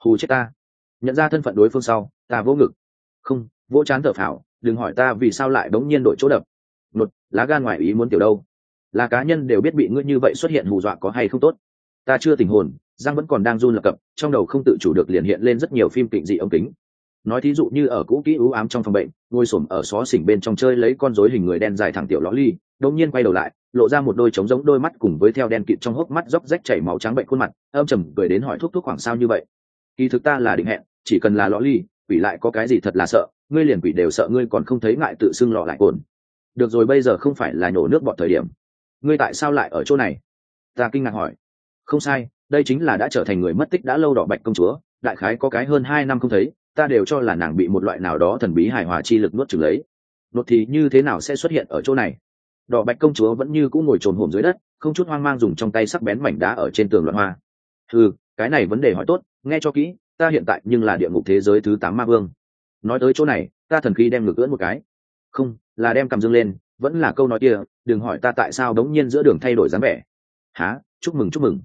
hù chết ta. Nhận ra thân phận đối phương sau, ta vỗ ngực. Không, vỗ chán thở phào, đừng hỏi ta vì sao lại bỗng nhiên đổi chỗ đập. Nột, lá gan ngoài ý muốn tiểu đâu. Là cá nhân đều biết bị ngươi như vậy xuất hiện hù dọa có hay không tốt. Ta chưa tỉnh hồn, Giang vẫn còn đang run lập cập, trong đầu không tự chủ được liền hiện lên rất nhiều phim kịch dị ống kính. Nói thí dụ như ở cũ kỹ ú ám trong phòng bệnh, ngồi xổm ở xó xỉnh bên trong chơi lấy con rối hình người đen dài thẳng tiểu ló ly, đột nhiên quay đầu lại, lộ ra một đôi trống giống đôi mắt cùng với theo đen kịt trong hốc mắt róc rách chảy máu trắng bệnh khuôn mặt, âm trầm cười đến hỏi thuốc khoảng sao như vậy. Kỳ thực ta là định hẹn, chỉ cần là ló ly, quỷ lại có cái gì thật là sợ, ngươi liền quỷ đều sợ ngươi còn không thấy ngại tự xưng lọ lại cồn. Được rồi, bây giờ không phải là nhổ nước bọt thời điểm. Ngươi tại sao lại ở chỗ này? Ta kinh ngạc hỏi. Không sai, đây chính là đã trở thành người mất tích đã lâu Đỏ Bạch công chúa, đại khái có cái hơn 2 năm không thấy, ta đều cho là nàng bị một loại nào đó thần bí hài hòa chi lực nuốt chửng lấy. Nuốt thì như thế nào sẽ xuất hiện ở chỗ này? Đỏ Bạch công chúa vẫn như cũ ngồi trồn hổm dưới đất, không chút hoang mang dùng trong tay sắc bén mảnh đá ở trên tường loạn hoa. Cái này vấn đề hỏi tốt, nghe cho kỹ, ta hiện tại nhưng là địa ngục thế giới thứ 8 ma vương. Nói tới chỗ này, ta thần khí đem ngực ưỡn một cái. Không, là đem cầm dương lên, vẫn là câu nói kia, đừng hỏi ta tại sao đống nhiên giữa đường thay đổi dáng vẻ. Hả? Chúc mừng chúc mừng.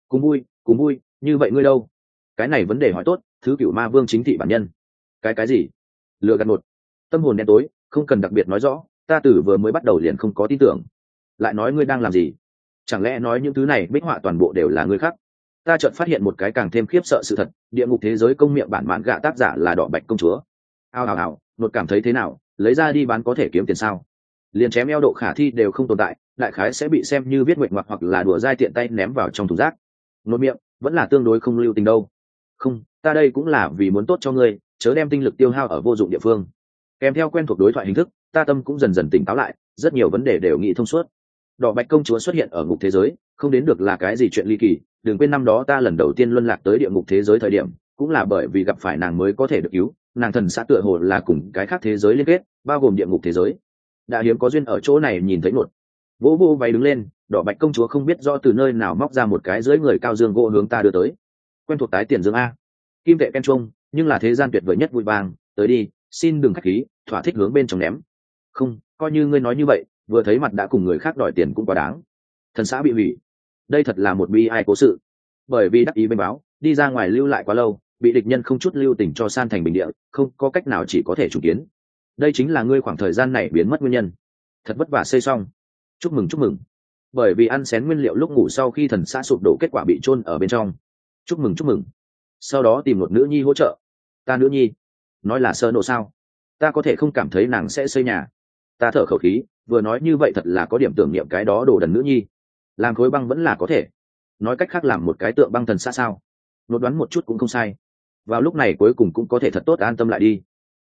Cùng vui, như vậy ngươi đâu? Cái này vấn đề hỏi tốt, thứ cửu ma vương chính thị bản nhân. Cái gì? Lừa gạt một. Tâm hồn đen tối, không cần đặc biệt nói rõ, ta từ vừa mới bắt đầu liền không có tin tưởng. Lại nói ngươi đang làm gì? Chẳng lẽ nói những thứ này bích họa toàn bộ đều là ngươi khác? Ta chợt phát hiện một cái càng thêm khiếp sợ sự thật, địa ngục thế giới công miệng bản mạn gạ tác giả là Đỏ Bạch công chúa. Ào, nột cảm thấy thế nào, lấy ra đi bán có thể kiếm tiền sao? Liền chém eo độ khả thi đều không tồn tại, đại khái sẽ bị xem như viết nguyện ngoặc hoặc là đùa dai tiện tay ném vào trong thùng rác. Nột miệng, vẫn là tương đối không lưu tình đâu. Không, ta đây cũng là vì muốn tốt cho ngươi, chớ đem tinh lực tiêu hao ở vô dụng địa phương. Kèm theo quen thuộc đối thoại hình thức, ta tâm cũng dần dần tỉnh táo lại, rất nhiều vấn đề đều nghĩ thông suốt. Đỏ Bạch công chúa xuất hiện ở ngục thế giới, không đến được là cái gì chuyện ly kỳ, đừng quên năm đó ta lần đầu tiên luân lạc tới địa ngục thế giới thời điểm, cũng là bởi vì gặp phải nàng mới có thể được cứu, nàng thần xã tựa hồ là cùng cái khác thế giới liên kết, bao gồm địa ngục thế giới. Đã hiếm có duyên ở chỗ này nhìn thấy nột. Vỗ váy đứng lên, Đỏ Bạch công chúa không biết do từ nơi nào móc ra một cái dưới người cao dương gỗ hướng ta đưa tới. Quen thuộc tái tiền dương a. Kim tệ ken trung, nhưng là thế gian tuyệt vời nhất vui vàng, tới đi, xin đừng khách khí, thỏa thích hướng bên trong ném. Không, coi như ngươi nói như vậy, vừa thấy mặt đã cùng người khác đòi tiền cũng quá đáng. Thần xã bị hủy, đây thật là một bi ai cố sự. Bởi vì đắc ý bênh báo, đi ra ngoài lưu lại quá lâu, bị địch nhân không chút lưu tình cho san thành bình địa, không có cách nào chỉ có thể chủ kiến. Đây chính là ngươi khoảng thời gian này biến mất nguyên nhân. Thật vất vả xây xong. Chúc mừng. Bởi vì ăn xén nguyên liệu lúc ngủ sau khi thần xã sụp đổ, kết quả bị chôn ở bên trong. Chúc mừng. Sau đó tìm một nữ nhi hỗ trợ. Ta nữ nhi? Nói là sơ nộ sao? Ta có thể không cảm thấy nàng sẽ xây nhà. Ta thở khẩu khí, vừa nói như vậy thật là có điểm tưởng niệm cái đó đồ đần nữ nhi. Làm khối băng vẫn là có thể. Nói cách khác làm một cái tượng băng thần xã sao? Nốt đoán một chút cũng không sai. Vào lúc này cuối cùng cũng có thể thật tốt an tâm lại đi.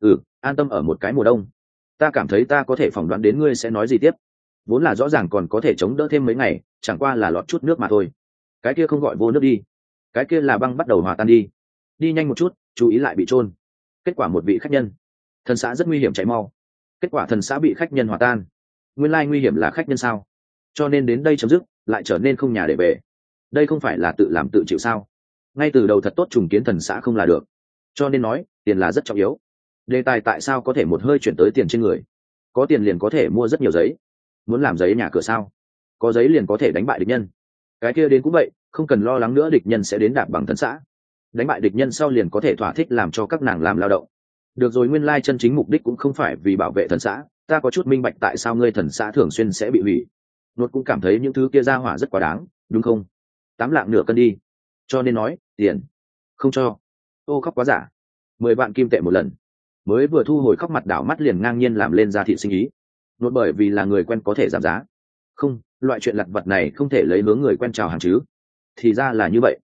An tâm ở một cái mùa đông. Ta cảm thấy ta có thể phỏng đoán đến ngươi sẽ nói gì tiếp. Vốn là rõ ràng còn có thể chống đỡ thêm mấy ngày, chẳng qua là lọt chút nước mà thôi. Cái kia không gọi vô nước đi. Cái kia là băng bắt đầu hòa tan đi. Đi nhanh một chút, chú ý lại bị trôn. Kết quả một vị khách nhân. Thần xã rất nguy hiểm, chạy mau. Kết quả thần xã bị khách nhân hòa tan. Nguyên lai nguy hiểm là khách nhân sao? Cho nên đến đây chấm dứt, lại trở nên không nhà để về. Đây không phải là tự làm tự chịu sao? Ngay từ đầu thật tốt trùng kiến thần xã không là được. Cho nên nói, tiền là rất trọng yếu. Đề tài tại sao có thể một hơi chuyển tới tiền trên người? Có tiền liền có thể mua rất nhiều giấy. Muốn làm giấy nhà cửa sao? Có giấy liền có thể đánh bại địch nhân. Cái kia đến cũng vậy, không cần lo lắng nữa địch nhân sẽ đến đạp bằng thần xã. Đánh bại địch nhân sau liền có thể thỏa thích làm cho các nàng làm lao động. Được rồi, nguyên lai chân chính mục đích cũng không phải vì bảo vệ thần xã. Ta có chút minh bạch tại sao ngươi thần xã thường xuyên sẽ bị hủy. Nốt cũng cảm thấy những thứ kia ra hỏa rất quá đáng, đúng không? 8 lạng nửa cân đi. Cho nên nói, tiền. Không cho. Ô khóc quá giả. 10 vạn kim tệ một lần. Mới vừa thu hồi khóc mặt đảo mắt liền ngang nhiên làm lên ra thị sinh ý. Nốt bởi vì là người quen có thể giảm giá. Không, loại chuyện lặt vặt này không thể lấy hướng người quen chào hàng chứ. Thì ra là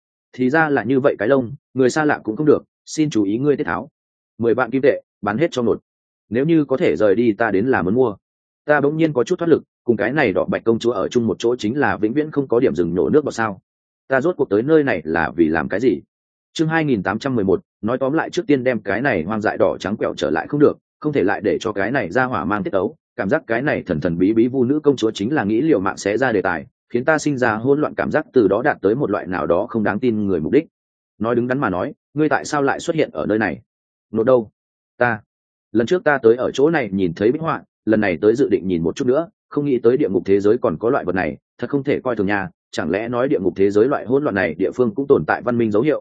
như vậy cái lông, người xa lạ cũng không được, xin chú ý ngươi tiết tháo. 10 vạn kim tệ, bán hết cho Nốt. Nếu như có thể rời đi ta đến là muốn mua. Ta bỗng nhiên có chút thoát lực, cùng cái này Đỏ Bạch công chúa ở chung một chỗ chính là vĩnh viễn không có điểm dừng nổ nước vào sao. Ta rốt cuộc tới nơi này là vì làm cái gì? Chương 2811, nói tóm lại trước tiên đem cái này hoang dại đỏ trắng quẹo trở lại không được, không thể lại để cho cái này ra hỏa mang tiết ấu, cảm giác cái này thần thần bí bí vu nữ công chúa chính là nghĩ liều mạng xé ra đề tài, khiến ta sinh ra hỗn loạn cảm giác, từ đó đạt tới một loại nào đó không đáng tin người mục đích. Nói đứng đắn mà nói, ngươi tại sao lại xuất hiện ở nơi này? Nốt đâu? Ta. Lần trước ta tới ở chỗ này nhìn thấy bích họa, lần này tới dự định nhìn một chút nữa, không nghĩ tới địa ngục thế giới còn có loại vật này, thật không thể coi thường nha. Chẳng lẽ nói địa ngục thế giới loại hỗn loạn này địa phương cũng tồn tại văn minh dấu hiệu?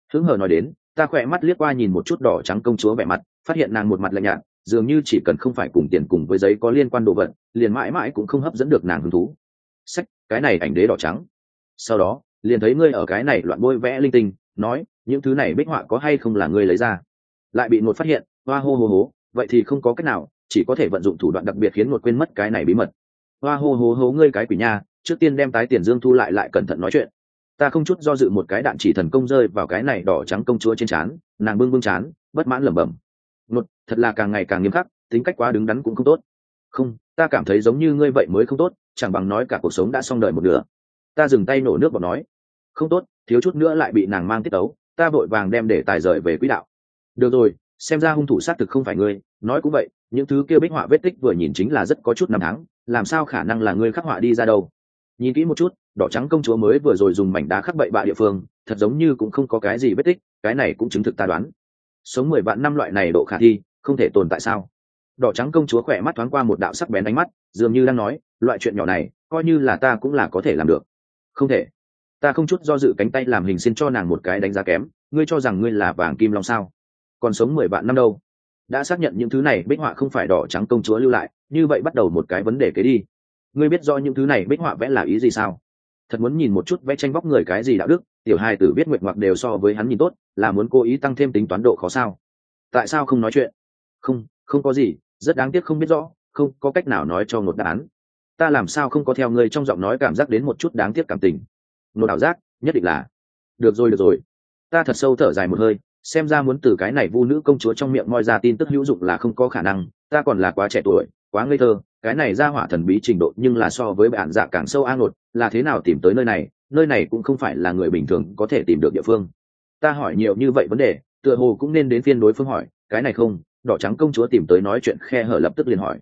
hứng hờ nói đến, ta khỏe mắt liếc qua nhìn một chút đỏ trắng công chúa vẻ mặt, phát hiện nàng một mặt lạnh nhạt, dường như chỉ cần không phải cùng tiền cùng với giấy có liên quan đồ vật, liền mãi mãi cũng không hấp dẫn được nàng hứng thú. Sách, cái này ảnh đế đỏ trắng. Sau đó, liền thấy ngươi ở cái này loạn bôi vẽ linh tinh, nói, những thứ này bích họa có hay không là ngươi lấy ra. Lại bị Ngột phát hiện, hoa hô hô hố, vậy thì không có cách nào, chỉ có thể vận dụng thủ đoạn đặc biệt khiến Ngột quên mất cái này bí mật. Hoa hô hô hố ngươi cái quỷ nha, trước tiên đem tái tiền dương thu lại cẩn thận nói chuyện. Ta không chút do dự một cái đạn chỉ thần công rơi vào cái này đỏ trắng công chúa trên trán, nàng bưng trán, bất mãn lẩm bẩm. Ngột, thật là càng ngày càng nghiêm khắc, tính cách quá đứng đắn cũng không tốt. Không, ta cảm thấy giống như ngươi vậy mới không tốt, chẳng bằng nói cả cuộc sống đã xong đời một nửa. Ta dừng tay nổ nước bọt nói, không tốt, thiếu chút nữa lại bị nàng mang tiết tấu, ta vội vàng đem để tài rời về quỹ đạo. Được rồi, xem ra hung thủ xác thực không phải ngươi, nói cũng vậy, những thứ kia bích họa vết tích vừa nhìn chính là rất có chút năm tháng, làm sao khả năng là ngươi khắc họa đi ra đâu. Nhìn kỹ một chút, đỏ trắng công chúa mới vừa rồi dùng mảnh đá khắc bậy bạ địa phương, thật giống như cũng không có cái gì vết tích, cái này cũng chứng thực ta đoán. Sống 10 vạn năm loại này độ khả thi, không thể tồn tại sao? Đỏ trắng công chúa khỏe mắt thoáng qua một đạo sắc bén ánh mắt, dường như đang nói, loại chuyện nhỏ này, coi như là ta cũng là có thể làm được. Không thể. Ta không chút do dự cánh tay làm hình xin cho nàng một cái đánh giá kém, ngươi cho rằng ngươi là vàng kim long sao? Còn sống 10 vạn năm đâu? Đã xác nhận những thứ này bích họa không phải đỏ trắng công chúa lưu lại, như vậy bắt đầu một cái vấn đề kế đi. Ngươi biết rõ những thứ này bích họa vẽ là ý gì sao? Thật muốn nhìn một chút vẽ tranh vóc người cái gì đạo đức, tiểu hài tử biết nguyện ngoặc đều so với hắn nhìn tốt, là muốn cố ý tăng thêm tính toán độ khó sao? Tại sao không nói chuyện? Không có gì, rất đáng tiếc không biết rõ, không có cách nào nói cho Ngột đáp án. Ta làm sao không có theo ngươi trong giọng nói cảm giác đến một chút đáng tiếc cảm tình. Ngột ảo giác, nhất định là. Được rồi. Ta thật sâu thở dài một hơi, xem ra muốn từ cái này vu nữ công chúa trong miệng moi ra tin tức hữu dụng là không có khả năng, ta còn là quá trẻ tuổi, quá ngây thơ, cái này ra hỏa thần bí trình độ nhưng là so với bản dạ càng sâu a. Ngột là thế nào tìm tới nơi này cũng không phải là người bình thường có thể tìm được địa phương. Ta hỏi nhiều như vậy vấn đề, tựa hồ cũng nên đến phiên đối phương hỏi, cái này không. Đỏ trắng công chúa tìm tới nói chuyện khe hở lập tức liền hỏi,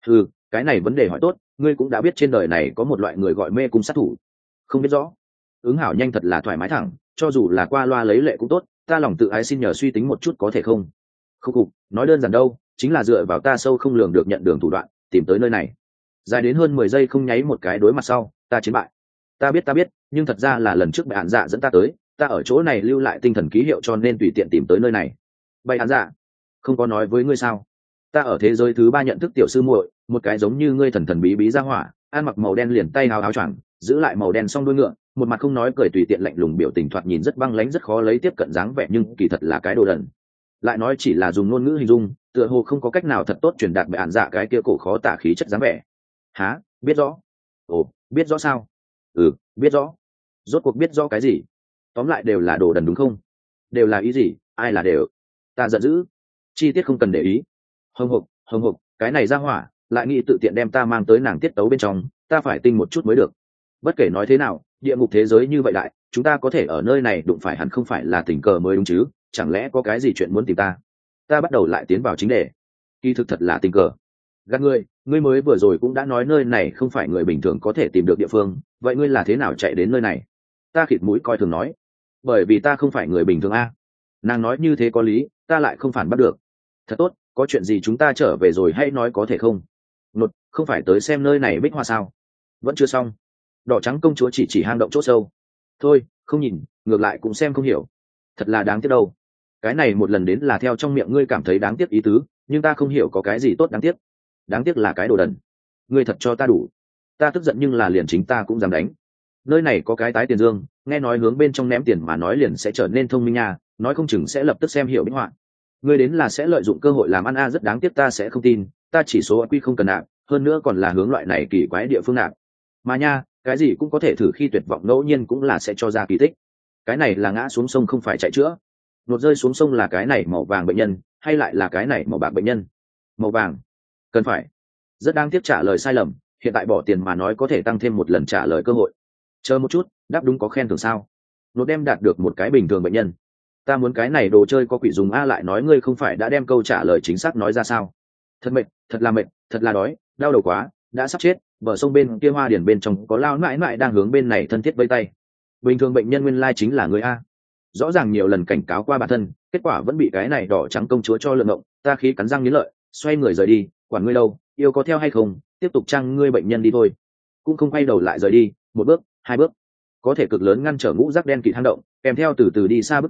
cái này vấn đề hỏi tốt, ngươi cũng đã biết trên đời này có một loại người gọi mê cung sát thủ. Không biết rõ. Ứng hảo nhanh thật là thoải mái thẳng, cho dù là qua loa lấy lệ cũng tốt, ta lòng tự ái xin nhờ suy tính một chút có thể không? Không cục, nói đơn giản đâu, chính là dựa vào ta sâu không lường được nhận đường thủ đoạn, tìm tới nơi này. Dài đến hơn 10 giây không nháy một cái đối mặt sau, ta chiến bại. Ta biết, nhưng thật ra là lần trước bệ hạn dạ dẫn ta tới, ta ở chỗ này lưu lại tinh thần ký hiệu cho nên tùy tiện tìm tới nơi này. Bệ hạn dạ, không có nói với ngươi sao? Ta ở thế giới thứ 3 nhận thức tiểu sư muội, một cái giống như ngươi thần thần bí bí ra hỏa, ăn mặc màu đen liền tay áo choàng, giữ lại màu đen song đuôi ngựa, một mặt không nói cười tùy tiện lạnh lùng biểu tình thoạt nhìn rất băng lãnh rất khó lấy tiếp cận dáng vẻ nhưng kỳ thật là cái đồ đần. Lại nói chỉ là dùng ngôn ngữ hình dung, tựa hồ không có cách nào thật tốt truyền đạt bệ hạn dạ cái kia cổ khó tả khí chất dáng vẻ. Hả? Biết rõ? Ồ, biết rõ sao? Biết rõ. Rốt cuộc biết rõ cái gì? Tóm lại đều là đồ đần đúng không? Đều là ý gì? Ai là đều? Ta giận dữ. Chi tiết không cần để ý. Hồng hộc, cái này ra hỏa, lại nghĩ tự tiện đem ta mang tới nàng tiết tấu bên trong, ta phải tinh một chút mới được. Bất kể nói thế nào, địa ngục thế giới như vậy đại, chúng ta có thể ở nơi này đụng phải hẳn không phải là tình cờ mới đúng chứ, chẳng lẽ có cái gì chuyện muốn tìm ta? Ta bắt đầu lại tiến vào chính đề. Kỳ thực thật là tình cờ. Gạt ngươi mới vừa rồi cũng đã nói nơi này không phải người bình thường có thể tìm được địa phương, vậy ngươi là thế nào chạy đến nơi này? Ta khịt mũi coi thường nói. Bởi vì ta không phải người bình thường a. Nàng nói như thế có lý, ta lại không phản bắt được. Thật tốt, có chuyện gì chúng ta trở về rồi hay nói có thể không? Nột, không phải tới xem nơi này bích hoa sao? Vẫn chưa xong. Đỏ trắng công chúa chỉ hang động chỗ sâu. Thôi, không nhìn, ngược lại cũng xem không hiểu. Thật là đáng tiếc đâu. Cái này một lần đến là theo trong miệng ngươi cảm thấy đáng tiếc ý tứ, nhưng ta không hiểu có cái gì tốt đáng tiếc. Đáng tiếc là cái đồ đần. Ngươi thật cho ta đủ. Ta tức giận nhưng là liền chính ta cũng dám đánh. Nơi này có cái tái tiền dương, nghe nói hướng bên trong ném tiền mà nói liền sẽ trở nên thông minh nha, nói không chừng sẽ lập tức xem hiểu bích họa. Ngươi đến là sẽ lợi dụng cơ hội làm ăn a, rất đáng tiếc ta sẽ không tin, ta chỉ số quy không cần nạp, hơn nữa còn là hướng loại này kỳ quái địa phương nạp. Mà nha, cái gì cũng có thể thử khi tuyệt vọng ngẫu nhiên cũng là sẽ cho ra kỳ tích. Cái này là ngã xuống sông không phải chạy chữa. Nột rơi xuống sông là cái này màu vàng bệnh nhân, hay lại là cái này màu bạc bệnh nhân? Màu vàng. Cần phải. Rất đáng tiếc trả lời sai lầm, hiện tại bỏ tiền mà nói có thể tăng thêm một lần trả lời cơ hội. Chờ một chút, đáp đúng có khen thưởng sao? Nột đem đạt được một cái bình thường bệnh nhân. Ta muốn cái này đồ chơi có quỷ dùng a, lại nói ngươi không phải đã đem câu trả lời chính xác nói ra sao? Thật mệt, thật là đói, đau đầu quá, đã sắp chết. Bờ sông bên kia hoa điển bên trong có lao mãi mãi đang hướng bên này thân thiết vây tay. Bình thường bệnh nhân nguyên lai chính là người a. Rõ ràng nhiều lần cảnh cáo qua bản thân, kết quả vẫn bị cái này đỏ trắng công chúa cho lượm ngộng. Ta khí cắn răng nghiến lợi, xoay người rời đi, quản ngươi đâu, yêu có theo hay không, tiếp tục trăng ngươi bệnh nhân đi thôi. Cũng không quay đầu lại rời đi, một bước, hai bước, có thể cực lớn ngăn trở ngũ rác đen kịt hang động, kèm theo từ từ đi xa bước tiến,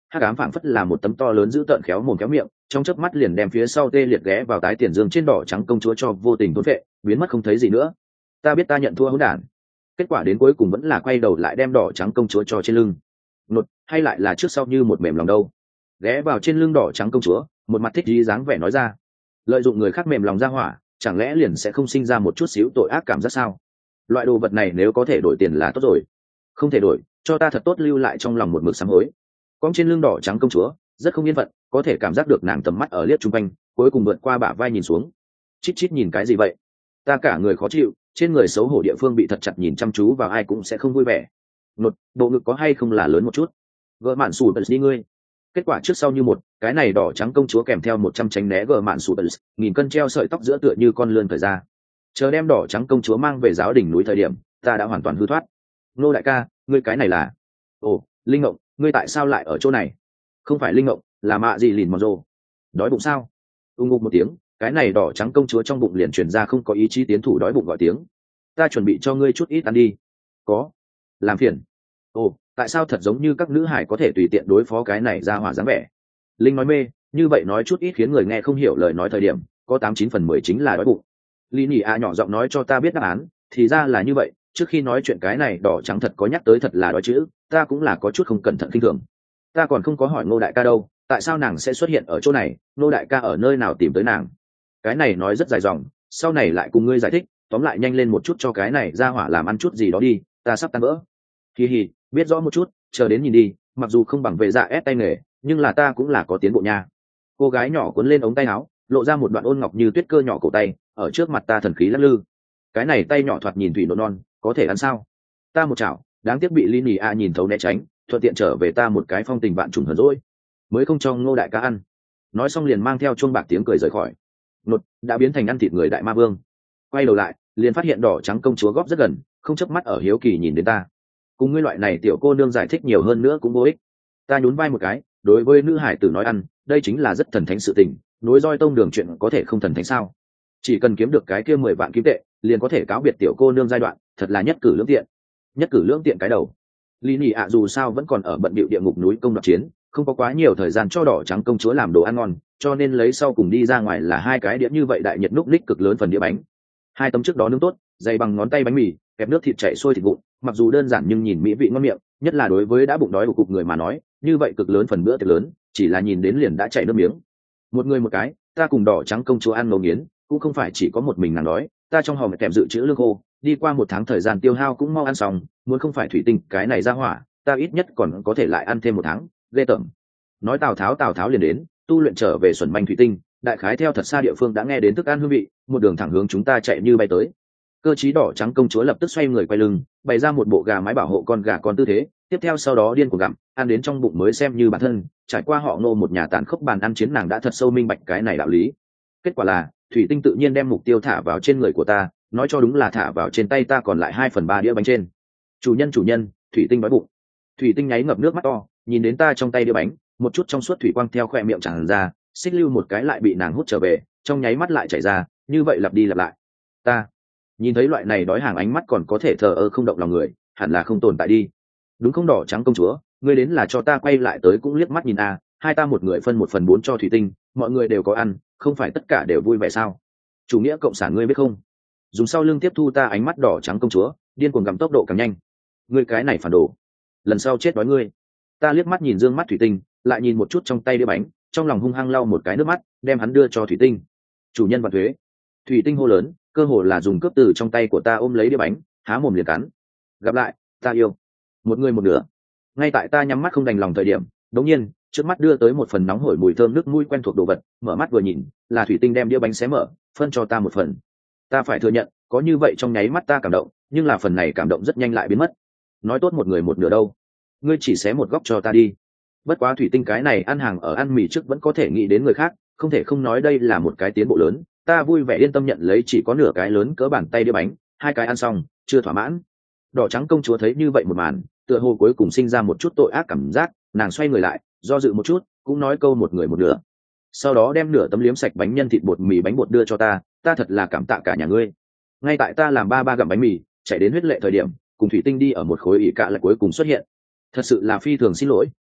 hắc ám phảng phất là một tấm to lớn giữ tợn khéo mồm khéo miệng, trong chớp mắt liền đem phía sau tê liệt ghé vào tái tiền dương trên đỏ trắng công chúa cho vô tình thôn vệ, biến mất không thấy gì nữa. Ta biết ta nhận thua hỗn đản, kết quả đến cuối cùng vẫn là quay đầu lại đem đỏ trắng công chúa cho trên lưng. Nột, hay lại là trước sau như một mềm lòng đâu. Ghé vào trên lưng đỏ trắng công chúa, một mặt thích ý dáng vẻ nói ra. Lợi dụng người khác mềm lòng ra hỏa, chẳng lẽ liền sẽ không sinh ra một chút xíu tội ác cảm giác sao? Loại đồ vật này nếu có thể đổi tiền là tốt rồi, không thể đổi, cho ta thật tốt lưu lại trong lòng một mực sám hối. Cong trên lưng đỏ trắng công chúa rất không yên phận, có thể cảm giác được nàng tầm mắt ở liếc chung quanh, cuối cùng vượt qua bả vai nhìn xuống. Chít chít nhìn cái gì vậy? Ta cả người khó chịu, trên người xấu hổ địa phương bị thật chặt nhìn chăm chú vào ai cũng sẽ không vui vẻ. Nột, bộ ngực có hay không là lớn một chút? Gỡ mạn sủ tật đi ngươi. Kết quả trước sau như một, cái này đỏ trắng công chúa kèm theo 100 tránh né gỡ mạn sủ tật, nghìn cân treo sợi tóc giữa tựa như con lươn thời ra. Chờ đem đỏ trắng công chúa mang về giáo đỉnh núi thời điểm, ta đã hoàn toàn hư thoát. Nô đại ca, ngươi cái này là? Ồ, linh ngộng, ngươi tại sao lại ở chỗ này? Không phải linh ngộng, là mạ gì lìn mòn rồ. Đói bụng sao? Ngục một tiếng, cái này đỏ trắng công chúa trong bụng liền truyền ra không có ý chí tiến thủ đói bụng gọi tiếng. Ta chuẩn bị cho ngươi chút ít ăn đi. Có. Làm phiền. Ồ, tại sao thật giống như các nữ hải có thể tùy tiện đối phó cái này ra hỏa dáng vẻ? Linh nói mê, như vậy nói chút ít khiến người nghe không hiểu lời nói thời điểm, có 89/10 chính là đói bụng. Linh nhỉ nhỏ giọng nói cho ta biết đáp án, thì ra là như vậy, trước khi nói chuyện cái này đỏ trắng thật có nhắc tới thật là đói chữ, ta cũng là có chút không cẩn thận kinh thường. Ta còn không có hỏi Ngô đại ca đâu, tại sao nàng sẽ xuất hiện ở chỗ này, Ngô đại ca ở nơi nào tìm tới nàng? Cái này nói rất dài dòng, sau này lại cùng ngươi giải thích, tóm lại nhanh lên một chút cho cái này ra hỏa làm ăn chút gì đó đi, ta sắp tan vỡ. Hi hi, biết rõ một chút, chờ đến nhìn đi, mặc dù không bằng về dạ ép tay nghề, nhưng là ta cũng là có tiến bộ nha. Cô gái nhỏ cuốn lên ống tay áo, lộ ra một đoạn ôn ngọc như tuyết cơ nhỏ cổ tay, ở trước mặt ta thần khí lắc lư. Cái này tay nhỏ thoạt nhìn thủy nộn non, có thể ăn sao? Ta một chảo, đáng tiếc bị Lini A nhìn thấu né tránh, thuận tiện trở về ta một cái phong tình vạn trùng hờn dỗi, mới không cho Ngô đại ca ăn. Nói xong liền mang theo chuông bạc tiếng cười rời khỏi. Nột đã biến thành ăn thịt người đại ma vương. Quay đầu lại, liền phát hiện đỏ trắng công chúa góp rất gần, không chớp mắt ở hiếu kỳ nhìn đến ta. Cùng ngươi loại này tiểu cô nương giải thích nhiều hơn nữa cũng vô ích. Ta nhún vai một cái, đối với nữ hải tử nói ăn, đây chính là rất thần thánh sự tình, nối roi tông đường chuyện có thể không thần thánh sao? Chỉ cần kiếm được cái kia 10 vạn kim tệ, liền có thể cáo biệt tiểu cô nương giai đoạn, thật là nhất cử lưỡng tiện. Nhất cử lưỡng tiện cái đầu. Lý Nhị ạ dù sao vẫn còn ở bận bịu địa ngục núi công đoạt chiến, không có quá nhiều thời gian cho đỏ trắng công chúa làm đồ ăn ngon, cho nên lấy sau cùng đi ra ngoài là hai cái đĩa như vậy đại nhiệt núc ních cực lớn phần đĩa bánh. Hai tấm trước đó nướng tốt, dày bằng ngón tay bánh mì, kẹp nước thịt chảy xuôi thịt vụn, mặc dù đơn giản nhưng nhìn mỹ vị ngon miệng, nhất là đối với đã bụng đói của cục người mà nói, như vậy cực lớn phần bữa tiệc lớn, chỉ là nhìn đến liền đã chảy nước miếng. Một người một cái, ta cùng đỏ trắng công chúa ăn ngấu nghiến, cũng không phải chỉ có một mình nàng đói, ta trong hòm kèm dự trữ lương khô, đi qua 1 tháng thời gian tiêu hao cũng mau ăn xong, muốn không phải thủy tinh cái này ra hỏa, ta ít nhất còn có thể lại ăn thêm 1 tháng, ghê tởm. Nói Tào Tháo liền đến, tu luyện trở về xuẩn manh thủy tinh, đại khái theo thật xa địa phương đã nghe đến thức ăn hương vị, một đường thẳng hướng chúng ta chạy như bay tới. Cơ trí đỏ trắng công chúa lập tức xoay người quay lưng, bày ra một bộ gà mái bảo hộ con gà con tư thế, tiếp theo sau đó điên cuồng gặm, ăn đến trong bụng mới xem như bản thân. Trải qua họ Ngô một nhà tàn khốc bàn ăn chiến, nàng đã thật sâu minh bạch cái này đạo lý. Kết quả là thủy tinh tự nhiên đem mục tiêu thả vào trên người của ta, nói cho đúng là thả vào trên tay ta còn lại 2/3 đĩa bánh trên. Chủ nhân, thủy tinh đói bụng. Thủy tinh nháy ngập nước mắt to, nhìn đến ta trong tay đĩa bánh, một chút trong suốt thủy quang theo khoe miệng tràn ra, xích lưu một cái lại bị nàng hút trở về, trong nháy mắt lại chảy ra, như vậy lặp đi lặp lại. Ta nhìn thấy loại này đói hàng ánh mắt còn có thể thờ ơ không động lòng người, hẳn là không tồn tại đi. Đúng không đỏ trắng công chúa, ngươi đến là cho ta quay lại tới cũng liếc mắt nhìn a, hai ta một người phân 1/4 cho thủy tinh, mọi người đều có ăn, không phải tất cả đều vui vẻ sao? Chủ nghĩa cộng sản ngươi biết không? Dùng sau lưng tiếp thu ta ánh mắt đỏ trắng công chúa, điên cuồng gặm tốc độ càng nhanh. Ngươi cái này phản đồ, lần sau chết đói ngươi. Ta liếc mắt nhìn dương mắt thủy tinh, lại nhìn một chút trong tay đĩa bánh, trong lòng hung hăng lau một cái nước mắt, đem hắn đưa cho thủy tinh. Chủ nhân vạn thuế. Thủy tinh hô lớn, cơ hồ là dùng cướp từ trong tay của ta ôm lấy đĩa bánh, há mồm liền cắn. Gặp lại, ta yêu. Một người một nửa. Ngay tại ta nhắm mắt không đành lòng thời điểm, đột nhiên trước mắt đưa tới một phần nóng hổi mùi thơm nước mũi quen thuộc đồ vật, mở mắt vừa nhìn, là thủy tinh đem đĩa bánh xé mở, phân cho ta một phần. Ta phải thừa nhận, có như vậy trong nháy mắt ta cảm động, nhưng là phần này cảm động rất nhanh lại biến mất. Nói tốt một người một nửa đâu, ngươi chỉ xé một góc cho ta đi. Bất quá thủy tinh cái này ăn hàng ở ăn mì trước vẫn có thể nghĩ đến người khác, không thể không nói đây là một cái tiến bộ lớn. Ta vui vẻ yên tâm nhận lấy chỉ có nửa cái lớn cỡ bàn tay đĩa bánh, hai cái ăn xong chưa thỏa mãn. Đỏ trắng công chúa thấy như vậy một màn, tựa hồ cuối cùng sinh ra một chút tội ác cảm giác, nàng xoay người lại, do dự một chút, cũng nói câu một người một nửa. Sau đó đem nửa tấm liếm sạch bánh nhân thịt bột mì bánh bột đưa cho ta, ta thật là cảm tạ cả nhà ngươi. Ngay tại ta làm ba gặm bánh mì, chạy đến huyết lệ thời điểm, cùng thủy tinh đi ở một khối ỉ cạ lại cuối cùng xuất hiện. Thật sự là phi thường xin lỗi,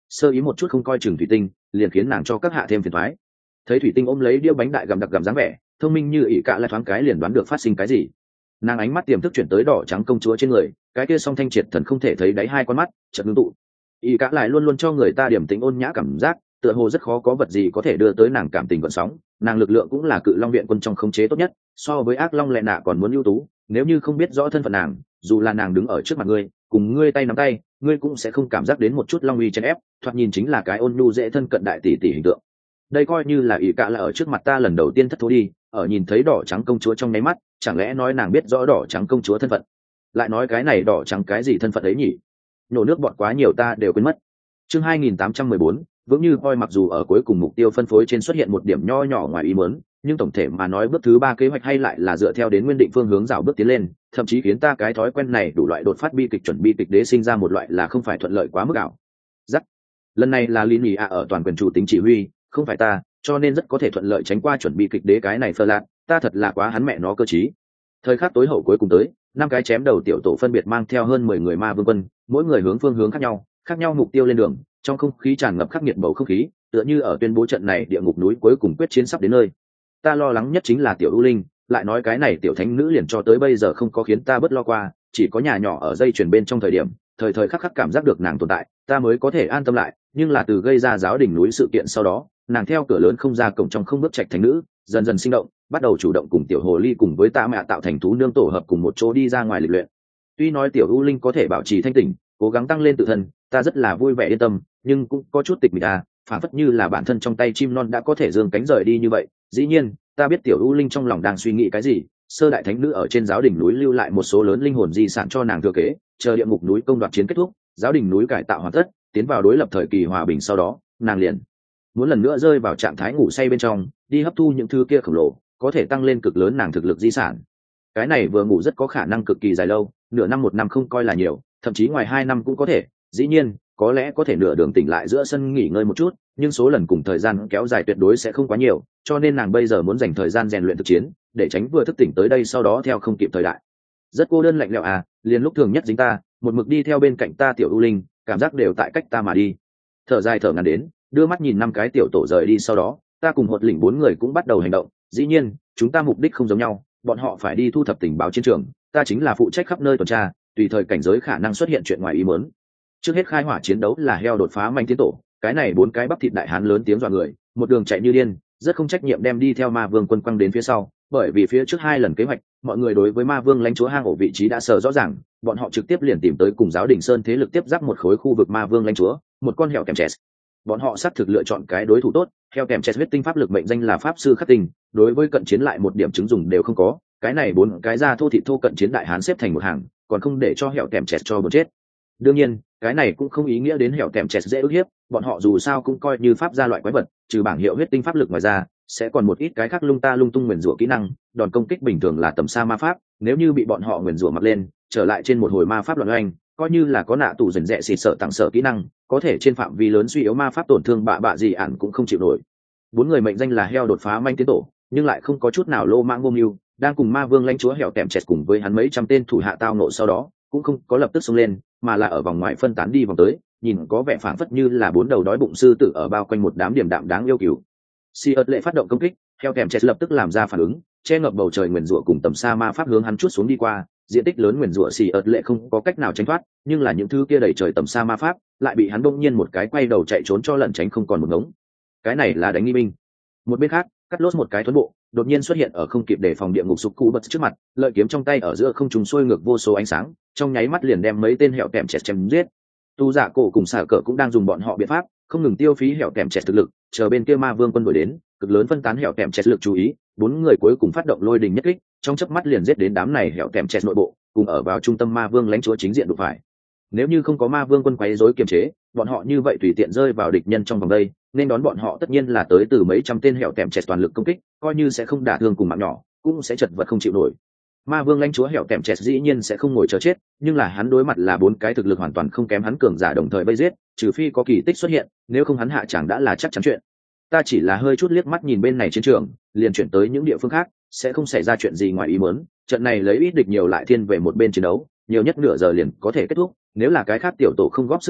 sơ ý một chút không coi chừng thủy tinh liền khiến nàng cho các hạ thêm phiền thoái. Thấy thủy tinh ôm lấy đĩa bánh đại gặm đặc gặm dáng vẻ thông minh như ỷ cạ lại thoáng cái liền đoán được phát sinh cái gì. Nàng ánh mắt tiềm thức chuyển tới đỏ trắng công chúa trên người, cái kia song thanh triệt thần không thể thấy đáy hai con mắt chợt ngưng tụ. Ỷ cạ lại luôn luôn cho người ta điểm tính ôn nhã cảm giác, tựa hồ rất khó có vật gì có thể đưa tới nàng cảm tình gợn sóng. Nàng lực lượng cũng là cự long viện quân trong khống chế tốt nhất, so với ác long lệ nạ còn muốn ưu tú. Nếu như không biết rõ thân phận nàng, dù là nàng đứng ở trước mặt ngươi cùng ngươi tay nắm tay, ngươi cũng sẽ không cảm giác đến một chút long uy chèn ép, thoạt nhìn chính là cái ôn nhu dễ thân cận đại tỷ tỷ hình tượng. Đây coi như là ỷ cạ là ở trước mặt ta lần đầu tiên thất thố đi, ở nhìn thấy đỏ trắng công chúa trong nháy mắt chẳng lẽ nói nàng biết rõ đỏ trắng công chúa thân phận, lại nói cái này đỏ trắng cái gì thân phận ấy nhỉ? Nhổ nước bọt quá nhiều ta đều quên mất. Chương 2814, vững như voi. Mặc dù ở cuối cùng mục tiêu phân phối trên xuất hiện một điểm nho nhỏ ngoài ý muốn, nhưng tổng thể mà nói bước thứ 3 kế hoạch hay lại là dựa theo đến nguyên định phương hướng rào bước tiến lên, thậm chí khiến ta cái thói quen này đủ loại đột phát bi kịch chuẩn bị kịch đế sinh ra một loại là không phải thuận lợi quá mức ảo giác. Lần này là Lý Nhị ạ ở toàn quyền chủ tính chỉ huy, không phải ta, cho nên rất có thể thuận lợi tránh qua chuẩn bị kịch đế cái này phơ lạc, ta thật là quá hắn mẹ nó cơ trí. Thời khắc tối hậu cuối cùng tới, 5 cái chém đầu tiểu tổ phân biệt mang theo hơn 10 người ma vương quân, mỗi người hướng phương hướng khác nhau mục tiêu lên đường, trong không khí tràn ngập khắc nghiệt bầu không khí, tựa như ở tuyên bố trận này địa ngục núi cuối cùng quyết chiến sắp đến nơi. Ta lo lắng nhất chính là tiểu U Linh, lại nói cái này tiểu thánh nữ liền cho tới bây giờ không có khiến ta bớt lo qua, chỉ có nhà nhỏ ở dây chuyền bên trong thời điểm, thời khắc cảm giác được nàng tồn tại, ta mới có thể an tâm lại, nhưng là từ gây ra giáo đỉnh núi sự kiện sau đó, nàng theo cửa lớn không ra cổng trong không bước chạch thánh nữ, dần dần sinh động, bắt đầu chủ động cùng tiểu hồ ly cùng với ta mẹ tạo thành thú nương tổ hợp cùng một chỗ đi ra ngoài lịch luyện. Tuy nói tiểu U Linh có thể bảo trì thanh tỉnh, cố gắng tăng lên tự thân, ta rất là vui vẻ yên tâm, nhưng cũng có chút tịch mịch phản phất như là bản thân trong tay chim non đã có thể dương cánh rời đi như vậy. Dĩ nhiên ta biết tiểu U Linh trong lòng đang suy nghĩ cái gì, sơ đại thánh nữ ở trên giáo đỉnh núi lưu lại một số lớn linh hồn di sản cho nàng thừa kế, chờ địa ngục núi công đoạt chiến kết thúc, giáo đỉnh núi cải tạo hoàn tất, tiến vào đối lập thời kỳ hòa bình sau đó, nàng liền muốn lần nữa rơi vào trạng thái ngủ say bên trong, đi hấp thu những thứ kia khổng lồ có thể tăng lên cực lớn nàng thực lực di sản. Cái này vừa ngủ rất có khả năng cực kỳ dài lâu, nửa năm 1 năm không coi là nhiều, thậm chí ngoài 2 năm cũng có thể. Dĩ nhiên có lẽ có thể nửa đường tỉnh lại giữa sân nghỉ ngơi một chút, nhưng số lần cùng thời gian kéo dài tuyệt đối sẽ không quá nhiều, cho nên nàng bây giờ muốn dành thời gian rèn luyện thực chiến, để tránh vừa thức tỉnh tới đây sau đó theo không kịp thời đại. Rất cô đơn lạnh lẽo liền lúc thường nhất dính ta, một mực đi theo bên cạnh ta tiểu U Linh, cảm giác đều tại cách ta mà đi. Thở dài thở ngắn đến, đưa mắt nhìn 5 cái tiểu tổ rời đi sau đó, ta cùng Hột Lĩnh 4 người cũng bắt đầu hành động. Dĩ nhiên chúng ta mục đích không giống nhau, bọn họ phải đi thu thập tình báo chiến trường, ta chính là phụ trách khắp nơi tuần tra, tùy thời cảnh giới khả năng xuất hiện chuyện ngoài ý muốn. Trước hết khai hỏa chiến đấu là heo đột phá manh tiến tổ, cái này 4 cái bắp thịt đại hán lớn tiếng dọa người, một đường chạy như điên, rất không trách nhiệm đem đi theo ma vương quân quăng đến phía sau, bởi vì phía trước 2 lần kế hoạch, mọi người đối với ma vương lãnh chúa hang ổ vị trí đã sờ rõ ràng, bọn họ trực tiếp liền tìm tới cùng giáo đình sơn thế lực tiếp giáp một khối khu vực ma vương lãnh chúa, một con heo kèm chẹt. Bọn họ xác thực lựa chọn cái đối thủ tốt, heo kèm chẹt huyết tinh pháp lực mệnh danh là pháp sư khắc tinh, đối với cận chiến lại một điểm chứng dùng đều không có, cái này 4 cái da thô thịt thô cận chiến đại hán xếp thành một hàng, còn không để cho heo kèm chẹt cho bật chết. Đương nhiên cái này cũng không ý nghĩa đến hẻo kèm chẹt dễ ức hiếp, bọn họ dù sao cũng coi như pháp gia loại quái vật, trừ bảng hiệu huyết tinh pháp lực ngoài ra sẽ còn một ít cái khác lung ta lung tung nguyền rủa kỹ năng, đòn công kích bình thường là tầm xa ma pháp, nếu như bị bọn họ nguyền rủa mặc lên trở lại trên một hồi ma pháp loạn oanh, coi như là có nạ tù dần dẹ xịt sợ tặng sợ kỹ năng, có thể trên phạm vi lớn suy yếu ma pháp tổn thương bạ gì ản cũng không chịu nổi. 4 người mệnh danh là heo đột phá manh tiến tổ, nhưng lại không có chút nào lô mãng vô mưu, đang cùng ma vương lãnh chúa hẻo kèm chẹt cùng với hắn mấy trăm tên thủ hạ tao nộ sau đó cũng không có lập tức xông lên, mà là ở vòng ngoài phân tán đi vòng tới, nhìn có vẻ phảng phất như là 4 đầu đói bụng sư tử ở bao quanh một đám điểm đạm đáng yêu kiều. Si ớt lệ phát động công kích, theo kèm chẹt lập tức làm ra phản ứng, che ngập bầu trời nguyền rủa cùng tầm xa ma pháp hướng hắn chút xuống đi qua, diện tích lớn nguyền rủa Si ớt lệ không có cách nào tránh thoát, nhưng là những thứ kia đẩy trời tầm xa ma pháp lại bị hắn bỗng nhiên một cái quay đầu chạy trốn cho lẩn tránh không còn một ngống. Cái này là đánh nghi binh. Một bên khác, cắt lốt một cái thuấn bộ đột nhiên xuất hiện ở không kịp đề phòng địa ngục sục cụ bật trước mặt, lợi kiếm trong tay ở giữa không trùng xuôi ngược vô số ánh sáng, trong nháy mắt liền đem mấy tên hẻo kèm chẹt chém giết. Tu giả cổ cùng xả cờ cũng đang dùng bọn họ biện pháp không ngừng tiêu phí hẻo kèm chẹt thực lực, chờ bên kia ma vương quân đuổi đến, cực lớn phân tán hẻo kèm chẹt lực chú ý, 4 người cuối cùng phát động lôi đình nhất kích, trong chớp mắt liền giết đến đám này hẻo kèm chẹt nội bộ, cùng ở vào trung tâm ma vương lãnh chúa chính diện đụng phải. Nếu như không có ma vương quân quấy rối kiềm chế, bọn họ như vậy tùy tiện rơi vào địch nhân trong vòng đây, nên đón bọn họ tất nhiên là tới từ mấy trăm tên hẻo kèm chẹt toàn lực công kích, coi như sẽ không đả thương cùng mạng nhỏ, cũng sẽ chật vật không chịu nổi. Ma vương lãnh chúa hẻo kèm chẹt dĩ nhiên sẽ không ngồi chờ chết, nhưng là hắn đối mặt là 4 cái thực lực hoàn toàn không kém hắn cường giả đồng thời vây giết, trừ phi có kỳ tích xuất hiện, nếu không hắn hạ chẳng đã là chắc chắn chuyện. Ta chỉ là hơi chút liếc mắt nhìn bên này chiến trường, liền chuyển tới những địa phương khác, sẽ không xảy ra chuyện gì ngoài ý muốn. Trận này lấy ít địch nhiều lại thiên về một bên chiến đấu, nhiều nhất nửa giờ liền có thể kết thúc, nếu là cái khác tiểu tổ không góp sức điểm,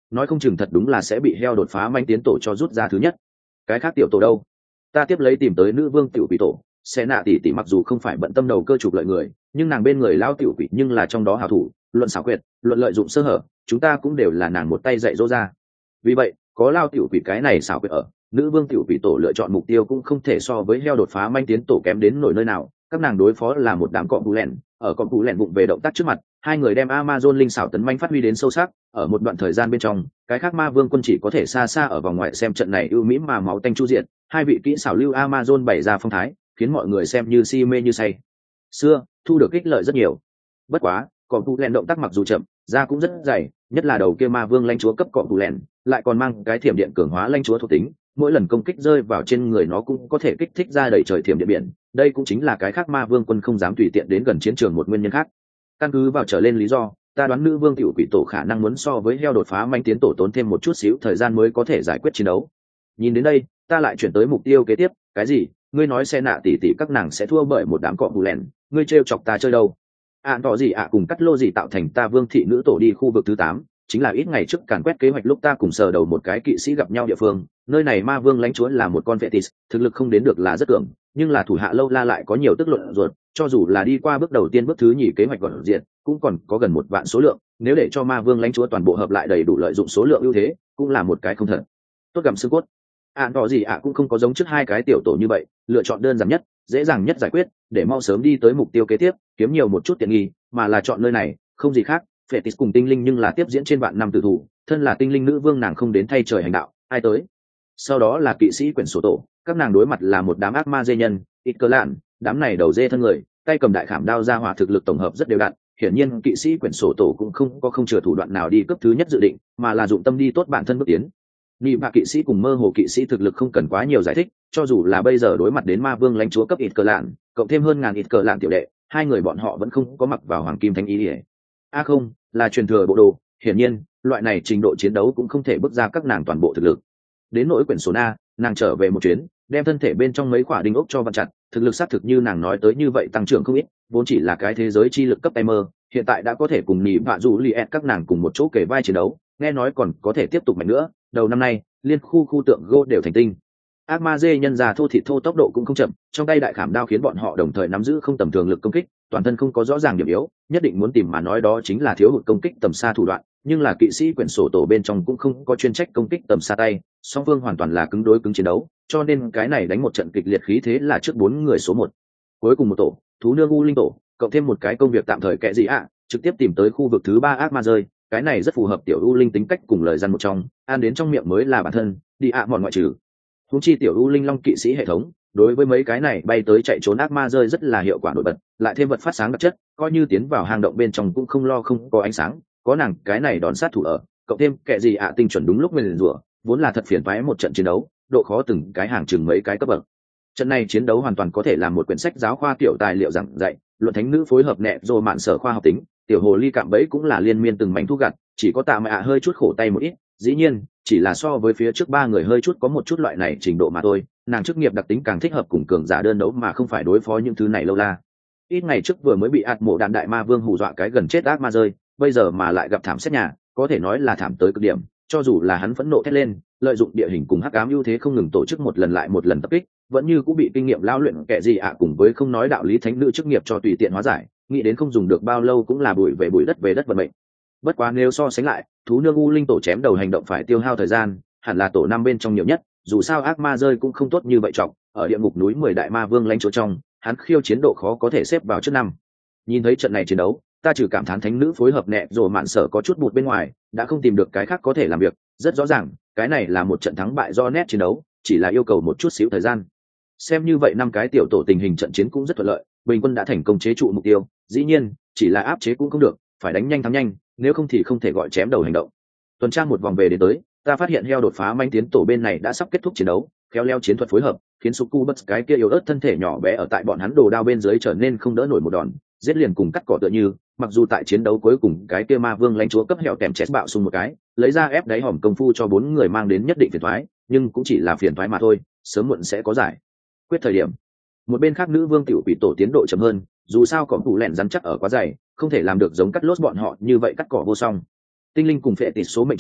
nói không chừng thật đúng là sẽ bị heo đột phá manh tiến tổ cho rút ra thứ nhất. Cái khác tiểu tổ đâu? Ta tiếp lấy tìm tới nữ vương tiểu quỷ tổ. Sẽ nạ tỷ tỷ mặc dù không phải bận tâm đầu cơ trục lợi người, nhưng nàng bên người lao tiểu quỷ nhưng là trong đó hảo thủ, luận xảo quyệt, luận lợi dụng sơ hở, chúng ta cũng đều là nàng một tay dạy dỗ ra. Vì vậy, có lao tiểu quỷ cái này xảo quyệt ở, nữ vương tiểu quỷ tổ lựa chọn mục tiêu cũng không thể so với heo đột phá manh tiến tổ kém đến nổi nơi nào. Các nàng đối phó là một đám cọp bù lẹn, ở cọp bù lẹn vụng về động tác trước mặt, hai người đem Amazon linh xảo tấn manh phát huy đến sâu sắc. Ở một đoạn thời gian bên trong, cái khác ma vương quân chỉ có thể xa xa ở vòng ngoài xem trận này ưu mỹ mà máu tanh chu diện. Hai vị kỹ xảo lưu Amazon bày ra phong thái, khiến mọi người xem như si mê như say xưa, thu được ích lợi rất nhiều. Bất quá, cọp bù lẹn động tác mặc dù chậm, da cũng rất dày, nhất là đầu kia ma vương lãnh chúa cấp cọp bù lẹn, lại còn mang cái thiểm điện cường hóa lãnh chúa thuộc tính, mỗi lần công kích rơi vào trên người nó cũng có thể kích thích ra đầy trời thiểm điện biển. Đây cũng chính là cái khác ma vương quân không dám tùy tiện đến gần chiến trường một nguyên nhân khác. Căn cứ vào trở lên lý do, ta đoán nữ vương tiểu quỷ tổ khả năng muốn so với heo đột phá manh tiến tổ tốn thêm một chút xíu thời gian mới có thể giải quyết chiến đấu. Nhìn đến đây, ta lại chuyển tới mục tiêu kế tiếp. Cái gì? Ngươi nói xe nạ tỷ tỷ các nàng sẽ thua bởi một đám cọ bù lẹn? Ngươi trêu chọc ta chơi đâu? Tỏ gì cùng cắt lô gì tạo thành ta vương thị nữ tổ đi khu vực thứ 8, chính là ít ngày trước càn quét kế hoạch lúc ta cùng sờ đầu một cái kỵ sĩ gặp nhau địa phương. Nơi này ma vương lãnh chúa là một con vệ tis, thực lực không đến được là rất cường, nhưng là thủ hạ lâu la lại có nhiều tức luận ruột, cho dù là đi qua bước đầu tiên bước thứ nhì kế hoạch gọn diện, cũng còn có gần 1 vạn số lượng. Nếu để cho ma vương lãnh chúa toàn bộ hợp lại đầy đủ lợi dụng số lượng ưu thế, cũng là một cái không thật tốt gặm xương cốt. Tỏ gì cũng không có giống trước hai cái tiểu tổ như vậy, lựa chọn đơn giản nhất, dễ dàng nhất giải quyết, để mau sớm đi tới mục tiêu kế tiếp, kiếm nhiều một chút tiện nghi, mà là chọn nơi này, không gì khác. Fetis cùng tinh linh nhưng là tiếp diễn trên vạn năm tử thủ, thân là tinh linh nữ vương nàng không đến thay trời hành đạo, ai tới. Sau đó là kỵ sĩ quyển sổ tổ, các nàng đối mặt là một đám ác ma dê nhân, ít cơ lạn, đám này đầu dê thân người, tay cầm đại khảm đao ra hỏa thực lực tổng hợp rất đều đặn. Hiển nhiên kỵ sĩ quyển sổ tổ cũng không chừa thủ đoạn nào đi cấp thứ nhất dự định, mà là dụng tâm đi tốt bản thân bước tiến. Nị bạ kỵ sĩ cùng mơ hồ kỵ sĩ thực lực không cần quá nhiều giải thích, cho dù là bây giờ đối mặt đến ma vương lãnh chúa cấp ít cờ lạn, cộng thêm hơn ngàn ít cờ lạn tiểu đệ, hai người bọn họ vẫn không có mặc vào hoàng kim thánh ý. Không, là truyền thừa bộ đồ. Hiển nhiên, loại này trình độ chiến đấu cũng không thể bước ra các nàng toàn bộ thực lực. Đến nỗi quyển số A, nàng trở về một chuyến, đem thân thể bên trong mấy quả đinh ốc cho vặn chặt, thực lực xác thực như nàng nói tới như vậy tăng trưởng không ít, vốn chỉ là cái thế giới chi lực cấp tay mơ, hiện tại đã có thể cùng Nị bạ dù Liet các nàng cùng một chỗ kề vai chiến đấu, nghe nói còn có thể tiếp tục mạnh nữa. Đầu năm nay, liên khu tượng gô đều thành tinh. Ác ma dê nhân già thô thịt thô tốc độ cũng không chậm, trong tay đại khảm đao khiến bọn họ đồng thời nắm giữ không tầm thường lực công kích, toàn thân không có rõ ràng điểm yếu, nhất định muốn tìm mà nói đó chính là thiếu hụt công kích tầm xa thủ đoạn, nhưng là kỵ sĩ quyển sổ tổ bên trong cũng không có chuyên trách công kích tầm xa tay, song phương hoàn toàn là cứng đối cứng chiến đấu, cho nên cái này đánh một trận kịch liệt khí thế là trước 4 người số 1. Cuối cùng một tổ, thú nương u linh tổ, cộng thêm một cái công việc tạm thời kệ gì trực tiếp tìm tới khu vực thứ 3 ác ma rơi, cái này rất phù hợp tiểu u linh tính cách cùng lời gian một trong, ăn đến trong miệng mới là bản thân, đi mòn ngoại trừ. Huống chi tiểu u linh long kỵ sĩ hệ thống, đối với mấy cái này bay tới chạy trốn ác ma rơi rất là hiệu quả nổi bật, lại thêm vật phát sáng đặc chất, coi như tiến vào hang động bên trong cũng không lo không có ánh sáng, có nàng cái này đòn sát thủ ở, cộng thêm kệ gì tinh chuẩn đúng lúc mình rủa, vốn là thật phiền toái một trận chiến đấu, độ khó từng cái hàng chừng mấy cái cấp bậc. Trận này chiến đấu hoàn toàn có thể làm một quyển sách giáo khoa tiểu tài liệu giảng dạy, luận thánh nữ phối hợp nẹ rồi mạn sở khoa học tính, tiểu hồ ly cạm bẫy cũng là liên miên từng mảnh thu gặt, chỉ có tạ mạ hơi chút khổ tay một ít, dĩ nhiên chỉ là so với phía trước 3 người hơi chút có một chút loại này trình độ mà thôi, nàng chức nghiệp đặc tính càng thích hợp cùng cường giả đơn đấu mà không phải đối phó những thứ này lâu la. Ít ngày trước vừa mới bị ạt mộ đạn đại ma vương hù dọa cái gần chết ác ma rơi, bây giờ mà lại gặp thảm xét nhà, có thể nói là thảm tới cực điểm, cho dù là hắn phẫn nộ thét lên, lợi dụng địa hình cùng hắc ám ưu thế không ngừng tổ chức một lần lại một lần tập kích, vẫn như cũng bị kinh nghiệm lao luyện kệ gì cùng với không nói đạo lý thánh nữ chức nghiệp cho tùy tiện hóa giải, nghĩ đến không dùng được bao lâu cũng là bụi về đất vận mệnh. Bất quá nếu so sánh lại, thú nương u linh tổ chém đầu hành động phải tiêu hao thời gian, hẳn là tổ 5 bên trong nhiều nhất, dù sao ác ma rơi cũng không tốt như vậy trọng, ở địa ngục núi 10 đại ma vương lãnh chỗ trong, hắn khiêu chiến độ khó có thể xếp vào trước 5. Nhìn thấy trận này chiến đấu, ta trừ cảm thán thánh nữ phối hợp nẹ rồi mạn sở có chút bụt bên ngoài, đã không tìm được cái khác có thể làm việc, rất rõ ràng, cái này là một trận thắng bại do nét chiến đấu, chỉ là yêu cầu một chút xíu thời gian. Xem như vậy 5 cái tiểu tổ tình hình trận chiến cũng rất thuận lợi, bình quân đã thành công chế trụ mục tiêu, dĩ nhiên, chỉ là áp chế cũng không được, phải đánh nhanh thắng nhanh, nếu không thì không thể gọi chém đầu hành động. Tuần tra một vòng về đến tới, ta phát hiện heo đột phá manh tiến tổ bên này đã sắp kết thúc chiến đấu, khéo léo chiến thuật phối hợp, khiến Succubus cái kia yếu ớt thân thể nhỏ bé ở tại bọn hắn đồ đao bên dưới trở nên không đỡ nổi một đòn, giết liền cùng cắt cỏ tựa như, mặc dù tại chiến đấu cuối cùng cái kia ma vương lãnh chúa cấp heo kèm chét bạo xung một cái, lấy ra ép đáy hòm công phu cho 4 người mang đến nhất định phiền toái, nhưng cũng chỉ là phiền toái mà thôi, sớm muộn sẽ có giải quyết thời điểm. Một bên khác nữ vương tiểu quỷ tổ tiến độ chậm hơn, dù sao cỏ thủ lẹn rắn chắc ở quá dày, không thể làm được giống cắt lốt bọn họ như vậy cắt cỏ vô song. Tinh linh cùng phệ tịt số mệnh chiến,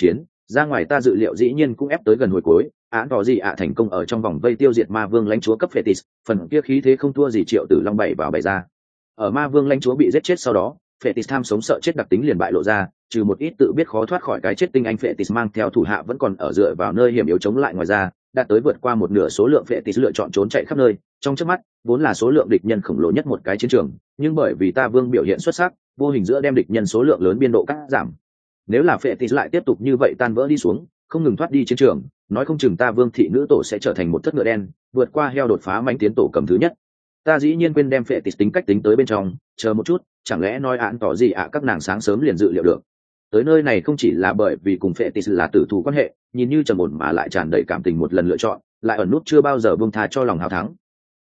Ra ngoài ta dự liệu dĩ nhiên cũng ép tới gần hồi cuối, án tỏ gì ạ thành công ở trong vòng vây tiêu diệt ma vương lãnh chúa cấp Phetis, phần kia khí thế không thua gì Triệu Tử Long bảy vào bảy ra. Ở ma vương lãnh chúa bị giết chết sau đó, Phetis tham sống sợ chết đặc tính liền bại lộ ra, trừ một ít tự biết khó thoát khỏi cái chết tinh anh Phetis mang theo thủ hạ vẫn còn ở dựa vào nơi hiểm yếu chống lại, ngoài ra đạt tới vượt qua một nửa số lượng Phetis lựa chọn trốn chạy khắp nơi, trong chớp mắt vốn là số lượng địch nhân khổng lồ nhất một cái chiến trường, nhưng bởi vì ta vương biểu hiện xuất sắc, vô hình giữa đem địch nhân số lượng lớn biên độ cắt giảm. Nếu là Phetis lại tiếp tục như vậy tan vỡ đi xuống, không ngừng thoát đi chiến trường, nói không chừng ta vương thị nữ tổ sẽ trở thành một thất ngựa đen, vượt qua heo đột phá mãnh tiến tổ cầm thứ nhất. Ta dĩ nhiên quên đem Phetis tính cách tính tới bên trong, chờ một chút, chẳng lẽ nói án tỏ gì ạ các nàng sáng sớm liền dự liệu được. Tới nơi này không chỉ là bởi vì cùng Phetis là tử thù quan hệ, nhìn như trầm ổn mà lại tràn đầy cảm tình một lần lựa chọn, lại ẩn nút chưa bao giờ buông tha cho lòng hào thắng.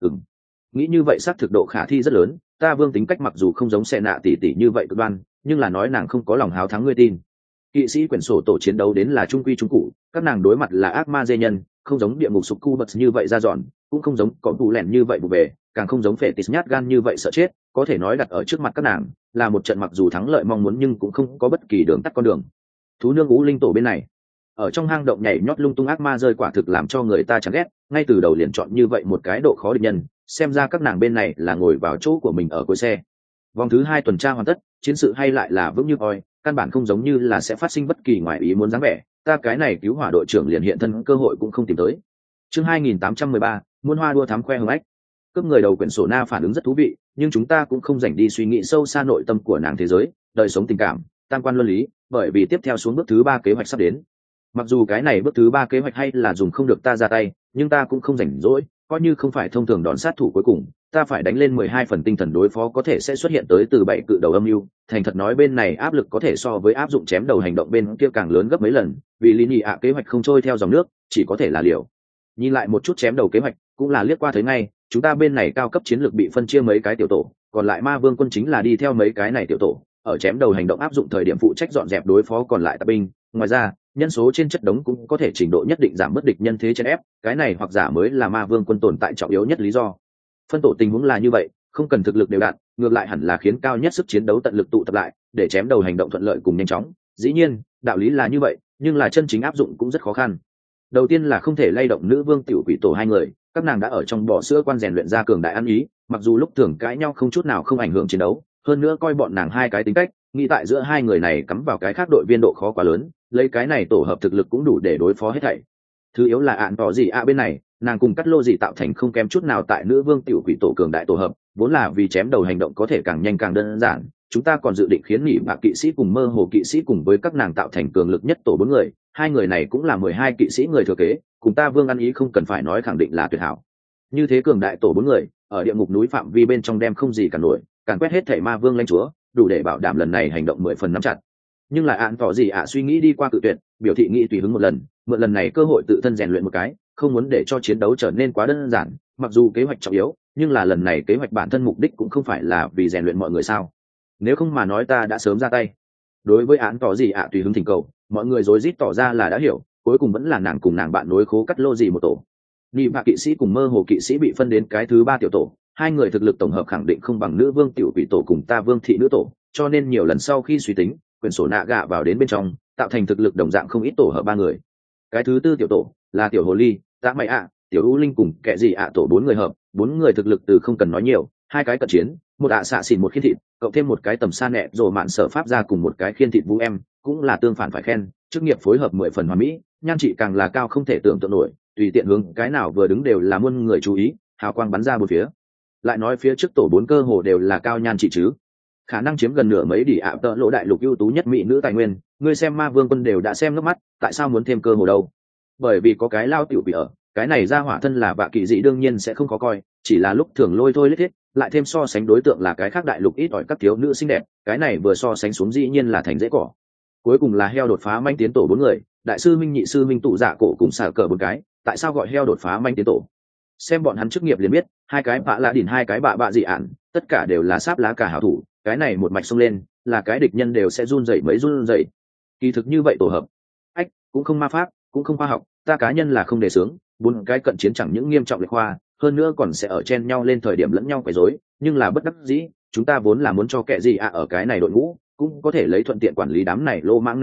Nghĩ như vậy xác thực độ khả thi rất lớn, ta vương tính cách mặc dù không giống xe nạ tỷ tỷ như vậy cực đoan, nhưng là nói nàng không có lòng háo thắng ngươi tin. Kỵ sĩ quyển sổ tổ chiến đấu đến là trung quy trung cụ, các nàng đối mặt là ác ma dê nhân, không giống địa ngục sục cu bật như vậy ra dọn, cũng không giống có tù lẻn như vậy vụ về, càng không giống Phetis nhát gan như vậy sợ chết, có thể nói đặt ở trước mặt các nàng là một trận mặc dù thắng lợi mong muốn nhưng cũng không có bất kỳ đường tắt con đường. Thú nương Ú Linh tổ bên này, ở trong hang động nhảy nhót lung tung ác ma rơi quả thực làm cho người ta chán ghét, ngay từ đầu liền chọn như vậy một cái độ khó địch nhân, xem ra các nàng bên này là ngồi vào chỗ của mình ở cuối xe. Vòng thứ 2 tuần tra hoàn tất, chiến sự hay lại là vững như voi, căn bản không giống như là sẽ phát sinh bất kỳ ngoài ý muốn dáng vẻ, ta cái này cứu hỏa đội trưởng liền hiện thân cơ hội cũng không tìm tới. Chương 2813, muôn hoa đua thắm khoe hồng ách. Cướp người đầu quyển sổ na phản ứng rất thú vị, nhưng chúng ta cũng không dành đi suy nghĩ sâu xa nội tâm của nàng thế giới, đời sống tình cảm, tam quan luân lý, bởi vì tiếp theo xuống bước thứ 3 kế hoạch sắp đến. Mặc dù cái này bước thứ 3 kế hoạch hay là dùng không được ta ra tay, nhưng ta cũng không rảnh rỗi, coi như không phải thông thường đòn sát thủ cuối cùng, ta phải đánh lên 12 phần tinh thần đối phó có thể sẽ xuất hiện tới từ 7 cự đầu âm mưu. Thành thật nói bên này áp lực có thể so với áp dụng chém đầu hành động bên kia càng lớn gấp mấy lần, vì lý nhị ạ kế hoạch không trôi theo dòng nước, chỉ có thể là liều. Nhìn lại một chút chém đầu kế hoạch, cũng là liếc qua thấy ngay, chúng ta bên này cao cấp chiến lược bị phân chia mấy cái tiểu tổ, còn lại ma vương quân chính là đi theo mấy cái này tiểu tổ, ở chém đầu hành động áp dụng thời điểm phụ trách dọn dẹp đối phó còn lại tạp binh. Ngoài ra nhân số trên chất đống cũng có thể trình độ nhất định giảm bớt địch nhân thế chèn ép, cái này hoặc giả mới là ma vương quân tồn tại trọng yếu nhất lý do. Phân tổ tình huống là như vậy, không cần thực lực đều đặn, ngược lại hẳn là khiến cao nhất sức chiến đấu tận lực tụ tập lại, để chém đầu hành động thuận lợi cùng nhanh chóng. Dĩ nhiên đạo lý là như vậy, nhưng là chân chính áp dụng cũng rất khó khăn. Đầu tiên là không thể lay động nữ vương tiểu quỷ tổ hai người, các nàng đã ở trong bò sữa quan rèn luyện ra cường đại ăn ý, mặc dù lúc thường cãi nhau không chút nào không ảnh hưởng chiến đấu, hơn nữa coi bọn nàng hai cái tính cách, nghĩ tại giữa hai người này cắm vào cái khác đội viên độ khó quá lớn, lấy cái này tổ hợp thực lực cũng đủ để đối phó hết thảy. Thứ yếu là ạn tỏ gì ạ bên này, nàng cùng cắt lô gì tạo thành không kém chút nào tại nữ vương tiểu quỷ tổ cường đại tổ hợp, vốn là vì chém đầu hành động có thể càng nhanh càng đơn giản, chúng ta còn dự định khiến nhị bạc kỵ sĩ cùng mơ hồ kỵ sĩ cùng với các nàng tạo thành cường lực nhất tổ 4 người, hai người này cũng là 12 kỵ sĩ người thừa kế, cùng ta vương ăn ý không cần phải nói khẳng định là tuyệt hảo. Như thế cường đại tổ 4 người, ở địa ngục núi phạm vi bên trong đem không gì cả nổi, càng quét hết thảy ma vương lãnh chúa, đủ để bảo đảm lần này hành động 10 phần nắm chặt. Nhưng lại ạn tỏ gì ạ suy nghĩ đi qua cự tuyệt, biểu thị nghĩ tùy hứng một lần, mượn lần này cơ hội tự thân rèn luyện một cái, không muốn để cho chiến đấu trở nên quá đơn giản. Mặc dù kế hoạch trọng yếu, nhưng là lần này kế hoạch bản thân mục đích cũng không phải là vì rèn luyện mọi người sao? Nếu không mà nói ta đã sớm ra tay. Đối với án tỏ gì ạ tùy hứng thỉnh cầu, mọi người rối rít tỏ ra là đã hiểu, cuối cùng vẫn là nàng cùng nàng bạn nối khố cắt lô gì một tổ. Nị bạ kỵ sĩ cùng mơ hồ kỵ sĩ bị phân đến cái thứ 3 tiểu tổ, hai người thực lực tổng hợp khẳng định không bằng nữ vương tiểu quỷ tổ cùng ta vương thị nữ tổ, cho nên nhiều lần sau khi suy tính, quyển sổ nạ gạ vào đến bên trong, tạo thành thực lực đồng dạng không ít tổ hợp 3 người. Cái thứ 4 tiểu tổ là tiểu hồ ly, tạ mày ạ, tiểu u linh cùng kẻ gì ạ tổ 4 người hợp, 4 người thực lực từ không cần nói nhiều, hai cái cận chiến, một ạ xạ xỉn một khiên thịt, cộng thêm một cái tầm xa nẹ rồi mạn sở pháp ra cùng một cái khiên thịt vũ em, cũng là tương phản phải khen, chức nghiệp phối hợp 10 phần hoàn mỹ, nhan trị càng là cao không thể tưởng tượng nổi, tùy tiện hướng cái nào vừa đứng đều là muôn người chú ý, hào quang bắn ra bốn phía. Lại nói phía trước tổ 4 cơ hồ đều là cao nhan trị chứ, khả năng chiếm gần nửa mấy đỉ ạ tợ lỗ đại lục ưu tú nhất mỹ nữ tài nguyên, ngươi xem ma vương quân đều đã xem nước mắt, tại sao muốn thêm cơ hồ đâu? Bởi vì có cái lao tiểu bị ở, cái này ra hỏa thân là vạ kỵ dị đương nhiên sẽ không khó coi, chỉ là lúc thường lôi thôi lết thiết, lại thêm so sánh đối tượng là cái khác đại lục ít ỏi các thiếu nữ xinh đẹp, cái này vừa so sánh xuống dĩ nhiên là thành dễ cỏ. Cuối cùng là heo đột phá manh tiến tổ 4 người, đại sư minh nhị sư minh tụ dạ cổ cùng xả cờ 4 cái, tại sao gọi heo đột phá manh tiến tổ? Xem bọn hắn chức nghiệp liền biết, hai cái bạ lạ đỉnh hai cái bạ dị ản, tất cả đều là sáp lá cả hảo thủ, cái này một mạch xông lên, là cái địch nhân đều sẽ run rẩy mấy run rẩy. Kỳ thực như vậy tổ hợp, ách, cũng không ma pháp, cũng không khoa học, ta cá nhân là không đề xướng, 4 cái cận chiến chẳng những nghiêm trọng lệch khoa, hơn nữa còn sẽ ở chen nhau lên thời điểm lẫn nhau quấy rối, nhưng là bất đắc dĩ, chúng ta vốn là muốn cho kẻ gì ở cái này đội ngũ, cũng có thể lấy thuận tiện quản lý đám này lô mãng nam nhân,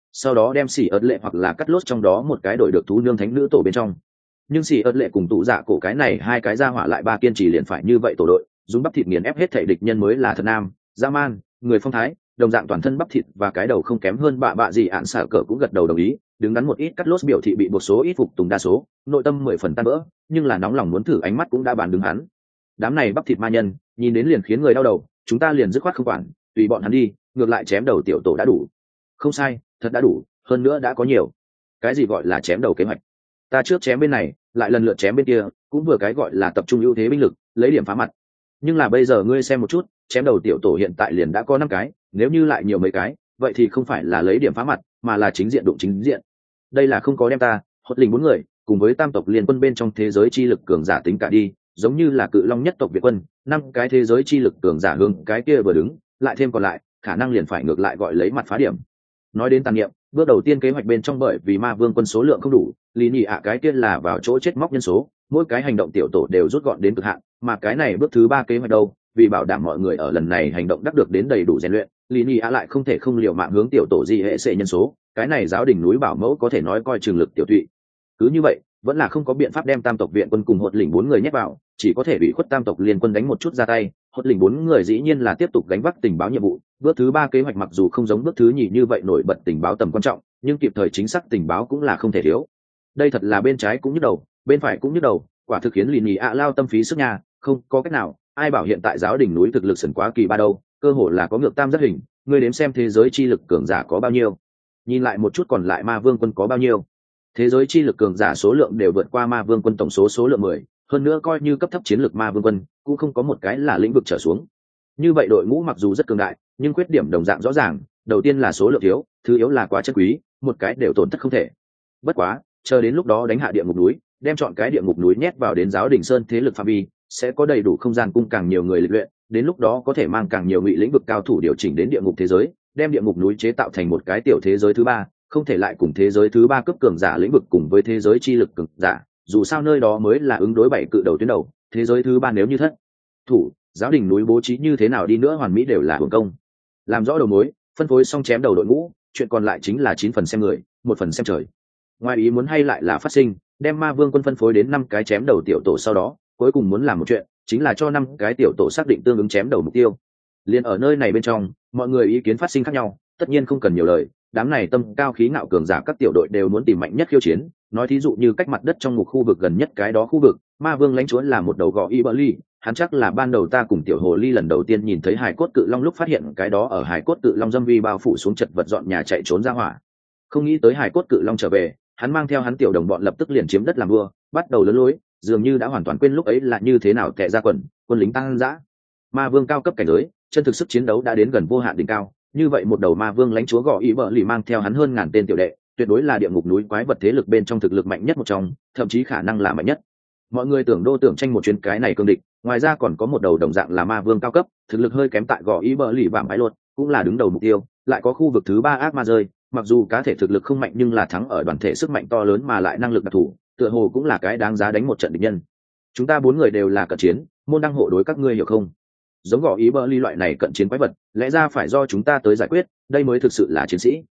sau đó đem xỉ ớt lệ hoặc là cắt lốt trong đó một cái đổi được thú nương thánh nữ tổ bên trong. Nhưng xỉ ớt lệ cùng tụ dạ cổ cái này hai cái ra hỏa lại ba kiên trì liền phải như vậy tổ đội dùng bắp thịt nghiền ép hết thể địch nhân mới là thật nam dã man người phong thái, đồng dạng toàn thân bắp thịt và cái đầu không kém hơn bạ gì ạn xả cờ cũng gật đầu đồng ý. Đứng đắn một ít cắt lốt biểu thị bị một số ít phục tùng đa số, nội tâm 10 phần tan vỡ, nhưng là nóng lòng muốn thử ánh mắt cũng đã bàn đứng hắn. Đám này bắp thịt ma nhân nhìn đến liền khiến người đau đầu, chúng ta liền dứt khoát không quản, tùy bọn hắn đi, ngược lại chém đầu tiểu tổ đã đủ. Không sai, thật đã đủ, hơn nữa đã có nhiều. Cái gì gọi là chém đầu kế hoạch? Ta trước chém bên này, lại lần lượt chém bên kia, cũng vừa cái gọi là tập trung ưu thế binh lực, lấy điểm phá mặt. Nhưng là bây giờ ngươi xem một chút, chém đầu tiểu tổ hiện tại liền đã có 5 cái, nếu như lại nhiều mấy cái, vậy thì không phải là lấy điểm phá mặt, mà là chính diện đụng chính diện. Đây là không có đem ta, hốt lình 4 người, cùng với tam tộc liên quân bên trong thế giới chi lực cường giả tính cả đi, giống như là cự long nhất tộc Việt quân, 5 cái thế giới chi lực cường giả hướng cái kia vừa đứng, lại thêm còn lại, khả năng liền phải ngược lại gọi lấy mặt phá điểm. Nói đến tàn niệm, bước đầu tiên kế hoạch bên trong bởi vì ma vương quân số lượng không đủ, lý nhị cái kia là vào chỗ chết móc nhân số, mỗi cái hành động tiểu tổ đều rút gọn đến cực hạn, mà cái này bước thứ 3 kế hoạch đâu, vì bảo đảm mọi người ở lần này hành động đắc được đến đầy đủ rèn luyện, lý nhị lại không thể không liều mạng hướng tiểu tổ di hệ sệ nhân số, cái này giáo đình núi bảo mẫu có thể nói coi trường lực tiểu tụy. Cứ như vậy, vẫn là không có biện pháp đem tam tộc viện quân cùng hột lĩnh 4 người nhét vào, chỉ có thể bị khuất tam tộc liên quân đánh một chút ra tay. Hột lĩnh 4 người dĩ nhiên là tiếp tục gánh vác tình báo nhiệm vụ. Bước thứ 3 kế hoạch mặc dù không giống bước thứ nhì như vậy nổi bật tình báo tầm quan trọng, nhưng kịp thời chính xác tình báo cũng là không thể thiếu. Đây thật là bên trái cũng nhức đầu, bên phải cũng nhức đầu, quả thực khiến lì nhì lao tâm phí sức nhà, không có cách nào. Ai bảo hiện tại giáo đình núi thực lực sần quá kỳ ba đâu, cơ hồ là có ngược tam rất hình. Ngươi đếm xem thế giới chi lực cường giả có bao nhiêu, nhìn lại một chút còn lại ma vương quân có bao nhiêu. Thế giới chi lực cường giả số lượng đều vượt qua ma vương quân tổng số lượng 10, hơn nữa coi như cấp thấp chiến lược ma vương quân cũng không có một cái là lĩnh vực trở xuống. Như vậy đội ngũ mặc dù rất cường đại, nhưng khuyết điểm đồng dạng rõ ràng, đầu tiên là số lượng thiếu, thứ yếu là quá chất quý, một cái đều tổn thất không thể. Bất quá, chờ đến lúc đó đánh hạ địa ngục núi, đem chọn cái địa ngục núi nhét vào đến giáo đình sơn thế lực phạm vi, sẽ có đầy đủ không gian cung càng nhiều người lịch luyện, đến lúc đó có thể mang càng nhiều ngụy lĩnh vực cao thủ điều chỉnh đến địa ngục thế giới, đem địa ngục núi chế tạo thành một cái tiểu thế giới thứ 3, không thể lại cùng thế giới thứ 3 cấp cường giả lĩnh vực cùng với thế giới chi lực cường giả, dù sao nơi đó mới là ứng đối 7 cự đầu tuyến đầu, thế giới thứ 3 nếu như thất thủ, giáo đình núi bố trí như thế nào đi nữa hoàn mỹ đều là hưởng công. Làm rõ đầu mối, phân phối xong chém đầu đội ngũ, chuyện còn lại chính là 9 phần xem người, 1 phần xem trời. Ngoài ý muốn hay lại là phát sinh, đem ma vương quân phân phối đến 5 cái chém đầu tiểu tổ, sau đó cuối cùng muốn làm một chuyện, chính là cho 5 cái tiểu tổ xác định tương ứng chém đầu mục tiêu. Liên ở nơi này bên trong, mọi người ý kiến phát sinh khác nhau, tất nhiên không cần nhiều lời, đám này tâm cao khí ngạo cường giả các tiểu đội đều muốn tìm mạnh nhất khiêu chiến. Nói thí dụ như cách mặt đất trong một khu vực gần nhất cái đó khu vực, ma vương lãnh chúa là một đầu gò y bờ ly, hắn chắc là ban đầu ta cùng tiểu hồ ly lần đầu tiên nhìn thấy hài cốt cự long lúc phát hiện cái đó ở hài cốt cự long dâm vi bao phủ xuống chật vật dọn nhà chạy trốn ra hỏa. Không nghĩ tới hài cốt cự long trở về, hắn mang theo hắn tiểu đồng bọn lập tức liền chiếm đất làm vua, bắt đầu lớn lối, dường như đã hoàn toàn quên lúc ấy là như thế nào tệ ra quần, quân lính tăng dã. Ma vương cao cấp cảnh giới, chân thực sức chiến đấu đã đến gần vô hạn đỉnh cao, như vậy một đầu ma vương lãnh chúa gò ý bờ lì mang theo hắn hơn ngàn tên tiểu đệ, tuyệt đối là địa ngục núi quái vật thế lực bên trong thực lực mạnh nhất một trong, thậm chí khả năng là mạnh nhất. Mọi người tưởng tranh một chuyến cái này cương địch, ngoài ra còn có một đầu đồng dạng là ma vương cao cấp, thực lực hơi kém tại gò ý bờ lì vạm bãi luật, cũng là đứng đầu mục tiêu, lại có khu vực thứ 3 ác ma rơi, mặc dù cá thể thực lực không mạnh nhưng là thắng ở đoàn thể sức mạnh to lớn mà lại năng lực đặc thù, tựa hồ cũng là cái đáng giá đánh một trận địch nhân. Chúng ta 4 người đều là cận chiến, môn đăng hộ đối các ngươi hiểu không? Giống gò ý bờ ly loại này cận chiến quái vật, lẽ ra phải do chúng ta tới giải quyết, đây mới thực sự là chiến sĩ.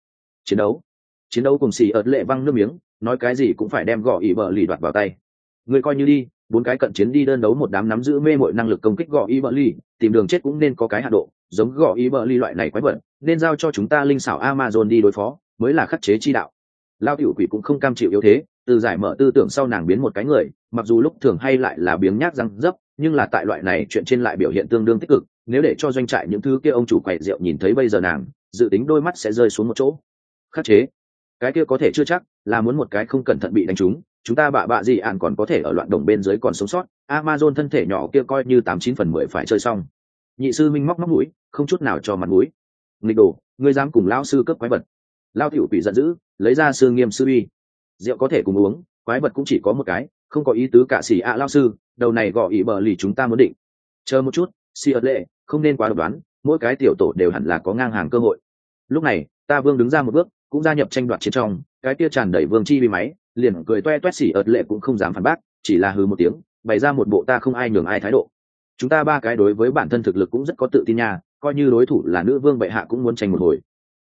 Chiến đấu cùng xì ợt lệ văng nước miếng, nói cái gì cũng phải đem gò ý bờ ly đoạt vào tay. Ngươi coi như đi, 4 cái cận chiến đi đơn đấu một đám nắm giữ mê mội năng lực công kích gò ý bờ ly, tìm đường chết cũng nên có cái hạ độ, giống gò ý bờ ly loại này quái vật, nên giao cho chúng ta linh xảo Amazon đi đối phó, mới là khắc chế chi đạo. Lao tiểu quỷ cũng không cam chịu yếu thế, từ giải mở tư tưởng sau nàng biến một cái người, mặc dù lúc thường hay lại là biếng nhác răng dấp, nhưng là tại loại này chuyện trên lại biểu hiện tương đương tích cực. Nếu để cho doanh trại những thứ kia ông chủ quậy rượu nhìn thấy bây giờ nàng, dự tính đôi mắt sẽ rơi xuống một chỗ. Khắc chế, cái kia có thể chưa chắc, là muốn một cái không cẩn thận bị đánh trúng, chúng ta bạ gì ạn còn có thể ở loạn đồng bên dưới còn sống sót, Amazon thân thể nhỏ kia coi như 89 phần 10 phải chơi xong. Nhị sư minh móc mũi, không chút nào cho mặt mũi. Nghịch đồ, ngươi dám cùng lão sư cướp quái vật? Lao tiểu quỷ giận dữ, lấy ra sư nghiêm sư uy. Rượu có thể cùng uống, quái vật cũng chỉ có một cái, không có ý tứ cả xỉ lão sư, đầu này gõ ý bờ lì chúng ta muốn định. Chờ một chút, si ớt lệ, không nên quá độc đoán, mỗi cái tiểu tổ đều hẳn là có ngang hàng cơ hội. Lúc này, ta vương đứng ra một bước, cũng gia nhập tranh đoạt chiến trong, cái kia tràn đầy vương chi vi máy, liền cười toe toét xỉ ớt lệ cũng không dám phản bác, chỉ là hừ một tiếng, bày ra một bộ ta không ai nhường ai thái độ. Chúng ta 3 cái đối với bản thân thực lực cũng rất có tự tin nha, coi như đối thủ là nữ vương bệ hạ cũng muốn tranh một hồi.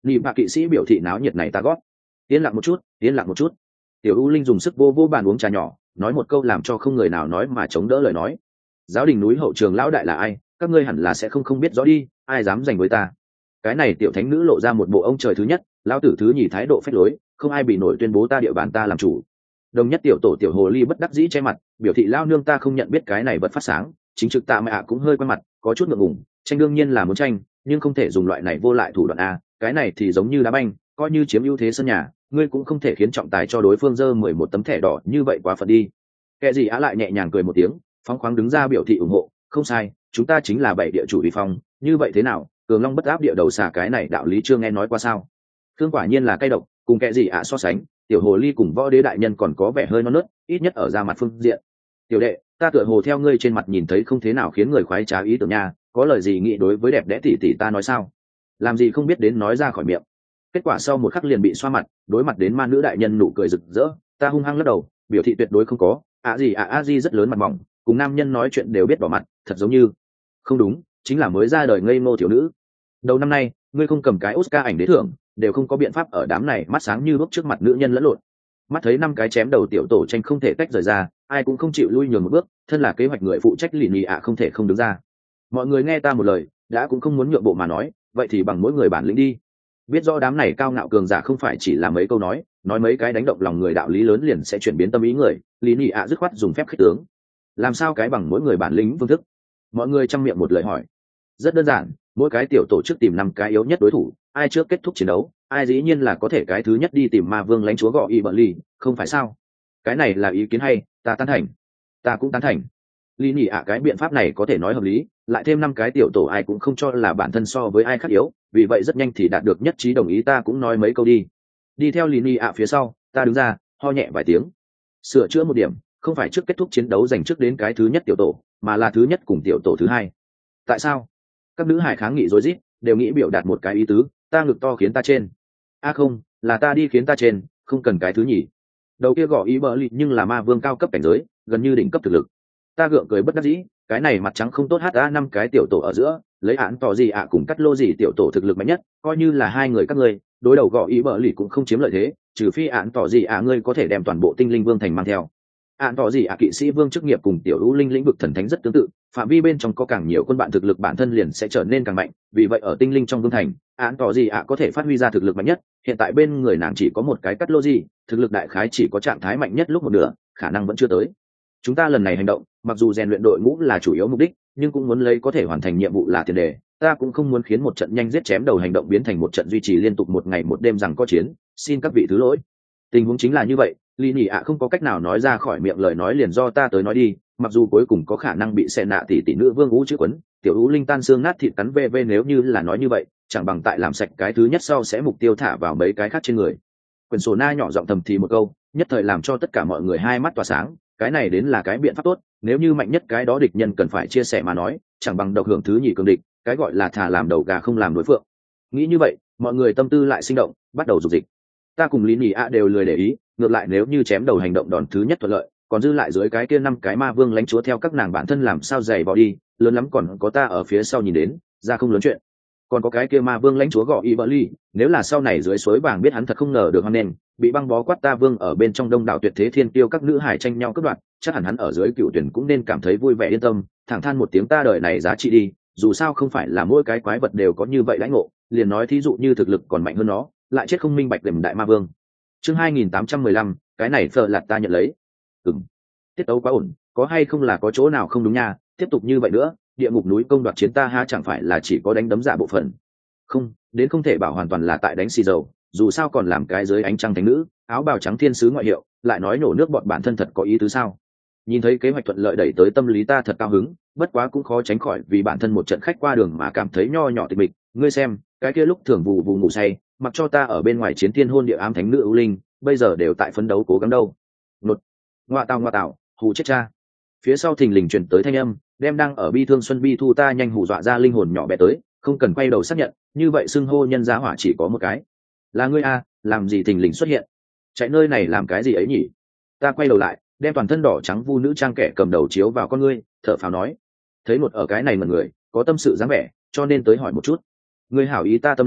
Nị bạ kỵ sĩ biểu thị náo nhiệt này ta gót. Yên lặng một chút, yên lặng một chút. Tiểu U Linh dùng sức vô vô bàn uống trà nhỏ, nói một câu làm cho không người nào nói mà chống đỡ lời nói. Giáo đình núi hậu trường lão đại là ai, các ngươi hẳn là sẽ không biết rõ đi, ai dám giành với ta. Cái này tiểu thánh nữ lộ ra một bộ ông trời thứ nhất, lão tử thứ nhì thái độ phách lối, không ai bị nổi tuyên bố ta địa bàn ta làm chủ. Đồng nhất tiểu tổ tiểu hồ ly bất đắc dĩ che mặt, biểu thị lao nương ta không nhận biết cái này vật phát sáng, chính trực tạ mẹ cũng hơi quen mặt, có chút ngượng ngùng, tranh đương nhiên là muốn tranh, nhưng không thể dùng loại này vô lại thủ đoạn a, cái này thì giống như đá banh, coi như chiếm ưu thế sân nhà, ngươi cũng không thể khiến trọng tài cho đối phương dơ 11 tấm thẻ đỏ như vậy quá phận đi. Kẻ gì á lại nhẹ nhàng cười một tiếng, phóng khoáng đứng ra biểu thị ủng hộ, không sai, chúng ta chính là bảy địa chủ uy phong, như vậy thế nào, cường long bất áp địa đầu xả cái này đạo lý chưa nghe nói qua sao? Thương quả nhiên là cay độc, cùng kẻ gì ạ so sánh, tiểu hồ ly cùng võ đế đại nhân còn có vẻ hơi non nớt, ít nhất ở da mặt phương diện. Tiểu đệ, ta tựa hồ theo ngươi trên mặt nhìn thấy không thế nào khiến người khoái trá ý tưởng nha, có lời gì nghĩ đối với đẹp đẽ tỷ tỷ ta nói sao? Làm gì không biết đến nói ra khỏi miệng. Kết quả sau một khắc liền bị xoa mặt, đối mặt đến ma nữ đại nhân nụ cười rực rỡ, ta hung hăng lắc đầu, biểu thị tuyệt đối không có. A gì rất lớn mặt mỏng, cùng nam nhân nói chuyện đều biết bỏ mặt, thật giống như không đúng, chính là mới ra đời ngây ngô thiếu nữ. Đầu năm nay, ngươi không cầm cái Oscar ảnh đế thưởng, đều không có biện pháp ở đám này mắt sáng như đuốc trước mặt nữ nhân lẫn lộn. Mắt thấy 5 cái chém đầu tiểu tổ tranh không thể tách rời ra, ai cũng không chịu lui nhường một bước, thân là kế hoạch người phụ trách lì nhì ạ không thể không đứng ra. Mọi người nghe ta một lời, đã cũng không muốn nhượng bộ mà nói, vậy thì bằng mỗi người bản lĩnh đi. Biết rõ đám này cao ngạo cường giả không phải chỉ là mấy câu nói mấy cái đánh động lòng người đạo lý lớn liền sẽ chuyển biến tâm ý người, lý nhị ạ dứt khoát dùng phép khích tướng. Làm sao cái bằng mỗi người bản lĩnh phương thức? Mọi người chăm miệng một lời hỏi. Rất đơn giản, mỗi cái tiểu tổ chức tìm 5 cái yếu nhất đối thủ, ai trước kết thúc chiến đấu, ai dĩ nhiên là có thể cái thứ nhất đi tìm ma vương lãnh chúa gọi y bợ ly, không phải sao? Cái này là ý kiến hay, ta tán thành. Ta cũng tán thành. Lý nhị ạ cái biện pháp này có thể nói hợp lý, lại thêm 5 cái tiểu tổ ai cũng không cho là bản thân so với ai khác yếu, vì vậy rất nhanh thì đạt được nhất trí đồng ý. Ta cũng nói mấy câu đi theo Lý nhị ạ phía sau, ta đứng ra ho nhẹ vài tiếng, sửa chữa một điểm, không phải trước kết thúc chiến đấu giành trước đến cái thứ nhất tiểu tổ, mà là thứ nhất cùng tiểu tổ thứ hai. Tại sao? Các nữ hải kháng nghị rối rít, đều nghĩ biểu đạt một cái ý tứ, ta ngực to khiến ta trên. Không, là ta đi khiến ta trên, không cần cái thứ nhì. Đầu kia gõ ý bờ lì nhưng là ma vương cao cấp cảnh giới, gần như đỉnh cấp thực lực. Ta gượng cười bất đắc dĩ, cái này mặt trắng không tốt ha, 5 cái tiểu tổ ở giữa, lấy án tỏ gì ạ cùng cắt lô gì tiểu tổ thực lực mạnh nhất, coi như là hai người các ngươi đối đầu gõ ý bờ lì cũng không chiếm lợi thế, trừ phi án tỏ gì ạ ngươi có thể đem toàn bộ tinh linh vương thành mang theo. Án tỏ gì ạ kỵ sĩ vương chức nghiệp cùng tiểu lũ linh lĩnh vực thần thánh rất tương tự, phạm vi bên trong có càng nhiều quân bạn thực lực bản thân liền sẽ trở nên càng mạnh, vì vậy ở tinh linh trong vương thành, án tỏ gì ạ có thể phát huy ra thực lực mạnh nhất. Hiện tại bên người nàng chỉ có một cái cắt lô gì, thực lực đại khái chỉ có trạng thái mạnh nhất lúc một nửa, khả năng vẫn chưa tới. Chúng ta lần này hành động, mặc dù rèn luyện đội ngũ là chủ yếu mục đích, nhưng cũng muốn lấy có thể hoàn thành nhiệm vụ là tiền đề. Ta cũng không muốn khiến một trận nhanh giết chém đầu hành động biến thành một trận duy trì liên tục một ngày một đêm rằng có chiến, xin các vị thứ lỗi. Tình huống chính là như vậy, Lý Nhị ạ không có cách nào nói ra khỏi miệng lời nói liền do ta tới nói đi, mặc dù cuối cùng có khả năng bị xẻ nạ tỷ nữ vương ú chữ quấn, tiểu ú linh tan xương nát thịt cắn ve nếu như là nói như vậy, chẳng bằng tại làm sạch cái thứ nhất sau sẽ mục tiêu thả vào mấy cái khác trên người. Quyển sổ na nhỏ giọng thầm thì một câu, nhất thời làm cho tất cả mọi người hai mắt tỏa sáng, cái này đến là cái biện pháp tốt, nếu như mạnh nhất cái đó địch nhân cần phải chia sẻ mà nói, chẳng bằng độc hưởng thứ nhì cường địch, cái gọi là thả làm đầu gà không làm đối phượng. Nghĩ như vậy, mọi người tâm tư lại sinh động, bắt đầu dục dịch. Ta cùng Lý Nhị ạ đều lười để ý, ngược lại nếu như chém đầu hành động đòn thứ nhất thuận lợi, còn dư lại dưới cái kia 5 cái ma vương lãnh chúa theo các nàng bản thân làm sao giày bỏ đi, lớn lắm còn có ta ở phía sau nhìn đến, ra không lớn chuyện. Còn có cái kia ma vương lãnh chúa gọi Iberly, nếu là sau này dưới suối vàng biết hắn thật không ngờ được hoan nên, bị băng bó quát ta vương ở bên trong đông đảo tuyệt thế thiên tiêu các nữ hải tranh nhau cướp đoạt, chắc hẳn hắn ở dưới cựu tuyển cũng nên cảm thấy vui vẻ yên tâm, thẳng than một tiếng ta đời này giá trị đi, dù sao không phải là mỗi cái quái vật đều có như vậy lãnh ngộ, liền nói thí dụ như thực lực còn mạnh hơn nó, lại chết không minh bạch đềm đại ma vương. Chương 2815, cái này phở lạt ta nhận lấy. Tiết tấu quá ổn, có hay không là có chỗ nào không đúng nha, tiếp tục như vậy nữa, địa ngục núi công đoạt chiến ta ha chẳng phải là chỉ có đánh đấm giả bộ phận. Không, đến không thể bảo hoàn toàn là tại đánh xì dầu, dù sao còn làm cái dưới ánh trăng thánh nữ, áo bào trắng thiên sứ ngoại hiệu, lại nói nổ nước bọn bản thân thật có ý tứ sao? Nhìn thấy kế hoạch thuận lợi đẩy tới tâm lý ta thật cao hứng, bất quá cũng khó tránh khỏi vì bản thân một trận khách qua đường mà cảm thấy nho nhỏ tịch mịch. Ngươi xem, cái kia lúc thường vù vù ngủ say, mặc cho ta ở bên ngoài chiến thiên hôn địa ám thánh nữ ưu linh, bây giờ đều tại phấn đấu cố gắng đâu. Ngoa tào, hù chết cha. Phía sau thình lình truyền tới thanh âm, đem đang ở bi thương xuân bi thu ta nhanh hù dọa ra linh hồn nhỏ bé tới, không cần quay đầu xác nhận, như vậy xưng hô nhân giá hỏa chỉ có một cái. Là ngươi a, làm gì thình lình xuất hiện? Chạy nơi này làm cái gì ấy nhỉ? Ta quay đầu lại, đem toàn thân đỏ trắng vu nữ trang kẻ cầm đầu chiếu vào con ngươi, thở phào nói, thấy một ở cái này mà người có tâm sự dáng vẻ, cho nên tới hỏi một chút. Ngươi hảo ý ta tâm lĩnh,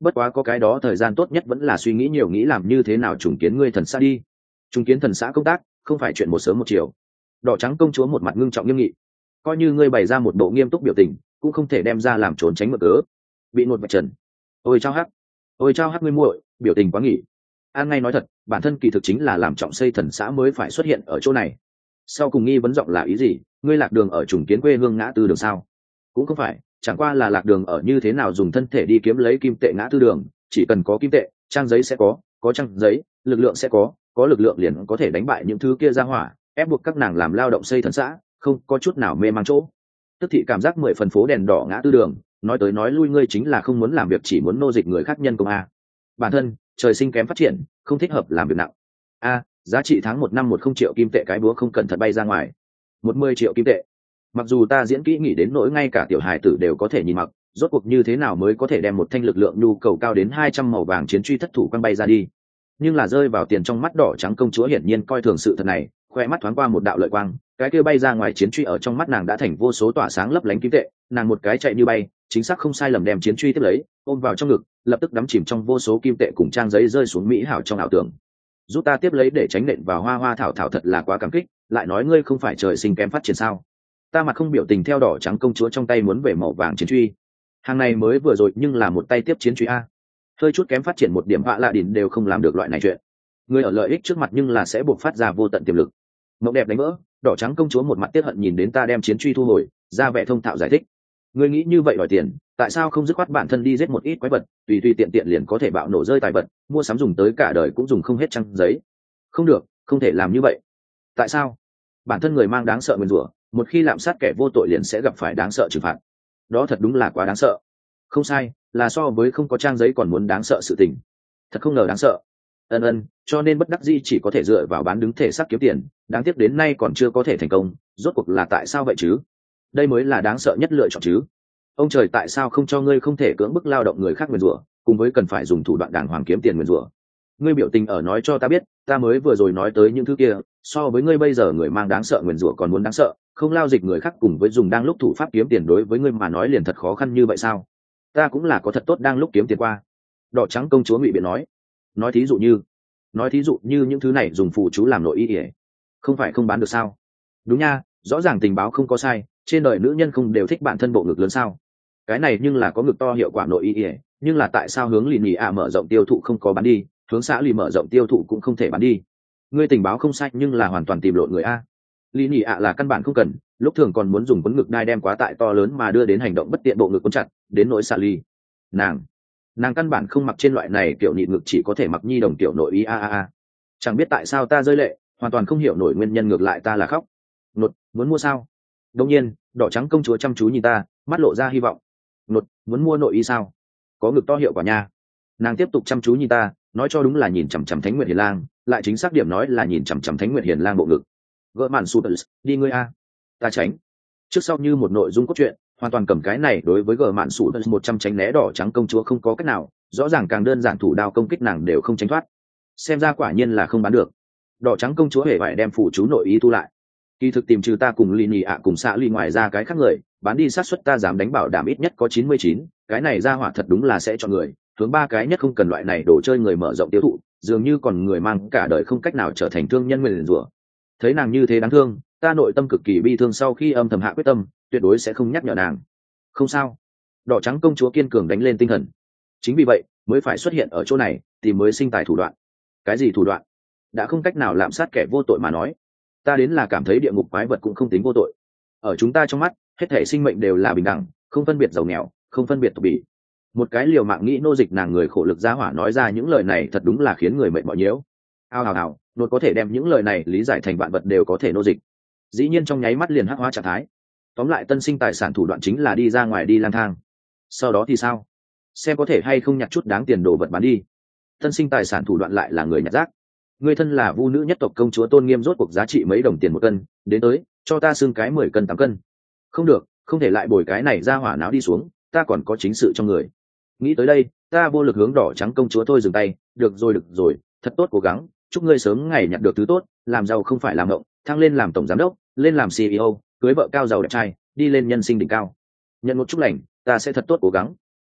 bất quá có cái đó thời gian tốt nhất vẫn là suy nghĩ nhiều, nghĩ làm như thế nào trùng kiến ngươi thần xã đi. Trùng kiến thần xã công tác không phải chuyện một sớm một chiều. Đỏ trắng công chúa một mặt ngưng trọng nghiêm nghị, coi như ngươi bày ra một bộ nghiêm túc biểu tình cũng không thể đem ra làm trốn tránh mực cớ. Bị nột vạch trần. Ôi chao hắc ngươi muội, biểu tình quá nghỉ. An ngay nói thật, bản thân kỳ thực chính là làm trọng xây thần xã mới phải xuất hiện ở chỗ này. Sau cùng nghi vấn giọng là ý gì? Ngươi lạc đường ở trùng kiến quê hương ngã tư đường sao? Cũng không phải, chẳng qua là lạc đường ở như thế nào dùng thân thể đi kiếm lấy kim tệ ngã tư đường. Chỉ cần có kim tệ, trang giấy sẽ có trang giấy, lực lượng sẽ có lực lượng liền có thể đánh bại những thứ kia ra hỏa, ép buộc các nàng làm lao động xây thần xã, không có chút nào mê mang chỗ. Tức thị cảm giác 10 phần phố đèn đỏ ngã tư đường, nói tới nói lui ngươi chính là không muốn làm việc, chỉ muốn nô dịch người khác nhân công a. Bản thân trời sinh kém phát triển, không thích hợp làm việc nặng. A, giá trị tháng 1 năm 10 triệu kim tệ, cái búa không cẩn thận bay ra ngoài. 10 triệu kim tệ. Mặc dù ta diễn kỹ nghĩ đến nỗi ngay cả tiểu hài tử đều có thể nhìn mặc, rốt cuộc như thế nào mới có thể đem một thanh lực lượng nhu cầu cao đến 200 màu vàng chiến truy thất thủ quăng bay ra đi. Nhưng là rơi vào tiền trong mắt đỏ trắng công chúa hiển nhiên coi thường sự thật này, khoe mắt thoáng qua một đạo lợi quang, cái kia bay ra ngoài chiến truy ở trong mắt nàng đã thành vô số tỏa sáng lấp lánh kim tệ, nàng một cái chạy như bay, chính xác không sai lầm đem chiến truy tiếp lấy, ôm vào trong ngực, lập tức đắm chìm trong vô số kim tệ cùng trang giấy rơi xuống mỹ hảo trong ảo tưởng. Giúp ta tiếp lấy để tránh nện vào hoa hoa thảo thảo, thật là quá cảm kích, lại nói ngươi không phải trời sinh kém phát triển sao? Ta mặt không biểu tình theo đỏ trắng công chúa trong tay muốn về màu vàng chiến truy. Hàng này mới vừa rồi nhưng là một tay tiếp chiến truy a. Hơi chút kém phát triển một điểm vạ lạ đỉnh đều không làm được loại này chuyện. Người ở lợi ích trước mặt nhưng là sẽ buộc phát ra vô tận tiềm lực. Mộng đẹp đánh vỡ, đỏ trắng công chúa một mặt tiếc hận nhìn đến ta đem chiến truy thu hồi, ra vẻ thông thạo giải thích. Ngươi nghĩ như vậy đòi tiền, tại sao không dứt khoát bản thân đi giết một ít quái vật, tùy tùy tiện tiện liền có thể bạo nổ rơi tài vật, mua sắm dùng tới cả đời cũng dùng không hết trang giấy. Không được, không thể làm như vậy. Tại sao? Bản thân người mang đáng sợ nguyền rủa, một khi lạm sát kẻ vô tội liền sẽ gặp phải đáng sợ trừng phạt. Đó thật đúng là quá đáng sợ. Không sai, là so với không có trang giấy còn muốn đáng sợ sự tình. Thật không ngờ đáng sợ. Cho nên bất đắc dĩ chỉ có thể dựa vào bán đứng thể xác kiếm tiền, đáng tiếc đến nay còn chưa có thể thành công, rốt cuộc là tại sao vậy chứ? Đây mới là đáng sợ nhất lựa chọn chứ. Ông trời tại sao không cho ngươi không thể cưỡng bức lao động người khác nguyền rủa, cùng với cần phải dùng thủ đoạn đàng hoàng kiếm tiền nguyền rủa? Ngươi biểu tình ở nói cho ta biết, ta mới vừa rồi nói tới những thứ kia, so với ngươi bây giờ người mang đáng sợ nguyền rủa còn muốn đáng sợ, không lao dịch người khác cùng với dùng đang lúc thủ pháp kiếm tiền đối với ngươi mà nói liền thật khó khăn như vậy sao? Ta cũng là có thật tốt đang lúc kiếm tiền qua. Đỏ trắng công chúa ngụy biện nói thí dụ như những thứ này dùng phụ chú làm nội y ỉa, không phải không bán được sao? Đúng nha, rõ ràng tình báo không có sai, trên đời nữ nhân không đều thích bản thân bộ ngực lớn sao? Cái này nhưng là có ngực to hiệu quả nội y ỉa, nhưng là tại sao hướng lì nhì ạ mở rộng tiêu thụ không có bán đi, hướng xã lì mở rộng tiêu thụ cũng không thể bán đi? Ngươi tình báo không sai nhưng là hoàn toàn tìm lộn người a. Lì nhì ạ là căn bản không cần, lúc thường còn muốn dùng quấn ngực đai đem quá tải to lớn mà đưa đến hành động bất tiện bộ ngực quấn chặt, đến nỗi xã lì, nàng căn bản không mặc trên loại này kiểu nhịn ngực, chỉ có thể mặc nhi đồng kiểu nội y a. Chẳng biết tại sao ta rơi lệ, hoàn toàn không hiểu nổi nguyên nhân, ngược lại ta là khóc. Muốn mua sao? Đông nhiên đỏ trắng công chúa chăm chú nhìn ta, mắt lộ ra hy vọng. Muốn mua nội y sao? Có ngực to hiệu quả nha. Nàng tiếp tục chăm chú nhìn ta, nói cho đúng là nhìn chằm chằm Thánh Nguyệt Hiền Lang, lại chính xác điểm nói là nhìn chằm chằm Thánh Nguyệt Hiền Lang bộ ngực. Gỡ màn super, đi ngươi a. Ta tránh. Trước sau như một nội dung cốt truyện, hoàn toàn cầm cái này đối với gờ mạn sủ 100 tránh né đỏ trắng công chúa không có cách nào, rõ ràng càng đơn giản thủ đao công kích nàng đều không tránh thoát. Xem ra quả nhiên là không bán được. Đỏ trắng công chúa hề phải đem phụ chú nội ý tu lại. Kỳ thực tìm trừ ta cùng lì nhì ạ cùng xạ ly ngoài ra cái khác người, bán đi sát suất ta dám đánh bảo đảm ít nhất có 99, cái này ra hỏa thật đúng là sẽ chọn người, hướng ba cái nhất không cần loại này đồ chơi người mở rộng tiêu thụ, dường như còn người mang cả đời không cách nào trở thành thương nhân nguyền rủa. Thấy nàng như thế đáng thương, ta nội tâm cực kỳ bi thương, sau khi âm thầm hạ quyết tâm, tuyệt đối sẽ không nhắc nhở nàng. Không sao. Đỏ trắng công chúa kiên cường đánh lên tinh thần. Chính vì vậy mới phải xuất hiện ở chỗ này, tìm mới sinh tài thủ đoạn. Cái gì thủ đoạn? Đã không cách nào lạm sát kẻ vô tội mà nói, ta đến là cảm thấy địa ngục quái vật cũng không tính vô tội. Ở chúng ta trong mắt, hết thể sinh mệnh đều là bình đẳng, không phân biệt giàu nghèo, không phân biệt tục bỉ. Một cái liều mạng nghĩ nô dịch nàng người khổ lực gia hỏa nói ra những lời này thật đúng là khiến người mệt mỏi nhiễu. Hào, nột có thể đem những lời này lý giải thành vạn vật đều có thể nô dịch. Dĩ nhiên trong nháy mắt liền hắc hóa trạng thái. Tóm lại tân sinh tài sản thủ đoạn chính là đi ra ngoài đi lang thang. Sau đó thì sao? Xem có thể hay không nhặt chút đáng tiền đồ vật bán đi. Tân sinh tài sản thủ đoạn lại là người nhặt rác. Người thân là vu nữ nhất tộc công chúa tôn nghiêm, rốt cuộc giá trị mấy đồng tiền một cân, đến tới cho ta xương cái 10 cân 8 cân. Không được, không thể lại bồi cái này ra hỏa não đi xuống, ta còn có chính sự trong người. Nghĩ tới đây, ta vô lực hướng đỏ trắng công chúa thôi dừng tay. Được rồi, thật tốt cố gắng, chúc ngươi sớm ngày nhặt được thứ tốt, làm giàu không phải làm ngộng, thăng lên làm tổng giám đốc, lên làm CEO, cưới vợ cao giàu đẹp trai, đi lên nhân sinh đỉnh cao. Nhận một chúc lành, ta sẽ thật tốt cố gắng.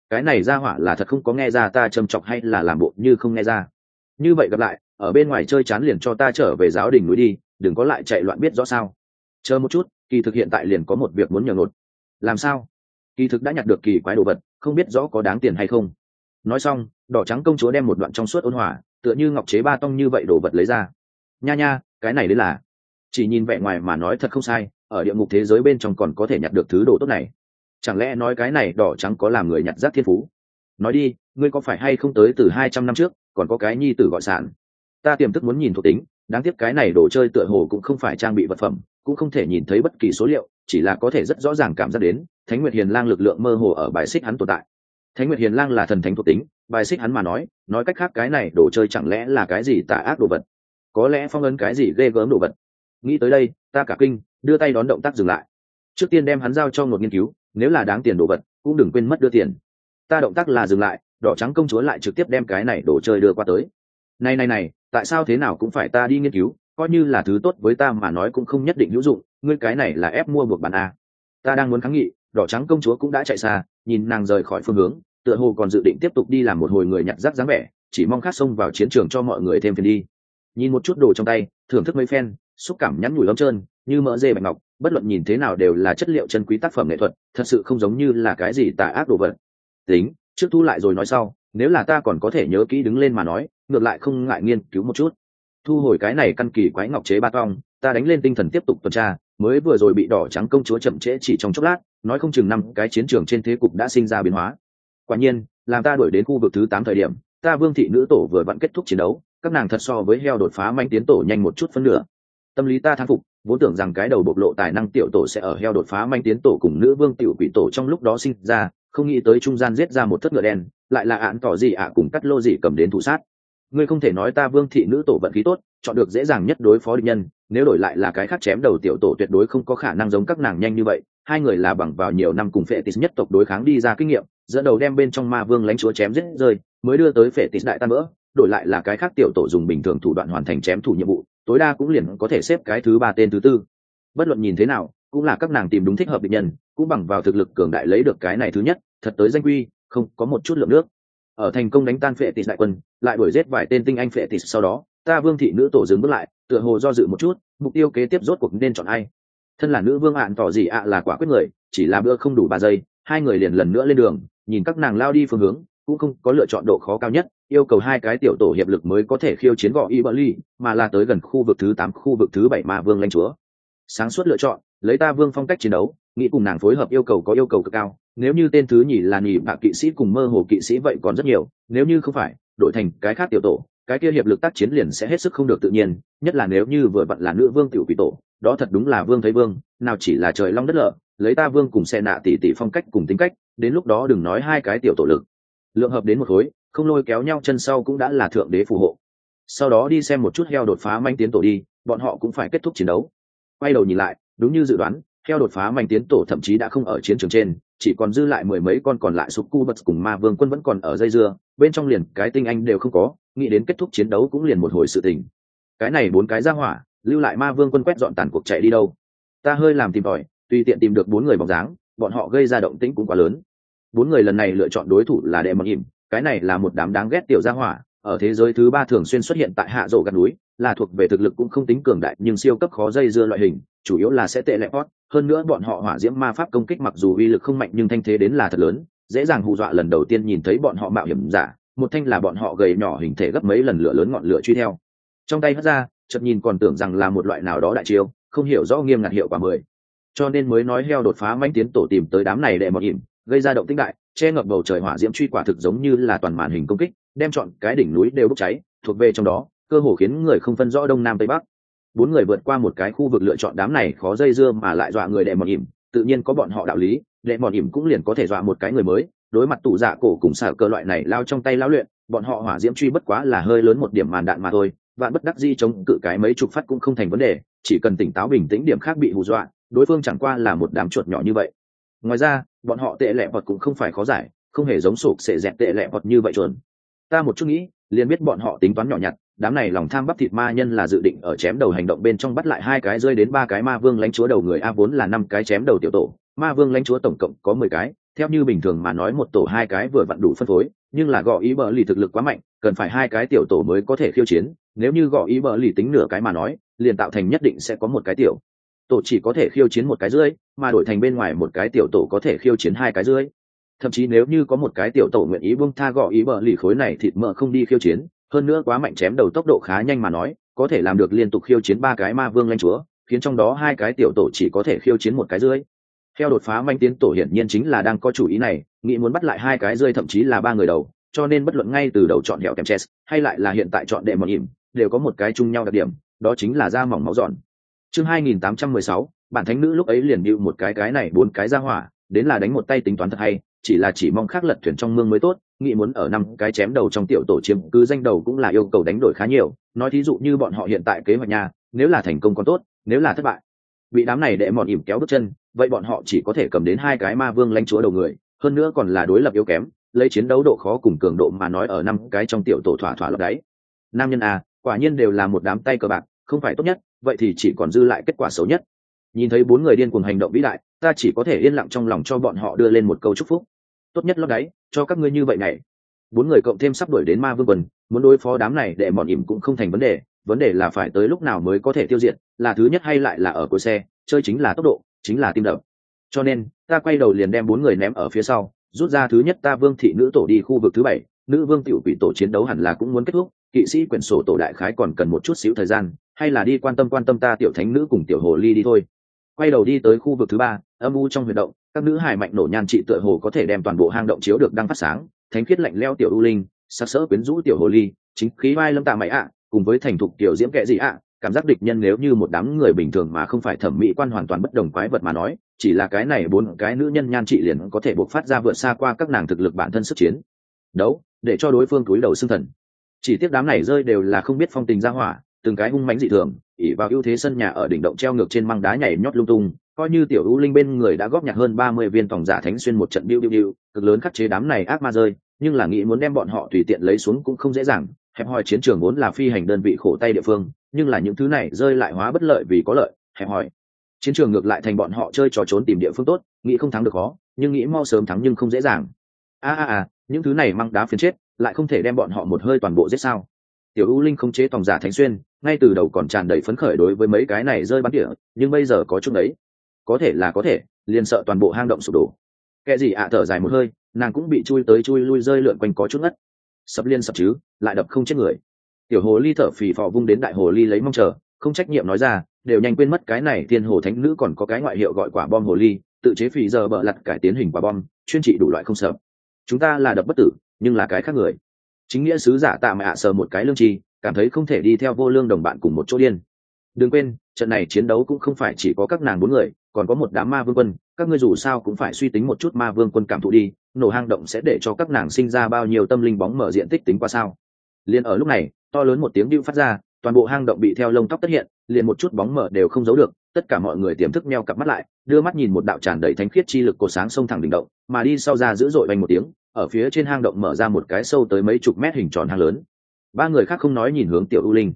cái này ra hỏa là thật không có nghe ra ta châm chọc hay là làm bộ như không nghe ra. Như vậy gặp lại, ở bên ngoài chơi chán liền cho ta trở về giáo đình núi đi, đừng có lại chạy loạn biết rõ sao. Chờ một chút, kỳ thực hiện tại liền có một việc muốn nhờ nột. Làm sao? Kỳ thực đã nhặt được kỳ quái đồ vật, không biết rõ có đáng tiền hay không. Nói xong, đỏ trắng công chúa đem một đoạn trong suốt ôn hòa, tựa như ngọc chế ba tông như vậy đồ vật lấy ra. Nha nha, cái này đấy là, chỉ nhìn vẻ ngoài mà nói thật không sai, ở địa ngục thế giới bên trong còn có thể nhặt được thứ đồ tốt này. Chẳng lẽ nói cái này đỏ trắng có làm người nhặt rác thiên phú? Nói đi, ngươi có phải hay không tới từ 200 năm trước, còn có cái nhi tử gọi sản? Ta tiềm thức muốn nhìn thuộc tính, đáng tiếc cái này đồ chơi tựa hồ cũng không phải trang bị vật phẩm, cũng không thể nhìn thấy bất kỳ số liệu, chỉ là có thể rất rõ ràng cảm giác đến Thánh Nguyệt Hiền Lang lực lượng mơ hồ ở bài xích hắn tồn tại. Thánh Nguyệt Hiền Lang là thần thánh thuộc tính, bài xích hắn mà nói cách khác cái này đồ chơi chẳng lẽ là cái gì tà ác đồ vật, có lẽ phong ấn cái gì ghê gớm đồ vật. Nghĩ tới đây, ta cả kinh, đưa tay đón động tác dừng lại. Trước tiên đem hắn giao cho Ngột nghiên cứu, nếu là đáng tiền đồ vật, cũng đừng quên mất đưa tiền. Ta động tác là dừng lại, đỏ trắng công chúa lại trực tiếp đem cái này đồ chơi đưa qua tới. Này, tại sao thế nào cũng phải ta đi nghiên cứu, coi như là thứ tốt với ta mà nói cũng không nhất định hữu dụng, ngươi cái này là ép mua buộc bán à. Ta đang muốn kháng nghị, đỏ trắng công chúa cũng đã chạy xa, nhìn nàng rời khỏi phương hướng, tựa hồ còn dự định tiếp tục đi làm một hồi người nhặt rác dáng vẻ, chỉ mong khát xông vào chiến trường cho mọi người thêm phiền đi. Nhìn một chút đồ trong tay, thưởng thức mấy phen, xúc cảm nhắn nhủi lấm trơn, như mỡ dê bạch ngọc, bất luận nhìn thế nào đều là chất liệu chân quý tác phẩm nghệ thuật, thật sự không giống như là cái gì tà ác đồ vật. Tính, trước thu lại rồi nói sau, nếu là ta còn có thể nhớ kỹ đứng lên mà nói, ngược lại không ngại nghiên cứu một chút. Thu hồi cái này căn kỳ quái ngọc chế ba tong, ta đánh lên tinh thần tiếp tục tuần tra, mới vừa rồi bị đỏ trắng công chúa chậm trễ chỉ trong chốc lát, nói không chừng 5 cái chiến trường trên thế cục đã sinh ra biến hóa. Quả nhiên, làm ta đuổi đến khu vực thứ 8 thời điểm, ta Vương thị nữ tổ vừa vặn kết thúc chiến đấu, các nàng thật so với heo đột phá manh tiến tổ nhanh một chút phân nửa. Tâm lý ta thán phục, vốn tưởng rằng cái đầu bộc lộ tài năng tiểu tổ sẽ ở heo đột phá manh tiến tổ cùng nữ vương tiểu quỷ tổ trong lúc đó sinh ra, không nghĩ tới trung gian giết ra một thất ngựa đen, lại là án tỏ gì ạ cùng cắt lô gì cầm đến thủ sát. Ngươi không thể nói ta Vương thị nữ tổ vận khí tốt, chọn được dễ dàng nhất đối phó địch nhân, nếu đổi lại là cái khác chém đầu tiểu tổ tuyệt đối không có khả năng giống các nàng nhanh như vậy. Hai người là bằng vào nhiều năm cùng phệ tít nhất tộc đối kháng đi ra kinh nghiệm, dẫn đầu đem bên trong ma vương lãnh chúa chém giết rơi, mới đưa tới phệ tít đại tan vỡ. Đổi lại là cái khác tiểu tổ dùng bình thường thủ đoạn hoàn thành chém thủ nhiệm vụ, tối đa cũng liền có thể xếp cái thứ 3 tên thứ 4. Bất luận nhìn thế nào, cũng là các nàng tìm đúng thích hợp địch nhân, cũng bằng vào thực lực cường đại lấy được cái này thứ nhất, thật tới danh quy, không có một chút lượng nước. Ở thành công đánh tan phệ tít đại quân, lại đuổi giết vài tên tinh anh phệ tít sau đó, ta Vương thị nữ tổ dừng bước lại, tựa hồ do dự một chút, mục tiêu kế tiếp rốt cuộc nên chọn ai. Thân là nữ vương ạn tỏ gì ạ là quả quyết người, chỉ là bữa không đủ 3 giây, hai người liền lần nữa lên đường, nhìn các nàng lao đi phương hướng, cũng không có lựa chọn độ khó cao nhất, yêu cầu 2 cái tiểu tổ hiệp lực mới có thể khiêu chiến gọ Iberly, mà là tới gần khu vực thứ 8, khu vực thứ 7 ma vương lãnh chúa. Sáng suốt lựa chọn, lấy ta Vương phong cách chiến đấu, nghĩ cùng nàng phối hợp yêu cầu có yêu cầu cực cao. Nếu như tên thứ nhì là nhì bạ kỵ sĩ cùng mơ hồ kỵ sĩ vậy còn rất nhiều, nếu như không phải, đổi thành cái khác tiểu tổ, cái kia hiệp lực tác chiến liền sẽ hết sức không được tự nhiên, nhất là nếu như vừa vặn là nữ vương tiểu quỷ tổ, đó thật đúng là vương thấy vương, nào chỉ là trời long đất lở, lấy ta Vương cùng xe nạ tỷ phong cách cùng tính cách, đến lúc đó đừng nói 2 cái tiểu tổ lực lượng hợp đến một khối, không lôi kéo nhau chân sau cũng đã là thượng đế phù hộ. Sau đó đi xem một chút heo đột phá manh tiến tổ đi, bọn họ cũng phải kết thúc chiến đấu. Quay đầu nhìn lại, đúng như dự đoán, heo đột phá manh tiến tổ thậm chí đã không ở chiến trường trên, chỉ còn dư lại 10 mấy con còn lại Succubus cùng ma vương quân vẫn còn ở dây dưa, bên trong liền cái tinh anh đều không có, nghĩ đến kết thúc chiến đấu cũng liền một hồi sự tình. Cái này 4 cái ra hỏa, lưu lại ma vương quân quét dọn tàn cuộc chạy đi đâu? Ta hơi làm tìm tòi, tùy tiện tìm được 4 người bóng dáng, bọn họ gây ra động tĩnh cũng quá lớn. 4 người lần này lựa chọn đối thủ là đệ mặc ỉm, cái này là một đám đáng ghét tiểu gia hỏa, ở thế giới thứ 3 thường xuyên xuất hiện tại hạ rổ gạt núi, là thuộc về thực lực cũng không tính cường đại nhưng siêu cấp khó dây dưa loại hình, chủ yếu là sẽ tệ lẹ hot, hơn nữa bọn họ hỏa diễm ma pháp công kích mặc dù uy lực không mạnh nhưng thanh thế đến là thật lớn, dễ dàng hù dọa lần đầu tiên nhìn thấy bọn họ mạo hiểm giả, một thanh là bọn họ gầy nhỏ hình thể gấp mấy lần lửa lớn ngọn lửa truy theo. Trong tay hất ra, chợt nhìn còn tưởng rằng là một loại nào đó đại chiêu, không hiểu rõ nghiêm ngặt hiệu quả 10. Cho nên mới nói heo đột phá mãnh tiến tổ tìm tới đám này để một ỉm, gây ra động tĩnh đại, che ngập bầu trời hỏa diễm truy quả thực giống như là toàn màn hình công kích, đem trọn cái đỉnh núi đều bốc cháy, thuộc về trong đó, cơ hồ khiến người không phân rõ đông nam tây bắc. 4 người vượt qua một cái khu vực lựa chọn đám này khó dây dưa mà lại dọa người đệ một ỉm, tự nhiên có bọn họ đạo lý, đệ một ỉm cũng liền có thể dọa một cái người mới, đối mặt tủ dạ cổ cùng xả cơ loại này lao trong tay lão luyện, bọn họ hỏa diễm truy bất quá là hơi lớn một điểm màn đạn mà thôi, vạn bất đắc dĩ chống cự cái mấy chục phát cũng không thành vấn đề, chỉ cần tỉnh táo bình tĩnh điểm khác bị hù dọa, đối phương chẳng qua là một đám chuột nhỏ như vậy. Ngoài ra, bọn họ tệ lẹ bọt cũng không phải khó giải, không hề giống sụp sệ dẹt tệ lẹ bọt như vậy chuẩn. Ta một chút nghĩ, liền biết bọn họ tính toán nhỏ nhặt, đám này lòng tham bắp thịt ma nhân là dự định ở chém đầu hành động bên trong bắt lại 2 cái rơi đến 3 cái ma vương lãnh chúa đầu người a vốn là 5 cái chém đầu tiểu tổ, ma vương lãnh chúa tổng cộng có 10 cái, theo như bình thường mà nói một tổ hai cái vừa vặn đủ phân phối, nhưng là gõ ý bờ lì thực lực quá mạnh, cần phải hai cái tiểu tổ mới có thể khiêu chiến, nếu như gõ ý bờ lì tính nửa cái mà nói, liền tạo thành nhất định sẽ có một cái tiểu tổ chỉ có thể khiêu chiến một cái rưỡi, mà đổi thành bên ngoài một cái tiểu tổ có thể khiêu chiến hai cái rưỡi. Thậm chí nếu như có một cái tiểu tổ nguyện ý buông tha gõ ý bờ lì khối này thịt mỡ không đi khiêu chiến, hơn nữa quá mạnh chém đầu tốc độ khá nhanh mà nói, có thể làm được liên tục khiêu chiến ba cái ma vương lãnh chúa, khiến trong đó hai cái tiểu tổ chỉ có thể khiêu chiến một cái rưỡi. Theo đột phá manh tiến tổ hiển nhiên chính là đang có chủ ý này, nghĩ muốn bắt lại hai cái rơi thậm chí là ba người đầu, cho nên bất luận ngay từ đầu chọn hẻo kèm chess hay lại là hiện tại chọn đệ mọt ỉm, đều có một cái chung nhau đặc điểm, đó chính là da mỏng máu giòn. Chương 2816, bản thánh nữ lúc ấy liền bịu một cái này bốn cái ra hỏa, đến là đánh một tay tính toán thật hay, chỉ là chỉ mong khác lật thuyền trong mương mới tốt, nghĩ muốn ở năm cái chém đầu trong tiểu tổ chiếm cứ danh đầu cũng là yêu cầu đánh đổi khá nhiều, nói thí dụ như bọn họ hiện tại kế hoạch nhà, nếu là thành công còn tốt, nếu là thất bại, bị đám này đệ mọt ỉm kéo bước chân, vậy bọn họ chỉ có thể cầm đến hai cái ma vương lãnh chúa đầu người, hơn nữa còn là đối lập yếu kém, lấy chiến đấu độ khó cùng cường độ mà nói ở năm cái trong tiểu tổ thỏa lấp đáy. Nam nhân à, quả nhiên đều là một đám tay cờ bạc, không phải tốt nhất, vậy thì chỉ còn dư lại kết quả xấu nhất. Nhìn thấy bốn người điên cuồng hành động vĩ đại, ta chỉ có thể yên lặng trong lòng cho bọn họ đưa lên một câu chúc phúc. Tốt nhất lót đáy, cho các ngươi như vậy này. Bốn người cộng thêm sắp đuổi đến ma vương quần, muốn đối phó đám này để mòn ỉm cũng không thành vấn đề là phải tới lúc nào mới có thể tiêu diệt, là thứ nhất hay lại là ở cuối xe, chơi chính là tốc độ, chính là tim đập. Cho nên, ta quay đầu liền đem bốn người ném ở phía sau, rút ra thứ nhất ta vương thị nữ tổ đi khu vực thứ 7, nữ vương tiểu quỷ tổ chiến đấu hẳn là cũng muốn kết thúc, kỵ sĩ quyển sổ tổ đại khái còn cần một chút xíu thời gian, hay là đi quan tâm ta tiểu thánh nữ cùng tiểu hồ ly đi thôi. Quay đầu đi tới khu vực thứ 3, âm u trong huyệt động, các nữ hài mạnh nổ nhan trị tựa hồ có thể đem toàn bộ hang động chiếu được đang phát sáng, thánh khiết lạnh lẽo tiểu u linh, sắc sỡ quyến rũ tiểu hồ ly, chính khí vai lâm tạ mày ạ, cùng với thành thục tiểu diễm kệ gì ạ, cảm giác địch nhân nếu như một đám người bình thường mà không phải thẩm mỹ quan hoàn toàn bất đồng quái vật mà nói, chỉ là cái này bốn cái nữ nhân nhan trị liền có thể bộc phát ra vượt xa qua các nàng thực lực bản thân sức chiến đấu, để cho đối phương túi đầu xương thần. Chỉ tiếc đám này rơi đều là không biết phong tình ra hỏa, từng cái hung mãnh dị thường, ỷ vào ưu thế sân nhà ở đỉnh động treo ngược trên măng đá nhảy nhót lung tung, coi như tiểu u linh bên người đã góp nhặt hơn 30 viên tòng giả thánh xuyên một trận biu cực lớn khắc chế đám này ác ma rơi, nhưng là nghĩ muốn đem bọn họ tùy tiện lấy xuống cũng không dễ dàng, hẹp hòi chiến trường vốn là phi hành đơn vị khổ tay địa phương, nhưng là những thứ này rơi lại hóa bất lợi vì có lợi, hẹp hòi chiến trường ngược lại thành bọn họ chơi trò trốn tìm địa phương tốt, nghĩ không thắng được khó, nhưng nghĩ mau sớm thắng nhưng không dễ dàng. Những thứ này măng đá phiến chết, lại không thể đem bọn họ một hơi toàn bộ giết sao? Tiểu U Linh không chế tòng giả thánh xuyên, ngay từ đầu còn tràn đầy phấn khởi đối với mấy cái này rơi bắn tỉa, nhưng bây giờ có chút đấy, có thể, liền sợ toàn bộ hang động sụp đổ. Kẻ gì thở dài một hơi, nàng cũng bị chui tới chui lui rơi lượn quanh có chút ngất. Sập liên sập chứ, lại đập không chết người. Tiểu hồ ly thở phì phò vung đến đại hồ ly lấy mong chờ, không trách nhiệm nói ra, đều nhanh quên mất cái này thiên hồ thánh nữ còn có cái ngoại hiệu gọi quả bom hồ ly, tự chế phì giờ bợ lặt cải tiến hình quả bom, chuyên trị đủ loại không sợ. Chúng ta là đập bất tử, nhưng là cái khác người. Chính nghĩa sứ giả tạ mạ sờ một cái lương tri, cảm thấy không thể đi theo vô lương đồng bạn cùng một chỗ điên. Đừng quên, trận này chiến đấu cũng không phải chỉ có các nàng bốn người, còn có một đám ma vương quân, các ngươi dù sao cũng phải suy tính một chút ma vương quân cảm thụ đi, nổ hang động sẽ để cho các nàng sinh ra bao nhiêu tâm linh bóng mở diện tích tính qua sao. Liên ở lúc này, to lớn một tiếng bưu phát ra, toàn bộ hang động bị theo lông tóc tất hiện, liền một chút bóng mở đều không giấu được, tất cả mọi người tiềm thức meo cặp mắt lại, đưa mắt nhìn một đạo tràn đầy thánh khiết chi lực cột sáng sông thẳng đỉnh động, mà đi sau ra dữ dội vang một tiếng, ở phía trên hang động mở ra một cái sâu tới mấy chục mét hình tròn hang lớn. Ba người khác không nói nhìn hướng tiểu U Linh.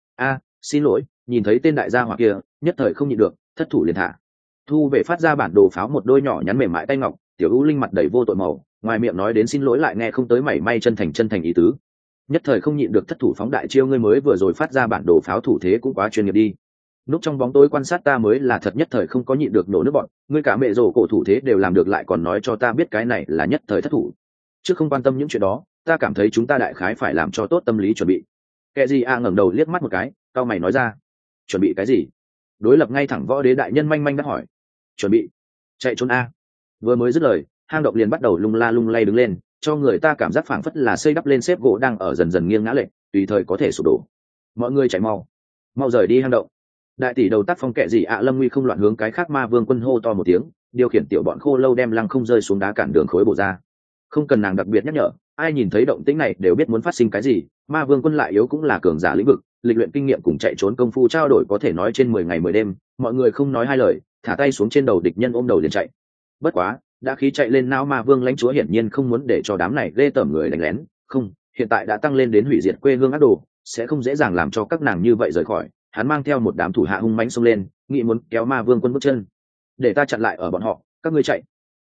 Xin lỗi, nhìn thấy tên đại gia hỏa kia, nhất thời không nhịn được, thất thủ liền thả. Thu về phát ra bản đồ pháo một đôi nhỏ nhắn mềm mại tay ngọc, tiểu U Linh mặt đầy vô tội màu, ngoài miệng nói đến xin lỗi lại nghe không tới mảy may chân thành ý tứ. Nhất thời không nhịn được thất thủ phóng đại chiêu, ngươi mới vừa rồi phát ra bản đồ pháo thủ thế cũng quá chuyên nghiệp đi. Núp trong bóng tối quan sát ta mới là thật, nhất thời không có nhịn được nổ nước bọn, ngươi cả mẹ rồ cổ thủ thế đều làm được lại còn nói cho ta biết cái này là nhất thời thất thủ. Chứ không quan tâm những chuyện đó, ta cảm thấy chúng ta đại khái phải làm cho tốt tâm lý chuẩn bị. Kẻ gì ngẩng đầu liếc mắt một cái, cao mày nói ra. Chuẩn bị cái gì? Đối lập ngay thẳng võ đế đại nhân manh đã hỏi. Chuẩn bị chạy trốn a. Vừa mới dứt lời, hang động liền bắt đầu lung la lung lay đứng lên, cho người ta cảm giác phảng phất là xây đắp lên xếp gỗ đang ở dần dần nghiêng ngã lệch, tùy thời có thể sụp đổ. Mọi người chạy mau rời đi hang động. Đại tỷ đầu tác phong kệ gì Lâm Nguy không loạn hướng cái khác ma vương quân hô to một tiếng, điều khiển tiểu bọn khô lâu đem lăng không rơi xuống đá cản đường khối bổ ra. Không cần nàng đặc biệt nhắc nhở, ai nhìn thấy động tĩnh này đều biết muốn phát sinh cái gì. Ma vương quân lại yếu cũng là cường giả lĩnh vực, lịch luyện kinh nghiệm cùng chạy trốn công phu trao đổi có thể nói trên 10 ngày 10 đêm. Mọi người không nói hai lời, thả tay xuống trên đầu địch nhân ôm đầu liền chạy. Bất quá, đã khí chạy lên não ma vương lãnh chúa hiển nhiên không muốn để cho đám này ghê tởm người đánh lén, không, hiện tại đã tăng lên đến hủy diệt quê hương ác đồ, sẽ không dễ dàng làm cho các nàng như vậy rời khỏi. Hắn mang theo một đám thủ hạ hung mãnh xông lên, nghĩ muốn kéo ma vương quân bước chân. Để ta chặn lại ở bọn họ, các ngươi chạy.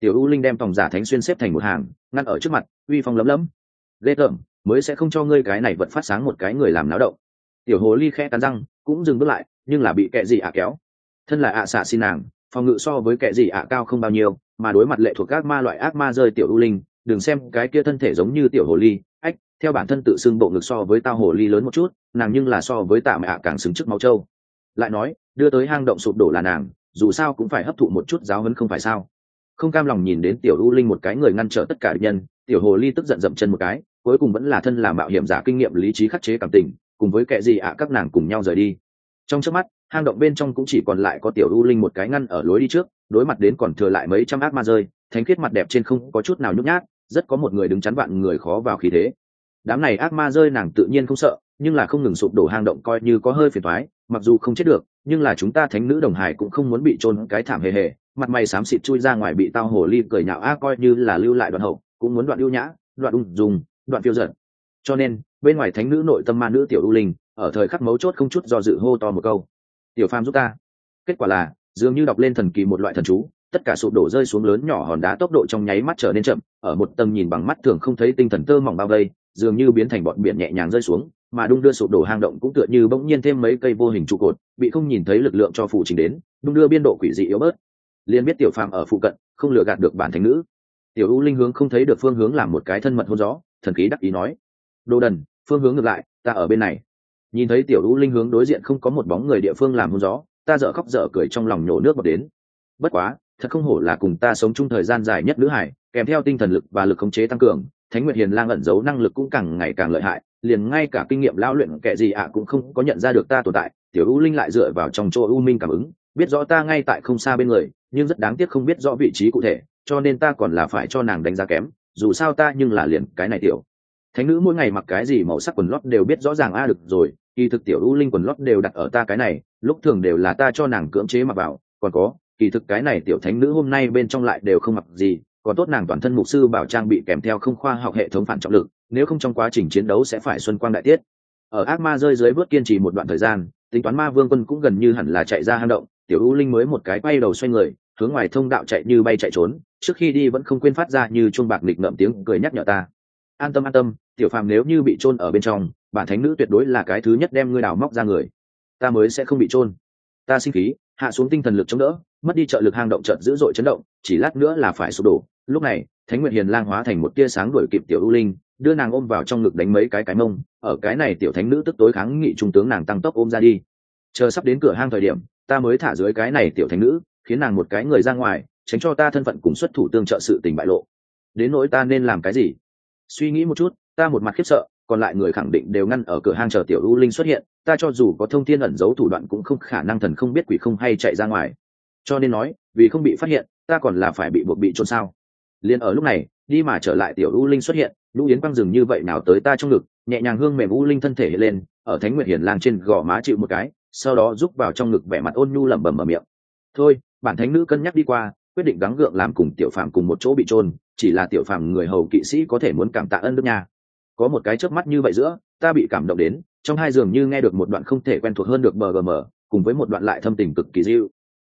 Tiểu U Linh đem tòng giả thánh xuyên xếp thành một hàng, ngăn ở trước mặt, uy phong lấm lấm. Ghê tởm, mới sẽ không cho ngươi cái này vật phát sáng một cái người làm náo động. Tiểu hồ ly khẽ cắn răng, cũng dừng bước lại, nhưng là bị kệ gì kéo. Thân là xạ xin nàng, phòng ngự so với kệ gì cao không bao nhiêu, mà đối mặt lệ thuộc các ma loại ác ma rơi Tiểu U Linh, đừng xem cái kia thân thể giống như tiểu hồ ly, ách, theo bản thân tự xưng bộ ngực so với tao hồ ly lớn một chút, nàng nhưng là so với tạ mẹ càng xứng trước máu trâu. Lại nói, đưa tới hang động sụp đổ là nàng, dù sao cũng phải hấp thụ một chút giáo huấn không phải sao? Không cam lòng nhìn đến tiểu U Linh một cái người ngăn trở tất cả địch nhân, tiểu hồ ly tức giận dậm chân một cái, cuối cùng vẫn là thân là mạo hiểm giả kinh nghiệm lý trí khắc chế cảm tình, cùng với kẻ gì các nàng cùng nhau rời đi. Trong chớp mắt, hang động bên trong cũng chỉ còn lại có tiểu U Linh một cái ngăn ở lối đi trước, đối mặt đến còn thừa lại mấy trăm ác ma rơi, thánh khiết mặt đẹp trên không có chút nào nhút nhát, rất có một người đứng chắn vạn người khó vào khí thế. Đám này ác ma rơi nàng tự nhiên không sợ, nhưng là không ngừng sụp đổ hang động coi như có hơi phiền toái, mặc dù không chết được, nhưng là chúng ta thánh nữ đồng hải cũng không muốn bị chôn cái thảm hề hề, mặt mày xám xịt chui ra ngoài bị tao hồ ly cười nhạo coi như là lưu lại đoạn hậu, cũng muốn đoạn ưu nhã, đoạn ung dung, đoạn phiêu dật. Cho nên, bên ngoài thánh nữ nội tâm ma nữ tiểu U Linh, ở thời khắc mấu chốt không chút do dự hô to một câu: "Tiểu Phàm giúp ta." Kết quả là, dường như đọc lên thần kỳ một loại thần chú, tất cả sụp đổ rơi xuống lớn nhỏ hòn đá tốc độ trong nháy mắt trở nên chậm, ở một tầm nhìn bằng mắt thường không thấy tinh thần tơ mỏng bao vây, dường như biến thành bọn biển nhẹ nhàng rơi xuống, mà đung đưa sụp đổ hang động cũng tựa như bỗng nhiên thêm mấy cây vô hình trụ cột, bị không nhìn thấy lực lượng cho phụ chỉnh đến, đung đưa biên độ quỷ dị yếu bớt. Liền biết tiểu Phàm ở phụ cận, không lừa gạt được bản thánh nữ. Tiểu U Linh hướng không thấy được phương hướng làm một cái thân mật hôn gió, thần khí đắc ý nói: "Đồ đần, phương hướng ngược lại, ta ở bên này." Nhìn thấy tiểu U Linh hướng đối diện không có một bóng người địa phương làm hôn gió, ta dở khóc dở cười trong lòng nhổ nước bọt đến. Bất quá, thật không hổ là cùng ta sống chung thời gian dài nhất nữ hải, kèm theo tinh thần lực và lực khống chế tăng cường, Thánh Nguyệt Hiền Lang ẩn giấu năng lực cũng càng ngày càng lợi hại, liền ngay cả kinh nghiệm lão luyện kệ gì cũng không có nhận ra được ta tồn tại. Tiểu U Linh lại dựa vào trong chỗ U Minh cảm ứng, biết rõ ta ngay tại không xa bên người, nhưng rất đáng tiếc không biết rõ vị trí cụ thể, cho nên ta còn là phải cho nàng đánh giá kém, dù sao ta nhưng là liền cái này tiểu thánh nữ mỗi ngày mặc cái gì màu sắc quần lót đều biết rõ ràng được rồi, kỳ thực tiểu U Linh quần lót đều đặt ở ta cái này, lúc thường đều là ta cho nàng cưỡng chế mặc vào, còn có, kỳ thực cái này tiểu thánh nữ hôm nay bên trong lại đều không mặc gì, còn tốt nàng toàn thân mục sư bảo trang bị kèm theo không khoa học hệ thống phản trọng lực, nếu không trong quá trình chiến đấu sẽ phải xuân quang đại tiết. Ở ác ma rơi dưới vớt kiên trì một đoạn thời gian, tính toán ma vương quân cũng gần như hẳn là chạy ra hang động, tiểu U Linh mới một cái quay đầu xoay người, hướng ngoài thông đạo chạy như bay chạy trốn, trước khi đi vẫn không quên phát ra như chuông bạc nghịch ngợm tiếng cười nhắc nhở ta: an tâm, tiểu Phàm nếu như bị chôn ở bên trong, bản thánh nữ tuyệt đối là cái thứ nhất đem ngươi đào móc ra người, ta mới sẽ không bị chôn. Ta sinh khí, hạ xuống tinh thần lực chống đỡ, mất đi trợ lực hang động chợt dữ dội chấn động, chỉ lát nữa là phải sụp đổ. Lúc này, Thánh Nguyệt Hiền Lang hóa thành một tia sáng đuổi kịp tiểu U Linh, đưa nàng ôm vào trong ngực đánh mấy cái mông, ở cái này tiểu thánh nữ tức tối kháng nghị trung tướng nàng tăng tốc ôm ra đi. Chờ sắp đến cửa hang thời điểm, ta mới thả dưới cái này tiểu thánh nữ, khiến nàng một cái người ra ngoài, tránh cho ta thân phận cùng xuất thủ tương trợ sự tình bại lộ. Đến nỗi ta nên làm cái gì? Suy nghĩ một chút, ta một mặt khiếp sợ, còn lại người khẳng định đều ngăn ở cửa hang chờ tiểu U Linh xuất hiện, ta cho dù có thông thiên ẩn giấu thủ đoạn cũng không khả năng thần không biết quỷ không hay chạy ra ngoài. Cho nên nói, vì không bị phát hiện, ta còn là phải bị buộc bị trôn sao? Liên ở lúc này, đi mà trở lại tiểu U Linh xuất hiện, Lũ Yến băng rừng như vậy nào tới ta trong ngực, nhẹ nhàng hương mềm U Linh thân thể hiện lên, ở Thánh Nguyệt Hiền Lang trên gò má chịu một cái, sau đó rúc vào trong ngực vẻ mặt ôn nhu lẩm bẩm mở miệng. Thôi, bản thánh nữ cân nhắc đi qua, quyết định gắng gượng làm cùng tiểu Phàm cùng một chỗ bị trôn, chỉ là tiểu Phàm người hầu kỵ sĩ có thể muốn cảm tạ ân đức nha. Có một cái chớp mắt như vậy giữa, ta bị cảm động đến, trong hai giường như nghe được một đoạn không thể quen thuộc hơn được BGM, cùng với một đoạn lại thâm tình cực kỳ dịu.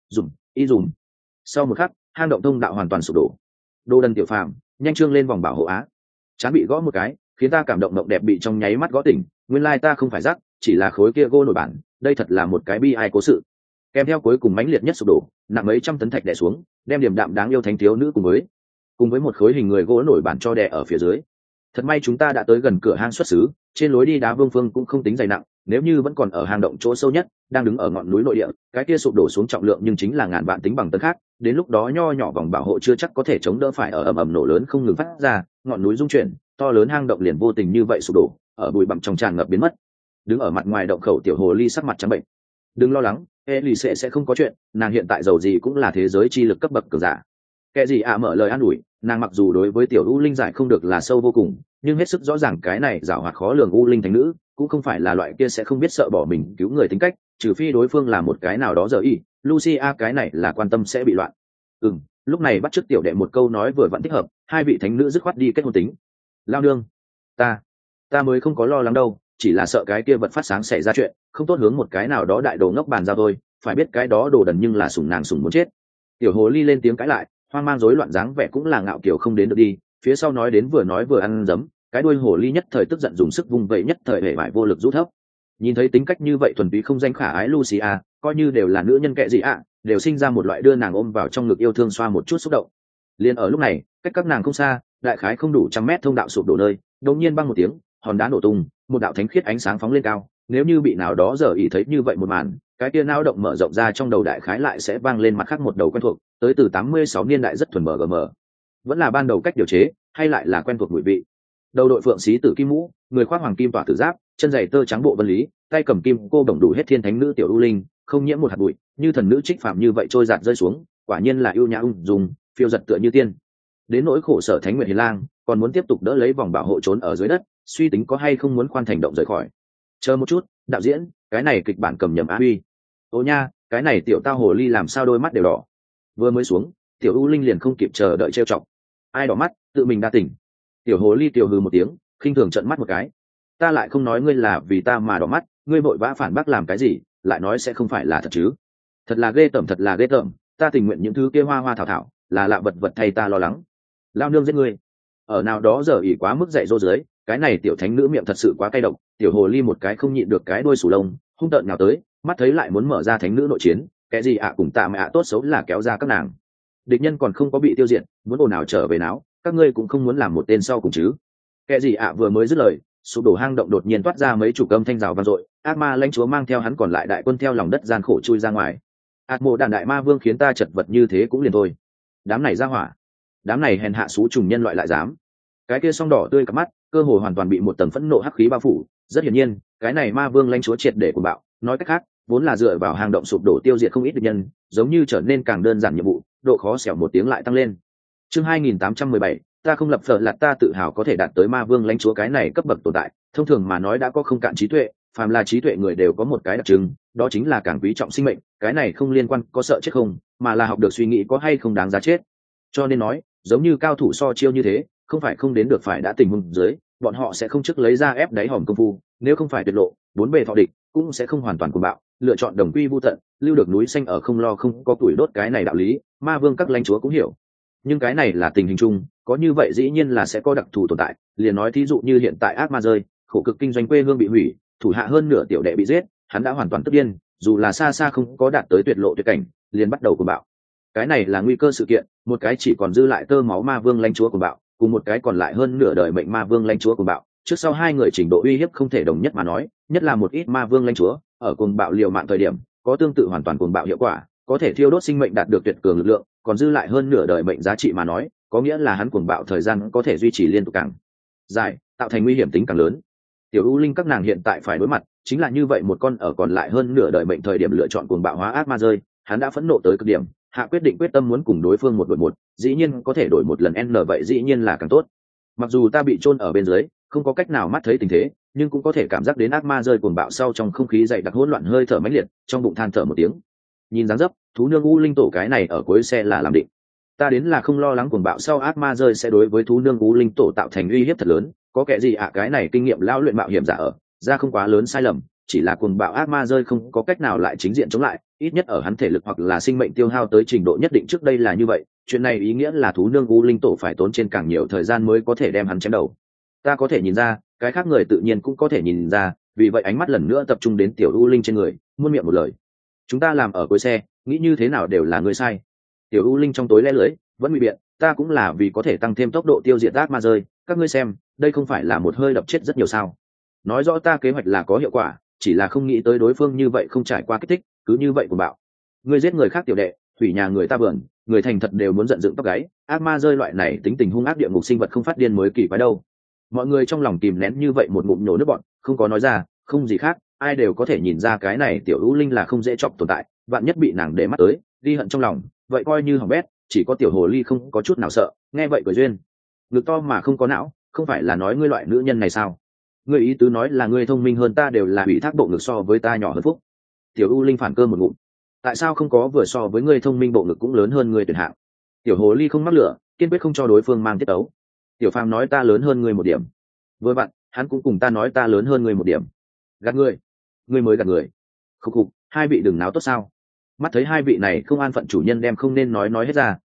Dùm. Sau một khắc, hang động thông đạo hoàn toàn sụp đổ. Đô đần tiểu Phàm, nhanh trương lên vòng bảo hộ á. Chán bị gõ một cái, khiến ta cảm động đẹp bị trong nháy mắt gõ tỉnh, nguyên lai ta không phải rắc, chỉ là khối kia gỗ nổi bản, đây thật là một cái bi ai cố sự. Kèm theo cuối cùng mãnh liệt nhất sụp đổ, nặng mấy trăm tấn thạch đè xuống, đem điểm đạm đáng yêu thánh thiếu nữ cùng với một khối hình người gỗ nổi bản cho đè ở phía dưới. Thật may chúng ta đã tới gần cửa hang xuất xứ, trên lối đi đá vương phương cũng không tính dày nặng, nếu như vẫn còn ở hang động chỗ sâu nhất, đang đứng ở ngọn núi nội địa, cái kia sụp đổ xuống trọng lượng nhưng chính là ngàn vạn tính bằng tấn khác, đến lúc đó nho nhỏ vòng bảo hộ chưa chắc có thể chống đỡ phải ở ầm nổ lớn không ngừng phát ra, ngọn núi rung chuyển, to lớn hang động liền vô tình như vậy sụp đổ, ở bụi bặm trong tràn ngập biến mất. Đứng ở mặt ngoài động khẩu tiểu hồ ly sắc mặt trắng bệnh. Đừng lo lắng, Elise sẽ không có chuyện, nàng hiện tại giàu gì cũng là thế giới chi lực cấp bậc cường giả. Kẻ gì mở lời an ủi, nàng mặc dù đối với tiểu U Linh giải không được là sâu vô cùng, nhưng hết sức rõ ràng cái này giảo hoạt khó lường U Linh thánh nữ cũng không phải là loại kia sẽ không biết sợ bỏ mình cứu người tính cách, trừ phi đối phương là một cái nào đó giờ y, Lucia cái này là quan tâm sẽ bị loạn. Lúc này bắt chước tiểu đệ một câu nói vừa vẫn thích hợp, hai vị thánh nữ dứt khoát đi kết hôn tính. Lao nương, ta mới không có lo lắng đâu, chỉ là sợ cái kia vật phát sáng xảy ra chuyện, không tốt hướng một cái nào đó đại đồ ngốc bàn giao thôi, phải biết cái đó đồ đần nhưng là sủng nàng sủng muốn chết. Tiểu hồ ly lên tiếng cãi lại, hoang mang rối loạn dáng vẻ cũng là ngạo kiều không đến được đi, phía sau nói đến vừa nói vừa ăn dấm, cái đuôi hồ ly nhất thời tức giận dùng sức vung vẩy, nhất thời hệ vải vô lực rút thấp. Nhìn thấy tính cách như vậy thuần túy không danh khả ái Lucia, coi như đều là nữ nhân kệ gì ạ, đều sinh ra một loại đưa nàng ôm vào trong ngực yêu thương xoa một chút xúc động. Liên ở lúc này, cách các nàng không xa, đại khái không đủ 100 mét thông đạo sụp đổ nơi, đột nhiên băng một tiếng, hòn đá nổ tung, một đạo thánh khiết ánh sáng phóng lên cao. Nếu như bị nào đó giờ ý thấy như vậy một màn, cái kia não động mở rộng ra trong đầu đại khái lại sẽ vang lên mặt khác một đầu quen thuộc, tới từ 86 niên đại rất thuần mgm. Vẫn là ban đầu cách điều chế, hay lại là quen thuộc mùi vị. Đầu đội phượng xí tử kim mũ, người khoác hoàng kim tỏa tử giáp, chân giày tơ trắng bộ vân lý, tay cầm kim cô đồng đủ hết thiên thánh nữ tiểu u linh, không nhiễm một hạt bụi, như thần nữ trích phạm như vậy trôi giạt rơi xuống, quả nhiên là ưu nhã ung dung, phiêu giật tựa như tiên. Đến nỗi khổ sở thánh nguyệt hiền lang, còn muốn tiếp tục đỡ lấy vòng bảo hộ trốn ở dưới đất, suy tính có hay không muốn khoan thành động rời khỏi. Chờ một chút, đạo diễn, cái này kịch bản cầm nhầm á huy. Ô nha, cái này tiểu tao hồ ly làm sao đôi mắt đều đỏ. Vừa mới xuống, tiểu u linh liền không kịp chờ đợi trêu chọc. Ai đỏ mắt, tự mình đa tỉnh. Tiểu hồ ly tiểu hừ một tiếng, khinh thường trợn mắt một cái. Ta lại không nói ngươi là vì ta mà đỏ mắt, ngươi vội vã phản bác làm cái gì, lại nói sẽ không phải là thật chứ. Thật là ghê tởm, thật là ghê tởm, ta tình nguyện những thứ kia hoa hoa thảo thảo, là lạ vật vật thay ta lo lắng. Lao nương giết ngươi. Ở nào đó giờ ỉ quá mức dạy dỗ dưới, cái này tiểu thánh nữ miệng thật sự quá cay độc, tiểu hồ ly một cái không nhịn được cái đuôi sù lông, hung tợn nào tới, mắt thấy lại muốn mở ra thánh nữ nội chiến, cái gì ạ cùng tạ mẹ ạ tốt xấu là kéo ra các nàng. Địch nhân còn không có bị tiêu diệt, muốn ồn nào trở về náo, các ngươi cũng không muốn làm một tên sau cùng chứ. Cái gì ạ vừa mới dứt lời, sụp đổ hang động đột nhiên toát ra mấy chục âm thanh rào vang dội, ác ma lãnh chúa mang theo hắn còn lại đại quân theo lòng đất gian khổ chui ra ngoài. Ác mộ đàn đại ma vương khiến ta chật vật như thế cũng liền thôi. Đám này ra hỏa, đám này hèn hạ xú trùng nhân loại lại dám. Cái kia song đỏ tươi cặp mắt, cơ hồ hoàn toàn bị một tầng phẫn nộ hắc khí bao phủ. Rất hiển nhiên, cái này ma vương lãnh chúa triệt để của bạo, nói cách khác, vốn là dựa vào hang động sụp đổ tiêu diệt không ít địch nhân, giống như trở nên càng đơn giản nhiệm vụ, độ khó xẻo một tiếng lại tăng lên. Chương 2817, ta không lập phở là ta tự hào có thể đạt tới ma vương lãnh chúa cái này cấp bậc tồn tại. Thông thường mà nói đã có không cạn trí tuệ, phàm là trí tuệ người đều có một cái đặc trưng, đó chính là càng quý trọng sinh mệnh. Cái này không liên quan có sợ chết không, mà là học được suy nghĩ có hay không đáng giá chết. Cho nên nói, giống như cao thủ so chiêu như thế, không phải không đến được phải đã tình huống dưới, bọn họ sẽ không trước lấy ra ép đáy hòm công phu, nếu không phải tuyệt lộ, bốn bề thọ địch, cũng sẽ không hoàn toàn cuồng bạo, lựa chọn đồng quy vu tận, lưu được núi xanh ở không lo không có tuổi đốt, cái này đạo lý, ma vương các lãnh chúa cũng hiểu. Nhưng cái này là tình hình chung, có như vậy dĩ nhiên là sẽ có đặc thù tồn tại, liền nói thí dụ như hiện tại ác ma rơi, khổ cực kinh doanh quê hương bị hủy, thủ hạ hơn nửa tiểu đệ bị giết, hắn đã hoàn toàn tức điên, dù là xa xa không có đạt tới tuyệt lộ tuyệt cảnh, liền bắt đầu cuồng bạo. Cái này là nguy cơ sự kiện, một cái chỉ còn dư lại tơ máu ma vương lãnh chúa cuồng bạo, cùng một cái còn lại hơn nửa đời mệnh ma vương lãnh chúa cuồng bạo, trước sau hai người trình độ uy hiếp không thể đồng nhất mà nói, nhất là một ít ma vương lãnh chúa ở cuồng bạo liều mạng thời điểm có tương tự hoàn toàn cuồng bạo hiệu quả, có thể thiêu đốt sinh mệnh đạt được tuyệt cường lực lượng, còn dư lại hơn nửa đời mệnh giá trị mà nói, có nghĩa là hắn cuồng bạo thời gian có thể duy trì liên tục càng dài, tạo thành nguy hiểm tính càng lớn. Tiểu U Linh các nàng hiện tại phải đối mặt chính là như vậy một con ở còn lại hơn nửa đời mệnh thời điểm lựa chọn cuồng bạo hóa ác ma rơi, hắn đã phẫn nộ tới cực điểm, hạ quyết định quyết tâm muốn cùng đối phương một đội một, dĩ nhiên có thể đổi một lần n vậy dĩ nhiên là càng tốt. Mặc dù ta bị chôn ở bên dưới, không có cách nào mắt thấy tình thế, nhưng cũng có thể cảm giác đến ác ma rơi cuồng bạo sau trong không khí dày đặc hỗn loạn hơi thở mãnh liệt, trong bụng than thở một tiếng. Nhìn dáng dấp, thú nương U Linh tổ cái này ở cuối xe là làm định. Ta đến là không lo lắng cuồng bạo sau ác ma rơi sẽ đối với thú nương U Linh tổ tạo thành uy hiếp thật lớn, có kẻ gì cái này kinh nghiệm lão luyện mạo hiểm giả ở, ra không quá lớn sai lầm, chỉ là cuồng bạo ác ma rơi không có cách nào lại chính diện chống lại, ít nhất ở hắn thể lực hoặc là sinh mệnh tiêu hao tới trình độ nhất định trước đây là như vậy, chuyện này ý nghĩa là thú nương U Linh tổ phải tốn trên càng nhiều thời gian mới có thể đem hắn chém đầu. Ta có thể nhìn ra, cái khác người tự nhiên cũng có thể nhìn ra, vì vậy ánh mắt lần nữa tập trung đến tiểu U Linh trên người, muôn miệng một lời. Chúng ta làm ở cuối xe, nghĩ như thế nào đều là người sai. Tiểu U Linh trong tối lẽ lưỡi, vẫn bị biện, ta cũng là vì có thể tăng thêm tốc độ tiêu diệt ác ma rơi, các ngươi xem, đây không phải là một hơi đập chết rất nhiều sao? Nói rõ ta kế hoạch là có hiệu quả, chỉ là không nghĩ tới đối phương như vậy không trải qua kích thích, cứ như vậy của bạo. Ngươi giết người khác tiểu đệ, hủy nhà người ta vườn, người thành thật đều muốn giận dựng tóc gáy, ác ma rơi loại này tính tình hung ác địa ngục sinh vật không phát điên mới kỳ quái đâu. Mọi người trong lòng kìm nén như vậy một ngụm nhổ nước bọn, không có nói ra, không gì khác, ai đều có thể nhìn ra cái này tiểu U Linh là không dễ chọc tồn tại, vạn nhất bị nàng để mắt tới, ghi hận trong lòng, vậy coi như hỏng bét, chỉ có tiểu hồ ly không có chút nào sợ, nghe vậy cười duyên. Ngực to mà không có não, không phải là nói ngươi loại nữ nhân này sao? Ngươi ý tứ nói là ngươi thông minh hơn ta đều là ủy thác bộ ngực so với ta nhỏ hơn phúc. Tiểu U Linh phản cơ một ngụm. Tại sao không có vừa so với ngươi thông minh bộ ngực cũng lớn hơn ngươi tuyển hạng? Tiểu hồ ly không mắc lửa, kiên quyết không cho đối phương mang tiết tấu. Tiểu Phàm nói ta lớn hơn ngươi một điểm. Vừa vặn, hắn cũng cùng ta nói ta lớn hơn ngươi một điểm. Gạt ngươi, ngươi mới gạt người. Khục khục, hai vị đừng náo tốt sao? Mắt thấy hai vị này không an phận chủ nhân đem không nên nói hết ra,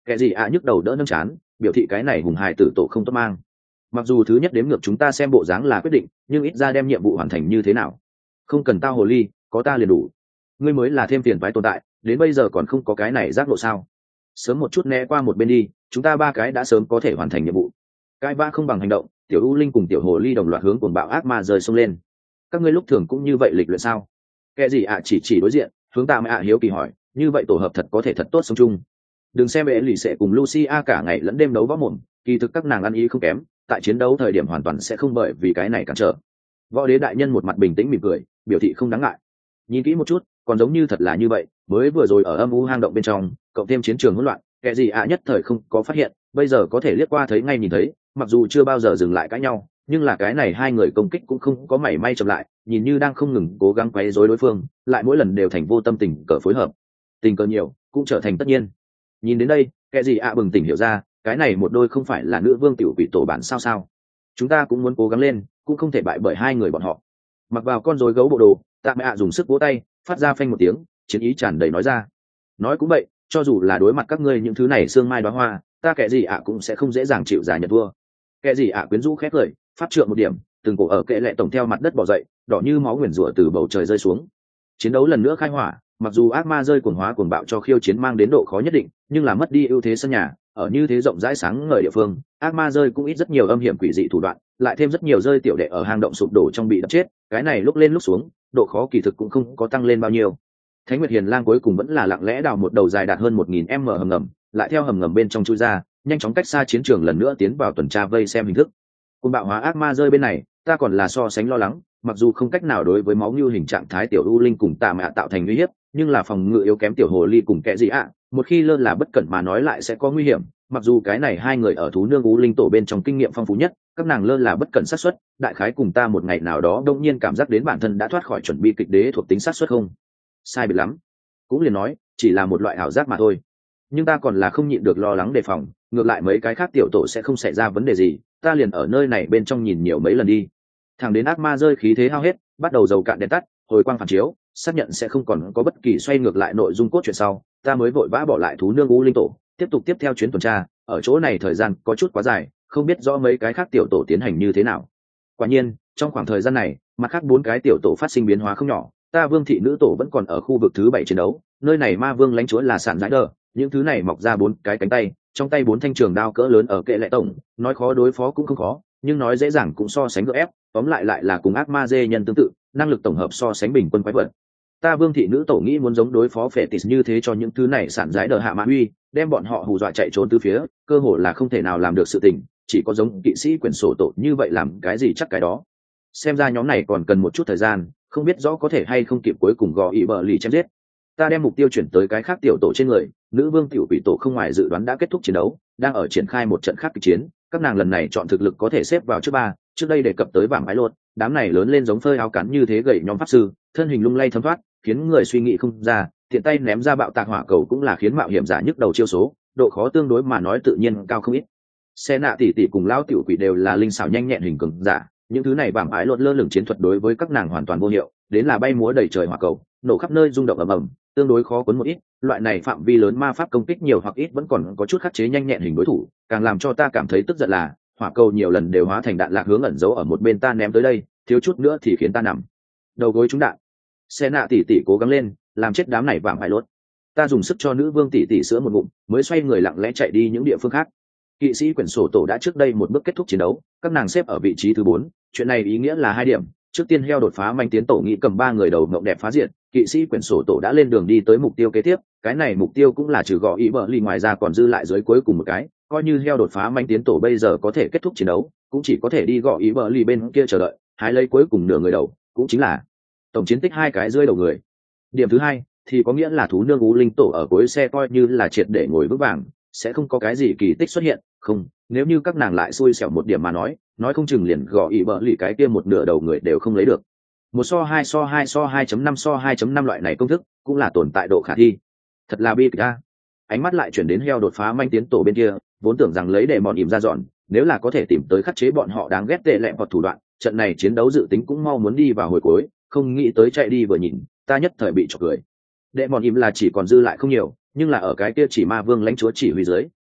Kẻ gì ạ nhức đầu đỡ nâng chán, biểu thị cái này hùng hài tử tổ không tốt mang. Mặc dù thứ nhất đếm ngược chúng ta xem bộ dáng là quyết định, nhưng ít ra đem nhiệm vụ hoàn thành như thế nào. Không cần tao hồ ly, có ta liền đủ. Ngươi mới là thêm phiền toái tồn tại, đến bây giờ còn không có cái này giác ngộ sao? Sớm một chút né qua một bên đi, chúng ta ba cái đã sớm có thể hoàn thành nhiệm vụ. Cái ba không bằng hành động, tiểu u linh cùng tiểu hồ ly đồng loạt hướng cuồng bạo ác ma rơi xông lên. Các ngươi lúc thường cũng như vậy lịch luyện sao? Kẻ gì ạ chỉ đối diện, hướng ta mà hiếu kỳ hỏi, như vậy tổ hợp thật có thể thật tốt sống chung. Đừng xem bệ lì sẽ cùng Lucia cả ngày lẫn đêm đấu võ mồm, kỳ thực các nàng ăn ý không kém, tại chiến đấu thời điểm hoàn toàn sẽ không bởi vì cái này cản trở. Võ đế đại nhân một mặt bình tĩnh mỉm cười, biểu thị không đáng ngại. Nhìn kỹ một chút, còn giống như thật là như vậy, mới vừa rồi ở âm u hang động bên trong, cộng thêm chiến trường hỗn loạn, kẻ gì ạ nhất thời không có phát hiện, bây giờ có thể liếc qua thấy ngay nhìn thấy, mặc dù chưa bao giờ dừng lại cãi nhau, nhưng là cái này hai người công kích cũng không có mảy may chậm lại, nhìn như đang không ngừng cố gắng quấy rối đối phương, lại mỗi lần đều thành vô tâm tình cờ phối hợp. Tình cờ nhiều, cũng trở thành tất nhiên. Nhìn đến đây, kẻ gì ạ bừng tỉnh hiểu ra, cái này một đôi không phải là nữ vương tiểu quỷ tổ bản sao? Chúng ta cũng muốn cố gắng lên, cũng không thể bại bởi hai người bọn họ. Mặc vào con rối gấu bộ đồ, tạ mẹ ạ dùng sức vỗ tay, phát ra phanh một tiếng, chiến ý tràn đầy nói ra. Nói cũng vậy, cho dù là đối mặt các ngươi những thứ này sương mai đóa hoa, ta kẻ gì ạ cũng sẽ không dễ dàng chịu giải nhận thua. Kẻ gì ạ quyến rũ khét lời, phát trượng một điểm, từng cổ ở kệ lệ tổng theo mặt đất bò dậy, đỏ như máu nguyền rủa từ bầu trời rơi xuống. Chiến đấu lần nữa khai hỏa, mặc dù ác ma rơi cuồng hóa cuồng bạo cho khiêu chiến mang đến độ khó nhất định, nhưng là mất đi ưu thế sân nhà, ở như thế rộng rãi sáng ngời địa phương, ác ma rơi cũng ít rất nhiều âm hiểm quỷ dị thủ đoạn, lại thêm rất nhiều rơi tiểu đệ ở hang động sụp đổ trong bị đập chết, cái này lúc lên lúc xuống, độ khó kỳ thực cũng không có tăng lên bao nhiêu. Thánh Nguyệt Hiền Lang cuối cùng vẫn là lặng lẽ đào một đầu dài đạt hơn 1000 m hầm ngầm, lại theo hầm ngầm bên trong chui ra, nhanh chóng cách xa chiến trường lần nữa tiến vào tuần tra vây xem hình thức. Cùng bạo hóa ác ma rơi bên này, ta còn là so sánh lo lắng, mặc dù không cách nào đối với máu như hình trạng thái tiểu u linh cùng tà mạ tạo thành uy hiếp, nhưng là phòng ngự yếu kém tiểu hồ ly cùng kẻ gì ạ, một khi lơ là bất cẩn mà nói lại sẽ có nguy hiểm. Mặc dù cái này hai người ở thú nương u linh tổ bên trong kinh nghiệm phong phú nhất, các nàng lơ là bất cẩn xác suất, đại khái cùng ta một ngày nào đó đông nhiên cảm giác đến bản thân đã thoát khỏi chuẩn bị kịch đế thuộc tính xác suất không sai biệt lắm, cũng liền nói chỉ là một loại ảo giác mà thôi. Nhưng ta còn là không nhịn được lo lắng đề phòng, ngược lại mấy cái khác tiểu tổ sẽ không xảy ra vấn đề gì, ta liền ở nơi này bên trong nhìn nhiều mấy lần đi. Thẳng đến ác ma rơi khí thế hao hết, bắt đầu dầu cạn đèn tắt, hồi quang phản chiếu, xác nhận sẽ không còn có bất kỳ xoay ngược lại nội dung cốt truyện sau, ta mới vội vã bỏ lại thú nương u linh tổ, tiếp theo chuyến tuần tra. Ở chỗ này thời gian có chút quá dài, không biết rõ mấy cái khác tiểu tổ tiến hành như thế nào. Quả nhiên, trong khoảng thời gian này, mặt khác 4 cái tiểu tổ phát sinh biến hóa không nhỏ. Ta vương thị nữ tổ vẫn còn ở khu vực thứ 7 chiến đấu, nơi này ma vương lãnh chúa là sản giải đờ, những thứ này mọc ra 4 cái cánh tay, trong tay 4 thanh trường đao cỡ lớn ở kệ lệ tổng, nói khó đối phó cũng không khó, nhưng nói dễ dàng cũng so sánh gượng ép, tóm lại là cùng ác ma dê nhân tương tự, năng lực tổng hợp so sánh bình quân quái vật. Ta vương thị nữ tổ nghĩ muốn giống đối phó phệ tịt như thế cho những thứ này sản giải đờ hạ mã uy, đem bọn họ hù dọa chạy trốn từ phía, cơ hội là không thể nào làm được sự tình, chỉ có giống kỵ sĩ quyền sổ tổ như vậy làm cái gì chắc cái đó. Xem ra nhóm này còn cần một chút thời gian, không biết rõ có thể hay không kịp cuối cùng gò ý bờ lì chém giết. Ta đem mục tiêu chuyển tới cái khác tiểu tổ trên người, nữ vương tiểu quỷ tổ không ngoài dự đoán đã kết thúc chiến đấu, đang ở triển khai một trận khác kịch chiến, các nàng lần này chọn thực lực có thể xếp vào trước 3, trước đây đề cập tới vàng ái lột, đám này lớn lên giống phơi áo cắn như thế gầy nhóm pháp sư, thân hình lung lay thấm thoát, khiến người suy nghĩ không ra, tiện tay ném ra bạo tạc hỏa cầu cũng là khiến mạo hiểm giả nhức đầu chiêu số, độ khó tương đối mà nói tự nhiên cao không ít. Xe nạ tỷ tỷ cùng lão tiểu quỷ đều là linh xảo nhanh nhẹn hình cường giả, những thứ này vàng ái lột lơ lửng chiến thuật đối với các nàng hoàn toàn vô hiệu, đến là bay múa đầy trời hỏa cầu, nổ khắp nơi rung động ầm ầm, tương đối khó cuốn một ít. Loại này phạm vi lớn ma pháp công kích nhiều hoặc ít vẫn còn có chút khắc chế nhanh nhẹn hình đối thủ, càng làm cho ta cảm thấy tức giận là hỏa cầu nhiều lần đều hóa thành đạn lạc hướng ẩn giấu ở một bên ta ném tới đây, thiếu chút nữa thì khiến ta nằm đầu gối trúng đạn. Xe nạ tỷ tỷ cố gắng lên, làm chết đám này vàng ái lột. Ta dùng sức cho nữ vương tỷ tỷ sữa một ngụm, mới xoay người lặng lẽ chạy đi những địa phương khác. Kỵ sĩ quyển sổ tổ đã trước đây một bước kết thúc chiến đấu, các nàng xếp ở vị trí thứ 4, chuyện này ý nghĩa là 2 điểm. Trước tiên heo đột phá manh tiến tổ nghĩ cầm 3 người đầu mộng đẹp phá diện, kỵ sĩ quyển sổ tổ đã lên đường đi tới mục tiêu kế tiếp, cái này mục tiêu cũng là trừ gõ ý bờ ly ngoài ra còn dư lại dưới cuối cùng một cái, coi như heo đột phá manh tiến tổ bây giờ có thể kết thúc chiến đấu, cũng chỉ có thể đi gõ ý bờ ly bên kia chờ đợi, hái lấy cuối cùng nửa người đầu, cũng chính là tổng chiến tích 2 cái rơi đầu người. Điểm thứ 2 thì có nghĩa là thú nương u linh tổ ở cuối xe coi như là triệt để ngồi vững vàng, sẽ không có cái gì kỳ tích xuất hiện. Không, nếu như các nàng lại xui xẻo một điểm mà nói không chừng liền gõ ý bờ lì cái kia một nửa đầu người đều không lấy được. 1 so 2 so 2 so 2.5 so 2.5 loại này công thức cũng là tồn tại độ khả thi. Thật là bi kịch a. Ánh mắt lại chuyển đến heo đột phá manh tiến tổ bên kia, vốn tưởng rằng lấy để bọn ỉm ra dọn, nếu là có thể tìm tới khắc chế bọn họ đáng ghét tệ lẹ hoặc thủ đoạn, trận này chiến đấu dự tính cũng mau muốn đi vào hồi cuối, không nghĩ tới chạy đi vừa nhìn, ta nhất thời bị chọc cười. Đệ bọn ỉm là chỉ còn dư lại không nhiều, nhưng là ở cái kia chỉ ma vương lãnh chúa chỉ huy dưới,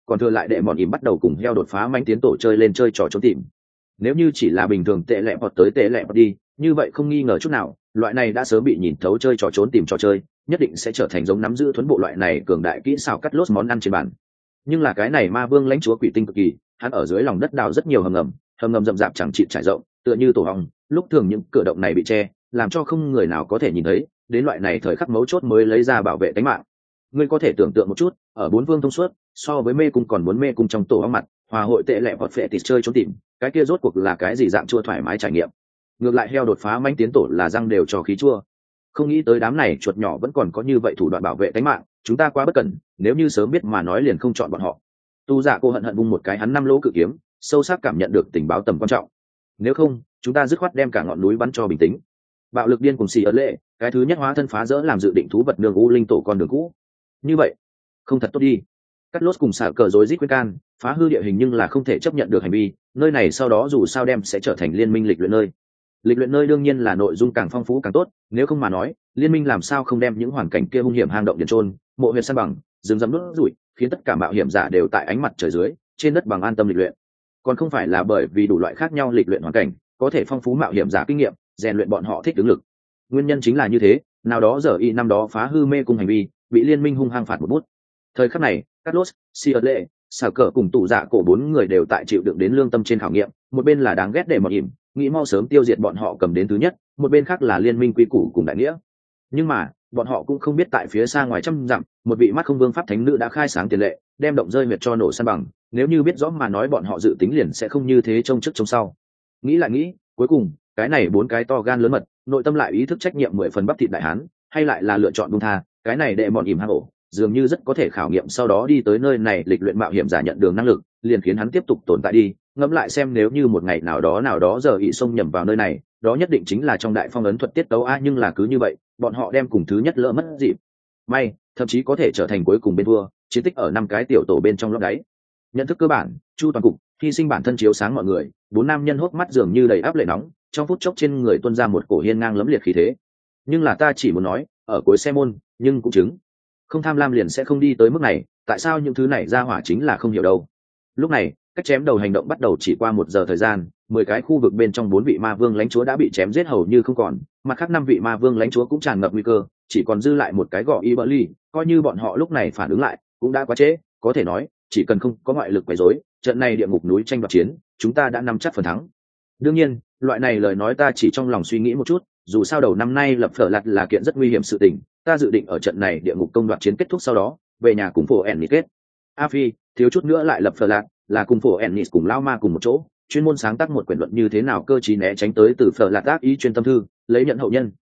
còn thừa lại đệ mòn ỉm bắt đầu cùng heo đột phá manh tiến tổ chơi lên chơi trò trốn tìm. Nếu như chỉ là bình thường tệ lẹ bọt tới tệ lẹ bọt đi, như vậy không nghi ngờ chút nào, loại này đã sớm bị nhìn thấu chơi trò trốn tìm trò chơi, nhất định sẽ trở thành giống nắm giữ thuấn bộ loại này cường đại kỹ xảo cắt lốt món ăn trên bàn. Nhưng là cái này ma vương lãnh chúa quỷ tinh cực kỳ, hắn ở dưới lòng đất đào rất nhiều hầm ngầm rậm rạp chẳng chịt trải rộng, tựa như tổ hong, lúc thường những cửa động này bị che, làm cho không người nào có thể nhìn thấy, đến loại này thời khắc mấu chốt mới lấy ra bảo vệ tính mạng. Ngươi có thể tưởng tượng một chút, ở bốn vương thông suốt, so với mê cung còn muốn mê cung trong tổ hong mặt, hòa hội tệ lẹ bọt phệ tịt chơi trốn tìm, cái kia rốt cuộc là cái gì dạng chua thoải mái trải nghiệm. Ngược lại heo đột phá manh tiến tổ là răng đều cho khí chua. Không nghĩ tới đám này chuột nhỏ vẫn còn có như vậy thủ đoạn bảo vệ tính mạng, chúng ta quá bất cẩn, nếu như sớm biết mà nói liền không chọn bọn họ. Tu Dạ cô hận hận vung một cái hắn 5 lỗ cự kiếm, sâu sắc cảm nhận được tình báo tầm quan trọng. Nếu không, chúng ta dứt khoát đem cả ngọn núi bắn cho bình tĩnh. Bạo lực điên cùng xì ấn lệ, cái thứ nhất hóa thân phá rỡ làm dự định thú vật nương u linh tổ con đường cũ. Như vậy, không thật tốt đi. Cắt lốt cùng xả cờ rối rít khuyên can, phá hư địa hình nhưng là không thể chấp nhận được hành vi, nơi này sau đó dù sao đem sẽ trở thành liên minh lịch luyện nơi. Lịch luyện nơi đương nhiên là nội dung càng phong phú càng tốt, nếu không mà nói, liên minh làm sao không đem những hoàn cảnh kia hung hiểm hang động điền trôn, mộ huyệt san bằng, rừng rậm đốt rủi, khiến tất cả mạo hiểm giả đều tại ánh mặt trời dưới, trên đất bằng an tâm lịch luyện. Còn không phải là bởi vì đủ loại khác nhau lịch luyện hoàn cảnh, có thể phong phú mạo hiểm giả kinh nghiệm, rèn luyện bọn họ thích ứng lực. Nguyên nhân chính là như thế, nào đó giờ y năm đó phá hư mê cung hành vi, bị liên minh hung hăng phạt một bút. Thời khắc này, Carlos, Sierle, Sở Cờ cùng tụ dạ cổ 4 người đều tại chịu đựng đến lương tâm trên khảo nghiệm, một bên là đáng ghét để mọt hiểm, nghĩ mau sớm tiêu diệt bọn họ cầm đến thứ nhất, một bên khác là liên minh quy củ cùng đại nghĩa. Nhưng mà, bọn họ cũng không biết tại phía xa ngoài trăm dặm, một vị mắt không vương pháp thánh nữ đã khai sáng tiền lệ, đem động rơi huyệt cho nổ san bằng, nếu như biết rõ mà nói bọn họ dự tính liền sẽ không như thế trông trước trông sau. Nghĩ lại nghĩ, cuối cùng, cái này 4 cái to gan lớn mật, nội tâm lại ý thức trách nhiệm 10 phần bắp thịt đại hán, hay lại là lựa chọn buông tha, cái này đệ mọn ỉm hang ổ, dường như rất có thể khảo nghiệm sau đó đi tới nơi này lịch luyện mạo hiểm giả nhận đường năng lực, liền khiến hắn tiếp tục tồn tại đi, ngẫm lại xem nếu như một ngày nào đó giờ ị xông nhầm vào nơi này, đó nhất định chính là trong đại phong ấn thuật tiết tấu a, nhưng là cứ như vậy, bọn họ đem cùng thứ nhất lỡ mất dịp. May, thậm chí có thể trở thành cuối cùng bên thua, chiến tích ở 5 cái tiểu tổ bên trong lót đáy. Nhận thức cơ bản, Chu toàn cục, hy sinh bản thân chiếu sáng mọi người, 4 nam nhân hốc mắt dường như đầy áp lệ nóng, trong phút chốc trên người tuôn ra một cổ hiên ngang lẫm liệt khí thế. Nhưng là ta chỉ muốn nói, ở cuối xe môn, nhưng cũng chứng không tham lam liền sẽ không đi tới mức này, tại sao những thứ này ra hỏa chính là không hiểu đâu. Lúc này, cách chém đầu hành động bắt đầu chỉ qua 1 giờ thời gian, 10 cái khu vực bên trong 4 vị ma vương lãnh chúa đã bị chém giết hầu như không còn, mặt khác 5 vị ma vương lãnh chúa cũng tràn ngập nguy cơ, chỉ còn dư lại một cái gò Iberly, coi như bọn họ lúc này phản ứng lại, cũng đã quá trễ, có thể nói, chỉ cần không có ngoại lực quấy rối, trận này địa ngục núi tranh đoạt chiến, chúng ta đã nắm chắc phần thắng. Đương nhiên, loại này lời nói ta chỉ trong lòng suy nghĩ một chút, dù sao đầu năm nay lập phở lạt là kiện rất nguy hiểm sự tình, ta dự định ở trận này địa ngục công đoạt chiến kết thúc sau đó, về nhà cùng phổ Ennis kết. A Phi, thiếu chút nữa lại lập phở lạt, là cùng phổ Ennis cùng lao ma cùng một chỗ, chuyên môn sáng tác một quyển luận như thế nào cơ trí né tránh tới từ phở lạt ác ý chuyên tâm thư, lấy nhận hậu nhân.